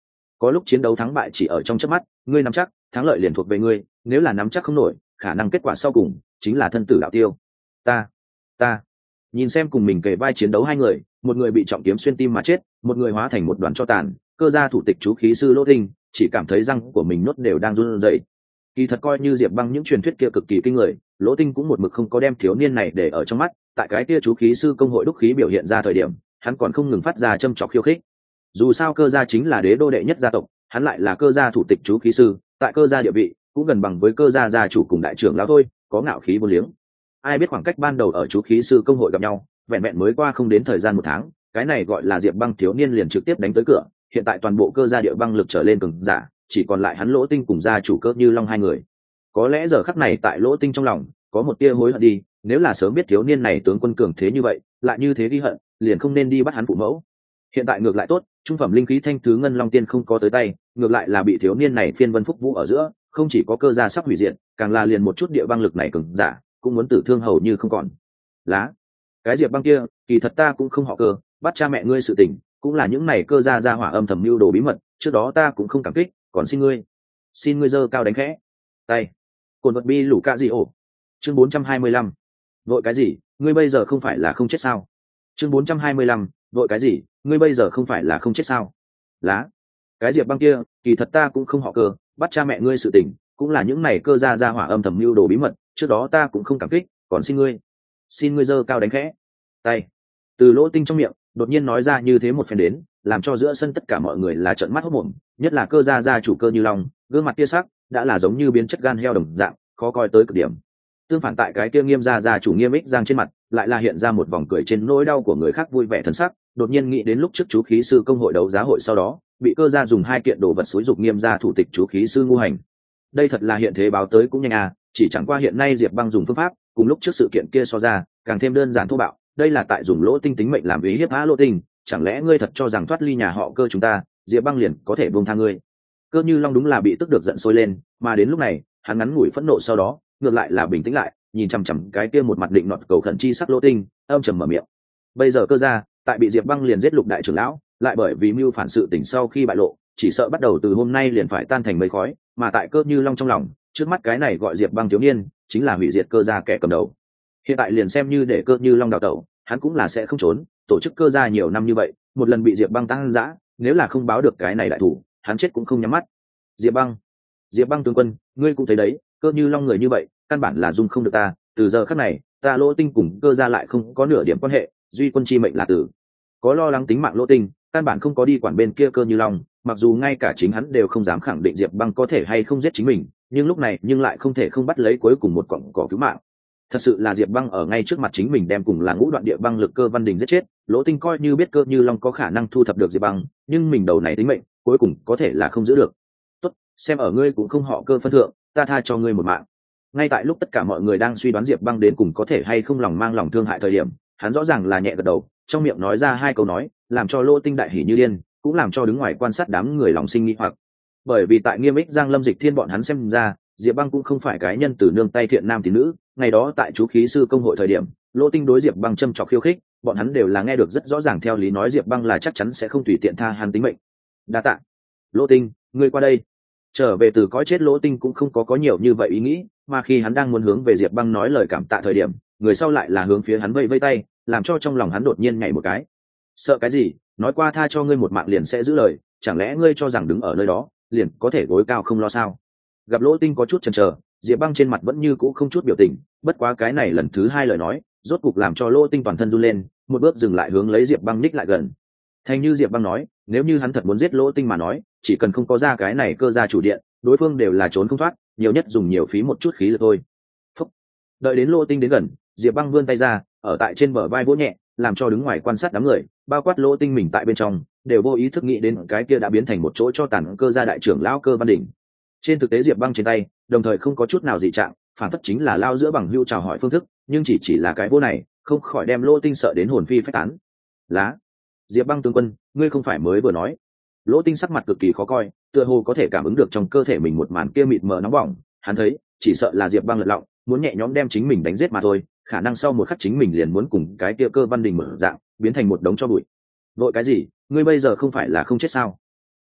có lúc chiến đấu thắng bại chỉ ở trong chớp mắt, ngươi nắm chắc thắng lợi liền thuộc về ngươi, nếu là nắm chắc không nổi, khả năng kết quả sau cùng chính là thân tử đạo tiêu. Ta ta nhìn xem cùng mình kề vai chiến đấu hai người, một người bị trọng kiếm xuyên tim mà chết, một người hóa thành một đoàn tro tàn, cơ gia thủ tịch chú khí sư Lỗ Tinh chỉ cảm thấy răng của mình nốt đều đang run rẩy. Kỳ thật coi như Diệp Băng những truyền thuyết kia cực kỳ kinh người, Lỗ Tinh cũng một mực không có đem thiếu niên này để ở trong mắt, tại cái kia chú khí sư công hội đúc khí biểu hiện ra thời điểm, hắn còn không ngừng phát ra châm chọc khiêu khích. Dù sao cơ gia chính là đế đô đệ nhất gia tộc, hắn lại là cơ gia thủ tịch chú khí sư, tại cơ gia địa vị cũng gần bằng với cơ gia gia chủ cùng đại trưởng lão thôi, có ngạo khí vô liếng. Ai biết khoảng cách ban đầu ở chú khí sư công hội gặp nhau, vẹn vẹn mới qua không đến thời gian một tháng, cái này gọi là Diệp Băng thiếu niên liền trực tiếp đánh tới cửa, hiện tại toàn bộ cơ gia địa băng lực trở lên cường giả, chỉ còn lại hắn Lỗ Tinh cùng gia chủ Cơ Như Long hai người. Có lẽ giờ khắc này tại Lỗ Tinh trong lòng có một tia hối hận đi, nếu là sớm biết thiếu niên này tướng quân cường thế như vậy, lại như thế ghi hận, liền không nên đi bắt hắn phụ mẫu. Hiện tại ngược lại tốt, trung phẩm linh khí thanh thứ ngân long tiên không có tới tay, ngược lại là bị thiếu niên này phiên vân phúc vũ ở giữa, không chỉ có cơ gia sắp hủy diệt, càng là liền một chút địa băng lực này cường giả cũng muốn tử thương hầu như không còn. Lá, cái Diệp Băng kia, kỳ thật ta cũng không họ Cơ, bắt cha mẹ ngươi sự tình, cũng là những này cơ gia gia hỏa âm thầm mưu đồ bí mật, trước đó ta cũng không cảm kích, còn xin ngươi, xin ngươi giơ cao đánh khẽ tay. Cồn vật bi lũ ca gì ổ. Chương bốn trăm hai mươi lăm. Vội cái gì, ngươi bây giờ không phải là không chết sao? Chương bốn trăm hai mươi lăm. Vội cái gì, ngươi bây giờ không phải là không chết sao? Lá, cái Diệp Băng kia, kỳ thật ta cũng không họ Cơ, bắt cha mẹ ngươi sự tình, cũng là những này cơ gia gia hỏa âm thầm mưu đồ bí mật, trước đó ta cũng không cảm kích, còn xin ngươi, xin ngươi giơ cao đánh khẽ tay. Từ Lỗ Tinh trong miệng đột nhiên nói ra như thế một phen đến, làm cho giữa sân tất cả mọi người là trợn mắt hốt mồm, nhất là cơ gia gia chủ Cơ Như Long, gương mặt kia sắc đã là giống như biến chất gan heo đồng dạng, khó coi tới cực điểm. Tương phản tại cái kia Nghiêm gia gia chủ Nghiêm Ích Giang trên mặt lại là hiện ra một vòng cười trên nỗi đau của người khác vui vẻ thần sắc, đột nhiên nghĩ đến lúc trước chú khí sư công hội đấu giá hội sau đó, bị cơ gia dùng hai kiện đồ vật xúi dục Nghiêm gia thủ tịch chú khí sư ngu hành. Đây thật là hiện thế báo tới cũng nhanh à, chỉ chẳng qua hiện nay Diệp Băng dùng phương pháp cùng lúc trước sự kiện kia so ra, càng thêm đơn giản thô bạo, đây là tại dùng Lỗ Tinh tính mệnh làm ý hiếp há Lỗ Tinh, chẳng lẽ ngươi thật cho rằng thoát ly nhà họ Cơ chúng ta, Diệp Băng liền có thể buông tha ngươi? Cơ Như Long đúng là bị tức được giận sôi lên, mà đến lúc này, hắn ngắn ngủi phẫn nộ sau đó, ngược lại là bình tĩnh lại, nhìn chằm chằm cái kia một mặt định nọt cầu khẩn chi sắc Lỗ Tinh, âm trầm mở miệng. Bây giờ cơ gia, tại bị Diệp Băng liền giết Lục đại trưởng lão, lại bởi vì mưu phản sự tình sau khi bại lộ, chỉ sợ bắt đầu từ hôm nay liền phải tan thành mây khói, mà tại Cơ Như Long trong lòng, trước mắt cái này gọi Diệp Băng thiếu niên, chính là hủy diệt cơ gia kẻ cầm đầu. Hiện tại liền xem như để Cơ Như Long đào tẩu, hắn cũng là sẽ không trốn, tổ chức cơ gia nhiều năm như vậy, một lần bị Diệp Băng tăng dã, nếu là không báo được cái này đại thủ, hắn chết cũng không nhắm mắt. Diệp Băng, Diệp Băng tướng quân, ngươi cũng thấy đấy, Cơ Như Long người như vậy, căn bản là dung không được ta, từ giờ khắc này, ta Lỗ Tinh cùng cơ gia lại không có nửa điểm quan hệ, duy quân chi mệnh là tử. Có lo lắng tính mạng Lỗ Tinh, căn bản không có đi quản bên kia Cơ Như Long, mặc dù ngay cả chính hắn đều không dám khẳng định Diệp Băng có thể hay không giết chính mình, nhưng lúc này nhưng lại không thể không bắt lấy cuối cùng một cọng cỏ cứu mạng. Thật sự là Diệp Băng ở ngay trước mặt chính mình đem cùng là ngũ đoạn địa băng lực Cơ Văn Đình giết chết, Lỗ Tinh coi như biết Cơ Như Long có khả năng thu thập được Diệp Băng, nhưng mình đầu này tính mệnh, cuối cùng có thể là không giữ được. Tốt, xem ở ngươi cũng không họ Cơ phân thượng, ta tha cho ngươi một mạng. Ngay tại lúc tất cả mọi người đang suy đoán Diệp Băng đến cùng có thể hay không lòng mang lòng thương hại thời điểm, hắn rõ ràng là nhẹ gật đầu, trong miệng nói ra hai câu nói, làm cho Lỗ Tinh đại hỉ như điên, cũng làm cho đứng ngoài quan sát đám người lòng sinh nghi hoặc. Bởi vì tại Nghiêm Ích Giang Lâm Dịch Thiên bọn hắn xem ra, Diệp Băng cũng không phải cái nhân từ nương tay thiện nam tín nữ, ngày đó tại chú khí sư công hội thời điểm, Lỗ Tinh đối Diệp Băng châm chọc khiêu khích, bọn hắn đều là nghe được rất rõ ràng, theo lý nói Diệp Băng là chắc chắn sẽ không tùy tiện tha hắn tính mệnh. Đa tạ. Lỗ Tinh, ngươi qua đây. Trở về từ cõi chết Lỗ Tinh cũng không có có nhiều như vậy ý nghĩ, mà khi hắn đang muốn hướng về Diệp Băng nói lời cảm tạ thời điểm, người sau lại là hướng phía hắn vẫy vẫy tay, làm cho trong lòng hắn đột nhiên nhảy một cái. Sợ cái gì, nói qua tha cho ngươi một mạng liền sẽ giữ lời, chẳng lẽ ngươi cho rằng đứng ở nơi đó liền có thể gối cao không lo sao? Gặp Lỗ Tinh có chút chần chờ, Diệp Băng trên mặt vẫn như cũ không chút biểu tình, bất quá cái này lần thứ hai lời nói, rốt cục làm cho Lỗ Tinh toàn thân run lên, một bước dừng lại hướng lấy Diệp Băng ních lại gần. Thành như Diệp Băng nói, nếu như hắn thật muốn giết Lỗ Tinh mà nói, chỉ cần không có ra cái này cơ gia chủ điện, đối phương đều là trốn không thoát, nhiều nhất dùng nhiều phí một chút khí lực thôi. Phúc. Đợi đến Lỗ Tinh đến gần, Diệp Băng vươn tay ra, ở tại trên bờ vai vỗ nhẹ, làm cho đứng ngoài quan sát đám người, bao quát Lỗ Tinh mình tại bên trong, đều vô ý thức nghĩ đến cái kia đã biến thành một chỗ cho tàn cơ gia đại trưởng lão Cơ Văn Đình. Trên thực tế Diệp Băng trên tay, đồng thời không có chút nào dị trạng, phản phất chính là lao giữa bằng hữu chào hỏi phương thức, nhưng chỉ chỉ là cái vô này, không khỏi đem Lỗ Tinh sợ đến hồn phi phách tán. Lá, Diệp Băng tướng quân, ngươi không phải mới vừa nói? Lỗ Tinh sắc mặt cực kỳ khó coi, tựa hồ có thể cảm ứng được trong cơ thể mình một màn kia mịt mờ nóng bỏng, hắn thấy, chỉ sợ là Diệp Băng lật lọng, muốn nhẹ nhõm đem chính mình đánh giết mà thôi, khả năng sau một khắc chính mình liền muốn cùng cái kia Cơ Văn Đình mở dạng, biến thành một đống tro bụi. Vội cái gì, ngươi bây giờ không phải là không chết sao?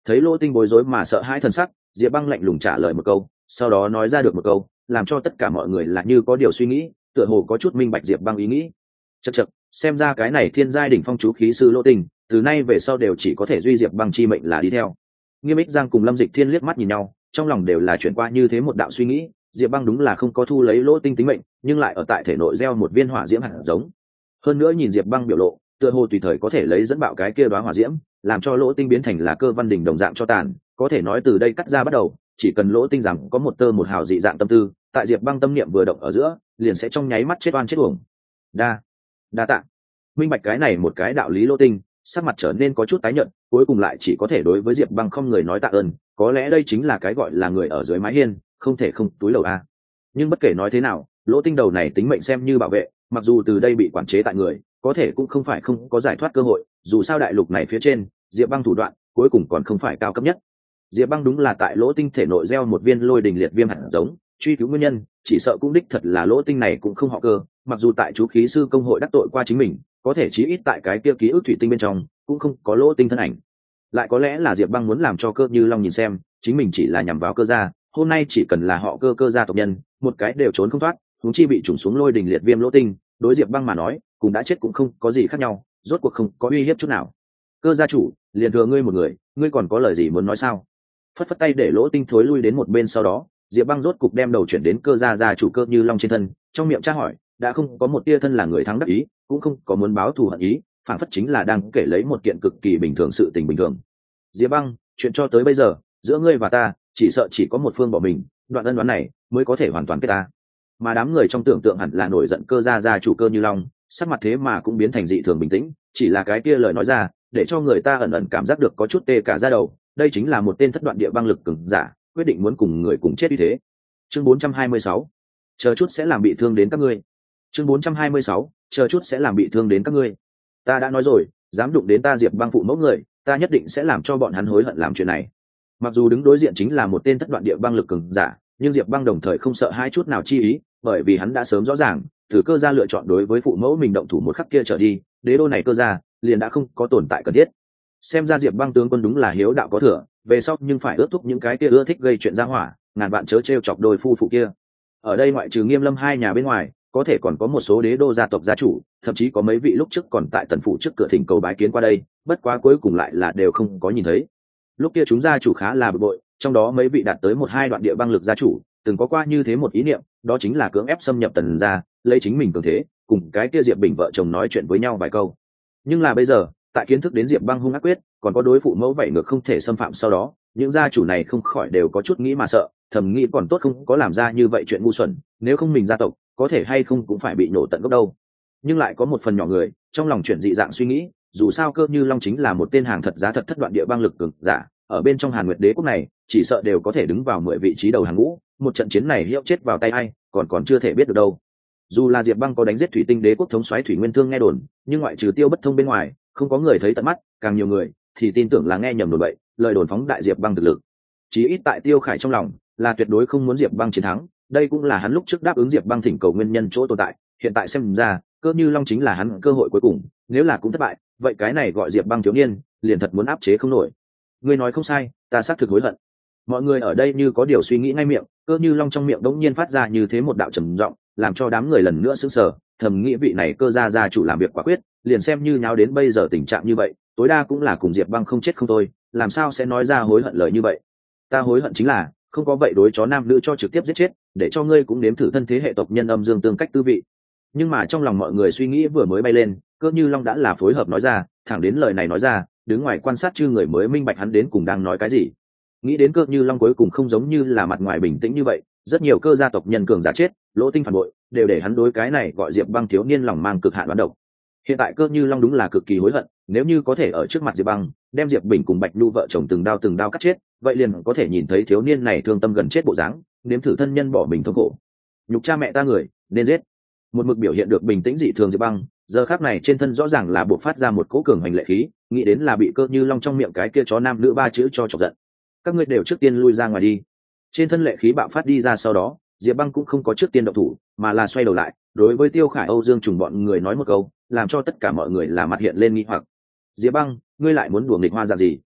Thấy Lỗ Tinh bối rối mà sợ hãi thần sắc, Diệp Băng lạnh lùng trả lời một câu, sau đó nói ra được một câu làm cho tất cả mọi người là như có điều suy nghĩ, tựa hồ có chút minh bạch Diệp Băng ý nghĩ. Chậc chậc, xem ra cái này thiên giai đỉnh phong chú khí sư Lỗ Tinh, từ nay về sau đều chỉ có thể duy Diệp Băng chi mệnh là đi theo. Nghiêm Ích Giang cùng Lâm Dịch Thiên liếc mắt nhìn nhau, trong lòng đều là chuyển qua như thế một đạo suy nghĩ, Diệp Băng đúng là không có thu lấy Lỗ Tinh tính mệnh, nhưng lại ở tại thể nội gieo một viên hỏa diễm hạt giống. Hơn nữa nhìn Diệp Băng biểu lộ, tựa hồ tùy thời có thể lấy dẫn bạo cái kia đóa hỏa diễm, làm cho Lỗ Tinh biến thành là cơ văn đỉnh đồng dạng cho tàn, có thể nói từ đây cắt ra bắt đầu, chỉ cần Lỗ Tinh rằng có một tơ một hào dị dạng tâm tư, tại Diệp Băng tâm niệm vừa động ở giữa, liền sẽ trong nháy mắt chết oan chết uổng. Đa, đa tạ. Minh bạch cái này một cái đạo lý Lỗ Tinh, sắc mặt trở nên có chút tái nhợt, cuối cùng lại chỉ có thể đối với Diệp Băng không người nói tạ ơn, có lẽ đây chính là cái gọi là người ở dưới mái hiên, không thể không túi lầu a. Nhưng bất kể nói thế nào, Lỗ Tinh đầu này tính mệnh xem như bảo vệ, mặc dù từ đây bị quản chế tại người, có thể cũng không phải không có giải thoát cơ hội, dù sao đại lục này phía trên, Diệp Băng thủ đoạn cuối cùng còn không phải cao cấp nhất. Diệp Băng đúng là tại Lỗ Tinh thể nội gieo một viên lôi đình liệt viêm hạt giống, truy cứu nguyên nhân, chỉ sợ cũng đích thật là Lỗ Tinh này cũng không họ cơ, mặc dù tại chú khí sư công hội đắc tội qua chính mình, có thể chí ít tại cái kia ký ức thủy tinh bên trong cũng không có Lỗ Tinh thân ảnh. Lại có lẽ là Diệp Băng muốn làm cho Cơ Như Long nhìn xem, chính mình chỉ là nhằm vào Cơ gia, hôm nay chỉ cần là họ Cơ Cơ gia tộc nhân, một cái đều trốn không thoát, huống chi bị trùng xuống lôi đình liệt viêm Lỗ Tinh, đối Diệp Băng mà nói, cũng đã chết cũng không có gì khác nhau, rốt cuộc không có uy hiếp chút nào. Cơ gia chủ, liền thừa ngươi một người, ngươi còn có lời gì muốn nói sao? Phất phất tay để Lỗ Tinh thối lui đến một bên, sau đó Diệp Băng rốt cục đem đầu chuyển đến Cơ gia gia chủ Cơ Như Long trên thân, trong miệng tra hỏi, đã không có một tia thân là người thắng đắc ý, cũng không có muốn báo thù hận ý, phản phất chính là đang kể lấy một kiện cực kỳ bình thường sự tình bình thường. Diệp Băng, chuyện cho tới bây giờ, giữa ngươi và ta, chỉ sợ chỉ có một phương bỏ mình, đoạn ân đoán này mới có thể hoàn toàn kết ta. Mà đám người trong tưởng tượng hẳn là nổi giận Cơ gia gia chủ Cơ Như Long, sắc mặt thế mà cũng biến thành dị thường bình tĩnh, chỉ là cái kia lời nói ra, để cho người ta ẩn ẩn cảm giác được có chút tê cả da đầu, đây chính là một tên thất đoạn địa băng lực cường giả, quyết định muốn cùng người cùng chết như thế. Chương bốn trăm hai mươi sáu, chờ chút sẽ làm bị thương đến các ngươi. Chương bốn trăm hai mươi sáu, chờ chút sẽ làm bị thương đến các ngươi. Ta đã nói rồi, dám đụng đến ta Diệp Băng phụ mẫu người, ta nhất định sẽ làm cho bọn hắn hối hận làm chuyện này. Mặc dù đứng đối diện chính là một tên thất đoạn địa băng lực cường giả, nhưng Diệp Băng đồng thời không sợ hai chút nào chi ý, bởi vì hắn đã sớm rõ ràng, từ Cơ gia lựa chọn đối với phụ mẫu mình động thủ một khắc kia trở đi, đế đô này Cơ gia liền đã không có tồn tại cần thiết. Xem ra Diệp Băng tướng quân đúng là hiếu đạo có thừa, về sau nhưng phải ước thúc những cái kia ưa thích gây chuyện ra hỏa, ngàn vạn chớ trêu chọc đôi phu phụ kia. Ở đây ngoại trừ Nghiêm Lâm hai nhà bên ngoài, có thể còn có một số đế đô gia tộc gia chủ, thậm chí có mấy vị lúc trước còn tại tần phủ trước cửa thỉnh cầu bái kiến qua đây, bất quá cuối cùng lại là đều không có nhìn thấy. Lúc kia chúng gia chủ khá là bực bội, trong đó mấy vị đạt tới một hai đoạn địa băng lực gia chủ, từng có qua như thế một ý niệm, đó chính là cưỡng ép xâm nhập tần gia, lấy chính mình cường thế, cùng cái kia Diệp Bình vợ chồng nói chuyện với nhau vài câu. Nhưng là bây giờ, tại kiến thức đến Diệp Băng hung ác quyết, còn có đối phụ mẫu vậy ngược không thể xâm phạm sau đó, những gia chủ này không khỏi đều có chút nghĩ mà sợ, thầm nghĩ còn tốt không có làm ra như vậy chuyện ngu xuẩn, nếu không mình gia tộc có thể hay không cũng phải bị nổ tận gốc đâu. Nhưng lại có một phần nhỏ người trong lòng chuyển dị dạng suy nghĩ, dù sao Cơ Như Long chính là một tên hàng thật giá thật thất đoạn địa băng lực cường giả, ở bên trong Hàn Nguyệt Đế quốc này, chỉ sợ đều có thể đứng vào mười vị trí đầu hàng ngũ, một trận chiến này hiệu chết vào tay ai, còn còn chưa thể biết được đâu. Dù là Diệp Băng có đánh giết Thủy Tinh Đế quốc thống soái Thủy Nguyên Thương nghe đồn, nhưng ngoại trừ Tiêu Bất Thông bên ngoài, không có người thấy tận mắt, càng nhiều người thì tin tưởng là nghe nhầm đồn bậy, lời đồn phóng đại Diệp Băng thực lực. Chí ít tại Tiêu Khải trong lòng là tuyệt đối không muốn Diệp Băng chiến thắng, đây cũng là hắn lúc trước đáp ứng Diệp Băng thỉnh cầu nguyên nhân chỗ tồn tại, hiện tại xem ra, Cơ Như Long chính là hắn cơ hội cuối cùng, nếu là cũng thất bại, vậy cái này gọi Diệp Băng thiếu niên, liền thật muốn áp chế không nổi. Ngươi nói không sai, ta xác thực hối hận. Mọi người ở đây như có điều suy nghĩ ngay miệng, Cơ Như Long trong miệng đống nhiên phát ra như thế một đạo trầm giọng, làm cho đám người lần nữa sững sờ, thầm nghĩ vị này Cơ gia gia chủ làm việc quả quyết, liền xem như nháo đến bây giờ tình trạng như vậy, tối đa cũng là cùng Diệp Băng không chết không thôi, làm sao sẽ nói ra hối hận lời như vậy. Ta hối hận chính là không có vậy đối chó nam nữ cho trực tiếp giết chết, để cho ngươi cũng nếm thử thân thế hệ tộc nhân âm dương tương cách tư vị. Nhưng mà trong lòng mọi người suy nghĩ vừa mới bay lên, Cơ Như Long đã là phối hợp nói ra, thẳng đến lời này nói ra, đứng ngoài quan sát chư người mới minh bạch hắn đến cùng đang nói cái gì. Nghĩ đến Cơ Như Long cuối cùng không giống như là mặt ngoài bình tĩnh như vậy, rất nhiều Cơ gia tộc nhân cường giả chết, Lỗ Tinh phản bội, đều để hắn đối cái này gọi Diệp Băng thiếu niên lòng mang cực hạn đoán độc. Hiện tại Cơ Như Long đúng là cực kỳ hối hận, nếu như có thể ở trước mặt Diệp Băng, đem Diệp Bình cùng Bạch Nhu vợ chồng từng đao từng đao cắt chết, vậy liền có thể nhìn thấy thiếu niên này thương tâm gần chết bộ dáng, nếm thử thân nhân bỏ mình thống khổ. Nhục cha mẹ ta người, nên giết. Một mực biểu hiện được bình tĩnh dị thường Diệp Băng, giờ khắc này trên thân rõ ràng là bộc phát ra một cỗ cường hành lệ khí, nghĩ đến là bị Cơ Như Long trong miệng cái kia chó nam nữ ba chữ cho chọc giận. Các ngươi đều trước tiên lui ra ngoài đi. Trên thân lệ khí bạo phát đi ra sau đó, Diệp Băng cũng không có trước tiên động thủ, mà là xoay đầu lại, đối với Tiêu Khải Âu Dương Trùng bọn người nói một câu, làm cho tất cả mọi người là mặt hiện lên nghi hoặc. Diệp Băng, ngươi lại muốn đùa nghịch hoa dạng gì?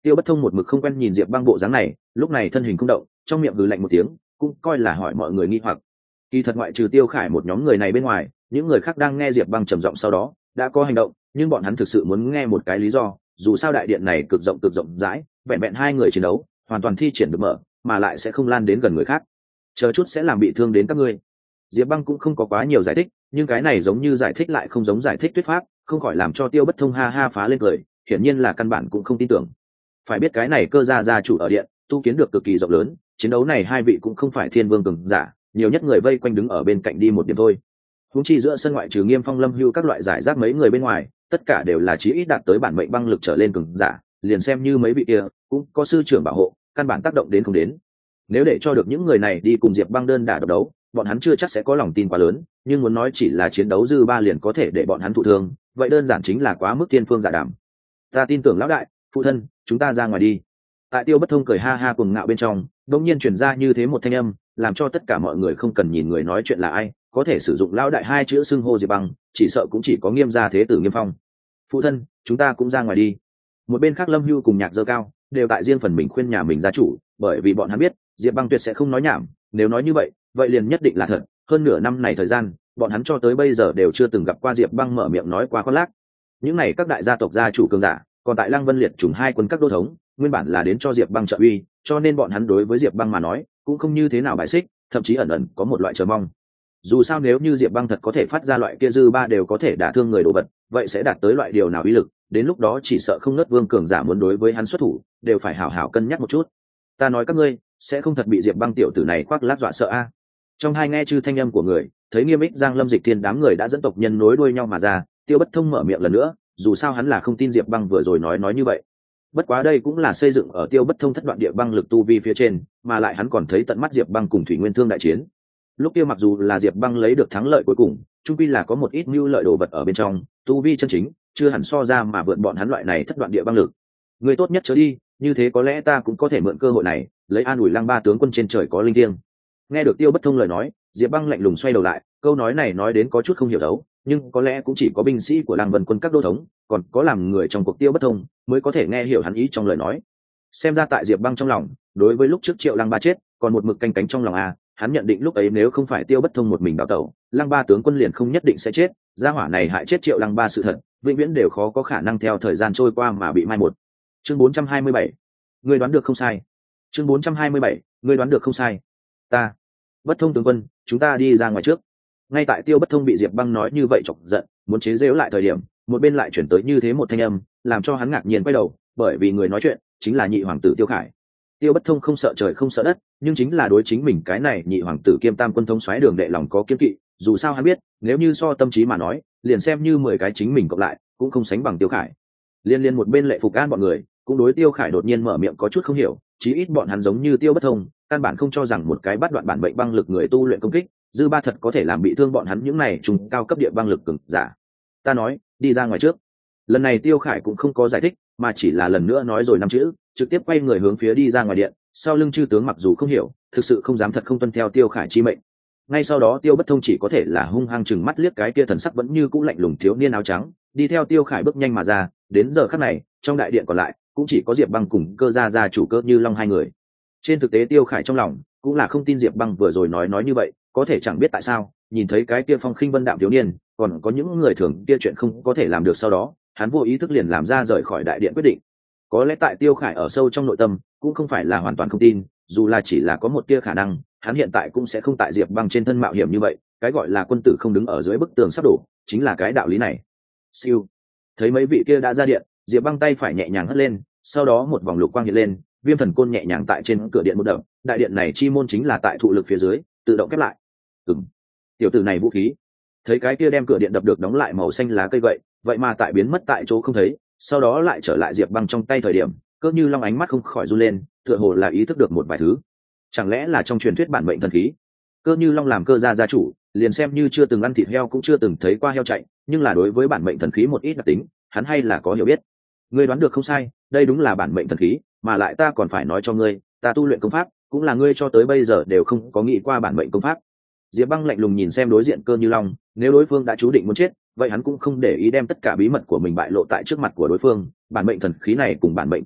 Tiêu Bất Thông một mực không quen nhìn Diệp Băng bộ dáng này, lúc này thân hình không động, trong miệng hừ lạnh một tiếng, cũng coi là hỏi mọi người nghi hoặc. Kỳ thật ngoại trừ Tiêu Khải một nhóm người này bên ngoài, những người khác đang nghe Diệp Băng trầm giọng sau đó đã có hành động, nhưng bọn hắn thực sự muốn nghe một cái lý do, dù sao đại điện này cực rộng cực rộng rãi, vẹn vẹn hai người chiến đấu, hoàn toàn thi triển được mở, mà lại sẽ không lan đến gần người khác. Chờ chút sẽ làm bị thương đến các ngươi. Diệp Băng cũng không có quá nhiều giải thích, nhưng cái này giống như giải thích lại không giống giải thích thuyết pháp, không khỏi làm cho Tiêu Bất Thông ha ha phá lên cười, hiển nhiên là căn bản cũng không tin tưởng. Phải biết cái này cơ gia gia chủ ở điện, tu kiến được cực kỳ rộng lớn, chiến đấu này hai vị cũng không phải thiên vương cường giả, nhiều nhất người vây quanh đứng ở bên cạnh đi một điểm thôi. Huống chi giữa sân ngoại trừ Nghiêm Phong, Lâm Hưu các loại giải rác mấy người bên ngoài, tất cả đều là chí ít đạt tới bản mệnh băng lực trở lên cường giả, liền xem như mấy vị kia cũng có sư trưởng bảo hộ, căn bản tác động đến không đến. Nếu để cho được những người này đi cùng Diệp Băng đơn đả độc đấu, bọn hắn chưa chắc sẽ có lòng tin quá lớn, nhưng muốn nói chỉ là chiến đấu dư ba liền có thể để bọn hắn thụ thương, vậy đơn giản chính là quá mức thiên phương giả đảm. Ta tin tưởng lão đại, phụ thân, chúng ta ra ngoài đi. Tại Tiêu Bất Thông cười ha ha cuồng ngạo bên trong, đột nhiên truyền ra như thế một thanh âm, làm cho tất cả mọi người không cần nhìn người nói chuyện là ai, có thể sử dụng lão đại hai chữ xưng hô Diệp Băng, chỉ sợ cũng chỉ có Nghiêm gia thế tử Nghiêm Phong. Phụ thân, chúng ta cũng ra ngoài đi. Một bên khác Lâm Hưu cùng Nhạc Dơ Cao đều tại riêng phần mình khuyên nhà mình gia chủ, bởi vì bọn hắn biết Diệp Băng tuyệt sẽ không nói nhảm, nếu nói như vậy, vậy liền nhất định là thật. Hơn nửa năm này thời gian, bọn hắn cho tới bây giờ đều chưa từng gặp qua Diệp Băng mở miệng nói quá khoác lác. Những này các đại gia tộc gia chủ cường giả, còn tại Lăng Vân Liệt trùng hai quân các đô thống, nguyên bản là đến cho Diệp Băng trợ uy, cho nên bọn hắn đối với Diệp Băng mà nói, cũng không như thế nào bài xích, thậm chí ẩn ẩn có một loại chờ mong. Dù sao nếu như Diệp Băng thật có thể phát ra loại kia dư ba đều có thể đả thương người đồ vật, vậy sẽ đạt tới loại điều nào uy lực, đến lúc đó chỉ sợ không ngớt vương cường giả muốn đối với hắn xuất thủ, đều phải hảo hảo cân nhắc một chút. Ta nói các ngươi, sẽ không thật bị Diệp Băng tiểu tử này khoác lác dọa sợ a. Trong hai nghe chư thanh âm của người, thấy Nghiêm Ích, Giang Lâm, Dịch Thiên đám người đã dẫn tộc nhân nối đuôi nhau mà ra, Tiêu Bất Thông mở miệng lần nữa, dù sao hắn là không tin Diệp Băng vừa rồi nói nói như vậy. Bất quá đây cũng là xây dựng ở Tiêu Bất Thông thất đoạn địa băng lực tu vi phía trên, mà lại hắn còn thấy tận mắt Diệp Băng cùng Thủy Nguyên Thương đại chiến. Lúc kia mặc dù là Diệp Băng lấy được thắng lợi cuối cùng, chung quy là có một ít mưu lợi đồ vật ở bên trong, tu vi chân chính chưa hẳn so ra mà vượt bọn hắn loại này thất đoạn địa băng lực. Người tốt nhất chớ đi, như thế có lẽ ta cũng có thể mượn cơ hội này, lấy an ủi Lăng Ba tướng quân trên trời có linh thiêng. Nghe được Tiêu Bất Thông lời nói, Diệp Băng lạnh lùng xoay đầu lại, câu nói này nói đến có chút không hiểu đấu, nhưng có lẽ cũng chỉ có binh sĩ của Lăng Vân quân các đô thống, còn có làm người trong cuộc Tiêu Bất Thông mới có thể nghe hiểu hắn ý trong lời nói. Xem ra tại Diệp Băng trong lòng, đối với lúc trước Triệu Lăng Ba chết, còn một mực canh cánh trong lòng à, hắn nhận định lúc ấy nếu không phải Tiêu Bất Thông một mình đào tẩu, Lăng Ba tướng quân liền không nhất định sẽ chết, gia hỏa này hại chết Triệu Lăng Ba sự thật, vĩnh viễn đều khó có khả năng theo thời gian trôi qua mà bị mai một. Chương bốn trăm hai mươi bảy, ngươi đoán được không sai. Chương bốn trăm hai mươi bảy, ngươi đoán được không sai. Ta, Bất Thông tướng quân, chúng ta đi ra ngoài trước. Ngay tại Tiêu Bất Thông bị Diệp Băng nói như vậy chọc giận, muốn chế giễu lại thời điểm, một bên lại chuyển tới như thế một thanh âm, làm cho hắn ngạc nhiên quay đầu, bởi vì người nói chuyện chính là nhị hoàng tử Tiêu Khải. Tiêu Bất Thông không sợ trời không sợ đất, nhưng chính là đối chính mình cái này nhị hoàng tử kiêm tam quân thống soái Đường Đệ lòng có kiêng kỵ, dù sao hắn biết, nếu như so tâm trí mà nói, liền xem như mười cái chính mình cộng lại, cũng không sánh bằng Tiêu Khải. Liên liên một bên Lệ Phục An bọn người, cũng đối Tiêu Khải đột nhiên mở miệng có chút không hiểu, chí ít bọn hắn giống như Tiêu Bất Thông, căn bản không cho rằng một cái bắt đoạn bản mệnh băng lực người tu luyện công kích, dư ba thật có thể làm bị thương bọn hắn những này trùng cao cấp địa băng lực cường giả. Ta nói, đi ra ngoài trước. Lần này Tiêu Khải cũng không có giải thích, mà chỉ là lần nữa nói rồi năm chữ, trực tiếp quay người hướng phía đi ra ngoài điện. Sau lưng chư tướng mặc dù không hiểu, thực sự không dám thật không tuân theo Tiêu Khải chi mệnh. Ngay sau đó Tiêu Bất Thông chỉ có thể là hung hăng chừng mắt liếc cái kia thần sắc vẫn như cũ lạnh lùng thiếu niên áo trắng, đi theo Tiêu Khải bước nhanh mà ra. Đến giờ khắc này, trong đại điện còn lại cũng chỉ có Diệp Băng cùng Cơ gia gia chủ Cơ Như Long hai người. Trên thực tế Tiêu Khải trong lòng cũng là không tin Diệp Băng vừa rồi nói nói như vậy, có thể chẳng biết tại sao, nhìn thấy cái kia phong khinh vân đạm thiếu niên, còn có những người thường kia chuyện không có thể làm được sau đó, hắn vô ý thức liền làm ra rời khỏi đại điện quyết định. Có lẽ tại Tiêu Khải ở sâu trong nội tâm cũng không phải là hoàn toàn không tin, dù là chỉ là có một tia khả năng, hắn hiện tại cũng sẽ không tại Diệp Băng trên thân mạo hiểm như vậy, cái gọi là quân tử không đứng ở dưới bức tường sắp đổ, chính là cái đạo lý này. Siêu. Thấy mấy vị kia đã ra điện, Diệp Băng tay phải nhẹ nhàng hất lên, sau đó một vòng lục quang hiện lên, viêm thần côn nhẹ nhàng tại trên cửa điện một đập, đại điện này chi môn chính là tại thụ lực phía dưới, tự động khép lại. Ừm. Tiểu tử này vũ khí. Thấy cái kia đem cửa điện đập được đóng lại màu xanh lá cây gậy, vậy mà tại biến mất tại chỗ không thấy, sau đó lại trở lại Diệp Băng trong tay thời điểm, Cơ Như Long ánh mắt không khỏi run lên, tựa hồ là ý thức được một vài thứ. Chẳng lẽ là trong truyền thuyết bản mệnh thần khí? Cơ Như Long làm Cơ gia gia chủ, liền xem như chưa từng ăn thịt heo cũng chưa từng thấy qua heo chạy, nhưng là đối với bản mệnh thần khí một ít đặc tính, hắn hay là có hiểu biết. Ngươi đoán được không sai, đây đúng là bản mệnh thần khí, mà lại ta còn phải nói cho ngươi, ta tu luyện công pháp, cũng là ngươi cho tới bây giờ đều không có nghĩ qua bản mệnh công pháp. Diệp Băng lạnh lùng nhìn xem đối diện Cơ Như Long, nếu đối phương đã chú định muốn chết, vậy hắn cũng không để ý đem tất cả bí mật của mình bại lộ tại trước mặt của đối phương. Bản mệnh thần khí này cùng bản mệnh công pháp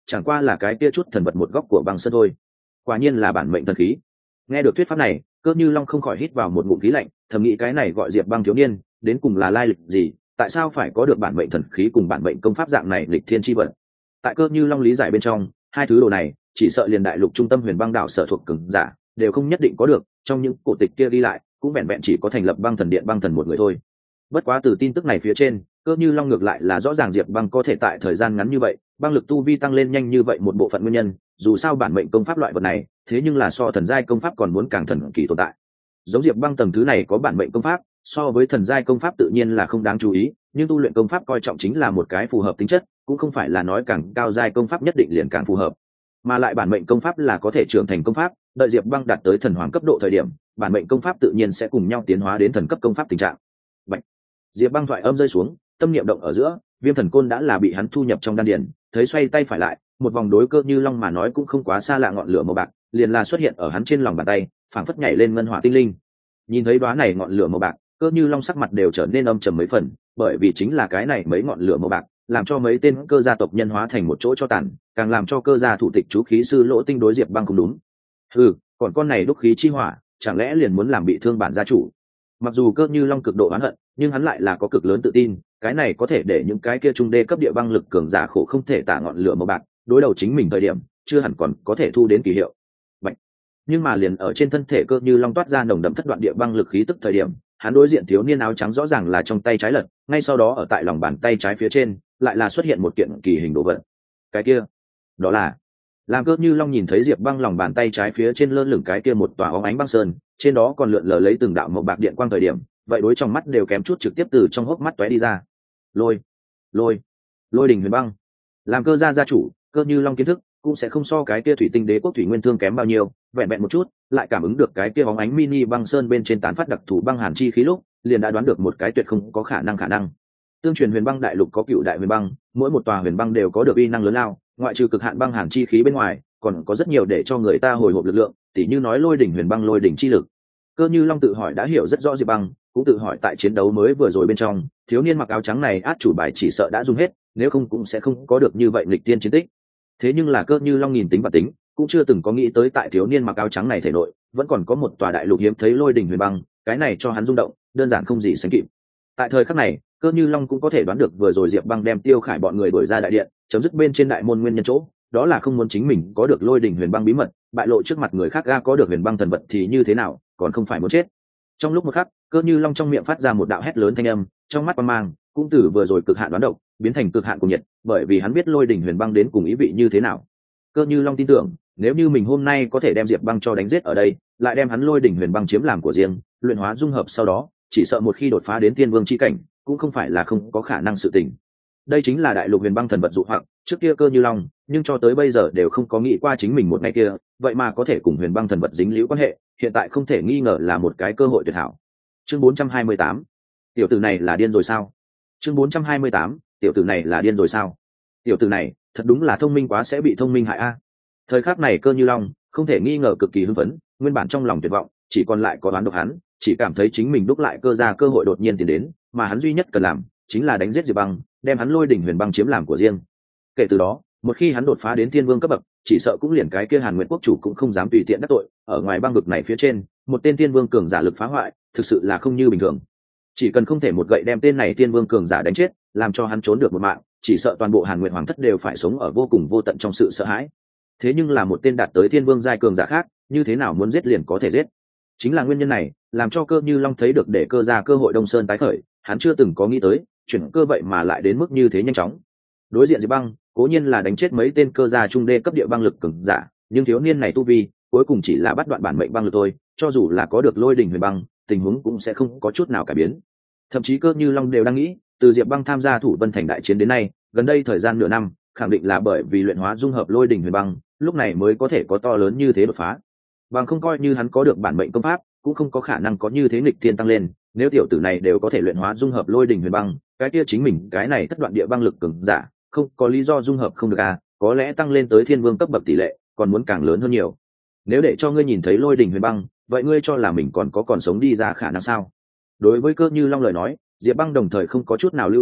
chẳng qua là cái kia chút thần vật một góc của băng sơn thôi. Quả nhiên là bản mệnh thần khí. Nghe được thuyết pháp này, Cơ Như Long không khỏi hít vào một ngụm khí lạnh, thầm nghĩ cái này gọi Diệp Băng thiếu niên đến cùng là lai lịch gì, tại sao phải có được bản mệnh thần khí cùng bản mệnh công pháp dạng này lịch thiên chi vật. Tại Cơ Như Long lý giải bên trong, hai thứ đồ này chỉ sợ liền đại lục trung tâm Huyền Băng đảo sở thuộc cường giả đều không nhất định có được, trong những cổ tịch kia đi lại cũng vẹn vẹn chỉ có thành lập Băng Thần Điện Băng Thần một người thôi. Bất quá từ tin tức này phía trên, Cơ Như Long ngược lại là rõ ràng Diệp Băng có thể tại thời gian ngắn như vậy băng lực tu vi tăng lên nhanh như vậy một bộ phận nguyên nhân, dù sao bản mệnh công pháp loại vật này thế nhưng là so thần giai công pháp còn muốn càng thần kỳ tồn tại. Giống Diệp Băng tầng thứ này có bản mệnh công pháp, so với thần giai công pháp tự nhiên là không đáng chú ý, nhưng tu luyện công pháp coi trọng chính là một cái phù hợp tính chất, cũng không phải là nói càng cao giai công pháp nhất định liền càng phù hợp, mà lại bản mệnh công pháp là có thể trưởng thành công pháp, đợi Diệp Băng đạt tới thần hoàng cấp độ thời điểm, bản mệnh công pháp tự nhiên sẽ cùng nhau tiến hóa đến thần cấp công pháp tình trạng. Bạch. Diệp Băng thoại âm rơi xuống, tâm niệm động ở giữa, Viêm Thần Côn đã là bị hắn thu nhập trong đan điền, thấy xoay tay phải lại, một vòng đối Cơ Như Long mà nói cũng không quá xa lạ ngọn lửa màu bạc, liền là xuất hiện ở hắn trên lòng bàn tay, phảng phất nhảy lên ngân hỏa tinh linh. Nhìn thấy đóa này ngọn lửa màu bạc, Cơ Như Long sắc mặt đều trở nên âm trầm mấy phần, bởi vì chính là cái này mấy ngọn lửa màu bạc, làm cho mấy tên cơ gia tộc nhân hóa thành một chỗ cho tàn, càng làm cho cơ gia thủ tịch chú khí sư Lỗ Tinh đối Diệp Băng không đúng. Ừ, còn con này đúc khí chi hỏa, chẳng lẽ liền muốn làm bị thương bản gia chủ? Mặc dù Cơ Như Long cực độ oán hận, nhưng hắn lại là có cực lớn tự tin, cái này có thể để những cái kia trung đê cấp địa băng lực cường giả khổ không thể tả ngọn lửa màu bạc, đối đầu chính mình thời điểm, chưa hẳn còn có thể thu đến kỳ hiệu. Bạch. Nhưng mà liền ở trên thân thể Cơ Như Long toát ra nồng đậm thất đoạn địa băng lực khí tức thời điểm, hắn đối diện thiếu niên áo trắng rõ ràng là trong tay trái lật, ngay sau đó ở tại lòng bàn tay trái phía trên, lại là xuất hiện một kiện kỳ hình đồ vật. Cái kia, đó là làm Cơ Như Long nhìn thấy Diệp Băng lòng bàn tay trái phía trên lơ lửng cái kia một tòa óng ánh băng sơn, trên đó còn lượn lờ lấy từng đạo màu bạc điện quang thời điểm, vậy đối trong mắt đều kém chút trực tiếp từ trong hốc mắt tóe đi ra. Lôi, lôi, lôi đỉnh huyền băng. Làm Cơ gia gia chủ, Cơ Như Long kiến thức cũng sẽ không so cái kia thủy tinh đế quốc thủy nguyên thương kém bao nhiêu, vẹn vẹn một chút, lại cảm ứng được cái kia óng ánh mini băng sơn bên trên tán phát đặc thù băng hàn chi khí lúc, liền đã đoán được một cái tuyệt không có khả năng khả năng. Tương truyền huyền băng đại lục có cựu đại huyền băng, mỗi một tòa huyền băng đều có được uy năng lớn lao, ngoại trừ cực hạn băng hàn chi khí bên ngoài, còn có rất nhiều để cho người ta hồi hộp lực lượng, tỉ như nói lôi đỉnh huyền băng lôi đỉnh chi lực. Cơ Như Long tự hỏi đã hiểu rất rõ Diệp Băng, cũng tự hỏi tại chiến đấu mới vừa rồi bên trong, thiếu niên mặc áo trắng này át chủ bài chỉ sợ đã dùng hết, nếu không cũng sẽ không có được như vậy nghịch tiên chiến tích. Thế nhưng là Cơ Như Long nhìn tính và tính, cũng chưa từng có nghĩ tới tại thiếu niên mặc áo trắng này thể nội, vẫn còn có một tòa đại lục hiếm thấy lôi đỉnh huyền băng, cái này cho hắn rung động, đơn giản không gì sánh kịp. Tại thời khắc này, Cơ Như Long cũng có thể đoán được vừa rồi Diệp Băng đem Tiêu Khải bọn người đuổi ra đại điện, chấm dứt bên trên đại môn nguyên nhân chỗ, đó là không muốn chính mình có được lôi đỉnh huyền băng bí mật, bại lộ trước mặt người khác ga có được huyền băng thần vật thì như thế nào, còn không phải muốn chết. Trong lúc một khắc, Cơ Như Long trong miệng phát ra một đạo hét lớn thanh âm, trong mắt quang mang cũng từ vừa rồi cực hạn đoán độc biến thành cực hạn cùng nhiệt, bởi vì hắn biết lôi đỉnh huyền băng đến cùng ý vị như thế nào. Cơ Như Long tin tưởng, nếu như mình hôm nay có thể đem Diệp Băng cho đánh giết ở đây, lại đem hắn lôi đỉnh huyền băng chiếm làm của riêng, luyện hóa dung hợp sau đó, chỉ sợ một khi đột phá đến tiên vương chi cảnh, cũng không phải là không có khả năng sự tình. Đây chính là đại lục huyền băng thần vật dụ hoặc, trước kia Cơ Như Long, nhưng cho tới bây giờ đều không có nghĩ qua chính mình một ngày kia, vậy mà có thể cùng huyền băng thần vật dính líu quan hệ, hiện tại không thể nghi ngờ là một cái cơ hội tuyệt hảo. Chương bốn trăm hai mươi tám, tiểu tử này là điên rồi sao? Chương bốn trăm hai mươi tám, tiểu tử này là điên rồi sao? Tiểu tử này, thật đúng là thông minh quá sẽ bị thông minh hại a. Thời khắc này Cơ Như Long không thể nghi ngờ cực kỳ hưng phấn, nguyên bản trong lòng tuyệt vọng, chỉ còn lại có đoán độc hắn, chỉ cảm thấy chính mình đúc lại cơ ra cơ hội đột nhiên tiến đến, mà hắn duy nhất cần làm chính là đánh giết Diệp Băng, đem hắn lôi đỉnh huyền băng chiếm làm của riêng. Kể từ đó, một khi hắn đột phá đến thiên vương cấp bậc, chỉ sợ cũng liền cái kia Hàn Nguyệt quốc chủ cũng không dám tùy tiện đắc tội, ở ngoài băng vực này phía trên, một tên thiên vương cường giả lực phá hoại, thực sự là không như bình thường. Chỉ cần không thể một gậy đem tên này thiên vương cường giả đánh chết, làm cho hắn trốn được một mạng, chỉ sợ toàn bộ Hàn Nguyệt hoàng thất đều phải sống ở vô cùng vô tận trong sự sợ hãi. Thế nhưng là một tên đạt tới thiên vương giai cường giả khác, như thế nào muốn giết liền có thể giết. Chính là nguyên nhân này, làm cho Cơ Như Long thấy được để cơ ra cơ hội Đông Sơn tái khởi, hắn chưa từng có nghĩ tới, chuyển cơ vậy mà lại đến mức như thế nhanh chóng. Đối diện Diệp Băng, cố nhiên là đánh chết mấy tên cơ gia trung đê cấp địa băng lực cường giả, nhưng thiếu niên này tu vi, cuối cùng chỉ là bắt đoạn bản mệnh băng lực thôi, cho dù là có được lôi đỉnh huyền băng, tình huống cũng sẽ không có chút nào cải biến. Thậm chí Cơ Như Long đều đang nghĩ, từ Diệp Băng tham gia Thủ Vân Thành đại chiến đến nay, gần đây thời gian nửa năm, khẳng định là bởi vì luyện hóa dung hợp lôi đỉnh huyền băng, lúc này mới có thể có to lớn như thế đột phá. Bằng không coi như hắn có được bản mệnh công pháp, cũng không có khả năng có như thế nghịch thiên tăng lên, nếu tiểu tử này đều có thể luyện hóa dung hợp lôi đỉnh huyền băng, cái kia chính mình cái này thất đoạn địa băng lực cường giả, không có lý do dung hợp không được à, có lẽ tăng lên tới thiên vương cấp bậc tỷ lệ, còn muốn càng lớn hơn nhiều. Nếu để cho ngươi nhìn thấy lôi đỉnh huyền băng, vậy ngươi cho là mình còn có còn sống đi ra khả năng sao? Đối với Cơ Như Long lời nói, Diệp Băng đồng thời không có chút nào lưu ý,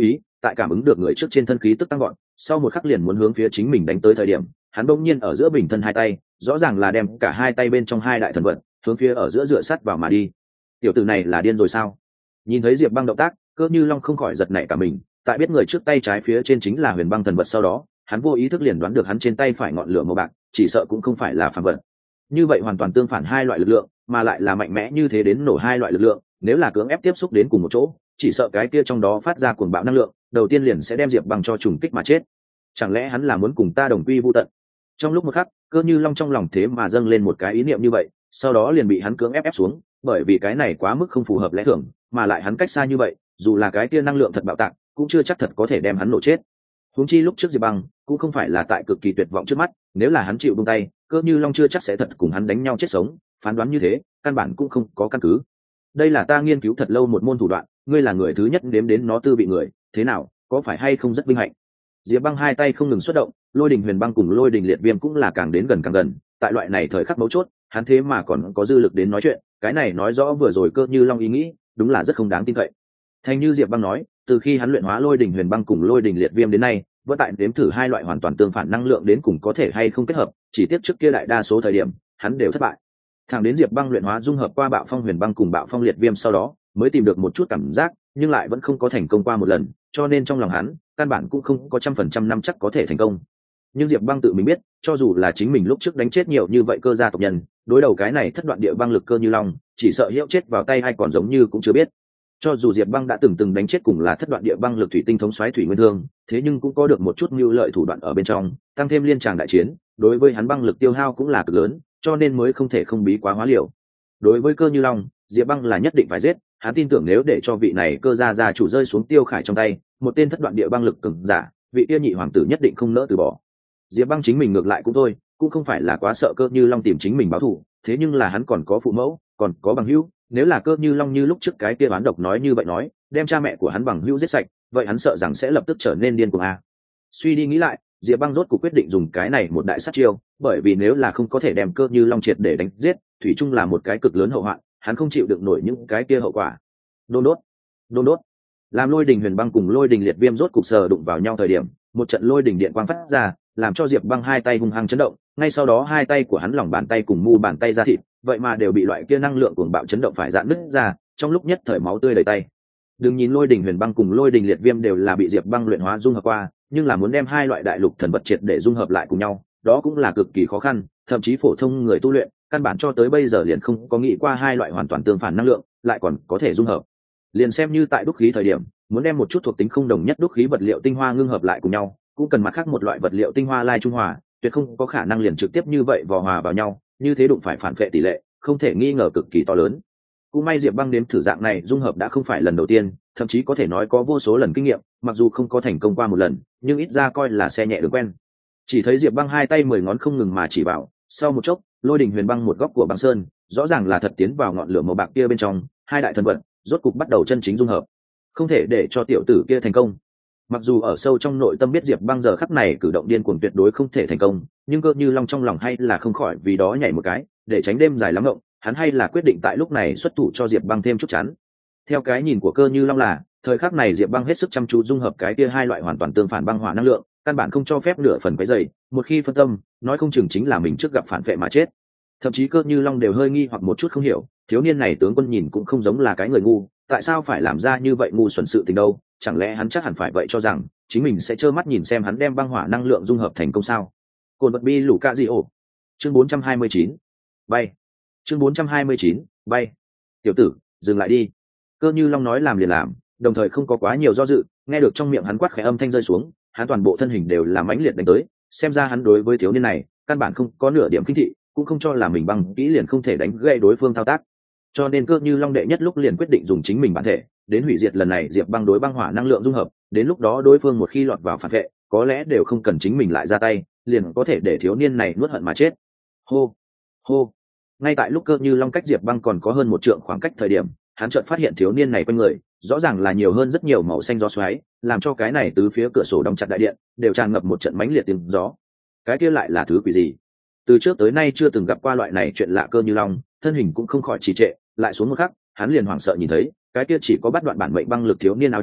tại cảm ứng được người trước trên thân khí tức tăng gọn, sau một khắc liền muốn hướng phía chính mình đánh tới thời điểm, hắn bỗng nhiên ở giữa bình thân hai tay, rõ ràng là đem cả hai tay bên trong hai đại thần vật hướng phía ở giữa dựa sát vào mà đi. Tiểu tử này là điên rồi sao? Nhìn thấy Diệp Băng động tác, Cơ Như Long không khỏi giật nảy cả mình, tại biết người trước tay trái phía trên chính là Huyền Băng thần vật sau đó, hắn vô ý thức liền đoán được hắn trên tay phải ngọn lửa màu bạc, chỉ sợ cũng không phải là phàm vật. Như vậy hoàn toàn tương phản hai loại lực lượng, mà lại là mạnh mẽ như thế đến nổ hai loại lực lượng, nếu là cưỡng ép tiếp xúc đến cùng một chỗ, chỉ sợ cái kia trong đó phát ra cuồng bạo năng lượng, đầu tiên liền sẽ đem Diệp Băng cho trùng kích mà chết. Chẳng lẽ hắn là muốn cùng ta đồng quy vu tận? Trong lúc một khắc, Cơ Như Long trong lòng thế mà dâng lên một cái ý niệm như vậy, sau đó liền bị hắn cưỡng ép ép xuống, bởi vì cái này quá mức không phù hợp lẽ thường, mà lại hắn cách xa như vậy, dù là cái kia năng lượng thật bạo tạc, cũng chưa chắc thật có thể đem hắn nổ chết. Huống chi lúc trước Diệp Băng cũng không phải là tại cực kỳ tuyệt vọng trước mắt, nếu là hắn chịu buông tay, Cơ Như Long chưa chắc sẽ thật cùng hắn đánh nhau chết sống, phán đoán như thế, căn bản cũng không có căn cứ. Đây là ta nghiên cứu thật lâu một môn thủ đoạn, ngươi là người thứ nhất đếm đến nó tư bị người, thế nào, có phải hay không rất vinh hạnh? Diệp Băng hai tay không ngừng xuất động, Lôi Đình Huyền Băng cùng Lôi Đình Liệt Viêm cũng là càng đến gần càng gần, tại loại này thời khắc mấu chốt, hắn thế mà còn có dư lực đến nói chuyện, cái này nói rõ vừa rồi Cơ Như Long ý nghĩ, đúng là rất không đáng tin cậy. Thành như Diệp Băng nói, từ khi hắn luyện hóa Lôi Đình Huyền Băng cùng Lôi Đình Liệt Viêm đến nay, vẫn tại đếm thử hai loại hoàn toàn tương phản năng lượng đến cùng có thể hay không kết hợp, chỉ tiếc trước kia đại đa số thời điểm, hắn đều thất bại. Thẳng đến Diệp Băng luyện hóa dung hợp qua Bạo Phong Huyền Băng cùng Bạo Phong Liệt Viêm sau đó, mới tìm được một chút cảm giác, nhưng lại vẫn không có thành công qua một lần, cho nên trong lòng hắn, căn bản cũng không có trăm phần trăm năm chắc có thể thành công. Nhưng Diệp Băng tự mình biết, cho dù là chính mình lúc trước đánh chết nhiều như vậy cơ gia tộc nhân, đối đầu cái này thất đoạn địa băng lực Cơ Như Long, chỉ sợ hiệu chết vào tay hay còn giống như cũng chưa biết. Cho dù Diệp Băng đã từng từng đánh chết cùng là thất đoạn địa băng lực thủy tinh thống soái Thủy Nguyên Thương, thế nhưng cũng có được một chút mưu lợi thủ đoạn ở bên trong, tăng thêm liên tràng đại chiến, đối với hắn băng lực tiêu hao cũng là cực lớn, cho nên mới không thể không bí quá hóa liều. Đối với Cơ Như Long, Diệp Băng là nhất định phải giết, hắn tin tưởng nếu để cho vị này cơ gia gia chủ rơi xuống Tiêu Khải trong tay, một tên thất đoạn địa băng lực cường giả, vị tiêu nhị hoàng tử nhất định không nỡ từ bỏ. Diệp Băng chính mình ngược lại cũng thôi, cũng không phải là quá sợ Cơ Như Long tìm chính mình báo thù, thế nhưng là hắn còn có phụ mẫu, còn có bằng hữu, nếu là Cơ Như Long như lúc trước cái kia oán độc nói như vậy nói, đem cha mẹ của hắn bằng hữu giết sạch, vậy hắn sợ rằng sẽ lập tức trở nên điên cuồng a. Suy đi nghĩ lại, Diệp Băng rốt cuộc quyết định dùng cái này một đại sát chiêu, bởi vì nếu là không có thể đem Cơ Như Long triệt để đánh giết, thủy chung là một cái cực lớn hậu hoạn, hắn không chịu đựng nổi những cái kia hậu quả. Đôn đốt, đôn đốt. Làm Lôi Đình Huyền Băng cùng Lôi Đình Liệt Viêm rốt cục sờ đụng vào nhau thời điểm, một trận lôi đình điện quang phát ra, làm cho Diệp Băng hai tay hung hăng chấn động, ngay sau đó hai tay của hắn lòng bàn tay cùng mu bàn tay ra thịt, vậy mà đều bị loại kia năng lượng cuồng bạo chấn động phải rạn nứt ra, trong lúc nhất thời máu tươi đầy tay. Đừng nhìn Lôi Đình Huyền Băng cùng Lôi Đình Liệt Viêm đều là bị Diệp Băng luyện hóa dung hợp qua, nhưng là muốn đem hai loại đại lục thần vật triệt để dung hợp lại cùng nhau, đó cũng là cực kỳ khó khăn, thậm chí phổ thông người tu luyện, căn bản cho tới bây giờ liền không có nghĩ qua hai loại hoàn toàn tương phản năng lượng, lại còn có thể dung hợp. Liền xem như tại đúc khí thời điểm, muốn đem một chút thuộc tính không đồng nhất đúc khí vật liệu tinh hoa ngưng hợp lại cùng nhau, cũng cần mặt khác một loại vật liệu tinh hoa lai trung hòa, tuyệt không có khả năng liền trực tiếp như vậy vò hòa vào nhau, như thế đụng phải phản vệ tỷ lệ, không thể nghi ngờ cực kỳ to lớn. Cũng may Diệp Băng đến thử dạng này dung hợp đã không phải lần đầu tiên, thậm chí có thể nói có vô số lần kinh nghiệm, mặc dù không có thành công qua một lần, nhưng ít ra coi là xe nhẹ đường quen. Chỉ thấy Diệp Băng hai tay mười ngón không ngừng mà chỉ bảo, sau một chốc, Lôi Đình Huyền Băng một góc của băng sơn, rõ ràng là thật tiến vào ngọn lửa màu bạc kia bên trong, hai đại thần vật rốt cục bắt đầu chân chính dung hợp. Không thể để cho tiểu tử kia thành công. Mặc dù ở sâu trong nội tâm biết Diệp Băng giờ khắc này cử động điên cuồng tuyệt đối không thể thành công, nhưng Cơ Như Long trong lòng hay là không khỏi vì đó nhảy một cái, để tránh đêm dài lắm ngộng, hắn hay là quyết định tại lúc này xuất thủ cho Diệp Băng thêm chút chán. Theo cái nhìn của Cơ Như Long là, thời khắc này Diệp Băng hết sức chăm chú dung hợp cái kia hai loại hoàn toàn tương phản băng hỏa năng lượng, căn bản không cho phép nửa phần cái dày, một khi phân tâm, nói không chừng chính là mình trước gặp phản vệ mà chết. Thậm chí Cơ Như Long đều hơi nghi hoặc một chút không hiểu, thiếu niên này tướng quân nhìn cũng không giống là cái người ngu, tại sao phải làm ra như vậy ngu xuẩn sự tình đâu, chẳng lẽ hắn chắc hẳn phải vậy cho rằng chính mình sẽ trơ mắt nhìn xem hắn đem băng hỏa năng lượng dung hợp thành công sao? Cồn vật bi lũ ca gì ổ. Chương bốn trăm hai mươi chín. Bay. Chương bốn trăm hai mươi chín. Bay. Tiểu tử, dừng lại đi. Cơ Như Long nói làm liền làm, đồng thời không có quá nhiều do dự, nghe được trong miệng hắn quát khẽ âm thanh rơi xuống, hắn toàn bộ thân hình đều là mãnh liệt đánh tới, xem ra hắn đối với thiếu niên này, căn bản không có nửa điểm kinh thị, cũng không cho là mình băng kỹ liền không thể đánh gãy đối phương thao tác. Cho nên Cơ Như Long đệ nhất lúc liền quyết định dùng chính mình bản thể, đến hủy diệt lần này Diệp Băng đối băng hỏa năng lượng dung hợp, đến lúc đó đối phương một khi lọt vào phản vệ, có lẽ đều không cần chính mình lại ra tay, liền có thể để thiếu niên này nuốt hận mà chết. Hô, hô. Ngay tại lúc Cơ Như Long cách Diệp Băng còn có hơn một trượng khoảng cách thời điểm, hắn chợt phát hiện thiếu niên này quanh người, rõ ràng là nhiều hơn rất nhiều màu xanh gió xoáy, làm cho cái này tứ phía cửa sổ đóng chặt đại điện, đều tràn ngập một trận mãnh liệt tiếng gió. Cái kia lại là thứ quỷ gì? Từ trước tới nay chưa từng gặp qua loại này chuyện lạ. Cơ Như Long, thân hình cũng không khỏi trì trệ, lại xuống một khắc, hắn liền hoảng sợ nhìn thấy, cái kia chỉ có bắt đoạn bản mệnh băng lực thiếu niên áo trắng,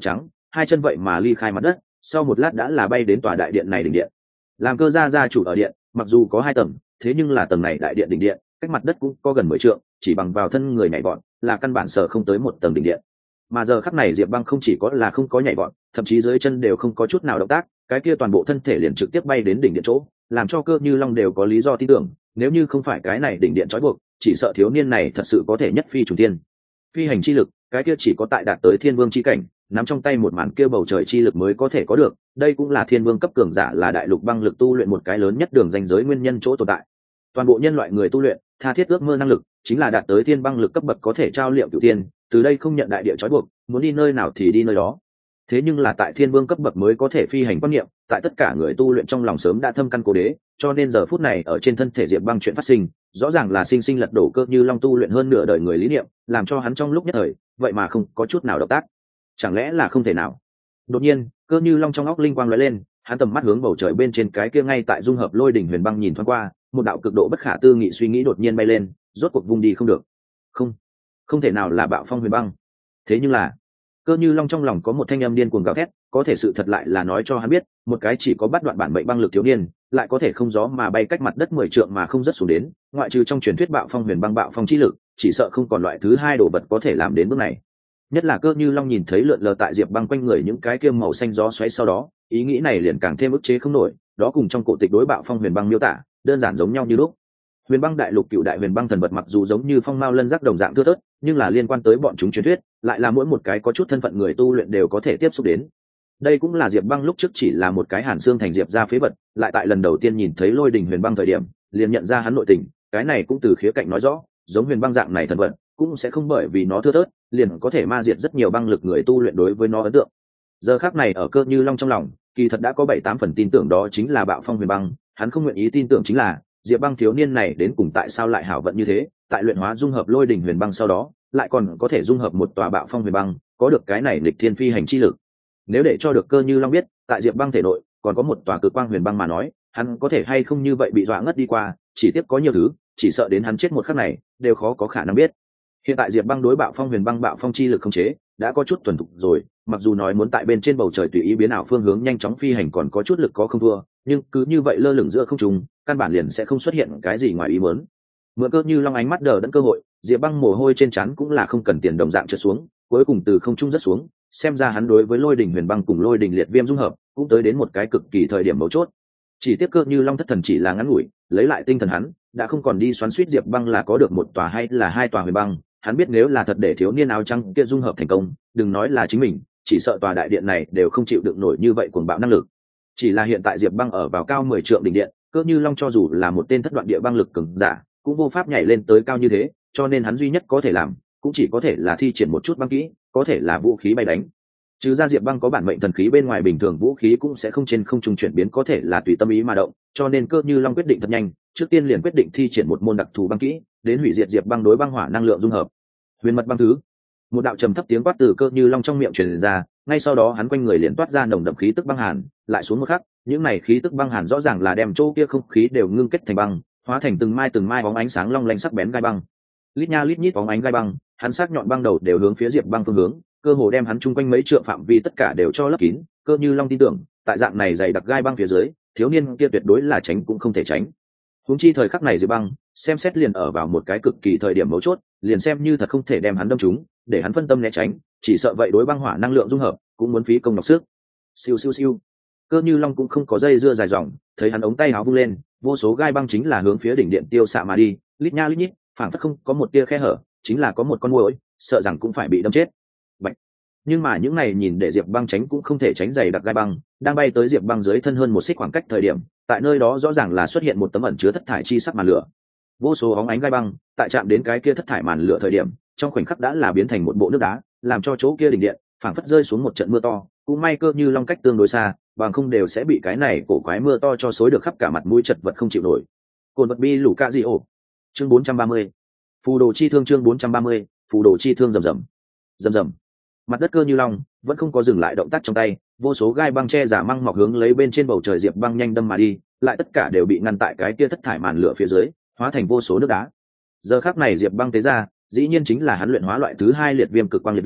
hai chân vậy mà ly khai mặt đất, sau một lát đã là bay đến tòa đại điện này đỉnh điện. Làm cơ gia gia chủ ở điện, mặc dù có hai tầng, thế nhưng là tầng này đại điện đỉnh điện cách mặt đất cũng có gần mười trượng, chỉ bằng vào thân người nhảy vọt là căn bản sở không tới một tầng đỉnh điện. Mà giờ khắc này Diệp Băng không chỉ có là không có nhảy vọt, thậm chí dưới chân đều không có chút nào động tác, cái kia toàn bộ thân thể liền trực tiếp bay đến đỉnh điện chỗ, làm cho Cơ Như Long đều có lý do tin tưởng, nếu như không phải cái này đỉnh điện trói buộc, chỉ sợ thiếu niên này thật sự có thể nhất phi trùng thiên. Phi hành chi lực, cái kia chỉ có tại đạt tới thiên vương chi cảnh, nắm trong tay một màn kia bầu trời chi lực mới có thể có được, đây cũng là thiên vương cấp cường giả là đại lục băng lực tu luyện một cái lớn nhất đường ranh giới nguyên nhân chỗ tồn tại. Toàn bộ nhân loại người tu luyện, tha thiết ước mơ năng lực, chính là đạt tới thiên băng lực cấp bậc có thể trao liệu cửu tiên, từ đây không nhận đại địa trói buộc, muốn đi nơi nào thì đi nơi đó. Thế nhưng là tại thiên vương cấp bậc mới có thể phi hành quan niệm, tại tất cả người tu luyện trong lòng sớm đã thâm căn cố đế, cho nên giờ phút này ở trên thân thể Diệp Băng chuyện phát sinh, rõ ràng là sinh sinh lật đổ Cơ Như Long tu luyện hơn nửa đời người lý niệm, làm cho hắn trong lúc nhất thời, vậy mà không có chút nào động tác. Chẳng lẽ là không thể nào? Đột nhiên, Cơ Như Long trong óc linh quang lóe lên, hắn tầm mắt hướng bầu trời bên trên cái kia ngay tại dung hợp lôi đỉnh huyền băng nhìn thoáng qua, một đạo cực độ bất khả tư nghị suy nghĩ đột nhiên bay lên, rốt cuộc vùng đi không được. Không, không thể nào là bạo phong huyền băng. Thế nhưng là, Cơ Như Long trong lòng có một thanh âm điên cuồng gào thét, có thể sự thật lại là nói cho hắn biết, một cái chỉ có bắt đoạn bản mệnh băng lực thiếu niên, lại có thể không gió mà bay cách mặt đất mười trượng mà không rớt xuống đến, ngoại trừ trong truyền thuyết bạo phong huyền băng bạo phong chi lực, chỉ sợ không còn loại thứ hai đồ vật có thể làm đến bước này. Nhất là Cơ Như Long nhìn thấy lượn lờ tại Diệp Băng quanh người những cái kia màu xanh gió xoáy sau đó, ý nghĩ này liền càng thêm ức chế không nổi, đó cùng trong cổ tịch đối bạo phong huyền băng miêu tả, đơn giản giống nhau như lúc. Huyền băng đại lục cựu đại huyền băng thần vật mặc dù giống như phong mao lân giác đồng dạng thưa thớt, nhưng là liên quan tới bọn chúng truyền thuyết, lại là mỗi một cái có chút thân phận người tu luyện đều có thể tiếp xúc đến. Đây cũng là Diệp Băng lúc trước chỉ là một cái hàn xương thành diệp ra phế vật, lại tại lần đầu tiên nhìn thấy lôi đình huyền băng thời điểm, liền nhận ra hắn nội tình, cái này cũng từ khía cạnh nói rõ, giống huyền băng dạng này thần vật, cũng sẽ không bởi vì nó thưa thớt, liền có thể ma diệt rất nhiều băng lực người tu luyện đối với nó ấn tượng. Giờ khắc này ở Cơ Như Long trong lòng, kỳ thật đã có bảy tám phần tin tưởng đó chính là bạo phong huyền băng, hắn không nguyện ý tin tưởng chính là Diệp Băng thiếu niên này đến cùng tại sao lại hảo vận như thế, tại luyện hóa dung hợp lôi đỉnh huyền băng sau đó, lại còn có thể dung hợp một tòa bạo phong huyền băng, có được cái này nghịch thiên phi hành chi lực. Nếu để cho được Cơ Như Long biết, tại Diệp Băng thể nội còn có một tòa cực quang huyền băng mà nói, hắn có thể hay không như vậy bị dọa ngất đi qua, chỉ tiếp có nhiều thứ, chỉ sợ đến hắn chết một khắc này, đều khó có khả năng biết. Hiện tại Diệp Băng đối bạo phong huyền băng bạo phong chi lực không chế, đã có chút thuần thục rồi, mặc dù nói muốn tại bên trên bầu trời tùy ý biến ảo phương hướng nhanh chóng phi hành còn có chút lực có không thua, nhưng cứ như vậy lơ lửng giữa không trung, căn bản liền sẽ không xuất hiện cái gì ngoài ý muốn. Mượn Cơ Như Long ánh mắt đờ đẫn cơ hội, Diệp Băng mồ hôi trên trán cũng là không cần tiền đồng dạng trượt xuống, cuối cùng từ không trung rất xuống, xem ra hắn đối với lôi đỉnh huyền băng cùng lôi đỉnh liệt viêm dung hợp, cũng tới đến một cái cực kỳ thời điểm mấu chốt. Chỉ tiếc Cơ Như Long thất thần chỉ là ngắn ngủi, lấy lại tinh thần hắn, đã không còn đi xoắn xuýt Diệp Băng là có được một tòa hay là hai tòa huyền băng, hắn biết nếu là thật để thiếu niên áo trắng kia dung hợp thành công, đừng nói là chính mình, chỉ sợ tòa đại điện này đều không chịu đựng nổi như vậy cuồng bạo năng lực. Chỉ là hiện tại Diệp Băng ở vào cao mười trượng đỉnh điện, Cơ Như Long cho dù là một tên thất đoạn địa băng lực cường giả, cũng vô pháp nhảy lên tới cao như thế, cho nên hắn duy nhất có thể làm, cũng chỉ có thể là thi triển một chút băng kỹ, có thể là vũ khí bay đánh. Trừ ra Diệp Băng có bản mệnh thần khí bên ngoài bình thường vũ khí cũng sẽ không trên không trung chuyển biến có thể là tùy tâm ý mà động, cho nên Cơ Như Long quyết định thật nhanh, trước tiên liền quyết định thi triển một môn đặc thù băng kỹ, đến hủy diệt Diệp Băng đối băng hỏa năng lượng dung hợp. Huyền mật băng thứ. Một đạo trầm thấp tiếng quát từ Cơ Như Long trong miệng truyền ra, ngay sau đó hắn quanh người liền toát ra nồng đậm khí tức băng hàn, lại xuống một khắc, những này khí tức băng hàn rõ ràng là đem chỗ kia không khí đều ngưng kết thành băng, hóa thành từng mai từng mai bóng ánh sáng long lanh sắc bén gai băng. Lít nha lít nhít bóng ánh gai băng, hắn sắc nhọn băng đầu đều hướng phía Diệp Băng phương hướng, cơ hồ đem hắn chung quanh mấy trượng phạm vi tất cả đều cho lấp kín. Cơ Như Long tin tưởng, tại dạng này dày đặc gai băng phía dưới, thiếu niên kia tuyệt đối là tránh cũng không thể tránh. Huống chi thời khắc này Diệp Băng, xem xét liền ở vào một cái cực kỳ thời điểm mấu chốt, liền xem như thật không thể đem hắn đâm trúng, để hắn phân tâm né tránh, chỉ sợ vậy đối băng hỏa năng lượng dung hợp, cũng muốn phí công nhọc sức. Siêu siêu siêu. Cơ Như Long cũng không có dây dưa dài dòng, thấy hắn ống tay áo vung lên, vô số gai băng chính là hướng phía đỉnh điện tiêu xạ mà đi, lít nha lít nhít, phảng phất không có một tia khe hở, chính là có một con muỗi, sợ rằng cũng phải bị đâm chết. Bạch. Nhưng mà những này nhìn để Diệp Băng tránh cũng không thể tránh dày đặc gai băng, đang bay tới Diệp Băng dưới thân hơn một xích khoảng cách thời điểm, tại nơi đó rõ ràng là xuất hiện một tấm ẩn chứa thất thải chi sắc màn lửa. Vô số óng ánh gai băng, tại chạm đến cái kia thất thải màn lửa thời điểm, trong khoảnh khắc đã là biến thành một bộ nước đá, làm cho chỗ kia đỉnh điện phảng phất rơi xuống một trận mưa to. Cũng may Cơ Như Long cách tương đối xa, bằng không đều sẽ bị cái này cổ quái mưa to cho xối được khắp cả mặt mũi chật vật không chịu nổi. Cồn vật bi lũ ca gì ổ. Chương bốn trăm ba mươi. Phù đồ chi thương chương bốn trăm ba mươi, phù đồ chi thương rầm rầm. Rầm rầm. Mặt đất Cơ Như Long vẫn không có dừng lại động tác trong tay, vô số gai băng che giả măng mọc hướng lấy bên trên bầu trời Diệp Băng nhanh đâm mà đi, lại tất cả đều bị ngăn tại cái kia thất thải màn lửa phía dưới, hóa thành vô số nước đá. Giờ khắc này Diệp Băng tế ra, dĩ nhiên chính là hắn luyện hóa loại thứ hai liệt viêm cực quang liệt viêm,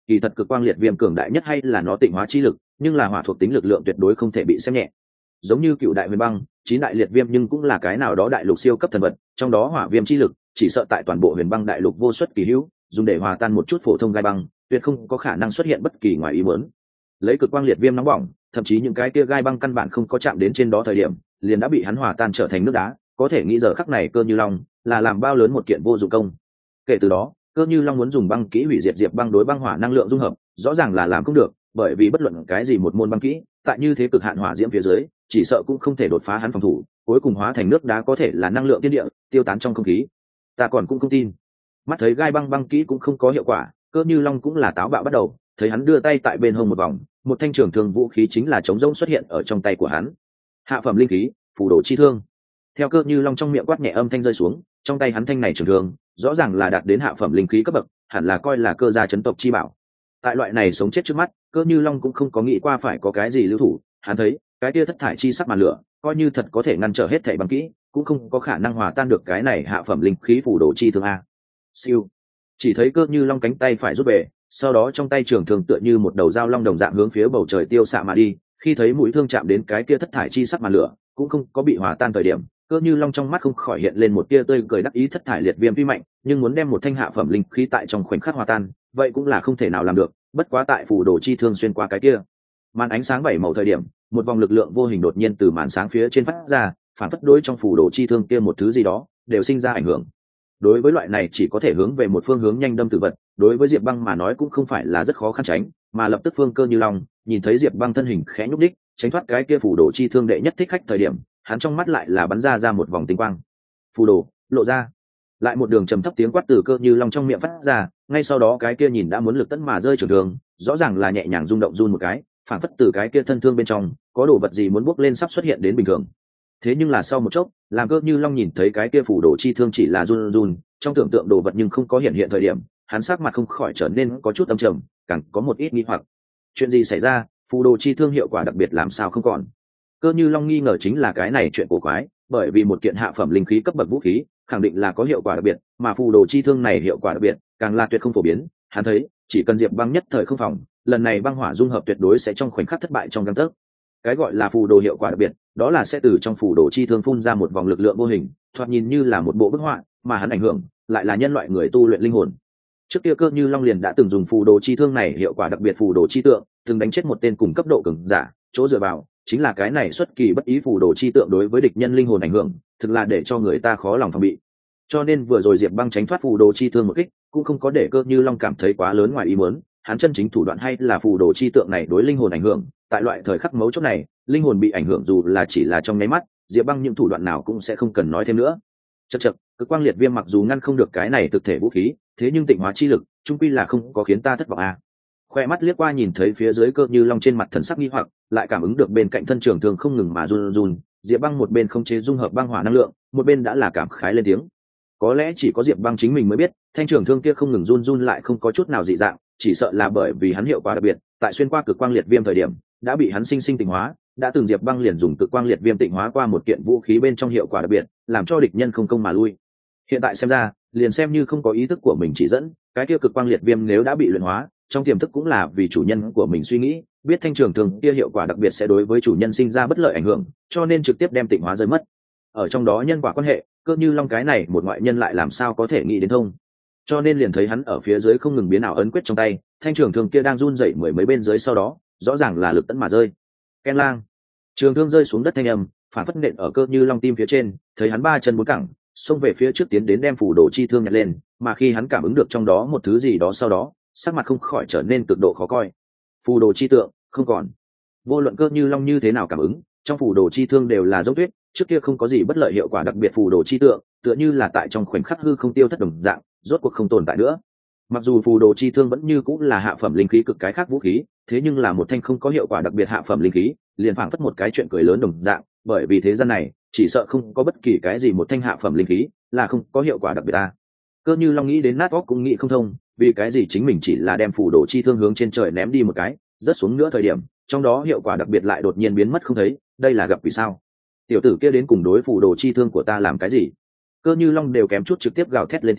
kỳ thật cực quang liệt viêm cường đại nhất hay là nó tịnh hóa chi lực, nhưng là hỏa thuộc tính lực lượng tuyệt đối không thể bị xem nhẹ. Giống như cựu đại huyền băng, chín đại liệt viêm nhưng cũng là cái nào đó đại lục siêu cấp thần vật, trong đó hỏa viêm chi lực chỉ sợ tại toàn bộ huyền băng đại lục vô xuất kỳ hữu, dùng để hòa tan một chút phổ thông gai băng, tuyệt không có khả năng xuất hiện bất kỳ ngoài ý muốn. Lấy cực quang liệt viêm nóng bỏng, thậm chí những cái kia gai băng căn bản không có chạm đến trên đó thời điểm, liền đã bị hắn hòa tan trở thành nước đá, có thể nghĩ giờ khắc này Cơ Như Long là làm bao lớn một kiện vô dụng công. Kể từ đó, Cơ Như Long muốn dùng băng kỹ hủy diệt diệp băng đối băng hỏa năng lượng dung hợp, rõ ràng là làm không được, bởi vì bất luận cái gì một môn băng kỹ, tại như thế cực hạn hỏa diễm phía dưới, chỉ sợ cũng không thể đột phá hắn phòng thủ, cuối cùng hóa thành nước đá có thể là năng lượng tiên địa, tiêu tán trong không khí. Ta còn cũng không tin. Mắt thấy gai băng băng kỹ cũng không có hiệu quả, Cơ Như Long cũng là táo bạo bắt đầu, thấy hắn đưa tay tại bên hông một vòng, một thanh trường thương vũ khí chính là trống rỗng xuất hiện ở trong tay của hắn. Hạ phẩm linh khí, phù đồ chi thương. Theo Cơ Như Long trong miệng quát nhẹ âm thanh rơi xuống, trong tay hắn thanh này trường thương, rõ ràng là đạt đến hạ phẩm linh khí cấp bậc, hẳn là coi là cơ gia chấn tộc chi bảo. Tại loại này sống chết trước mắt, Cơ Như Long cũng không có nghĩ qua phải có cái gì lưu thủ, hắn thấy, cái kia thất thải chi sắc màn lửa, coi như thật có thể ngăn trở hết thảy băng kỹ, cũng không có khả năng hòa tan được cái này hạ phẩm linh khí phù đồ chi thương a. Siêu. Chỉ thấy Cơ Như Long cánh tay phải rút về, sau đó trong tay trường thương tựa như một đầu dao long đồng dạng hướng phía bầu trời tiêu xạ mà đi, khi thấy mũi thương chạm đến cái kia thất thải chi sắc màn lửa, cũng không có bị hòa tan thời điểm, Cơ Như Long trong mắt không khỏi hiện lên một tia tươi cười đắc ý. Thất thải liệt viêm tuy mạnh, nhưng muốn đem một thanh hạ phẩm linh khí tại trong khoảnh khắc hòa tan, vậy cũng là không thể nào làm được. Bất quá tại phù đồ chi thương xuyên qua cái kia màn ánh sáng bảy màu thời điểm, một vòng lực lượng vô hình đột nhiên từ màn sáng phía trên phát ra, phản phất đối trong phù đồ chi thương kia một thứ gì đó đều sinh ra ảnh hưởng. Đối với loại này chỉ có thể hướng về một phương hướng nhanh đâm tử vật, đối với Diệp Băng mà nói cũng không phải là rất khó khăn tránh, mà lập tức phương Cơ Như Long nhìn thấy Diệp Băng thân hình khẽ nhúc đích, tránh thoát cái kia phù đồ chi thương đệ nhất thích khách thời điểm, hắn trong mắt lại là bắn ra ra một vòng tinh quang. Phù đồ lộ ra, lại một đường trầm thấp tiếng quát từ Cơ Như Long trong miệng phát ra, ngay sau đó cái kia nhìn đã muốn lực tấn mà rơi trường đường, rõ ràng là nhẹ nhàng rung động run một cái, phản phất từ cái kia thân thương bên trong có đồ vật gì muốn bốc lên sắp xuất hiện đến bình thường. Thế nhưng là sau một chốc, làm Cơ Như Long nhìn thấy cái kia phù đồ chi thương chỉ là run run, trong tưởng tượng đồ vật nhưng không có hiện hiện thời điểm, hắn sắc mặt không khỏi trở nên có chút âm trầm, càng có một ít nghi hoặc. Chuyện gì xảy ra? Phù đồ chi thương hiệu quả đặc biệt làm sao không còn? Cơ Như Long nghi ngờ chính là cái này chuyện cổ quái, bởi vì một kiện hạ phẩm linh khí cấp bậc vũ khí, khẳng định là có hiệu quả đặc biệt, mà phù đồ chi thương này hiệu quả đặc biệt, càng là tuyệt không phổ biến. Hắn thấy, chỉ cần Diệp Băng nhất thời không phòng, lần này băng hỏa dung hợp tuyệt đối sẽ trong khoảnh khắc thất bại trong gang tấc. Cái gọi là phù đồ hiệu quả đặc biệt, đó là sẽ từ trong phù đồ chi thương phun ra một vòng lực lượng vô hình, thoạt nhìn như là một bộ bức họa, mà hắn ảnh hưởng lại là nhân loại người tu luyện linh hồn. Trước kia Cơ Như Long liền đã từng dùng phù đồ chi thương này hiệu quả đặc biệt phù đồ chi tượng, từng đánh chết một tên cùng cấp độ cường giả, chỗ dựa vào chính là cái này xuất kỳ bất ý phù đồ chi tượng đối với địch nhân linh hồn ảnh hưởng, thực là để cho người ta khó lòng phòng bị. Cho nên vừa rồi Diệp Băng tránh thoát phù đồ chi thương một kích, cũng không có để Cơ Như Long cảm thấy quá lớn ngoài ý muốn, hắn chân chính thủ đoạn hay là phù đồ chi tượng này đối linh hồn ảnh hưởng, tại loại thời khắc mấu chốt này, linh hồn bị ảnh hưởng dù là chỉ là trong nháy mắt, Diệp Băng những thủ đoạn nào cũng sẽ không cần nói thêm nữa. Chậc chậc, cực quang liệt viêm mặc dù ngăn không được cái này thực thể vũ khí, thế nhưng tịnh hóa chi lực, chung quy là không có khiến ta thất vọng à. Khoe mắt liếc qua nhìn thấy phía dưới Cơ Như Long trên mặt thần sắc nghi hoặc, lại cảm ứng được bên cạnh thân trường thường không ngừng mà run run, Diệp Băng một bên không chế dung hợp băng hỏa năng lượng, một bên đã là cảm khái lên tiếng. Có lẽ chỉ có Diệp Băng chính mình mới biết, thanh trường thương kia không ngừng run run lại không có chút nào dị dạng, chỉ sợ là bởi vì hắn hiệu quả đặc biệt, tại xuyên qua cực quang liệt viêm thời điểm, đã bị hắn sinh sinh tịnh hóa, đã từng Diệp Băng liền dùng cực quang liệt viêm tịnh hóa qua một kiện vũ khí bên trong hiệu quả đặc biệt, làm cho địch nhân không công mà lui. Hiện tại xem ra, liền xem như không có ý thức của mình chỉ dẫn, cái kia cực quang liệt viêm nếu đã bị luyện hóa, trong tiềm thức cũng là vì chủ nhân của mình suy nghĩ, biết thanh trường thương kia hiệu quả đặc biệt sẽ đối với chủ nhân sinh ra bất lợi ảnh hưởng, cho nên trực tiếp đem tịnh hóa rơi mất. Ở trong đó nhân quả quan hệ, Cơ Như Long cái này một ngoại nhân lại làm sao có thể nghĩ đến thông. Cho nên liền thấy hắn ở phía dưới không ngừng biến ảo ấn quyết trong tay, thanh trường thương kia đang run rẩy mười mấy bên dưới, sau đó, rõ ràng là lực tấn mà rơi. Ken lang. Trường thương rơi xuống đất thanh âm, phản phất nện ở Cơ Như Long tim phía trên, thấy hắn ba chân bốn cẳng, xông về phía trước tiến đến đem phù đồ chi thương nhặt lên, mà khi hắn cảm ứng được trong đó một thứ gì đó sau đó, sắc mặt không khỏi trở nên cực độ khó coi. Phù đồ chi tượng không còn. Vô luận Cơ Như Long như thế nào cảm ứng, trong phù đồ chi thương đều là dấu tuyết, trước kia không có gì bất lợi hiệu quả đặc biệt phù đồ chi tượng, tựa như là tại trong khoảnh khắc hư không tiêu thất đồng dạng, rốt cuộc không tồn tại nữa. Mặc dù phù đồ chi thương vẫn như cũng là hạ phẩm linh khí cực cái khác vũ khí, thế nhưng là một thanh không có hiệu quả đặc biệt hạ phẩm linh khí, liền phảng phất một cái chuyện cười lớn đồng dạng, bởi vì thế gian này chỉ sợ không có bất kỳ cái gì một thanh hạ phẩm linh khí là không có hiệu quả đặc biệt ta. Cơ Như Long nghĩ đến nát óc cũng nghĩ không thông, vì cái gì chính mình chỉ là đem phù đồ chi thương hướng trên trời ném đi một cái, rớt xuống nữa thời điểm, trong đó hiệu quả đặc biệt lại đột nhiên biến mất không thấy, đây là gặp vì sao? Tiểu tử kia đến cùng đối phù đồ chi thương của ta làm cái gì? Cơ Như Long đều kém chút trực tiếp gào thét lên tiếng,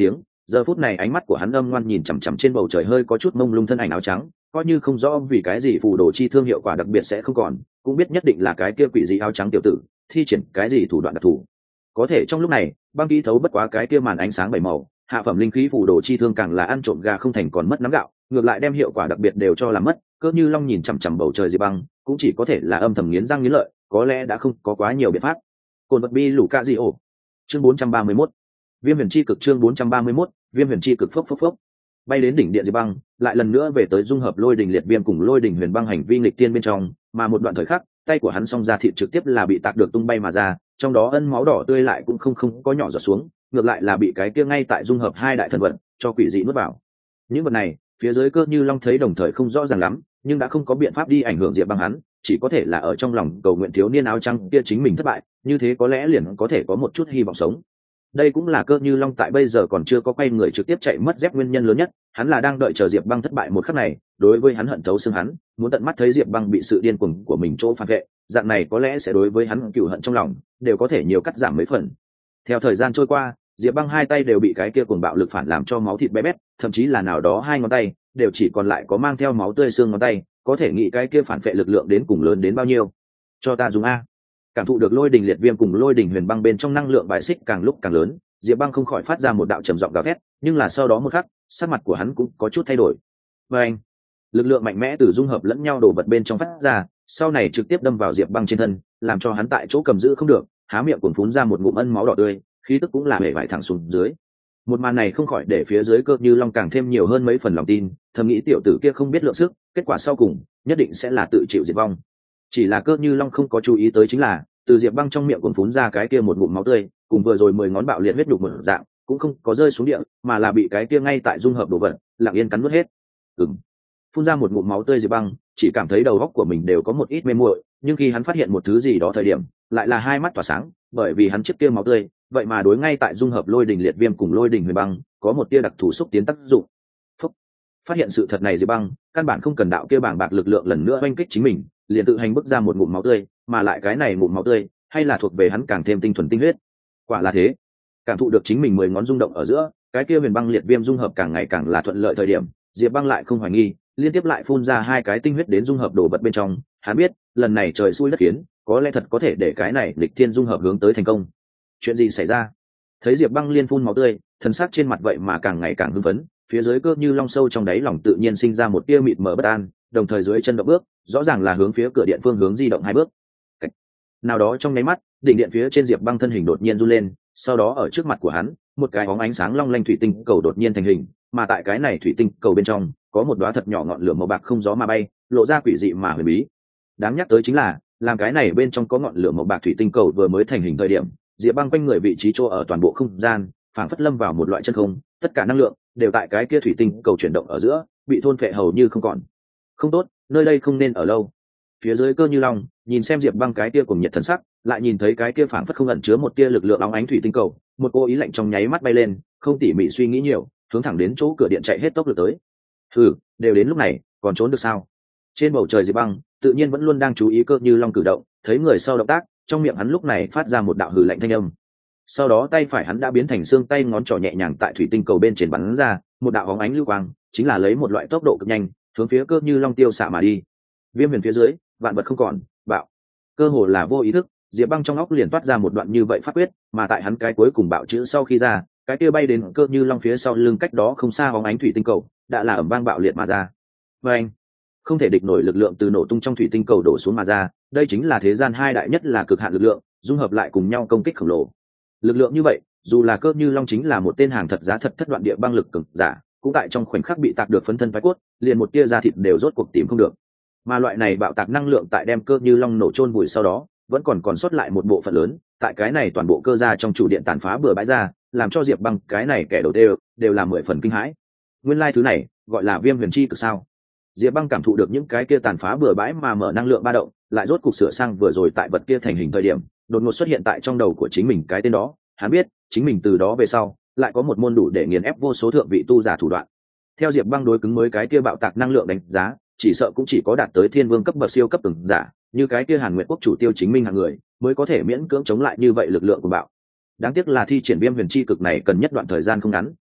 giờ phút này ánh mắt của hắn âm ngoan nhìn chằm chằm trên bầu trời hơi có chút mông lung thân ảnh áo trắng, coi như không rõ vì cái gì phù đồ chi thương hiệu quả đặc biệt sẽ không còn, cũng biết nhất định là cái kia quỷ dị áo trắng tiểu tử thi triển cái gì thủ đoạn đặc thù. Có thể trong lúc này băng kỹ thấu bất quá cái kia màn ánh sáng bảy màu, hạ phẩm linh khí phù đồ chi thương càng là ăn trộm gà không thành còn mất nắm gạo, ngược lại đem hiệu quả đặc biệt đều cho làm mất. Cơ Như Long nhìn chằm chằm bầu trời Diệp Băng, cũng chỉ có thể là âm thầm nghiến răng nghiến lợi, có lẽ đã không có quá nhiều biện pháp. Cồn vật bi lũ cạ gì ổ. Chương bốn trăm ba mươi mốt. Viêm huyền chi cực chương bốn trăm ba mươi mốt, Viêm huyền chi cực phốc phốc phốc. Bay đến đỉnh điện Diệp Băng, lại lần nữa về tới dung hợp lôi đình liệt viêm cùng lôi đình huyền băng hành vi nghịch tiên bên trong, mà một đoạn thời khắc, tay của hắn song ra thịt trực tiếp là bị tạc được tung bay mà ra, trong đó ân máu đỏ tươi lại cũng không không có nhỏ giọt xuống, ngược lại là bị cái kia ngay tại dung hợp hai đại thần vật cho quỷ dị nuốt vào. Những vật này, phía dưới Cơ Như Long thấy đồng thời không rõ ràng lắm, nhưng đã không có biện pháp đi ảnh hưởng Diệp Băng hắn, chỉ có thể là ở trong lòng cầu nguyện thiếu niên áo trắng kia chính mình thất bại, như thế có lẽ liền có thể có một chút hy vọng sống. Đây cũng là Cơ Như Long tại bây giờ còn chưa có quay người trực tiếp chạy mất dép nguyên nhân lớn nhất, hắn là đang đợi chờ Diệp Băng thất bại một khắc này, đối với hắn hận thấu xương hắn, muốn tận mắt thấy Diệp Băng bị sự điên cuồng của mình chỗ phản vệ, dạng này có lẽ sẽ đối với hắn cừu hận trong lòng đều có thể nhiều cắt giảm mấy phần. Theo thời gian trôi qua, Diệp Băng hai tay đều bị cái kia cuồng bạo lực phản làm cho máu thịt bé bét, thậm chí là nào đó hai ngón tay đều chỉ còn lại có mang theo máu tươi xương ngón tay, có thể nghĩ cái kia phản vệ lực lượng đến cùng lớn đến bao nhiêu. Cho ta dùng a. Cảm thụ được lôi đình liệt viêm cùng lôi đình huyền băng bên trong năng lượng bài xích càng lúc càng lớn, Diệp Băng không khỏi phát ra một đạo trầm giọng gào thét, nhưng là sau đó một khắc, sắc mặt của hắn cũng có chút thay đổi. Và anh, lực lượng mạnh mẽ từ dung hợp lẫn nhau đổ vật bên trong phát ra, sau này trực tiếp đâm vào Diệp Băng trên thân, làm cho hắn tại chỗ cầm giữ không được, há miệng cuồn phún ra một ngụm ân máu đỏ tươi, khí tức cũng là hể vải thẳng xuống dưới. Một màn này không khỏi để phía dưới Cơ Như Long càng thêm nhiều hơn mấy phần lòng tin, thầm nghĩ tiểu tử kia không biết lượng sức, kết quả sau cùng nhất định sẽ là tự chịu diệt vong. Chỉ là Cơ Như Long không có chú ý tới chính là, từ Diệp Băng trong miệng cuồn phún ra cái kia một ngụm máu tươi, cùng vừa rồi mười ngón bạo liệt huyết đục một dạng, cũng không có rơi xuống địa, mà là bị cái kia ngay tại dung hợp đồ vật, lặng yên cắn nuốt hết. Ừm. Phun ra một ngụm máu tươi Diệp Băng, chỉ cảm thấy đầu óc của mình đều có một ít mê muội, nhưng khi hắn phát hiện một thứ gì đó thời điểm, lại là hai mắt tỏa sáng, bởi vì hắn chiếc kia máu tươi, vậy mà đối ngay tại dung hợp lôi đình liệt viêm cùng lôi đình huyền băng, có một tia đặc thù xúc tiến tác dụng. Phúc. Phát hiện sự thật này Diệp Băng, căn bản không cần đạo kia bảng bạc lực lượng lần nữa oanh kích chính mình, liền tự hành bức ra một ngụm máu tươi, mà lại cái này ngụm máu tươi, hay là thuộc về hắn càng thêm tinh thuần tinh huyết. Quả là thế. Cảm thụ được chính mình mười ngón rung động ở giữa, cái kia huyền băng liệt viêm dung hợp càng ngày càng là thuận lợi thời điểm, Diệp Băng lại không hoài nghi, liên tiếp lại phun ra hai cái tinh huyết đến dung hợp đồ vật bên trong, hắn biết, lần này trời xui đất khiến, có lẽ thật có thể để cái này lịch thiên dung hợp hướng tới thành công. Chuyện gì xảy ra? Thấy Diệp Băng liên phun máu tươi, thần sắc trên mặt vậy mà càng ngày càng hưng phấn, phía dưới Cơ Như Long sâu trong đáy lòng tự nhiên sinh ra một tia mịt mờ bất an, đồng thời dưới chân động bước, rõ ràng là hướng phía cửa điện phương hướng di động hai bước. Cách. Nào đó trong nháy mắt, đỉnh điện phía trên Diệp Băng thân hình đột nhiên run lên, sau đó ở trước mặt của hắn, một cái bóng ánh sáng long lanh thủy tinh cầu đột nhiên thành hình, mà tại cái này thủy tinh cầu bên trong, có một đóa thật nhỏ ngọn lửa màu bạc không gió mà bay, lộ ra quỷ dị mà huyền bí. Đáng nhắc tới chính là, làm cái này bên trong có ngọn lửa màu bạc thủy tinh cầu vừa mới thành hình thời điểm, Diệp Băng quanh người vị trí chỗ ở toàn bộ không gian, phảng phất lâm vào một loại chân không, tất cả năng lượng đều tại cái kia thủy tinh cầu chuyển động ở giữa, bị thôn phệ hầu như không còn. Không tốt, nơi đây không nên ở lâu. Phía dưới Cơ Như Long nhìn xem Diệp Băng cái kia cùng nhiệt thần sắc, lại nhìn thấy cái kia phảng phất không ẩn chứa một tia lực lượng óng ánh thủy tinh cầu, một cô ý lạnh trong nháy mắt bay lên, không tỉ mỉ suy nghĩ nhiều, hướng thẳng đến chỗ cửa điện chạy hết tốc lực tới. Hừ, đều đến lúc này, còn trốn được sao? Trên bầu trời Diệp Băng tự nhiên vẫn luôn đang chú ý Cơ Như Long cử động, thấy người sau động tác, trong miệng hắn lúc này phát ra một đạo hừ lạnh thanh âm. Sau đó tay phải hắn đã biến thành xương tay ngón trỏ nhẹ nhàng tại thủy tinh cầu bên trên bắn ra, một đạo bóng ánh lưu quang, chính là lấy một loại tốc độ cực nhanh, hướng phía Cơ Như Long tiêu xạ mà đi. Viêm huyền phía dưới, vạn vật không còn, bạo. Cơ hồ là vô ý thức, Diệp Băng trong óc liền toát ra một đoạn như vậy pháp quyết, mà tại hắn cái cuối cùng bạo chữ sau khi ra, cái kia bay đến Cơ Như Long phía sau lưng cách đó không xa bóng ánh thủy tinh cầu, đã là ầm vang bạo liệt mà ra. Và anh, không thể địch nổi lực lượng từ nổ tung trong thủy tinh cầu đổ xuống mà ra, đây chính là thế gian hai đại nhất là cực hạn lực lượng, dung hợp lại cùng nhau công kích khổng lồ. Lực lượng như vậy, dù là Cơ Như Long chính là một tên hàng thật giá thật thất đoạn địa băng lực cường giả, cũng tại trong khoảnh khắc bị tạc được phấn thân phái cốt, liền một tia da thịt đều rốt cuộc tìm không được. Mà loại này bạo tạc năng lượng tại đem Cơ Như Long nổ chôn vùi sau đó, vẫn còn còn sót lại một bộ phận lớn, tại cái này toàn bộ cơ gia trong chủ điện tàn phá bừa bãi ra, làm cho Diệp Băng cái này kẻ đầu đều đều là mười phần kinh hãi. Nguyên lai thứ này gọi là Viêm huyền chi cực sao? Diệp Băng cảm thụ được những cái kia tàn phá bừa bãi mà mở năng lượng ba động, lại rốt cục sửa sang vừa rồi tại vật kia thành hình thời điểm, đột ngột xuất hiện tại trong đầu của chính mình cái tên đó, hắn biết, chính mình từ đó về sau, lại có một môn đủ để nghiền ép vô số thượng vị tu giả thủ đoạn. Theo Diệp Băng đối cứng mới cái kia bạo tạc năng lượng đánh giá, chỉ sợ cũng chỉ có đạt tới thiên vương cấp bậc siêu cấp từng giả, như cái kia Hàn Nguyệt quốc chủ Tiêu Chính Minh hạng người, mới có thể miễn cưỡng chống lại như vậy lực lượng của bạo. Đáng tiếc là thi triển Viêm huyền chi cực này cần nhất đoạn thời gian không ngắn,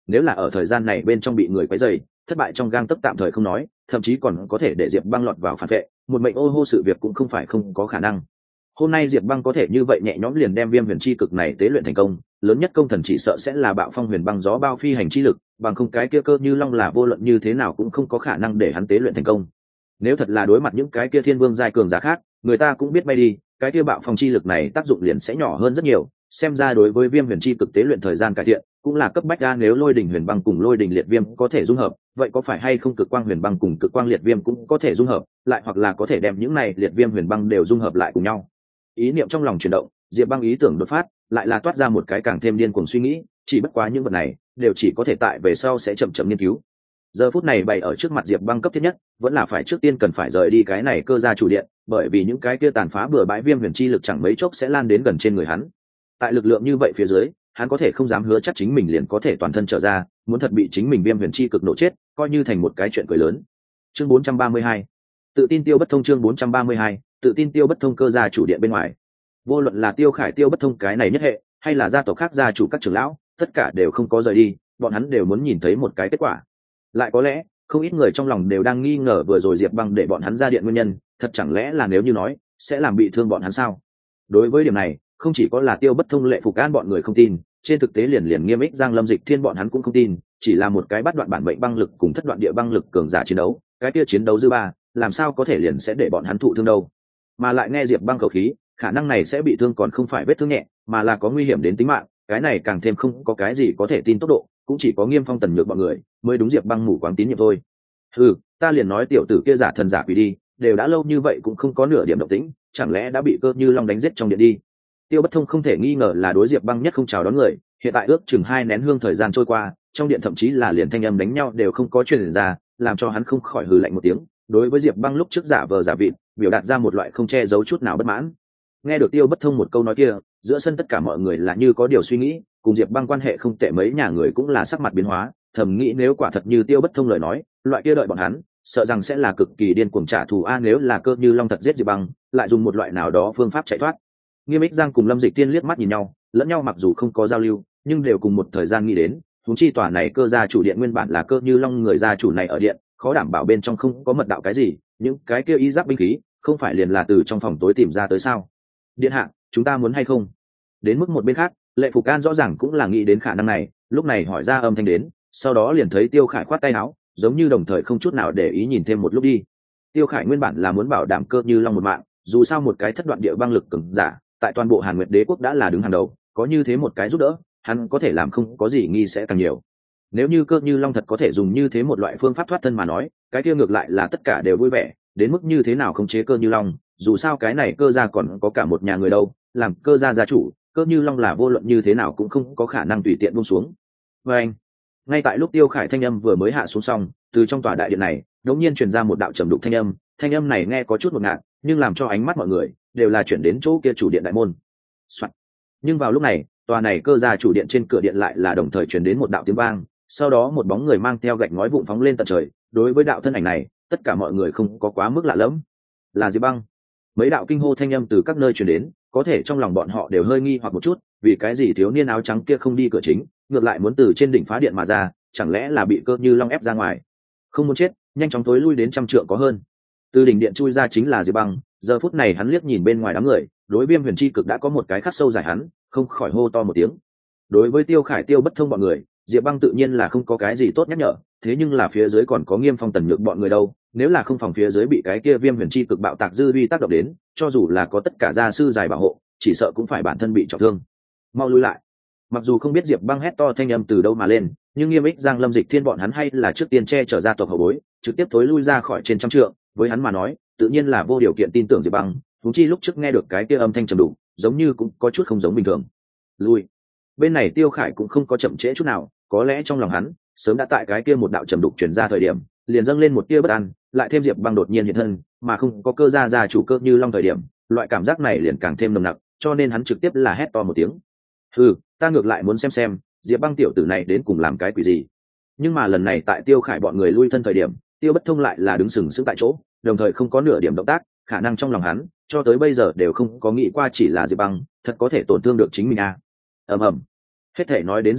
nếu là ở thời gian này bên trong bị người quấy rầy, thất bại trong gang tấc tạm thời không nói, thậm chí còn có thể để Diệp Băng lọt vào phản vệ, một mệnh ô hô sự việc cũng không phải không có khả năng. Hôm nay Diệp Băng có thể như vậy nhẹ nhõm liền đem Viêm Huyền Chi Cực này tế luyện thành công, lớn nhất công thần chỉ sợ sẽ là Bạo Phong Huyền Băng gió bao phi hành chi lực, bằng không cái kia Cơ Như Long là vô luận như thế nào cũng không có khả năng để hắn tế luyện thành công. Nếu thật là đối mặt những cái kia thiên vương giai cường giả khác, người ta cũng biết bay đi, cái kia Bạo Phong chi lực này tác dụng liền sẽ nhỏ hơn rất nhiều, xem ra đối với Viêm Huyền Chi Cực tế luyện thời gian cải thiện, cũng là cấp bách ra. Nếu Lôi Đỉnh Huyền Băng cùng Lôi Đỉnh Liệt Viêm có thể dung hợp, vậy có phải hay không Cực Quang Huyền Băng cùng Cực Quang Liệt Viêm cũng có thể dung hợp, lại hoặc là có thể đem những này Liệt Viêm Huyền Băng đều dung hợp lại cùng nhau. Ý niệm trong lòng chuyển động, Diệp Băng ý tưởng đột phát, lại là toát ra một cái càng thêm điên cuồng suy nghĩ, chỉ bất quá những vật này đều chỉ có thể tại về sau sẽ chậm chậm nghiên cứu. Giờ phút này bày ở trước mặt Diệp Băng cấp thiết nhất, vẫn là phải trước tiên cần phải rời đi cái này cơ gia chủ điện, bởi vì những cái kia tàn phá bừa bãi Viêm Huyền Chi lực chẳng mấy chốc sẽ lan đến gần trên người hắn. Tại lực lượng như vậy phía dưới, hắn có thể không dám hứa chắc chính mình liền có thể toàn thân trở ra, muốn thật bị chính mình Viêm Huyền Chi cực nổ chết, coi như thành một cái chuyện cười lớn. Chương bốn trăm ba mươi hai, tự tin tiêu bất thông. Chương bốn trăm ba mươi hai, tự tin tiêu bất thông. Cơ gia chủ điện bên ngoài, vô luận là Tiêu Khải, Tiêu bất thông cái này nhất hệ, hay là gia tộc khác gia chủ các trưởng lão, tất cả đều không có rời đi, bọn hắn đều muốn nhìn thấy một cái kết quả. Lại có lẽ không ít người trong lòng đều đang nghi ngờ vừa rồi Diệp Băng để bọn hắn ra điện nguyên nhân, thật chẳng lẽ là nếu như nói sẽ làm bị thương bọn hắn sao? Đối với điểm này, không chỉ có là Tiêu bất thông, Lệ Phục An bọn người không tin, trên thực tế liền liền Nghiêm Ích, Giang Lâm Dịch Thiên bọn hắn cũng không tin, chỉ là một cái bắt đoạn bản mệnh băng lực cùng thất đoạn địa băng lực cường giả chiến đấu, cái kia chiến đấu dư ba, làm sao có thể liền sẽ để bọn hắn thụ thương đâu? Mà lại nghe Diệp Băng khẩu khí, khả năng này sẽ bị thương còn không phải vết thương nhẹ, mà là có nguy hiểm đến tính mạng, cái này càng thêm không có cái gì có thể tin tốc độ, cũng chỉ có Nghiêm Phong, Tần Nhược bọn người mới đúng Diệp Băng mù quáng tín nhiệm thôi. Ừ, ta liền nói tiểu tử kia giả thần giả quỷ đi, đều đã lâu như vậy cũng không có nửa điểm động tĩnh, chẳng lẽ đã bị Cơ Như Long đánh giết trong điện đi? Tiêu bất thông không thể nghi ngờ là đối Diệp Băng nhất không chào đón người, hiện tại ước chừng hai nén hương thời gian trôi qua, trong điện thậm chí là liền thanh âm đánh nhau đều không có truyền ra, làm cho hắn không khỏi hừ lạnh một tiếng. Đối với Diệp Băng lúc trước giả vờ giả vịt, biểu đạt ra một loại không che giấu chút nào bất mãn. Nghe được Tiêu bất thông một câu nói kia, giữa sân tất cả mọi người là như có điều suy nghĩ, cùng Diệp Băng quan hệ không tệ mấy nhà người cũng là sắc mặt biến hóa, thầm nghĩ nếu quả thật như Tiêu bất thông lời nói, loại kia đợi bọn hắn, sợ rằng sẽ là cực kỳ điên cuồng trả thù a. Nếu là Cơ Như Long thật giết Diệp Băng, lại dùng một loại nào đó phương pháp chạy thoát. Nghiêm Ích Giang cùng Lâm Dịch Tiên liếc mắt nhìn nhau, lẫn nhau mặc dù không có giao lưu, nhưng đều cùng một thời gian nghĩ đến, huống chi tòa này Cơ gia chủ điện nguyên bản là Cơ Như Long người gia chủ này ở điện, khó đảm bảo bên trong không có mật đạo cái gì, những cái kia y giáp binh khí, không phải liền là từ trong phòng tối tìm ra tới sao? Điện hạ, chúng ta muốn hay không? Đến mức một bên khác, Lệ Phục Can rõ ràng cũng là nghĩ đến khả năng này, lúc này hỏi ra âm thanh đến, sau đó liền thấy Tiêu Khải khoát tay áo, giống như đồng thời không chút nào để ý nhìn thêm một lúc đi. Tiêu Khải nguyên bản là muốn bảo đảm Cơ Như Long một mạng, dù sao một cái thất đoạn địa băng lực cường giả, tại toàn bộ Hàn Nguyệt Đế quốc đã là đứng hàng đầu, có như thế một cái giúp đỡ, hắn có thể làm không có gì nghi sẽ càng nhiều. Nếu như Cơ Như Long thật có thể dùng như thế một loại phương pháp thoát thân mà nói, cái kia ngược lại là tất cả đều vui vẻ, đến mức như thế nào khống chế Cơ Như Long, dù sao cái này Cơ gia còn có cả một nhà người đâu, làm Cơ gia gia chủ, Cơ Như Long là vô luận như thế nào cũng không có khả năng tùy tiện buông xuống. Và anh, ngay tại lúc Tiêu Khải thanh âm vừa mới hạ xuống xong, từ trong tòa đại điện này, đột nhiên truyền ra một đạo trầm đục thanh âm, thanh âm này nghe có chút ngột ngạt, nhưng làm cho ánh mắt mọi người đều là chuyển đến chỗ kia chủ điện đại môn. Soạn. Nhưng vào lúc này, tòa này Cơ gia chủ điện trên cửa điện lại là đồng thời truyền đến một đạo tiếng vang, sau đó một bóng người mang theo gạch ngói vụn phóng lên tận trời. Đối với đạo thân ảnh này, tất cả mọi người không có quá mức lạ lẫm, là Diệp Băng. Mấy đạo kinh hô thanh âm từ các nơi truyền đến, có thể trong lòng bọn họ đều hơi nghi hoặc một chút, vì cái gì thiếu niên áo trắng kia không đi cửa chính, ngược lại muốn từ trên đỉnh phá điện mà ra, chẳng lẽ là bị Cơ Như Long ép ra ngoài? Không muốn chết, nhanh chóng tối lui đến trăm trượng có hơn. Từ đỉnh điện chui ra chính là Diệp Băng, giờ phút này hắn liếc nhìn bên ngoài đám người, đối Viêm Huyền Chi cực đã có một cái khắc sâu giải hắn, không khỏi hô to một tiếng. Đối với Tiêu Khải, Tiêu bất thông bọn người, Diệp Băng tự nhiên là không có cái gì tốt nhắc nhở, thế nhưng là phía dưới còn có Nghiêm Phong, Tần Nhược bọn người đâu, nếu là không phòng phía dưới bị cái kia Viêm Huyền Chi cực bạo tạc dư uy tác động đến, cho dù là có tất cả gia sư giải bảo hộ, chỉ sợ cũng phải bản thân bị trọng thương. Mau lui lại. Mặc dù không biết Diệp Băng hét to thanh âm từ đâu mà lên, nhưng Nghiêm Ích, Giang Lâm Dịch Thiên bọn hắn hay là trước tiên che chở ra tộc hậu bối, trực tiếp thối lui ra khỏi trên trăm trượng, với hắn mà nói, tự nhiên là vô điều kiện tin tưởng Diệp Băng, huống chi lúc trước nghe được cái kia âm thanh trầm đục, giống như cũng có chút không giống bình thường. Lui. Bên này Tiêu Khải cũng không có chậm trễ chút nào, có lẽ trong lòng hắn sớm đã tại cái kia một đạo trầm đục truyền ra thời điểm, liền dâng lên một tia bất an, lại thêm Diệp Băng đột nhiên hiện thân, mà không có Cơ gia gia chủ Cơ Như Long thời điểm, loại cảm giác này liền càng thêm nồng nặc, cho nên hắn trực tiếp là hét to một tiếng. "Hừ, ta ngược lại muốn xem xem, Diệp Băng tiểu tử này đến cùng làm cái quỷ gì." Nhưng mà lần này tại Tiêu Khải bọn người lui thân thời điểm, Tiêu bất thông lại là đứng sừng sững tại chỗ, đồng thời không có nửa điểm động tác, khả năng trong lòng hắn cho tới bây giờ đều không có nghĩ qua chỉ là Diệp Băng thật có thể tổn thương được chính mình a. Ầm ầm. Hết thể nói đến rườm rà,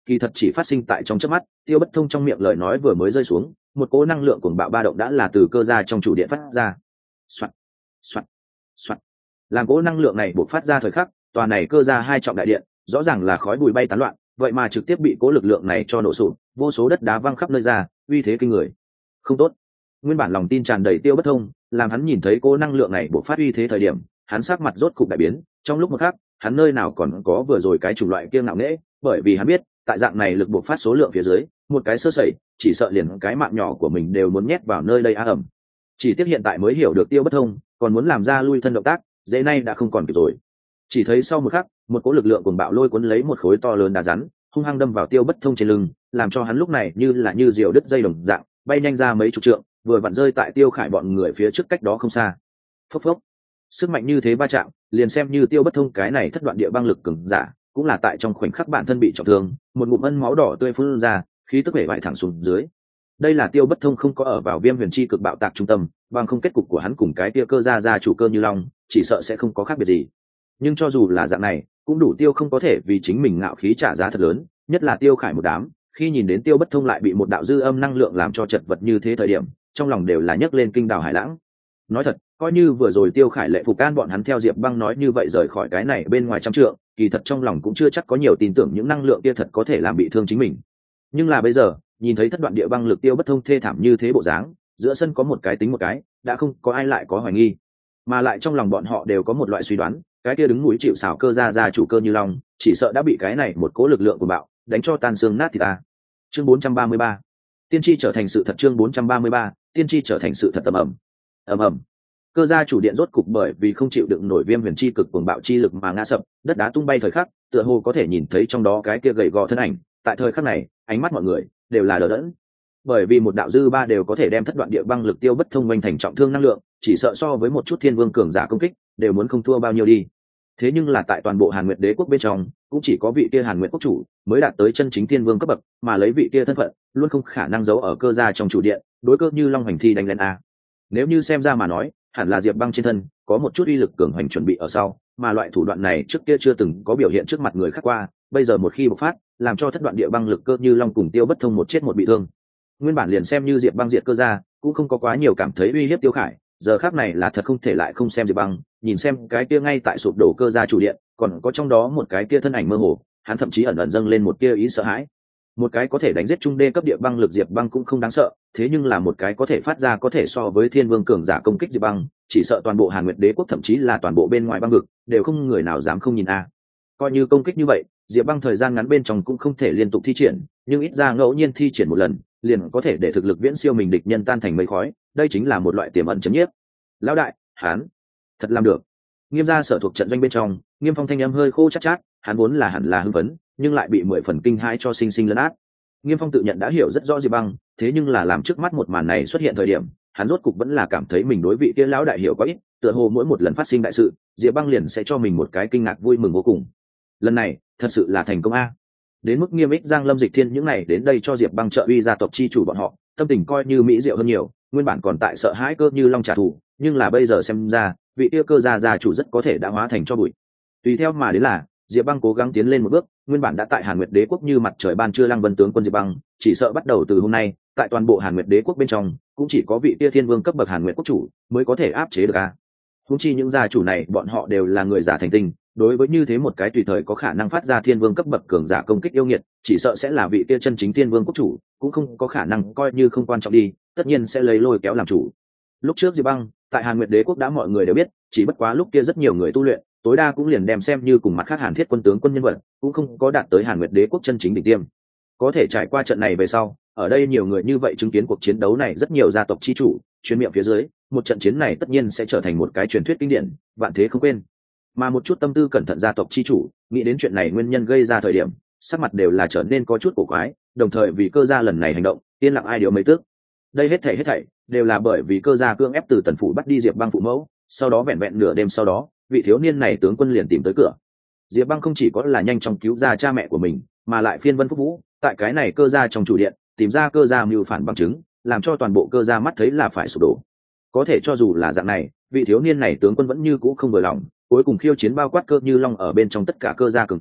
kỳ thật chỉ phát sinh tại trong chớp mắt. Tiêu Bất Thông trong miệng lời nói vừa mới rơi xuống, một cỗ năng lượng cuồng bạo ba động đã là từ cơ gia trong chủ điện phát ra. Soạt, soạt, soạt. Làm cỗ năng lượng này bộc phát ra thời khắc, tòa này cơ gia hai trọng đại điện, rõ ràng là khói bụi bay tán loạn, vậy mà trực tiếp bị cỗ lực lượng này cho nổ sụp, vô số đất đá văng khắp nơi ra, uy thế kinh người. Không tốt. Nguyên bản lòng tin tràn đầy Tiêu Bất Thông, làm hắn nhìn thấy cỗ năng lượng này bộc phát uy thế thời điểm, hắn sắc mặt rốt cục đại biến, trong lúc một khắc, hắn nơi nào còn có vừa rồi cái chủng loại kia ngạo nghễ, bởi vì hắn biết, tại dạng này lực bộc phát số lượng phía dưới, một cái sơ sẩy, chỉ sợ liền cái mạng nhỏ của mình đều muốn nhét vào nơi đây á ẩm. Chỉ tiếc hiện tại mới hiểu được Tiêu Bất Thông, còn muốn làm ra lui thân động tác, dễ nay đã không còn kịp rồi. Chỉ thấy sau một khắc, một cỗ lực lượng cuồng bạo lôi cuốn lấy một khối to lớn đá rắn, hung hăng đâm vào Tiêu Bất Thông trên lưng, làm cho hắn lúc này như là như diều đứt dây đồng dạng, bay nhanh ra mấy chục trượng, vừa vặn rơi tại Tiêu Khải bọn người phía trước cách đó không xa. Phốc phốc. Sức mạnh như thế va chạm, liền xem như Tiêu Bất Thông cái này thất đoạn địa băng lực cường giả, cũng là tại trong khoảnh khắc bản thân bị trọng thương, một ngụm ân máu đỏ tươi phun ra, khí tức bể bại thẳng xuống dưới. Đây là Tiêu Bất Thông không có ở vào Viêm Huyền Chi cực bạo tạc trung tâm, bằng không kết cục của hắn cùng cái kia cơ gia gia chủ Cơ Như Long, chỉ sợ sẽ không có khác biệt gì. Nhưng cho dù là dạng này, cũng đủ Tiêu không có thể vì chính mình ngạo khí trả giá thật lớn, nhất là Tiêu Khải một đám, khi nhìn đến Tiêu Bất Thông lại bị một đạo dư âm năng lượng làm cho chật vật như thế thời điểm, trong lòng đều là nhấc lên kinh đào hải lãng. Nói thật, coi như vừa rồi Tiêu Khải lệ phục can bọn hắn theo Diệp Băng nói như vậy rời khỏi cái này bên ngoài trăm trượng, kỳ thật trong lòng cũng chưa chắc có nhiều tin tưởng những năng lượng kia thật có thể làm bị thương chính mình. Nhưng là bây giờ, nhìn thấy thất đoạn địa băng lực Tiêu Bất Thông thê thảm như thế bộ dáng, giữa sân có một cái tính một cái, đã không có ai lại có hoài nghi, mà lại trong lòng bọn họ đều có một loại suy đoán, cái kia đứng núi chịu sào cơ gia gia chủ Cơ Như Long, chỉ sợ đã bị cái này một cố lực lượng của bạo đánh cho tan xương nát thịt ta. Chương bốn trăm ba mươi ba, tiên tri trở thành sự thật. Chương bốn trăm ba mươi ba, tiên tri trở thành sự thật. Ầm ầm, ầm ầm. Cơ gia chủ điện rốt cục bởi vì không chịu đựng nổi Viêm Huyền Chi cực cuồng bạo chi lực mà ngã sập, đất đá tung bay thời khắc, tựa hồ có thể nhìn thấy trong đó cái kia gầy gò thân ảnh. Tại thời khắc này, ánh mắt mọi người đều là đờ đẫn, bởi vì một đạo dư ba đều có thể đem thất đoạn địa băng lực Tiêu Bất Thông vành thành trọng thương năng lượng, chỉ sợ so với một chút thiên vương cường giả công kích đều muốn không thua bao nhiêu đi. Thế nhưng là tại toàn bộ Hàn Nguyệt Đế quốc bên trong, cũng chỉ có vị kia Hàn Nguyệt quốc chủ mới đạt tới chân chính thiên vương cấp bậc, mà lấy vị kia thân phận, luôn không khả năng giấu ở cơ gia trong chủ điện, đối Cơ Như Long hành thi đánh lên a. Nếu như xem ra mà nói, hẳn là Diệp Băng trên thân có một chút uy lực cường hành chuẩn bị ở sau, mà loại thủ đoạn này trước kia chưa từng có biểu hiện trước mặt người khác qua, bây giờ một khi bộc phát, làm cho thất đoạn địa băng lực Cơ Như Long cùng Tiêu Bất Thông một chết một bị thương. Nguyên bản liền xem như Diệp Băng diệt cơ gia, cũng không có quá nhiều cảm thấy uy hiếp Tiêu Khải, giờ khắc này là thật không thể lại không xem Diệp Băng, nhìn xem cái kia ngay tại sụp đổ cơ gia chủ điện, còn có trong đó một cái kia thân ảnh mơ hồ, hắn thậm chí ẩn ẩn dâng lên một kia ý sợ hãi. Một cái có thể đánh giết trung đê cấp địa băng lực Diệp Băng cũng không đáng sợ, thế nhưng là một cái có thể phát ra có thể so với thiên vương cường giả công kích Diệp Băng, chỉ sợ toàn bộ Hàn Nguyệt Đế quốc thậm chí là toàn bộ bên ngoài băng vực đều không người nào dám không nhìn a. Coi như công kích như vậy, Diệp Băng thời gian ngắn bên trong cũng không thể liên tục thi triển, nhưng ít ra ngẫu nhiên thi triển một lần, liền có thể để thực lực viễn siêu mình địch nhân tan thành mây khói, đây chính là một loại tiềm ẩn chấn nhiếp. Lão đại, hắn thật làm được. Nghiêm gia sở thuộc trận doanh bên trong, Nghiêm Phong thanh âm hơi khô chát chát, hắn vốn là hẳn là hưng phấn, nhưng lại bị mười phần kinh hãi cho sinh sinh lấn át. Nghiêm Phong tự nhận đã hiểu rất rõ Diệp Băng, thế nhưng là làm trước mắt một màn này xuất hiện thời điểm, hắn rốt cục vẫn là cảm thấy mình đối vị kia lão đại hiểu quá ít, tựa hồ mỗi một lần phát sinh đại sự, Diệp Băng liền sẽ cho mình một cái kinh ngạc vui mừng vô cùng. Lần này, thật sự là thành công a. Đến mức Nghiêm Ích Giang Lâm Dịch Thiên những này đến đây cho Diệp Băng trợ uy gia tộc chi chủ bọn họ, tâm tình coi như mỹ diệu hơn nhiều, nguyên bản còn tại sợ hãi Cơ Như Long trả thù, nhưng là bây giờ xem ra, vị kia cơ gia gia chủ rất có thể đã hóa thành cho bụi. Tùy theo mà đến là, Diệp Băng cố gắng tiến lên một bước, nguyên bản đã tại Hàn Nguyệt Đế quốc như mặt trời ban trưa Lăng Vân tướng quân Diệp Băng, chỉ sợ bắt đầu từ hôm nay, tại toàn bộ Hàn Nguyệt Đế quốc bên trong, cũng chỉ có vị kia thiên vương cấp bậc Hàn Nguyệt quốc chủ mới có thể áp chế được a. Huống chi những gia chủ này, bọn họ đều là người giả thành tinh, đối với như thế một cái tùy thời có khả năng phát ra thiên vương cấp bậc cường giả công kích yêu nghiệt, chỉ sợ sẽ là vị kia chân chính thiên vương quốc chủ, cũng không có khả năng coi như không quan trọng đi, tất nhiên sẽ lấy lôi kéo làm chủ. Lúc trước Diệp Băng, tại Hàn Nguyệt Đế quốc đã mọi người đều biết, chỉ bất quá lúc kia rất nhiều người tu luyện, tối đa cũng liền đem xem như cùng mặt khác Hàn Thiết quân tướng quân nhân vật, cũng không có đạt tới Hàn Nguyệt Đế quốc chân chính đỉnh tiêm. Có thể trải qua trận này về sau, ở đây nhiều người như vậy chứng kiến cuộc chiến đấu này, rất nhiều gia tộc chi chủ, truyền miệng phía dưới, một trận chiến này tất nhiên sẽ trở thành một cái truyền thuyết kinh điển, vạn thế không quên. Mà một chút tâm tư cẩn thận gia tộc chi chủ, nghĩ đến chuyện này nguyên nhân gây ra thời điểm, sắc mặt đều là trở nên có chút cổ quái, đồng thời vì cơ gia lần này hành động, yên lặng ai điều mấy tước. Đây hết thảy hết thảy đều là bởi vì cơ gia cương ép từ Tần phủ bắt đi Diệp Băng phụ mẫu, sau đó vẹn vẹn nửa đêm sau đó, vị thiếu niên này tướng quân liền tìm tới cửa. Diệp Băng không chỉ có là nhanh chóng cứu ra cha mẹ của mình, mà lại phiên vân phúc vũ, tại cái này cơ gia trong chủ điện, tìm ra cơ gia mưu phản bằng chứng, làm cho toàn bộ cơ gia mắt thấy là phải sụp đổ. Có thể cho dù là dạng này, vị thiếu niên này tướng quân vẫn như cũ không vừa lòng, cuối cùng khiêu chiến bao quát Cơ Như Long ở bên trong tất cả cơ gia cường giả,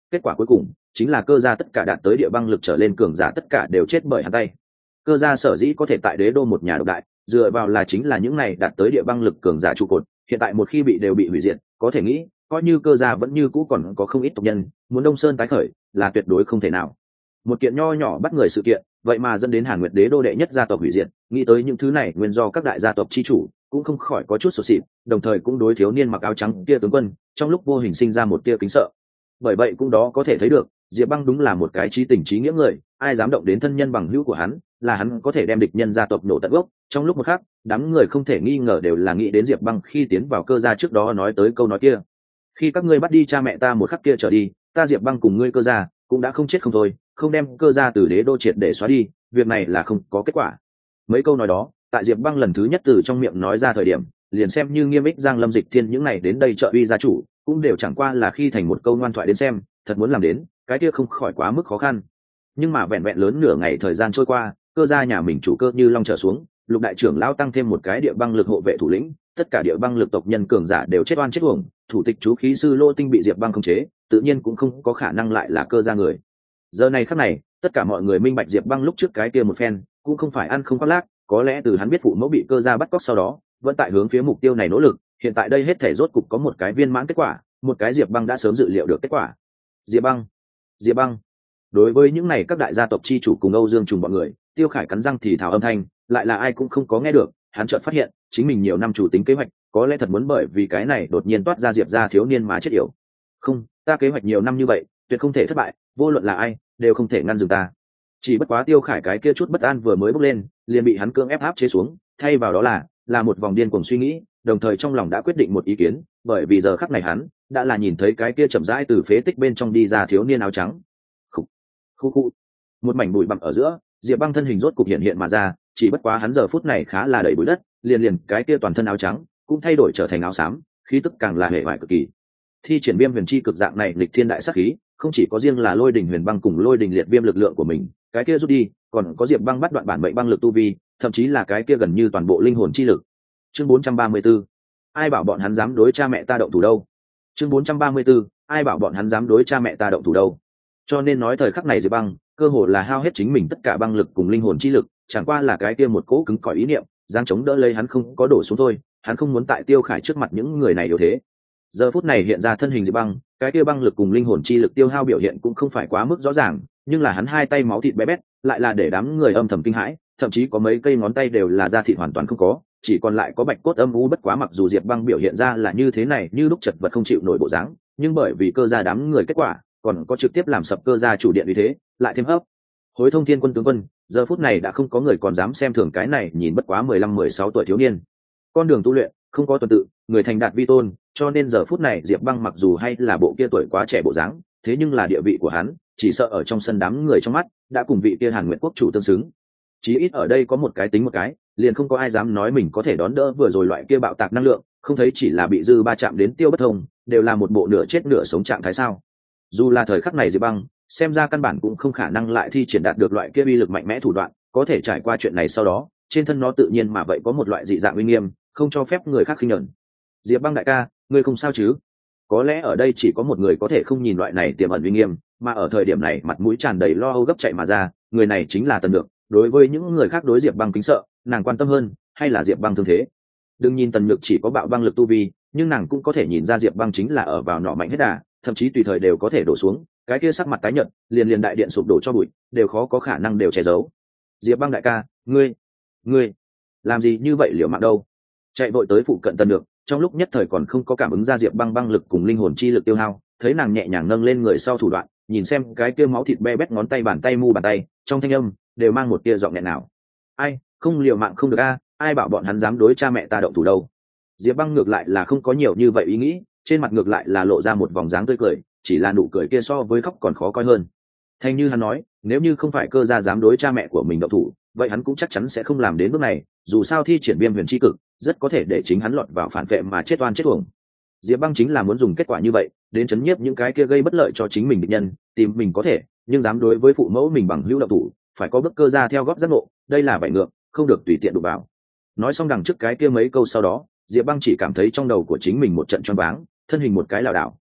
kết quả cuối cùng chính là cơ gia tất cả đạt tới địa băng lực trở lên cường giả tất cả đều chết bởi hắn tay. Cơ gia sở dĩ có thể tại đế đô một nhà độc đại, dựa vào là chính là những này đạt tới địa băng lực cường giả trụ cột, hiện tại một khi bị đều bị hủy diệt, có thể nghĩ coi như cơ gia vẫn như cũ còn có không ít tộc nhân muốn Đông Sơn tái khởi là tuyệt đối không thể nào. Một kiện nho nhỏ bắt người sự kiện vậy mà dẫn đến Hàn Nguyệt đế đô đệ nhất gia tộc hủy diệt, nghĩ tới những thứ này nguyên do các đại gia tộc chi chủ cũng không khỏi có chút sụt sịt, đồng thời cũng đối thiếu niên mặc áo trắng kia tướng quân trong lúc vô hình sinh ra một tia kính sợ. Bởi vậy cũng đó có thể thấy được Diệp Băng đúng là một cái trí tình trí nghĩa người, ai dám động đến thân nhân bằng hữu của hắn là hắn có thể đem địch nhân gia tộc nổ tận gốc. Trong lúc một khắc, đám người không thể nghi ngờ đều là nghĩ đến Diệp Băng khi tiến vào cơ gia trước đó nói tới câu nói kia: khi các ngươi bắt đi cha mẹ ta một khắc kia trở đi, ta Diệp Băng cùng ngươi cơ gia cũng đã không chết không thôi, không đem cơ gia từ đế đô triệt để xóa đi, việc này là không có kết quả. Mấy câu nói đó tại Diệp Băng lần thứ nhất từ trong miệng nói ra thời điểm, liền xem như Nghiêm Ích, Giang Lâm, Dịch Thiên những này đến đây trợ uy gia chủ cũng đều chẳng qua là khi thành một câu ngoan thoại đến xem, thật muốn làm đến cái kia không khỏi quá mức khó khăn. Nhưng mà vẹn vẹn lớn nửa ngày thời gian trôi qua, cơ gia nhà mình chủ cơ như long trở xuống, Lục đại trưởng lão tăng thêm một cái địa băng lực hộ vệ thủ lĩnh, tất cả địa băng lực tộc nhân cường giả đều chết oan chết uổng, thủ tịch chú khí sư Lô Tinh bị Diệp Băng khống chế, tự nhiên cũng không có khả năng lại là cơ gia người. Giờ này khắc này, tất cả mọi người minh bạch Diệp Băng lúc trước cái kia một phen cũng không phải ăn không khoác lác, có lẽ từ hắn biết phụ mẫu bị cơ gia bắt cóc sau đó, vẫn tại hướng phía mục tiêu này nỗ lực, hiện tại đây hết thể rốt cục có một cái viên mãn kết quả, một cái Diệp Băng đã sớm dự liệu được kết quả. Diệp Băng, Diệp Băng. Đối với những này các đại gia tộc chi chủ cùng Âu Dương Trùng bọn người, Tiêu Khải cắn răng thì thào âm thanh, lại là ai cũng không có nghe được, hắn chợt phát hiện, chính mình nhiều năm chủ tính kế hoạch, có lẽ thật muốn bởi vì cái này đột nhiên toát ra Diệp gia thiếu niên mà chết yểu. Không, ta kế hoạch nhiều năm như vậy, tuyệt không thể thất bại, vô luận là ai, đều không thể ngăn dừng ta. Chỉ bất quá Tiêu Khải cái kia chút bất an vừa mới bốc lên, liền bị hắn cưỡng ép áp chế xuống, thay vào đó là là một vòng điên cuồng suy nghĩ, đồng thời trong lòng đã quyết định một ý kiến, bởi vì giờ khắc này hắn đã là nhìn thấy cái kia chậm rãi từ phế tích bên trong đi ra thiếu niên áo trắng. Khủ, khủ khủ. Một mảnh bụi bặm ở giữa, Diệp Băng thân hình rốt cục hiện hiện mà ra, chỉ bất quá hắn giờ phút này khá là đầy bụi đất, liền liền cái kia toàn thân áo trắng cũng thay đổi trở thành áo xám, khí tức càng là hệ hoại cực kỳ. Thi triển viêm huyền chi cực dạng này lịch thiên đại sát khí, không chỉ có riêng là lôi đỉnh huyền băng cùng lôi đỉnh liệt viêm lực lượng của mình, cái kia rút đi, còn có Diệp Băng bắt đoạn bản mệnh băng lực tu vi, thậm chí là cái kia gần như toàn bộ linh hồn chi lực. Chương bốn trăm ba mươi bốn. Ai bảo bọn hắn dám đối cha mẹ ta động thủ đâu? Chương bốn trăm ba mươi 4. Ai bảo bọn hắn dám đối cha mẹ ta động thủ đâu? Cho nên nói thời khắc này Diệp Băng, cơ hồ là hao hết chính mình tất cả băng lực cùng linh hồn chi lực, chẳng qua là cái kia một cỗ cứng cỏi ý niệm, giang chống đỡ lấy hắn không có đổ xuống thôi, hắn không muốn tại Tiêu Khải trước mặt những người này yếu thế. Giờ phút này hiện ra thân hình Diệp Băng, cái kia băng lực cùng linh hồn chi lực tiêu hao biểu hiện cũng không phải quá mức rõ ràng, nhưng là hắn hai tay máu thịt bé bét, lại là để đám người âm thầm kinh hãi, thậm chí có mấy cây ngón tay đều là da thịt hoàn toàn không có, chỉ còn lại có bạch cốt âm u. Bất quá mặc dù Diệp Băng biểu hiện ra là như thế này, như lúc chật vật không chịu nổi bộ dáng, nhưng bởi vì cơ gia đám người kết quả, còn có trực tiếp làm sập cơ gia chủ điện, vì thế lại thêm hấp hối thông thiên quân tướng quân, giờ phút này đã không có người còn dám xem thường cái này nhìn bất quá mười lăm mười sáu tuổi thiếu niên. Con đường tu luyện không có tuần tự, người thành đạt vi tôn, cho nên giờ phút này Diệp Băng mặc dù hay là bộ kia tuổi quá trẻ bộ dáng, thế nhưng là địa vị của hắn chỉ sợ ở trong sân đám người trong mắt đã cùng vị kia Hàn Nguyệt quốc chủ tương xứng. Chí ít ở đây có một cái tính một cái, liền không có ai dám nói mình có thể đón đỡ vừa rồi loại kia bạo tạc năng lượng, không thấy chỉ là bị dư ba chạm đến tiêu bất thông, đều là một bộ nửa chết nửa sống trạng thái sao? Dù là thời khắc này Diệp Băng xem ra căn bản cũng không khả năng lại thi triển đạt được loại kia uy lực mạnh mẽ thủ đoạn, có thể trải qua chuyện này sau đó, trên thân nó tự nhiên mà vậy có một loại dị dạng uy nghiêm, không cho phép người khác khinh nhẫn. Diệp Băng đại ca, ngươi không sao chứ? Có lẽ ở đây chỉ có một người có thể không nhìn loại này tiềm ẩn uy nghiêm, mà ở thời điểm này mặt mũi tràn đầy lo âu gấp chạy mà ra, người này chính là Tần Nhược. Đối với những người khác đối Diệp Băng kính sợ, nàng quan tâm hơn hay là Diệp Băng thương thế. Đừng nhìn Tần Nhược chỉ có bạo băng lực tu vi, nhưng nàng cũng có thể nhìn ra Diệp Băng chính là ở vào nọ mạnh hết đà, thậm chí tùy thời đều có thể đổ xuống, cái kia sắc mặt tái nhợt, liền liền đại điện sụp đổ cho bụi, đều khó có khả năng đều che giấu. Diệp Băng đại ca, ngươi, ngươi làm gì như vậy liều mạng đâu? Chạy vội tới phụ cận Tần Nhược, trong lúc nhất thời còn không có cảm ứng ra Diệp Băng băng lực cùng linh hồn chi lực tiêu hao, thấy nàng nhẹ nhàng nâng lên người sau thủ đoạn, nhìn xem cái kia máu thịt be bét ngón tay bàn tay mu bàn tay, trong thanh âm đều mang một tia giọng nghẹn nào. Ai, không liều mạng không được a, ai bảo bọn hắn dám đối cha mẹ ta động thủ đâu? Diệp Băng ngược lại là không có nhiều như vậy ý nghĩ, trên mặt ngược lại là lộ ra một vòng dáng tươi cười, chỉ là nụ cười kia so với khóc còn khó coi hơn. Thanh như hắn nói, nếu như không phải cơ gia dám đối cha mẹ của mình động thủ, vậy hắn cũng chắc chắn sẽ không làm đến bước này, dù sao thi triển viêm huyền chi cực, rất có thể để chính hắn lọt vào phản vệ mà chết oan chết uổng. Diệp Băng chính là muốn dùng kết quả như vậy đến chấn nhiếp những cái kia gây bất lợi cho chính mình địch nhân, tìm mình có thể, nhưng dám đối với phụ mẫu mình bằng hữu động thủ, phải có bức cơ gia theo góp giác ngộ, đây là bại ngược, không được tùy tiện đụng vào. Nói xong đằng trước cái kia mấy câu sau đó, Diệp Băng chỉ cảm thấy trong đầu của chính mình một trận choáng váng, thân hình một cái lảo đảo,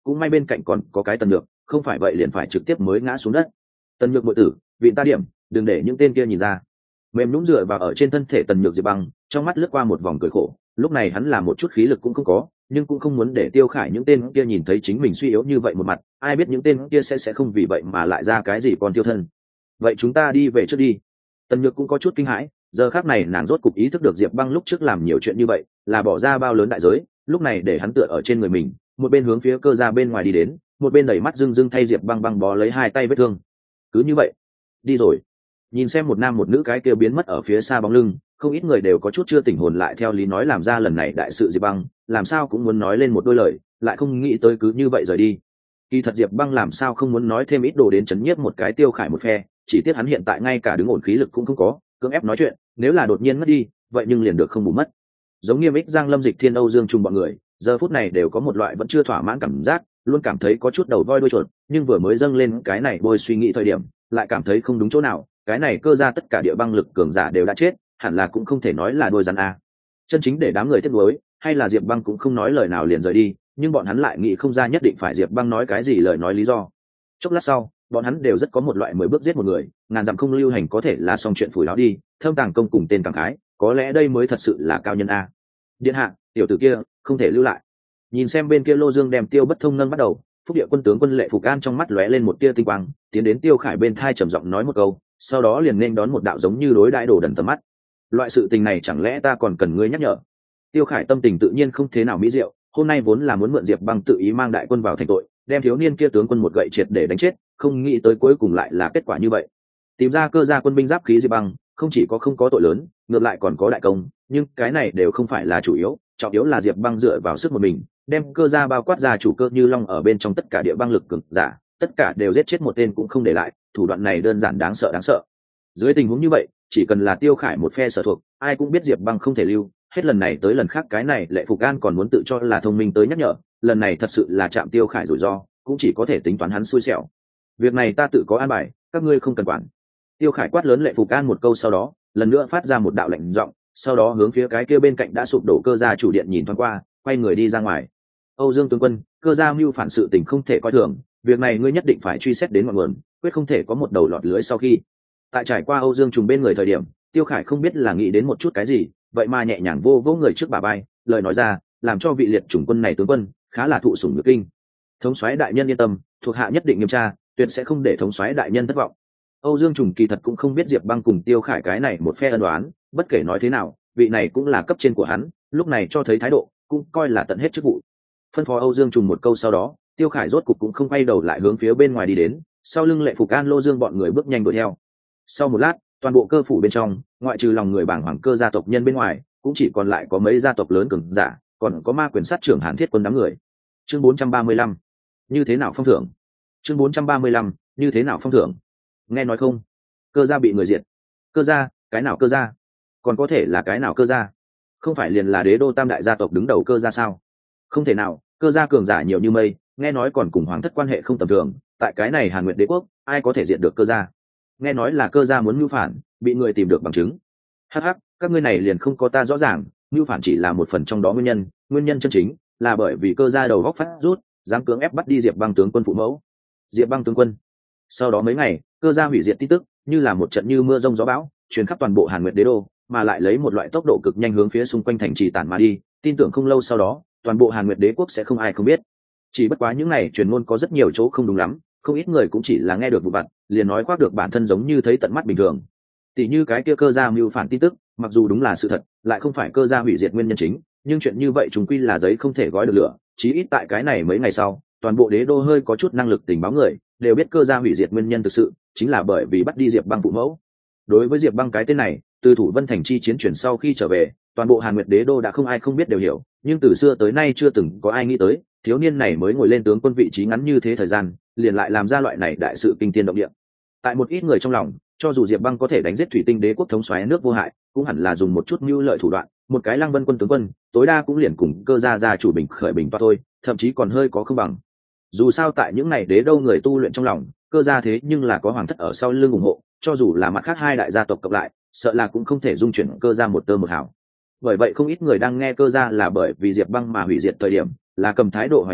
cũng may bên cạnh còn có cái Tần Nhược, không phải vậy liền phải trực tiếp mới ngã xuống đất. Tần Nhược muội tử, viện ta điểm, đừng để những tên kia nhìn ra. Mềm nhũn dựa vào ở trên thân thể Tần Nhược Diệp Băng, trong mắt lướt qua một vòng cười khổ, lúc này hắn là một chút khí lực cũng không có, nhưng cũng không muốn để Tiêu Khải những tên kia nhìn thấy chính mình suy yếu như vậy một mặt, ai biết những tên kia sẽ sẽ không vì vậy mà lại ra cái gì còn tiêu thân. Vậy chúng ta đi về trước đi. Tần Nhược cũng có chút kinh hãi, giờ khắc này nàng rốt cục ý thức được Diệp Băng lúc trước làm nhiều chuyện như vậy, là bỏ ra bao lớn đại giới, lúc này để hắn tựa ở trên người mình, một bên hướng phía cơ ra bên ngoài đi đến, một bên đẩy mắt dưng dưng thay Diệp Băng băng bó lấy hai tay vết thương. Cứ như vậy, đi rồi. Nhìn xem một nam một nữ cái kia biến mất ở phía xa bóng lưng, không ít người đều có chút chưa tỉnh hồn lại theo lý nói làm ra lần này đại sự Diệp Băng, làm sao cũng muốn nói lên một đôi lời, lại không nghĩ tới cứ như vậy rời đi. Kỳ thật Diệp Băng làm sao không muốn nói thêm ít đồ đến chấn nhiếp một cái Tiêu Khải một phe, chỉ tiếc hắn hiện tại ngay cả đứng ổn khí lực cũng không có, cưỡng ép nói chuyện, nếu là đột nhiên mất đi, vậy nhưng liền được không bù mất. Giống Nghiêm Ích, Giang Lâm Dịch, Thiên Âu Dương Trung bọn người, giờ phút này đều có một loại vẫn chưa thỏa mãn cảm giác, luôn cảm thấy có chút đầu voi đuôi chuột, nhưng vừa mới dâng lên cái này bôi suy nghĩ thời điểm, lại cảm thấy không đúng chỗ nào, cái này cơ ra tất cả địa băng lực cường giả đều đã chết, hẳn là cũng không thể nói là đôi rắn a. Chân chính để đám người tiếc nuối, hay là Diệp Băng cũng không nói lời nào liền rời đi, nhưng bọn hắn lại nghĩ không ra nhất định phải Diệp Băng nói cái gì lời nói lý do. Chốc lát sau, bọn hắn đều rất có một loại mười bước giết một người, ngàn dặm không lưu hành có thể là xong chuyện phủi láo đi, thâm tàng công cùng tên cảm khái, có lẽ đây mới thật sự là cao nhân a. Điện hạ, tiểu tử kia không thể lưu lại. Nhìn xem bên kia Lô Dương đem Tiêu Bất Thông nâng bắt đầu, Phúc Địa quân tướng quân Lệ Phục An trong mắt lóe lên một tia tinh quang, tiến đến Tiêu Khải bên thai trầm giọng nói một câu, sau đó liền nên đón một đạo giống như đối đãi đồ đần tầm mắt. Loại sự tình này chẳng lẽ ta còn cần ngươi nhắc nhở? Tiêu Khải tâm tình tự nhiên không thế nào mỹ diệu, hôm nay vốn là muốn mượn Diệp Băng tự ý mang đại quân vào thành tội, đem thiếu niên kia tướng quân một gậy triệt để đánh chết, không nghĩ tới cuối cùng lại là kết quả như vậy. Tìm ra cơ gia quân binh giáp khí Diệp Băng, không chỉ có không có tội lớn, ngược lại còn có đại công, nhưng cái này đều không phải là chủ yếu, trọng yếu là Diệp Băng dựa vào sức một mình, đem cơ gia bao quát ra chủ cơ như long ở bên trong tất cả địa băng lực cường giả, tất cả đều giết chết một tên cũng không để lại, thủ đoạn này đơn giản đáng sợ đáng sợ. Dưới tình huống như vậy, chỉ cần là Tiêu Khải một phe sở thuộc, ai cũng biết Diệp Băng không thể lưu, hết lần này tới lần khác cái này Lệ Phục An còn muốn tự cho là thông minh tới nhắc nhở, lần này thật sự là chạm Tiêu Khải rủi ro, cũng chỉ có thể tính toán hắn xui xẻo. Việc này ta tự có an bài, các ngươi không cần quản. Tiêu Khải quát lớn Lệ Phục An một câu sau đó, lần nữa phát ra một đạo lệnh giọng, sau đó hướng phía cái kia bên cạnh đã sụp đổ cơ gia chủ điện nhìn thoáng qua, quay người đi ra ngoài. Âu Dương tướng quân, cơ gia mưu phản sự tình không thể coi thường, việc này ngươi nhất định phải truy xét đến ngọn nguồn, quyết không thể có một đầu lọt lưới sau khi. Tại trải qua Âu Dương trùng bên người thời điểm, Tiêu Khải không biết là nghĩ đến một chút cái gì, vậy mà nhẹ nhàng vô vô người trước bà bay, lời nói ra, làm cho vị liệt chủng quân này tướng quân khá là thụ sủng nhược kinh. Thống soái đại nhân yên tâm, thuộc hạ nhất định nghiêm tra, tuyệt sẽ không để thống soái đại nhân thất vọng. Âu Dương trùng kỳ thật cũng không biết Diệp Băng cùng Tiêu Khải cái này một phe ân oán, bất kể nói thế nào, vị này cũng là cấp trên của hắn, lúc này cho thấy thái độ, cũng coi là tận hết chức vụ. Phân phó Âu Dương trùng một câu sau đó, Tiêu Khải rốt cục cũng không quay đầu lại hướng phía bên ngoài đi đến, sau lưng Lệ Phục An Lô Dương bọn người bước nhanh đuổi theo. Sau một lát, toàn bộ cơ phủ bên trong, ngoại trừ lòng người bảng hoàng cơ gia tộc nhân bên ngoài, cũng chỉ còn lại có mấy gia tộc lớn cường giả, còn có ma quyền sát trưởng Hàn Thiết quân đám người. Chương bốn trăm ba mươi lăm, như thế nào phong thưởng? Chương bốn trăm ba mươi lăm, như thế nào phong thưởng? Nghe nói không? Cơ gia bị người diệt. Cơ gia? Cái nào cơ gia? Còn có thể là cái nào cơ gia? Không phải liền là Đế đô tam đại gia tộc đứng đầu cơ gia sao? Không thể nào, cơ gia cường giả nhiều như mây, nghe nói còn cùng hoàng thất quan hệ không tầm thường, tại cái này Hàn Nguyệt Đế quốc, ai có thể diệt được cơ gia? Nghe nói là cơ gia muốn mưu phản, bị người tìm được bằng chứng. Hắc hắc, các ngươi này liền không có ta rõ ràng, mưu phản chỉ là một phần trong đó nguyên nhân, nguyên nhân chân chính là bởi vì cơ gia đầu góc phát rút, dám cưỡng ép bắt đi Diệp Băng tướng quân phụ mẫu. Diệp Băng tướng quân. Sau đó mấy ngày, cơ gia hủy diệt tin tức, như là một trận như mưa rông gió bão, truyền khắp toàn bộ Hàn Nguyệt Đế đô, mà lại lấy một loại tốc độ cực nhanh hướng phía xung quanh thành trì tản mà đi, tin tưởng không lâu sau đó, toàn bộ Hàn Nguyệt Đế quốc sẽ không ai không biết. Chỉ bất quá những này truyền ngôn có rất nhiều chỗ không đúng lắm, không ít người cũng chỉ là nghe được vụ vặt, liền nói khoác được bản thân giống như thấy tận mắt bình thường. Tỷ như cái kia cơ gia mưu phản tin tức, mặc dù đúng là sự thật, lại không phải cơ gia hủy diệt nguyên nhân chính, nhưng chuyện như vậy chúng quy là giấy không thể gói được lửa, chí ít tại cái này mấy ngày sau, toàn bộ đế đô hơi có chút năng lực tình báo người, đều biết cơ gia hủy diệt nguyên nhân thực sự chính là bởi vì bắt đi Diệp Băng phụ mẫu. Đối với Diệp Băng cái tên này, từ Thủ Vân thành chi chiến chuyển sau khi trở về, toàn bộ Hàn Nguyệt Đế đô đã không ai không biết đều hiểu, nhưng từ xưa tới nay chưa từng có ai nghĩ tới, thiếu niên này mới ngồi lên tướng quân vị trí ngắn như thế thời gian, liền lại làm ra loại này đại sự kinh thiên động địa. Tại một ít người trong lòng, cho dù Diệp Băng có thể đánh giết Thủy Tinh Đế quốc thống soái nước vô hại, cũng hẳn là dùng một chút mưu lợi thủ đoạn, một cái Lăng Vân quân tướng quân, tối đa cũng liền cùng cơ gia gia chủ bình khởi bình toa thôi, thậm chí còn hơi có không bằng. Dù sao tại những này đế đô người tu luyện trong lòng, cơ gia thế nhưng là có hoàng thất ở sau lưng ủng hộ, cho dù là mặt khác hai đại gia tộc cộng lại, sợ là cũng không thể dung chuyển cơ gia một tơ một hào. Bởi vậy không ít người đang nghe cơ gia là bởi vì Diệp Băng mà hủy diệt thời điểm, là cầm thái độ hoài nghi,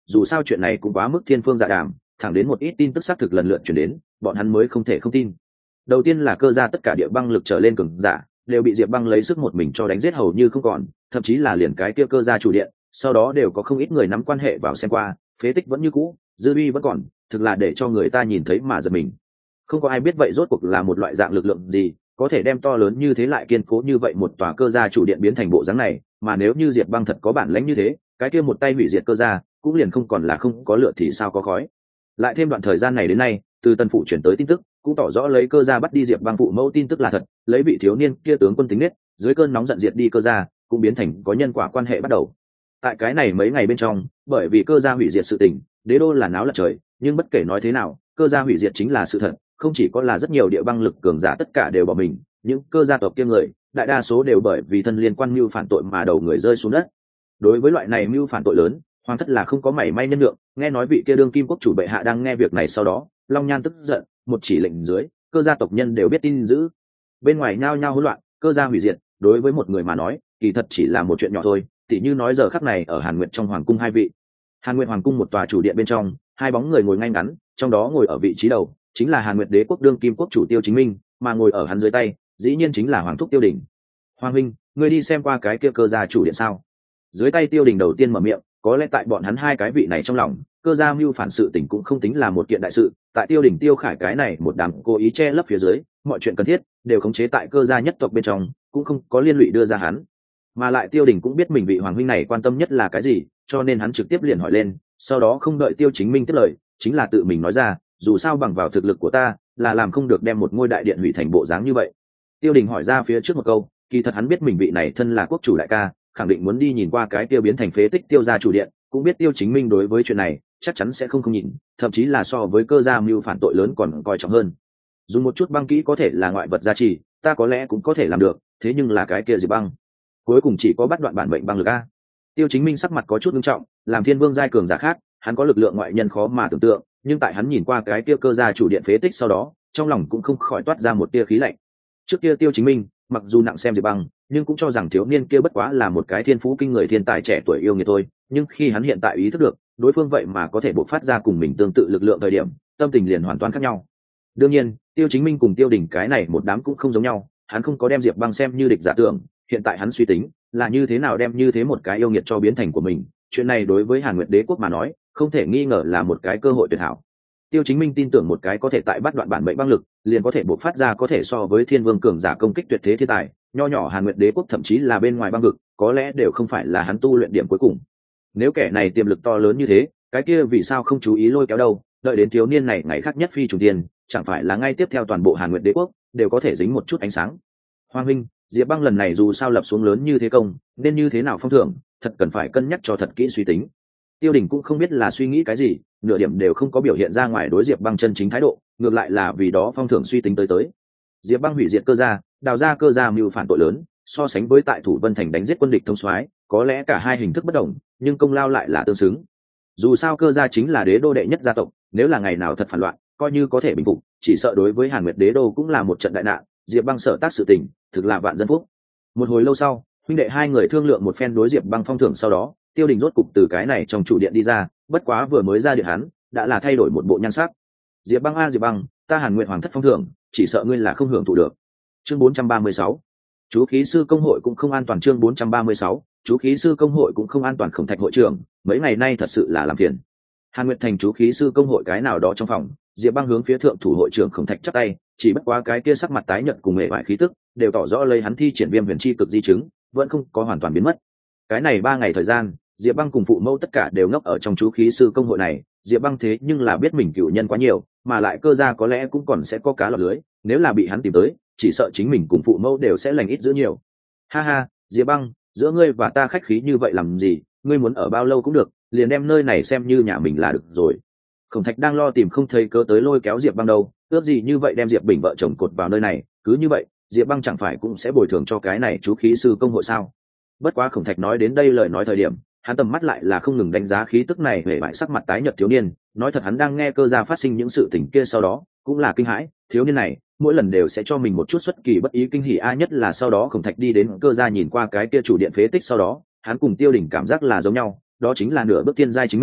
dù sao chuyện này cũng quá mức thiên phương dạ đàm, thẳng đến một ít tin tức xác thực lần lượt chuyển đến, bọn hắn mới không thể không tin. Đầu tiên là cơ gia tất cả địa băng lực trở lên cường giả đều bị Diệp Băng lấy sức một mình cho đánh giết hầu như không còn, thậm chí là liền cái kia cơ gia chủ điện, sau đó đều có không ít người nắm quan hệ vào xem qua, phế tích vẫn như cũ, dư uy vẫn còn, thực là để cho người ta nhìn thấy mà giật mình. Không có ai biết vậy rốt cuộc là một loại dạng lực lượng gì, có thể đem to lớn như thế lại kiên cố như vậy một tòa cơ gia chủ điện biến thành bộ dáng này, mà nếu như Diệp Băng thật có bản lĩnh như thế, cái kia một tay hủy diệt cơ gia, cũng liền không còn là không có lửa thì sao có khói. Lại thêm đoạn thời gian này đến nay, từ Tân Phủ chuyển tới tin tức, cũng tỏ rõ lấy cơ gia bắt đi Diệp Băng phụ mẫu tin tức là thật, lấy vị thiếu niên kia tướng quân tính nết, dưới cơn nóng giận diệt đi cơ gia, cũng biến thành có nhân quả quan hệ bắt đầu. Tại cái này mấy ngày bên trong, bởi vì cơ gia hủy diệt sự tình, đế đô là náo loạn trời, nhưng bất kể nói thế nào, cơ gia hủy diệt chính là sự thật, không chỉ có là rất nhiều địa băng lực cường giả tất cả đều bỏ mình, những cơ gia tộc kia người, đại đa số đều bởi vì thân liên quan mưu phản tội mà đầu người rơi xuống đất. Đối với loại này mưu phản tội lớn, hoàng thất là không có mảy may nhân lượng, nghe nói vị kia đương kim quốc chủ bệ hạ đang nghe việc này sau đó, long nhan tức giận, một chỉ lệnh dưới, cơ gia tộc nhân đều biết tin dữ. Bên ngoài nhao nhao hỗn loạn, cơ gia hủy diệt, đối với một người mà nói, kỳ thật chỉ là một chuyện nhỏ thôi, tỉ như nói giờ khắc này ở Hàn Nguyệt trong hoàng cung hai vị. Hàn Nguyệt hoàng cung một tòa chủ điện bên trong, hai bóng người ngồi ngay ngắn, trong đó ngồi ở vị trí đầu, chính là Hàn Nguyệt đế quốc đương kim quốc chủ Tiêu Chính Minh, mà ngồi ở hắn dưới tay, dĩ nhiên chính là hoàng thúc Tiêu Đình. Hoàng huynh, ngươi đi xem qua cái kia cơ gia chủ điện sao? Dưới tay Tiêu Đình đầu tiên mở miệng, có lẽ tại bọn hắn hai cái vị này trong lòng, cơ gia mưu phản sự tình cũng không tính là một kiện đại sự, tại Tiêu Đình Tiêu Khải cái này một đám cố ý che lấp phía dưới, mọi chuyện cần thiết đều khống chế tại cơ gia nhất tộc bên trong, cũng không có liên lụy đưa ra hắn. Mà lại Tiêu Đình cũng biết mình vị hoàng huynh này quan tâm nhất là cái gì, cho nên hắn trực tiếp liền hỏi lên, sau đó không đợi Tiêu Chính Minh tiếp lời, chính là tự mình nói ra, dù sao bằng vào thực lực của ta, là làm không được đem một ngôi đại điện hủy thành bộ dáng như vậy. Tiêu Đình hỏi ra phía trước một câu, kỳ thật hắn biết mình vị này thân là quốc chủ đại ca, khẳng định muốn đi nhìn qua cái tiêu biến thành phế tích Tiêu gia chủ điện, cũng biết Tiêu Chính Minh đối với chuyện này chắc chắn sẽ không không nhìn, thậm chí là so với cơ gia mưu phản tội lớn còn coi trọng hơn. Dùng một chút băng kỹ có thể là ngoại vật gia trì, ta có lẽ cũng có thể làm được, thế nhưng là cái kia Diệp Băng, cuối cùng chỉ có bắt đoạn bản mệnh băng lực a. Tiêu Chính Minh sắc mặt có chút nghiêm trọng, làm thiên vương giai cường giả khác, hắn có lực lượng ngoại nhân khó mà tưởng tượng, nhưng tại hắn nhìn qua cái kia cơ gia chủ điện phế tích sau đó, trong lòng cũng không khỏi toát ra một tia khí lạnh. Trước kia Tiêu Chính Minh, mặc dù nặng xem Diệp Băng, nhưng cũng cho rằng thiếu niên kia bất quá là một cái thiên phú kinh người thiên tài trẻ tuổi yêu nghiệt thôi, nhưng khi hắn hiện tại ý thức được, đối phương vậy mà có thể bộc phát ra cùng mình tương tự lực lượng thời điểm, tâm tình liền hoàn toàn khác nhau. Đương nhiên, Tiêu Chính Minh cùng Tiêu Đình cái này một đám cũng không giống nhau, hắn không có đem Diệp Băng xem như địch giả tưởng, hiện tại hắn suy tính là như thế nào đem như thế một cái yêu nghiệt cho biến thành của mình, chuyện này đối với Hàn Nguyệt đế quốc mà nói, không thể nghi ngờ là một cái cơ hội tuyệt hảo. Tiêu Chính Minh tin tưởng một cái có thể tại bắt đoạn bản mệnh băng lực, liền có thể bộc phát ra có thể so với thiên vương cường giả công kích tuyệt thế thiên tài, nho nhỏ Hàn Nguyệt đế quốc thậm chí là bên ngoài băng vực, có lẽ đều không phải là hắn tu luyện điểm cuối cùng. Nếu kẻ này tiềm lực to lớn như thế, cái kia vì sao không chú ý lôi kéo đâu, đợi đến thiếu niên này ngày khác nhất phi trùng tiền, chẳng phải là ngay tiếp theo toàn bộ Hàn Nguyệt đế quốc đều có thể dính một chút ánh sáng. Hoàng huynh, Diệp Băng lần này dù sao lập xuống lớn như thế công, nên như thế nào phong thưởng, thật cần phải cân nhắc cho thật kỹ suy tính. Tiêu Đình cũng không biết là suy nghĩ cái gì, nửa điểm đều không có biểu hiện ra ngoài đối Diệp Băng chân chính thái độ, ngược lại là vì đó phong thưởng suy tính tới tới. Diệp Băng hủy diệt cơ gia, đào ra cơ gia mưu phản tội lớn, so sánh với tại Thủ Vân thành đánh giết quân địch thông soái, có lẽ cả hai hình thức bất đồng, nhưng công lao lại là tương xứng. Dù sao cơ gia chính là đế đô đệ nhất gia tộc, nếu là ngày nào thật phản loạn, coi như có thể bình phục, chỉ sợ đối với Hàn Nguyệt đế đô cũng là một trận đại nạn. Diệp Băng sợ tác sự tình, thực là vạn dân phúc. Một hồi lâu sau, huynh đệ hai người thương lượng một phen đối Diệp Băng phong thưởng sau đó, Tiêu Đình rốt cục từ cái này trong chủ điện đi ra, bất quá vừa mới ra điện hắn, đã là thay đổi một bộ nhan sắc. Diệp Băng a Diệp Băng, ta Hàn Nguyệt hoàng thất phong thưởng, chỉ sợ ngươi là không hưởng thụ được. Chương bốn trăm ba mươi sáu, chú khí sư công hội cũng không an toàn. Chương bốn trăm ba mươi sáu, chú khí sư công hội cũng không an toàn. Khổng Thạch hội trưởng, mấy ngày nay thật sự là làm phiền. Hàn Nguyệt thành chú khí sư công hội cái nào đó trong phòng, Diệp Băng hướng phía thượng thủ hội trưởng Khổng Thạch chắp tay, chỉ bất quá cái kia sắc mặt tái nhợt cùng hệ vải khí tức, đều tỏ rõ lấy hắn thi triển viêm huyền chi cực di chứng, vẫn không có hoàn toàn biến mất. Cái này ba ngày thời gian, Diệp Băng cùng phụ mẫu tất cả đều ngốc ở trong chú khí sư công hội này. Diệp Băng thế nhưng là biết mình cựu nhân quá nhiều, mà lại cơ gia có lẽ cũng còn sẽ có cá lọt lưới, nếu là bị hắn tìm tới, chỉ sợ chính mình cùng phụ mẫu đều sẽ lành ít giữ nhiều. Ha ha, Diệp Băng, giữa ngươi và ta khách khí như vậy làm gì, ngươi muốn ở bao lâu cũng được, liền đem nơi này xem như nhà mình là được rồi. Khổng Thạch đang lo tìm không thấy cớ tới lôi kéo Diệp Băng đâu, ước gì như vậy đem Diệp Bình vợ chồng cột vào nơi này, cứ như vậy, Diệp Băng chẳng phải cũng sẽ bồi thường cho cái này chú khí sư công hội sao? Bất quá Khổng Thạch nói đến đây lời nói thời điểm, hắn tầm mắt lại là không ngừng đánh giá khí tức này về bại sắc mặt tái nhợt thiếu niên, nói thật hắn đang nghe cơ gia phát sinh những sự tình kia sau đó, cũng là kinh hãi, thiếu niên này, mỗi lần đều sẽ cho mình một chút xuất kỳ bất ý kinh hỉ a, nhất là sau đó Khổng Thạch đi đến cơ gia nhìn qua cái kia chủ điện phế tích sau đó, hắn cùng Tiêu Đình cảm giác là giống nhau, đó chính là nửa bước tiên giai chính mình,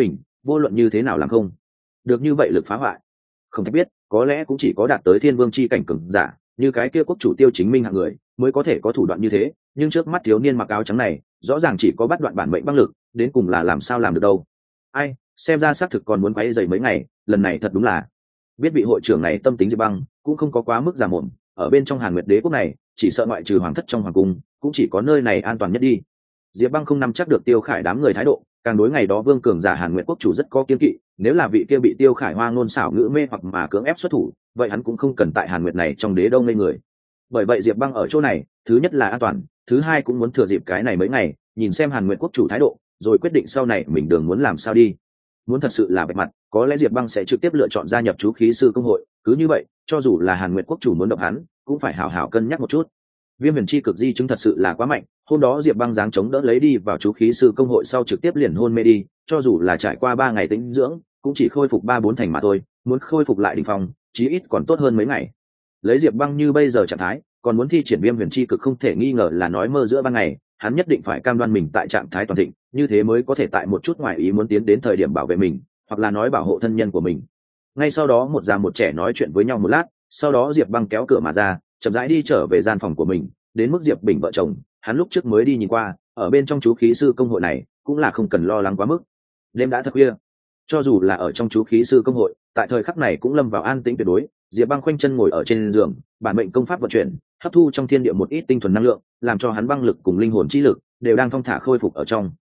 vô luận như thế nào làm không được như vậy lực phá hoại. Không thạch biết có lẽ cũng chỉ có đạt tới thiên vương chi cảnh cường giả như cái kia quốc chủ Tiêu Chính Minh hạng người mới có thể có thủ đoạn như thế, nhưng trước mắt thiếu niên mặc áo trắng này rõ ràng chỉ có bắt đoạn bản mệnh băng lực, đến cùng là làm sao làm được đâu. Ai, xem ra xác thực còn muốn quay dày mấy ngày, lần này thật đúng là biết vị hội trưởng này tâm tính Diệp Băng cũng không có quá mức già mồm, ở bên trong Hàn Nguyệt Đế quốc này chỉ sợ ngoại trừ hoàng thất trong hoàng cung cũng chỉ có nơi này an toàn nhất đi. Diệp Băng không nắm chắc được Tiêu Khải đám người thái độ, càng đối ngày đó vương cường giả Hàn Nguyệt quốc chủ rất có kiên kỵ, nếu là vị kia bị Tiêu Khải hoa ngôn xảo ngữ mê hoặc mà cưỡng ép xuất thủ, vậy hắn cũng không cần tại Hàn Nguyệt này trong đế đô ngây người. Bởi vậy Diệp Băng ở chỗ này, thứ nhất là an toàn, thứ hai cũng muốn thừa dịp cái này mấy ngày, nhìn xem Hàn Nguyệt quốc chủ thái độ, rồi quyết định sau này mình đường muốn làm sao đi. Muốn thật sự là bạch mặt, có lẽ Diệp Băng sẽ trực tiếp lựa chọn gia nhập chú khí sư công hội, cứ như vậy, cho dù là Hàn Nguyệt quốc chủ muốn động hắn, cũng phải hảo hảo cân nhắc một chút. Viêm huyền chi cực di chứng thật sự là quá mạnh, hôm đó Diệp Băng dáng chống đỡ lấy đi vào chú khí sư công hội sau trực tiếp liền hôn mê đi, cho dù là trải qua ba ngày tĩnh dưỡng, cũng chỉ khôi phục ba bốn thành mà thôi, muốn khôi phục lại đỉnh phong, chí ít còn tốt hơn mấy ngày. Lấy Diệp Băng như bây giờ trạng thái, còn muốn thi triển viêm huyền chi cực không thể nghi ngờ là nói mơ giữa ban ngày, hắn nhất định phải cam đoan mình tại trạng thái toàn thịnh, như thế mới có thể tại một chút ngoài ý muốn tiến đến thời điểm bảo vệ mình, hoặc là nói bảo hộ thân nhân của mình. Ngay sau đó một già một trẻ nói chuyện với nhau một lát, sau đó Diệp Băng kéo cửa mà ra, chậm rãi đi trở về gian phòng của mình. Đến mức Diệp Bình vợ chồng, hắn lúc trước mới đi nhìn qua, ở bên trong chú khí sư công hội này cũng là không cần lo lắng quá mức. Đêm đã thật khuya, cho dù là ở trong chú khí sư công hội, tại thời khắc này cũng lâm vào an tĩnh tuyệt đối. Diệp Băng khoanh chân ngồi ở trên giường, bản mệnh công pháp vận chuyển, hấp thu trong thiên địa một ít tinh thuần năng lượng, làm cho hắn băng lực cùng linh hồn chi lực đều đang thong thả khôi phục ở trong.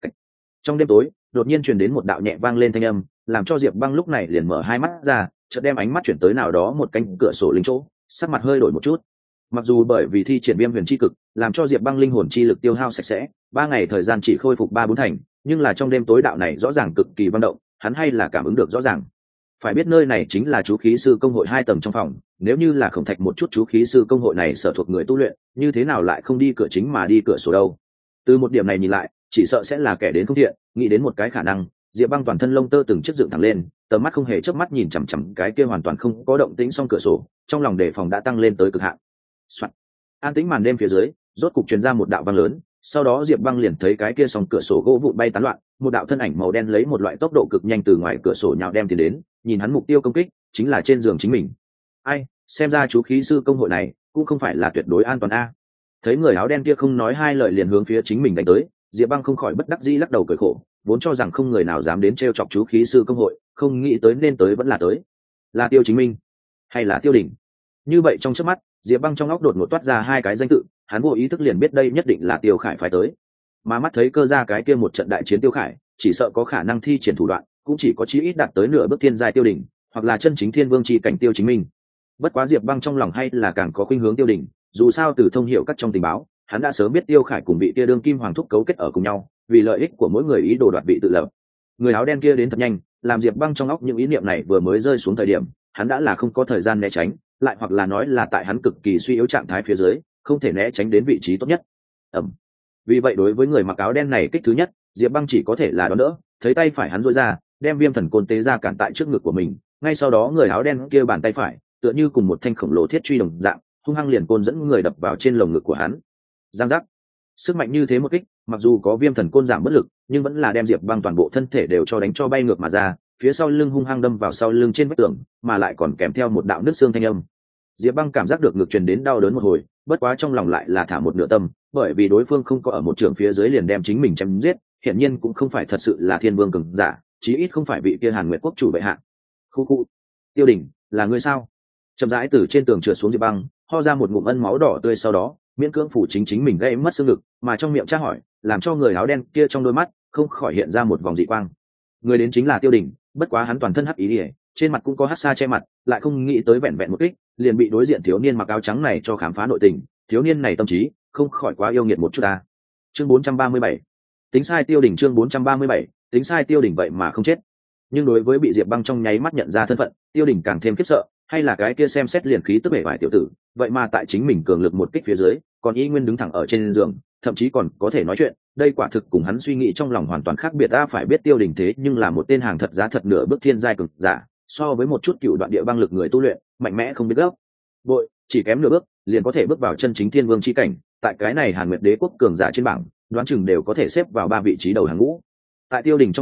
Trong đêm tối, đột nhiên truyền đến một đạo nhẹ vang lên thanh âm, làm cho Diệp Băng lúc này liền mở hai mắt ra, chợt đem ánh mắt chuyển tới nào đó một cánh cửa sổ linh chỗ, sắc mặt hơi đổi một chút. Mặc dù bởi vì thi triển viêm huyền chi cực, làm cho Diệp Băng linh hồn chi lực tiêu hao sạch sẽ, ba ngày thời gian chỉ khôi phục ba bốn thành, nhưng là trong đêm tối đạo này rõ ràng cực kỳ vang động, hắn hay là cảm ứng được rõ ràng. Phải biết nơi này chính là chú khí sư công hội hai tầng trong phòng, nếu như là Khổng Thạch một chút chú khí sư công hội này sở thuộc người tu luyện, như thế nào lại không đi cửa chính mà đi cửa sổ đâu? Từ một điểm này nhìn lại, chỉ sợ sẽ là kẻ đến không thiện, nghĩ đến một cái khả năng, Diệp Băng toàn thân lông tơ từng chiếc dựng thẳng lên, tầm mắt không hề chớp mắt nhìn chằm chằm cái kia hoàn toàn không có động tĩnh song cửa sổ, trong lòng đề phòng đã tăng lên tới cực hạn. Soạn. An tĩnh màn đêm phía dưới, rốt cục truyền ra một đạo vang lớn, sau đó Diệp Băng liền thấy cái kia song cửa sổ gỗ vụn bay tán loạn, một đạo thân ảnh màu đen lấy một loại tốc độ cực nhanh từ ngoài cửa sổ nhào đem tiến đến, nhìn hắn mục tiêu công kích chính là trên giường chính mình. Ai, xem ra chú khí sư công hội này cũng không phải là tuyệt đối an toàn a. Thấy người áo đen kia không nói hai lời liền hướng phía chính mình đánh tới, Diệp Băng không khỏi bất đắc dĩ lắc đầu cười khổ, vốn cho rằng không người nào dám đến trêu chọc chú khí sư công hội, không nghĩ tới nên tới vẫn là tới. Là Tiêu Chính Minh hay là Tiêu Đỉnh? Như vậy trong chớp mắt, Diệp Băng trong óc đột ngột toát ra hai cái danh tự, hắn vô ý thức liền biết đây nhất định là Tiêu Khải phải tới. Mà mắt thấy cơ ra cái kia một trận đại chiến Tiêu Khải, chỉ sợ có khả năng thi triển thủ đoạn, cũng chỉ có chí ít đạt tới nửa bước thiên giai Tiêu Đỉnh, hoặc là chân chính thiên vương chi cảnh Tiêu Chính Minh. Bất quá Diệp Băng trong lòng hay là càng có khuynh hướng Tiêu Đỉnh, dù sao từ thông hiệu các trong tình báo, hắn đã sớm biết Tiêu Khải cùng vị kia đương kim hoàng thúc cấu kết ở cùng nhau, vì lợi ích của mỗi người ý đồ đoạt vị tự lập. Người áo đen kia đến thật nhanh, làm Diệp Băng trong óc những ý niệm này vừa mới rơi xuống thời điểm, hắn đã là không có thời gian né tránh, lại hoặc là nói là tại hắn cực kỳ suy yếu trạng thái phía dưới, không thể né tránh đến vị trí tốt nhất. Ẩm. Vì vậy đối với người mặc áo đen này kích thứ nhất, Diệp Băng chỉ có thể là đón đỡ, thấy tay phải hắn duỗi ra, đem viêm thần côn tế ra cản tại trước ngực của mình, ngay sau đó người áo đen kia bàn tay phải, tựa như cùng một thanh khổng lồ thiết truy đồng dạng, hung hăng liền côn dẫn người đập vào trên lồng ngực của hắn. Giang giác. Sức mạnh như thế một kích, mặc dù có viêm thần côn giảm bất lực, nhưng vẫn là đem Diệp Băng toàn bộ thân thể đều cho đánh cho bay ngược mà ra, phía sau lưng hung hăng đâm vào sau lưng trên vách tường, mà lại còn kèm theo một đạo nứt xương thanh âm. Diệp Băng cảm giác được ngực truyền đến đau đớn một hồi, bất quá trong lòng lại là thả một nửa tâm, bởi vì đối phương không có ở một trường phía dưới liền đem chính mình chém giết, hiển nhiên cũng không phải thật sự là thiên vương cường giả, chí ít không phải vị kia Hàn Nguyệt quốc chủ bệ hạ. Khu khu. Tiêu Đỉnh, là ngươi sao? Chậm rãi từ trên tường trượt xuống Diệp Băng, ho ra một ngụm ân máu đỏ tươi, sau đó miễn cưỡng phủ chính chính mình gây mất xương ngực, mà trong miệng tra hỏi, làm cho người áo đen kia trong đôi mắt không khỏi hiện ra một vòng dị quang. Người đến chính là Tiêu Đỉnh, bất quá hắn toàn thân hắc ý ỉa, trên mặt cũng có hắc sa che mặt, lại không nghĩ tới vẹn vẹn một kích liền bị đối diện thiếu niên mặc áo trắng này cho khám phá nội tình. Thiếu niên này tâm trí không khỏi quá yêu nghiệt một chút ta. Chương bốn trăm ba mươi bảy, tính sai Tiêu Đỉnh. Chương bốn trăm ba mươi bảy, tính sai Tiêu Đỉnh vậy mà không chết. Nhưng đối với bị Diệp Băng trong nháy mắt nhận ra thân phận, Tiêu Đỉnh càng thêm khiếp sợ, hay là cái kia xem xét liền khí tức bể bại tiểu tử, vậy mà tại chính mình cường lực một kích phía dưới, còn y nguyên đứng thẳng ở trên giường, thậm chí còn có thể nói chuyện, đây quả thực cùng hắn suy nghĩ trong lòng hoàn toàn khác biệt. Ta phải biết Tiêu Đỉnh thế nhưng là một tên hàng thật giá thật nửa bước thiên giai cường giả, so với một chút cựu đoạn địa băng lực người tu luyện, mạnh mẽ không biết gốc. Bội, chỉ kém nửa bước, liền có thể bước vào chân chính thiên vương chi cảnh, tại cái này Hàn Nguyệt đế quốc cường giả trên bảng, đoán chừng đều có thể xếp vào ba vị trí đầu hàng ngũ. Tại Tiêu Đỉnh trong lòng,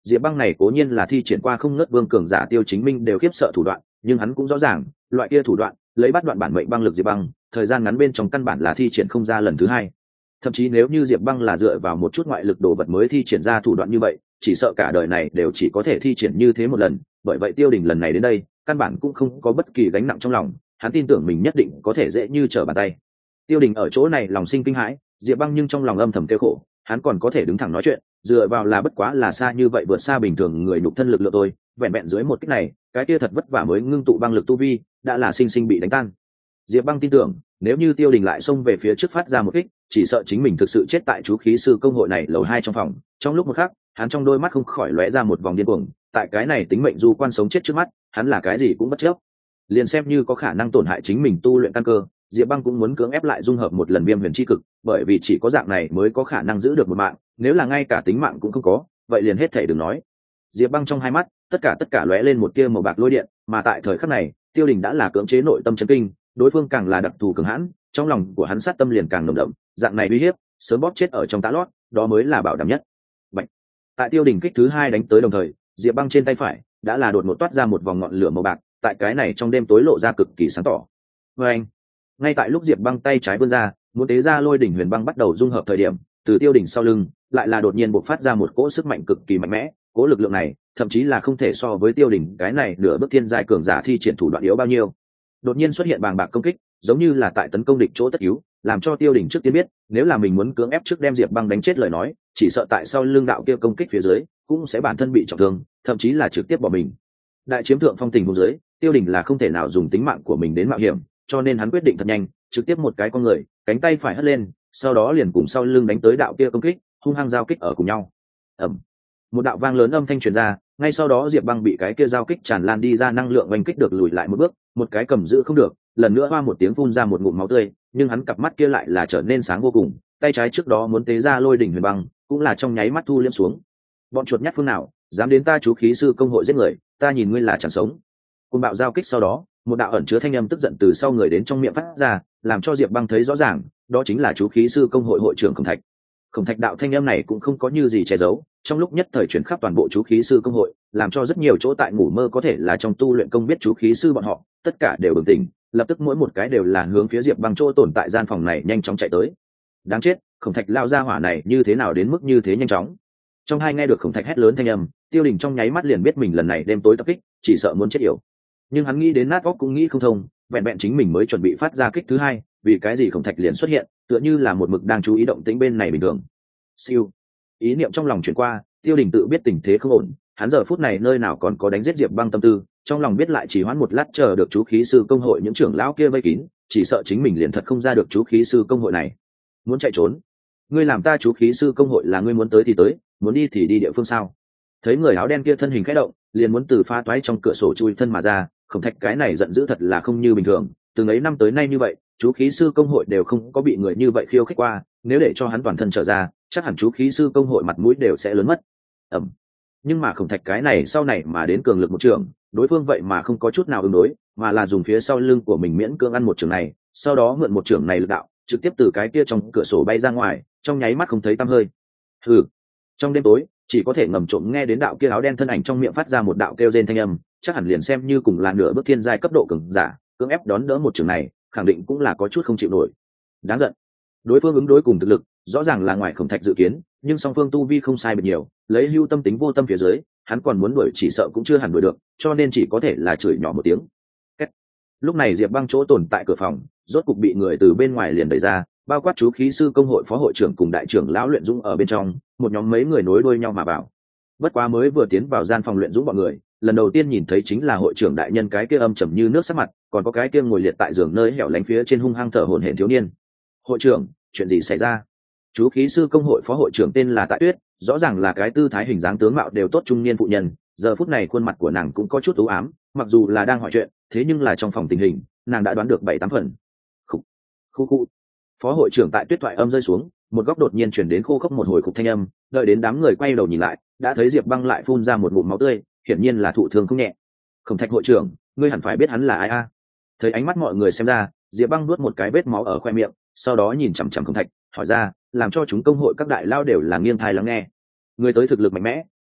diệp băng này cố nhiên là thi triển qua không ngớt vương cường giả tiêu chính minh đều khiếp sợ thủ đoạn, nhưng hắn cũng rõ ràng loại kia thủ đoạn lấy bắt đoạn bản mệnh băng lực diệp băng thời gian ngắn bên trong căn bản là thi triển không ra lần thứ hai. Thậm chí nếu như diệp băng là dựa vào một chút ngoại lực đồ vật mới thi triển ra thủ đoạn như vậy, chỉ sợ cả đời này đều chỉ có thể thi triển như thế một lần. Bởi vậy Tiêu Đình lần này đến đây căn bản cũng không có bất kỳ gánh nặng trong lòng, hắn tin tưởng mình nhất định có thể dễ như trở bàn tay. Tiêu Đình ở chỗ này lòng sinh kinh hãi, diệp băng nhưng trong lòng âm thầm kêu khổ, hắn còn có thể đứng thẳng nói chuyện, dựa vào là bất quá là xa như vậy vượt xa bình thường người nhục thân lực lượng tôi, vẹn vẹn dưới một kích này cái kia thật vất vả mới ngưng tụ băng lực tu vi đã là sinh sinh bị đánh tan. Diệp băng tin tưởng nếu như Tiêu Đình lại xông về phía trước phát ra một kích, chỉ sợ chính mình thực sự chết tại chú khí sư công hội này lầu hai trong phòng. Trong lúc một khắc, hắn trong đôi mắt không khỏi lóe ra một vòng điên cuồng, tại cái này tính mệnh du quan sống chết trước mắt, hắn là cái gì cũng bất chấp. Liền xem như có khả năng tổn hại chính mình tu luyện căn cơ, Diệp băng cũng muốn cưỡng ép lại dung hợp một lần viêm huyền chi cực, bởi vì chỉ có dạng này mới có khả năng giữ được một mạng, nếu là ngay cả tính mạng cũng không có, vậy liền hết thảy đừng nói. Diệp băng trong hai mắt tất cả tất cả lóe lên một tia màu bạc lôi điện, mà tại thời khắc này Tiêu Đình đã là cưỡng chế nội tâm chấn kinh, đối phương càng là đặc thù cường hãn, trong lòng của hắn sát tâm liền càng nồng đậm, dạng này uy hiếp sớm bóp chết ở trong tá lót, đó mới là bảo đảm nhất. Bạch. Tại Tiêu Đình kích thứ hai đánh tới đồng thời, Diệp băng trên tay phải đã là đột ngột toát ra một vòng ngọn lửa màu bạc, tại cái này trong đêm tối lộ ra cực kỳ sáng tỏ. Và anh, ngay tại lúc Diệp băng tay trái vươn ra muốn tế ra lôi đỉnh huyền băng bắt đầu dung hợp thời điểm, từ Tiêu Đình sau lưng lại là đột nhiên bộc phát ra một cỗ sức mạnh cực kỳ mạnh mẽ, cỗ lực lượng này thậm chí là không thể so với Tiêu Đình cái này nửa bước thiên giai cường giả thi triển thủ đoạn yếu bao nhiêu. Đột nhiên xuất hiện bàng bạc công kích, giống như là tại tấn công địch chỗ tất yếu, làm cho Tiêu Đình trước tiên biết, nếu là mình muốn cưỡng ép trước đem Diệp băng đánh chết lời nói, chỉ sợ tại sau lưng đạo kia công kích phía dưới cũng sẽ bản thân bị trọng thương, thậm chí là trực tiếp bỏ mình. Đại chiếm thượng phong tình huống dưới, Tiêu Đình là không thể nào dùng tính mạng của mình đến mạo hiểm, cho nên hắn quyết định thật nhanh, trực tiếp một cái con người, cánh tay phải hất lên, sau đó liền cùng sau lưng đánh tới đạo kia công kích, hung hăng giao kích ở cùng nhau. Ầm. Một đạo vang lớn âm thanh truyền ra, ngay sau đó Diệp băng bị cái kia giao kích tràn lan đi ra năng lượng oanh kích được lùi lại một bước, một cái cầm giữ không được, lần nữa hoa một tiếng phun ra một ngụm máu tươi, nhưng hắn cặp mắt kia lại là trở nên sáng vô cùng, tay trái trước đó muốn tế ra lôi đỉnh huyền băng cũng là trong nháy mắt thu liễm xuống. Bọn chuột nhắt phương nào dám đến ta chú khí sư công hội giết người, ta nhìn ngươi là chẳng sống. Côn bạo giao kích sau đó, một đạo ẩn chứa thanh âm tức giận từ sau người đến trong miệng phát ra, làm cho Diệp băng thấy rõ ràng, đó chính là chú khí sư công hội hội trưởng Khổng Thạch. Khổng Thạch đạo thanh âm này cũng không có như gì che giấu, trong lúc nhất thời chuyển khắp toàn bộ chú khí sư công hội, làm cho rất nhiều chỗ tại ngủ mơ có thể là trong tu luyện công biết chú khí sư bọn họ, tất cả đều bừng tỉnh, lập tức mỗi một cái đều là hướng phía Diệp băng chỗ tồn tại gian phòng này nhanh chóng chạy tới. Đáng chết, Khổng Thạch lao ra hỏa này như thế nào đến mức như thế nhanh chóng. Trong hai nghe được Khổng Thạch hét lớn thanh âm, Tiêu Đình trong nháy mắt liền biết mình lần này đêm tối tập kích chỉ sợ muốn chết yểu. Nhưng hắn nghĩ đến nát óc cũng nghĩ không thông, vẹn vẹn chính mình mới chuẩn bị phát ra kích thứ hai, vì cái gì Khổng Thạch liền xuất hiện, tựa như là một mực đang chú ý động tĩnh bên này bình thường. Siêu. Ý niệm trong lòng chuyển qua, Tiêu Đình tự biết tình thế không ổn, hắn giờ phút này nơi nào còn có đánh giết Diệp băng tâm tư, trong lòng biết lại chỉ hoãn một lát chờ được chú khí sư công hội những trưởng lão kia vây kín, chỉ sợ chính mình liền thật không ra được chú khí sư công hội này. Muốn chạy trốn? Ngươi làm ta chú khí sư công hội là ngươi muốn tới thì tới, muốn đi thì đi địa phương sao? Thấy người áo đen kia thân hình khẽ động, liền muốn từ phá toái trong cửa sổ chui thân mà ra, Khổng Thạch cái này giận dữ thật là không như bình thường, từng ấy năm tới nay như vậy, chú khí sư công hội đều không có bị người như vậy khiêu khích qua, nếu để cho hắn toàn thân trở ra, chắc hẳn chú khí sư công hội mặt mũi đều sẽ lớn mất. Ẩm. Nhưng mà Khổng Thạch cái này sau này mà đến cường lực một trường, đối phương vậy mà không có chút nào ứng đối, mà là dùng phía sau lưng của mình miễn cưỡng ăn một trường này, sau đó mượn một trường này lực đạo, trực tiếp từ cái kia trong cửa sổ bay ra ngoài, trong nháy mắt không thấy tăm hơi. Hừ. Trong đêm tối, chỉ có thể ngầm trộm nghe đến đạo kia áo đen thân ảnh trong miệng phát ra một đạo kêu rên thanh âm, chắc hẳn liền xem như cùng là nửa bước thiên giai cấp độ cường giả, cưỡng ép đón đỡ một trường này, khẳng định cũng là có chút không chịu nổi. Đáng giận. Đối phương ứng đối cùng thực lực, rõ ràng là ngoài Khổng Thạch dự kiến, nhưng song phương tu vi không sai biệt nhiều, lấy hưu tâm tính vô tâm phía dưới, hắn còn muốn đuổi chỉ sợ cũng chưa hẳn đuổi được, cho nên chỉ có thể là chửi nhỏ một tiếng. Kết. Lúc này Diệp băng chỗ tồn tại cửa phòng, rốt cục bị người từ bên ngoài liền đẩy ra, bao quát chú khí sư công hội phó hội trưởng cùng đại trưởng lão luyện dũng ở bên trong, một nhóm mấy người nối đuôi nhau mà vào. Bất quá mới vừa tiến vào gian phòng luyện dũng bọn người, lần đầu tiên nhìn thấy chính là hội trưởng đại nhân cái kia âm trầm như nước sắc mặt, còn có cái kia ngồi liệt tại giường nơi hẻo lánh phía trên hung hăng thở hổn hển thiếu niên. Hội trưởng, chuyện gì xảy ra? Chú khí sư công hội phó hội trưởng tên là Tại Tuyết, rõ ràng là cái tư thái hình dáng tướng mạo đều tốt trung niên phụ nhân, giờ phút này khuôn mặt của nàng cũng có chút u ám, mặc dù là đang hỏi chuyện, thế nhưng là trong phòng tình hình, nàng đã đoán được bảy tám phần. Khủ, khu khu. Phó hội trưởng Tại Tuyết thoại âm rơi xuống, một góc đột nhiên chuyển đến khô khốc một hồi cục thanh âm, đợi đến đám người quay đầu nhìn lại, đã thấy Diệp băng lại phun ra một ngụm máu tươi, hiển nhiên là thụ thương không nhẹ. Khổng Thạch hội trưởng, ngươi hẳn phải biết hắn là ai a? Thấy ánh mắt mọi người xem ra, Diệp băng nuốt một cái vết máu ở khoe miệng, sau đó nhìn chằm chằm Khổng Thạch, hỏi ra, làm cho chúng công hội các đại lao đều là nghiêng thai lắng nghe. Người tới thực lực mạnh mẽ,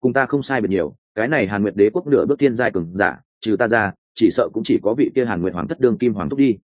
cùng ta không sai biệt nhiều, cái này Hàn Nguyệt Đế quốc nửa bước thiên giai cường giả, trừ ta ra, chỉ sợ cũng chỉ có vị kia Hàn Nguyệt Hoàng thất đương kim hoàng thúc đi.